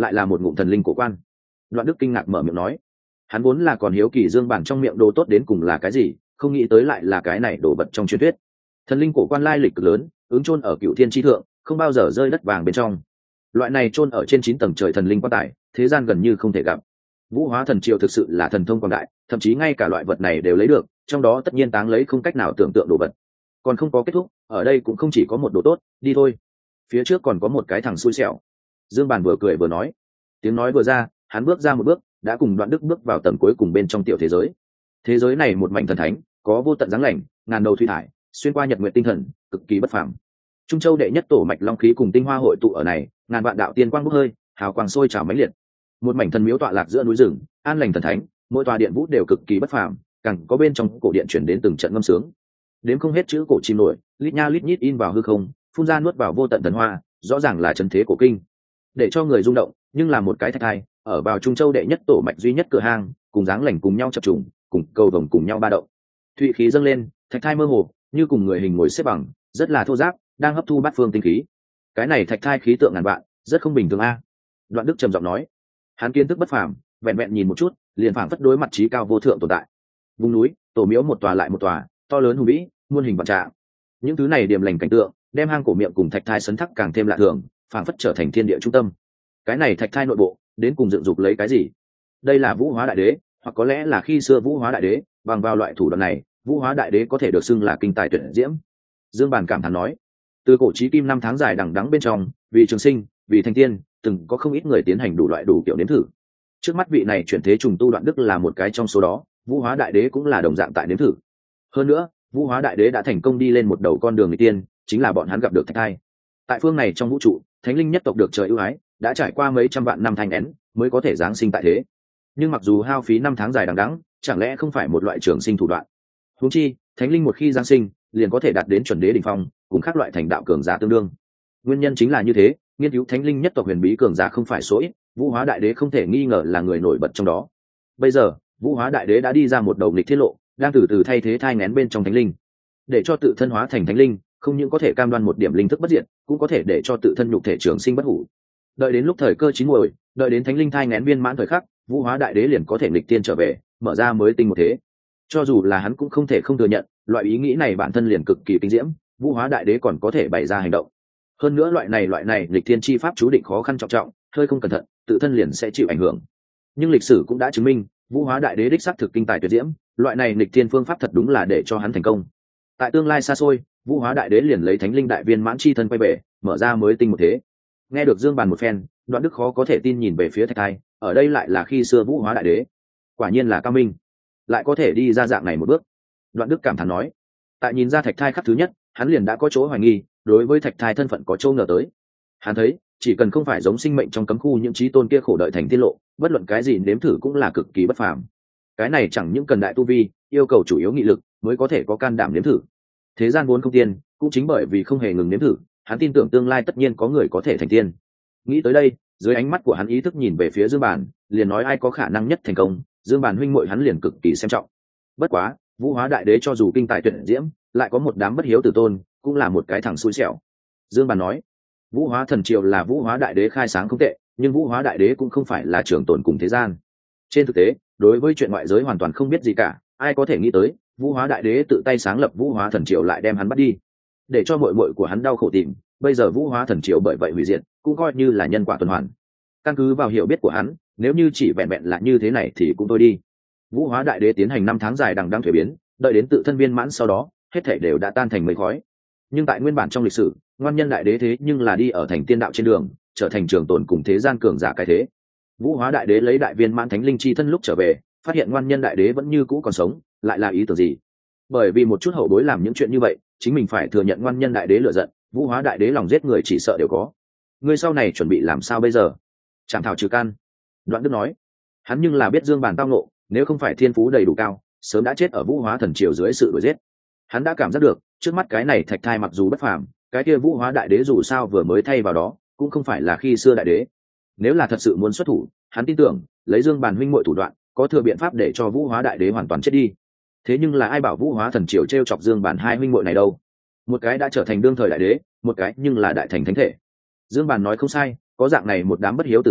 lại là một ngụm thần linh cổ quan. Đoạn Đức kinh ngạc mở miệng nói, hắn vốn là còn hiếu kỳ Dương Bản trong miệng đồ tốt đến cùng là cái gì, không nghĩ tới lại là cái này đồ vật trong truyền thuyết. Thần linh cổ quan lai lịch cực lớn, ứng chôn ở Cựu Thiên chi thượng, không bao giờ rơi đất vàng bên trong. Loại này chôn ở trên 9 tầng trời thần linh quan tài, thế gian gần như không thể gặp. Vũ Hóa Thần Triều thực sự là thần thông quảng đại, thậm chí ngay cả loại vật này đều lấy được, trong đó tất nhiên táng lấy không cách nào tưởng tượng đồ vật. Còn không có kết thúc, ở đây cũng không chỉ có một đồ tốt, đi thôi. Phía trước còn có một cái thằng xui xẻo. Dương Bàn vừa cười vừa nói. Tiếng nói vừa ra, hắn bước ra một bước, đã cùng Đoạn Đức bước vào tầng cuối cùng bên trong tiểu thế giới. Thế giới này một mảnh thần thánh, có vô tận dáng lành, ngàn đầu thủy thải, xuyên qua nhật nguyệt tinh thần, cực kỳ bất phàm. Trung Châu đệ nhất tổ mạch long khí cùng tinh hoa hội tụ ở này, ngàn vạn đạo tiên quang bốc hơi, hào quang sôi trào mãnh liệt. Một mảnh thần miếu tọa lạc giữa núi rừng, an lành thần thánh, mỗi tòa điện vũ đều cực kỳ bất phàm, càng có bên trong cổ điện chuyển đến từng trận ngâm sướng. Đếm không hết chữ cổ chim nổi, lít nha lít nhít in vào hư không, phun ra nuốt vào vô tận thần hoa, rõ ràng là trấn thế cổ kinh. Để cho người rung động, nhưng là một cái thạch thai, ở vào Trung Châu đệ nhất tổ mạch duy nhất cửa hang, cùng dáng lành cùng nhau chập trùng, cùng cầu vồng cùng nhau ba động. Thụy khí dâng lên, thạch thai mơ hồ, như cùng người hình ngồi xếp bằng, rất là thô ráp, đang hấp thu bát phương tinh khí. Cái này thạch thai khí tượng ngàn vạn, rất không bình thường a. Đoạn Đức trầm giọng nói. Hắn kiến thức bất phàm, vẹn vẹn nhìn một chút, liền phảng phất đối mặt trí cao vô thượng tồn tại. Vùng núi, tổ miếu một tòa lại một tòa, to lớn hùng vĩ, muôn hình vạn trạng. Những thứ này điềm lành cảnh tượng, đem hang cổ miệng cùng thạch thai sấn thắc càng thêm lạ thường, phảng phất trở thành thiên địa trung tâm. Cái này thạch thai nội bộ, đến cùng dựng dục lấy cái gì? Đây là Vũ Hóa Đại Đế, hoặc có lẽ là khi xưa Vũ Hóa Đại Đế, bằng vào loại thủ đoạn này, Vũ Hóa Đại Đế có thể được xưng là kinh tài tuyệt diễm. Dương Bàn cảm thán nói, từ cổ chí kim năm tháng dài đằng đẵng bên trong, vì trường sinh, vì thành tiên, từng có không ít người tiến hành đủ loại đủ kiểu nếm thử. Trước mắt vị này chuyển thế trùng tu Đoạn Đức là một cái trong số đó, Vũ Hóa Đại Đế cũng là đồng dạng tại nếm thử. Hơn nữa, Vũ Hóa Đại Đế đã thành công đi lên một đầu con đường người tiên, chính là bọn hắn gặp được thạch thai. Tại phương này trong vũ trụ, thánh linh nhất tộc được trời ưu ái, đã trải qua mấy trăm vạn năm thanh én mới có thể giáng sinh tại thế. Nhưng mặc dù hao phí năm tháng dài đằng đẵng, chẳng lẽ không phải một loại trường sinh thủ đoạn? Huống chi, thánh linh một khi giáng sinh, liền có thể đạt đến chuẩn đế đỉnh phong, cùng các loại thành đạo cường giả tương đương. Nguyên nhân chính là như thế, nghiên cứu thánh linh nhất tộc huyền bí cường giả không phải số ít, Vũ Hóa Đại Đế không thể nghi ngờ là người nổi bật trong đó. Bây giờ, Vũ Hóa Đại Đế đã đi ra một đầu nghịch thiết lộ, đang từ từ thay thế thai nghén bên trong thánh linh, để cho tự thân hóa thành thánh linh, không những có thể cam đoan một điểm linh thức bất diệt, cũng có thể để cho tự thân nhục thể trường sinh bất hủ. Đợi đến lúc thời cơ chín muồi, đợi đến thánh linh thai nghén viên mãn thời khắc, Vũ Hóa Đại Đế liền có thể nghịch tiên trở về, mở ra mới tinh một thế. Cho dù là hắn cũng không thể không thừa nhận, loại ý nghĩ này bản thân liền cực kỳ kinh diễm, Vũ Hóa Đại Đế còn có thể bày ra hành động. Hơn nữa loại này lịch thiên chi pháp chú định khó khăn trọng trọng, hơi không cẩn thận, tự thân liền sẽ chịu ảnh hưởng. Nhưng lịch sử cũng đã chứng minh, Vũ Hóa Đại Đế đích xác thực kinh tài tuyệt diễm, loại này lịch thiên phương pháp thật đúng là để cho hắn thành công. Tại tương lai xa xôi, Vũ Hóa Đại Đế liền lấy thánh linh đại viên mãn chi thân quay về, mở ra mới tinh một thế. Nghe được Dương Bàn một phen, Đoạn Đức khó có thể tin nhìn về phía thạch thai, ở đây lại là khi xưa Vũ Hóa Đại Đế, quả nhiên là cao minh, lại có thể đi ra dạng này một bước. Đoạn Đức cảm thán nói. Tại nhìn ra thạch thai khắc thứ nhất, hắn liền đã có chỗ hoài nghi, đối với thạch thai thân phận có chỗ ngờ tới. Hắn thấy, chỉ cần không phải giống sinh mệnh trong cấm khu những chí tôn kia khổ đợi thành tiết lộ, bất luận cái gì nếm thử cũng là cực kỳ bất phàm. Cái này chẳng những cần đại tu vi, yêu cầu chủ yếu nghị lực mới có thể có can đảm nếm thử. Thế gian vốn không tiên, cũng chính bởi vì không hề ngừng nếm thử, hắn tin tưởng tương lai tất nhiên có người có thể thành tiên. Nghĩ tới đây, dưới ánh mắt của hắn ý thức nhìn về phía Dương Bàn, liền nói ai có khả năng nhất thành công, Dương Bàn huynh muội hắn liền cực kỳ xem trọng. Bất quá, Vũ Hóa Đại Đế cho dù kinh tài tuyệt diễm, lại có một đám bất hiếu tử tôn, cũng là một cái thằng xui xẻo. Dương Bàn nói, Vũ Hóa Thần Triều là Vũ Hóa Đại Đế khai sáng không tệ, nhưng Vũ Hóa Đại Đế cũng không phải là trường tồn cùng thế gian. Trên thực tế, đối với chuyện ngoại giới hoàn toàn không biết gì cả, ai có thể nghĩ tới, Vũ Hóa Đại Đế tự tay sáng lập Vũ Hóa Thần Triều lại đem hắn bắt đi, để cho muội muội của hắn đau khổ tìm, bây giờ Vũ Hóa Thần Triều bởi vậy hủy diệt, cũng coi như là nhân quả tuần hoàn. Căn cứ vào hiểu biết của hắn, nếu như chỉ vẹn vẹn là như thế này thì cũng thôi đi. Vũ Hóa Đại Đế tiến hành năm tháng dài đằng đẵng thuế biến, đợi đến tự thân viên mãn sau đó, hết thảy đều đã tan thành mây khói. Nhưng tại nguyên bản trong lịch sử, Ngoan Nhân Đại Đế thế nhưng là đi ở thành tiên đạo trên đường, trở thành trường tồn cùng thế gian cường giả cái thế. Vũ Hóa Đại Đế lấy đại viên mãn thánh linh chi thân lúc trở về, phát hiện Ngoan Nhân Đại Đế vẫn như cũ còn sống, lại là ý tưởng gì? Bởi vì một chút hậu bối làm những chuyện như vậy, chính mình phải thừa nhận Ngoan Nhân Đại Đế lựa giận, Vũ Hóa Đại Đế lòng giết người chỉ sợ đều có. Người sau này chuẩn bị làm sao bây giờ? Chảm thảo trừ căn. Đoạn Đức nói, hắn nhưng là biết Dương Bàn tao nộ, nếu không phải thiên phú đầy đủ cao, sớm đã chết ở Vũ Hóa Thần Triều dưới sự đuổi giết. Hắn đã cảm giác được, trước mắt cái này thạch thai mặc dù bất phàm, cái kia Vũ Hóa Đại Đế dù sao vừa mới thay vào đó, cũng không phải là khi xưa đại đế. Nếu là thật sự muốn xuất thủ, hắn tin tưởng, lấy Dương Bàn huynh muội thủ đoạn, có thừa biện pháp để cho Vũ Hóa Đại Đế hoàn toàn chết đi. Thế nhưng là ai bảo Vũ Hóa Thần Triều trêu chọc Dương Bàn hai huynh muội này đâu? Một cái đã trở thành đương thời đại đế, một cái nhưng là đại thành thánh thể. Dương Bàn nói không sai, có dạng này một đám bất hiếu tử tôn,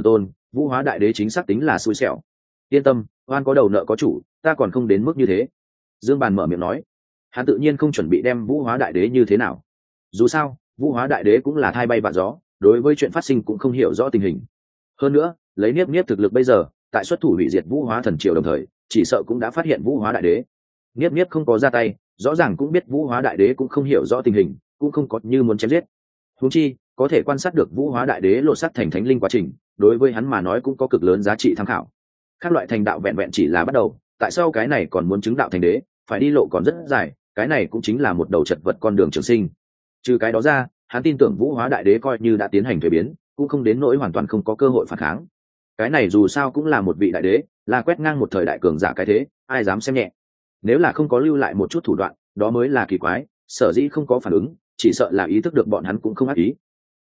vũ hóa đại đế chính xác tính là xui xẻo. Yên tâm, oan có đầu nợ có chủ, ta còn không đến mức như thế. Dương Bàn mở miệng nói. Hắn tự nhiên không chuẩn bị đem vũ hóa đại đế như thế nào. Dù sao vũ hóa đại đế cũng là thai bay vạ gió, đối với chuyện phát sinh cũng không hiểu rõ tình hình. Hơn nữa lấy Niếp Niếp thực lực bây giờ, tại xuất thủ hủy diệt vũ hóa thần triều đồng thời chỉ sợ cũng đã phát hiện vũ hóa đại đế. Niếp Niếp không có ra tay, rõ ràng cũng biết vũ hóa đại đế cũng không hiểu rõ tình hình, cũng không có như muốn chém giết. Huống chi có thể quan sát được vũ hóa đại đế lộ sắc thành thánh linh quá trình, đối với hắn mà nói cũng có cực lớn giá trị tham khảo. Các loại thành đạo vẹn vẹn chỉ là bắt đầu, tại sao cái này còn muốn chứng đạo thành đế, phải đi lộ còn rất dài, cái này cũng chính là một đầu chật vật con đường trường sinh. Trừ cái đó ra, hắn tin tưởng vũ hóa đại đế coi như đã tiến hành thuế biến, cũng không đến nỗi hoàn toàn không có cơ hội phản kháng. Cái này dù sao cũng là một vị đại đế, là quét ngang một thời đại cường giả cái thế, ai dám xem nhẹ. Nếu là không có lưu lại một chút thủ đoạn, đó mới là kỳ quái. Sở dĩ không có phản ứng, chỉ sợ là ý thức được bọn hắn cũng không ác ý,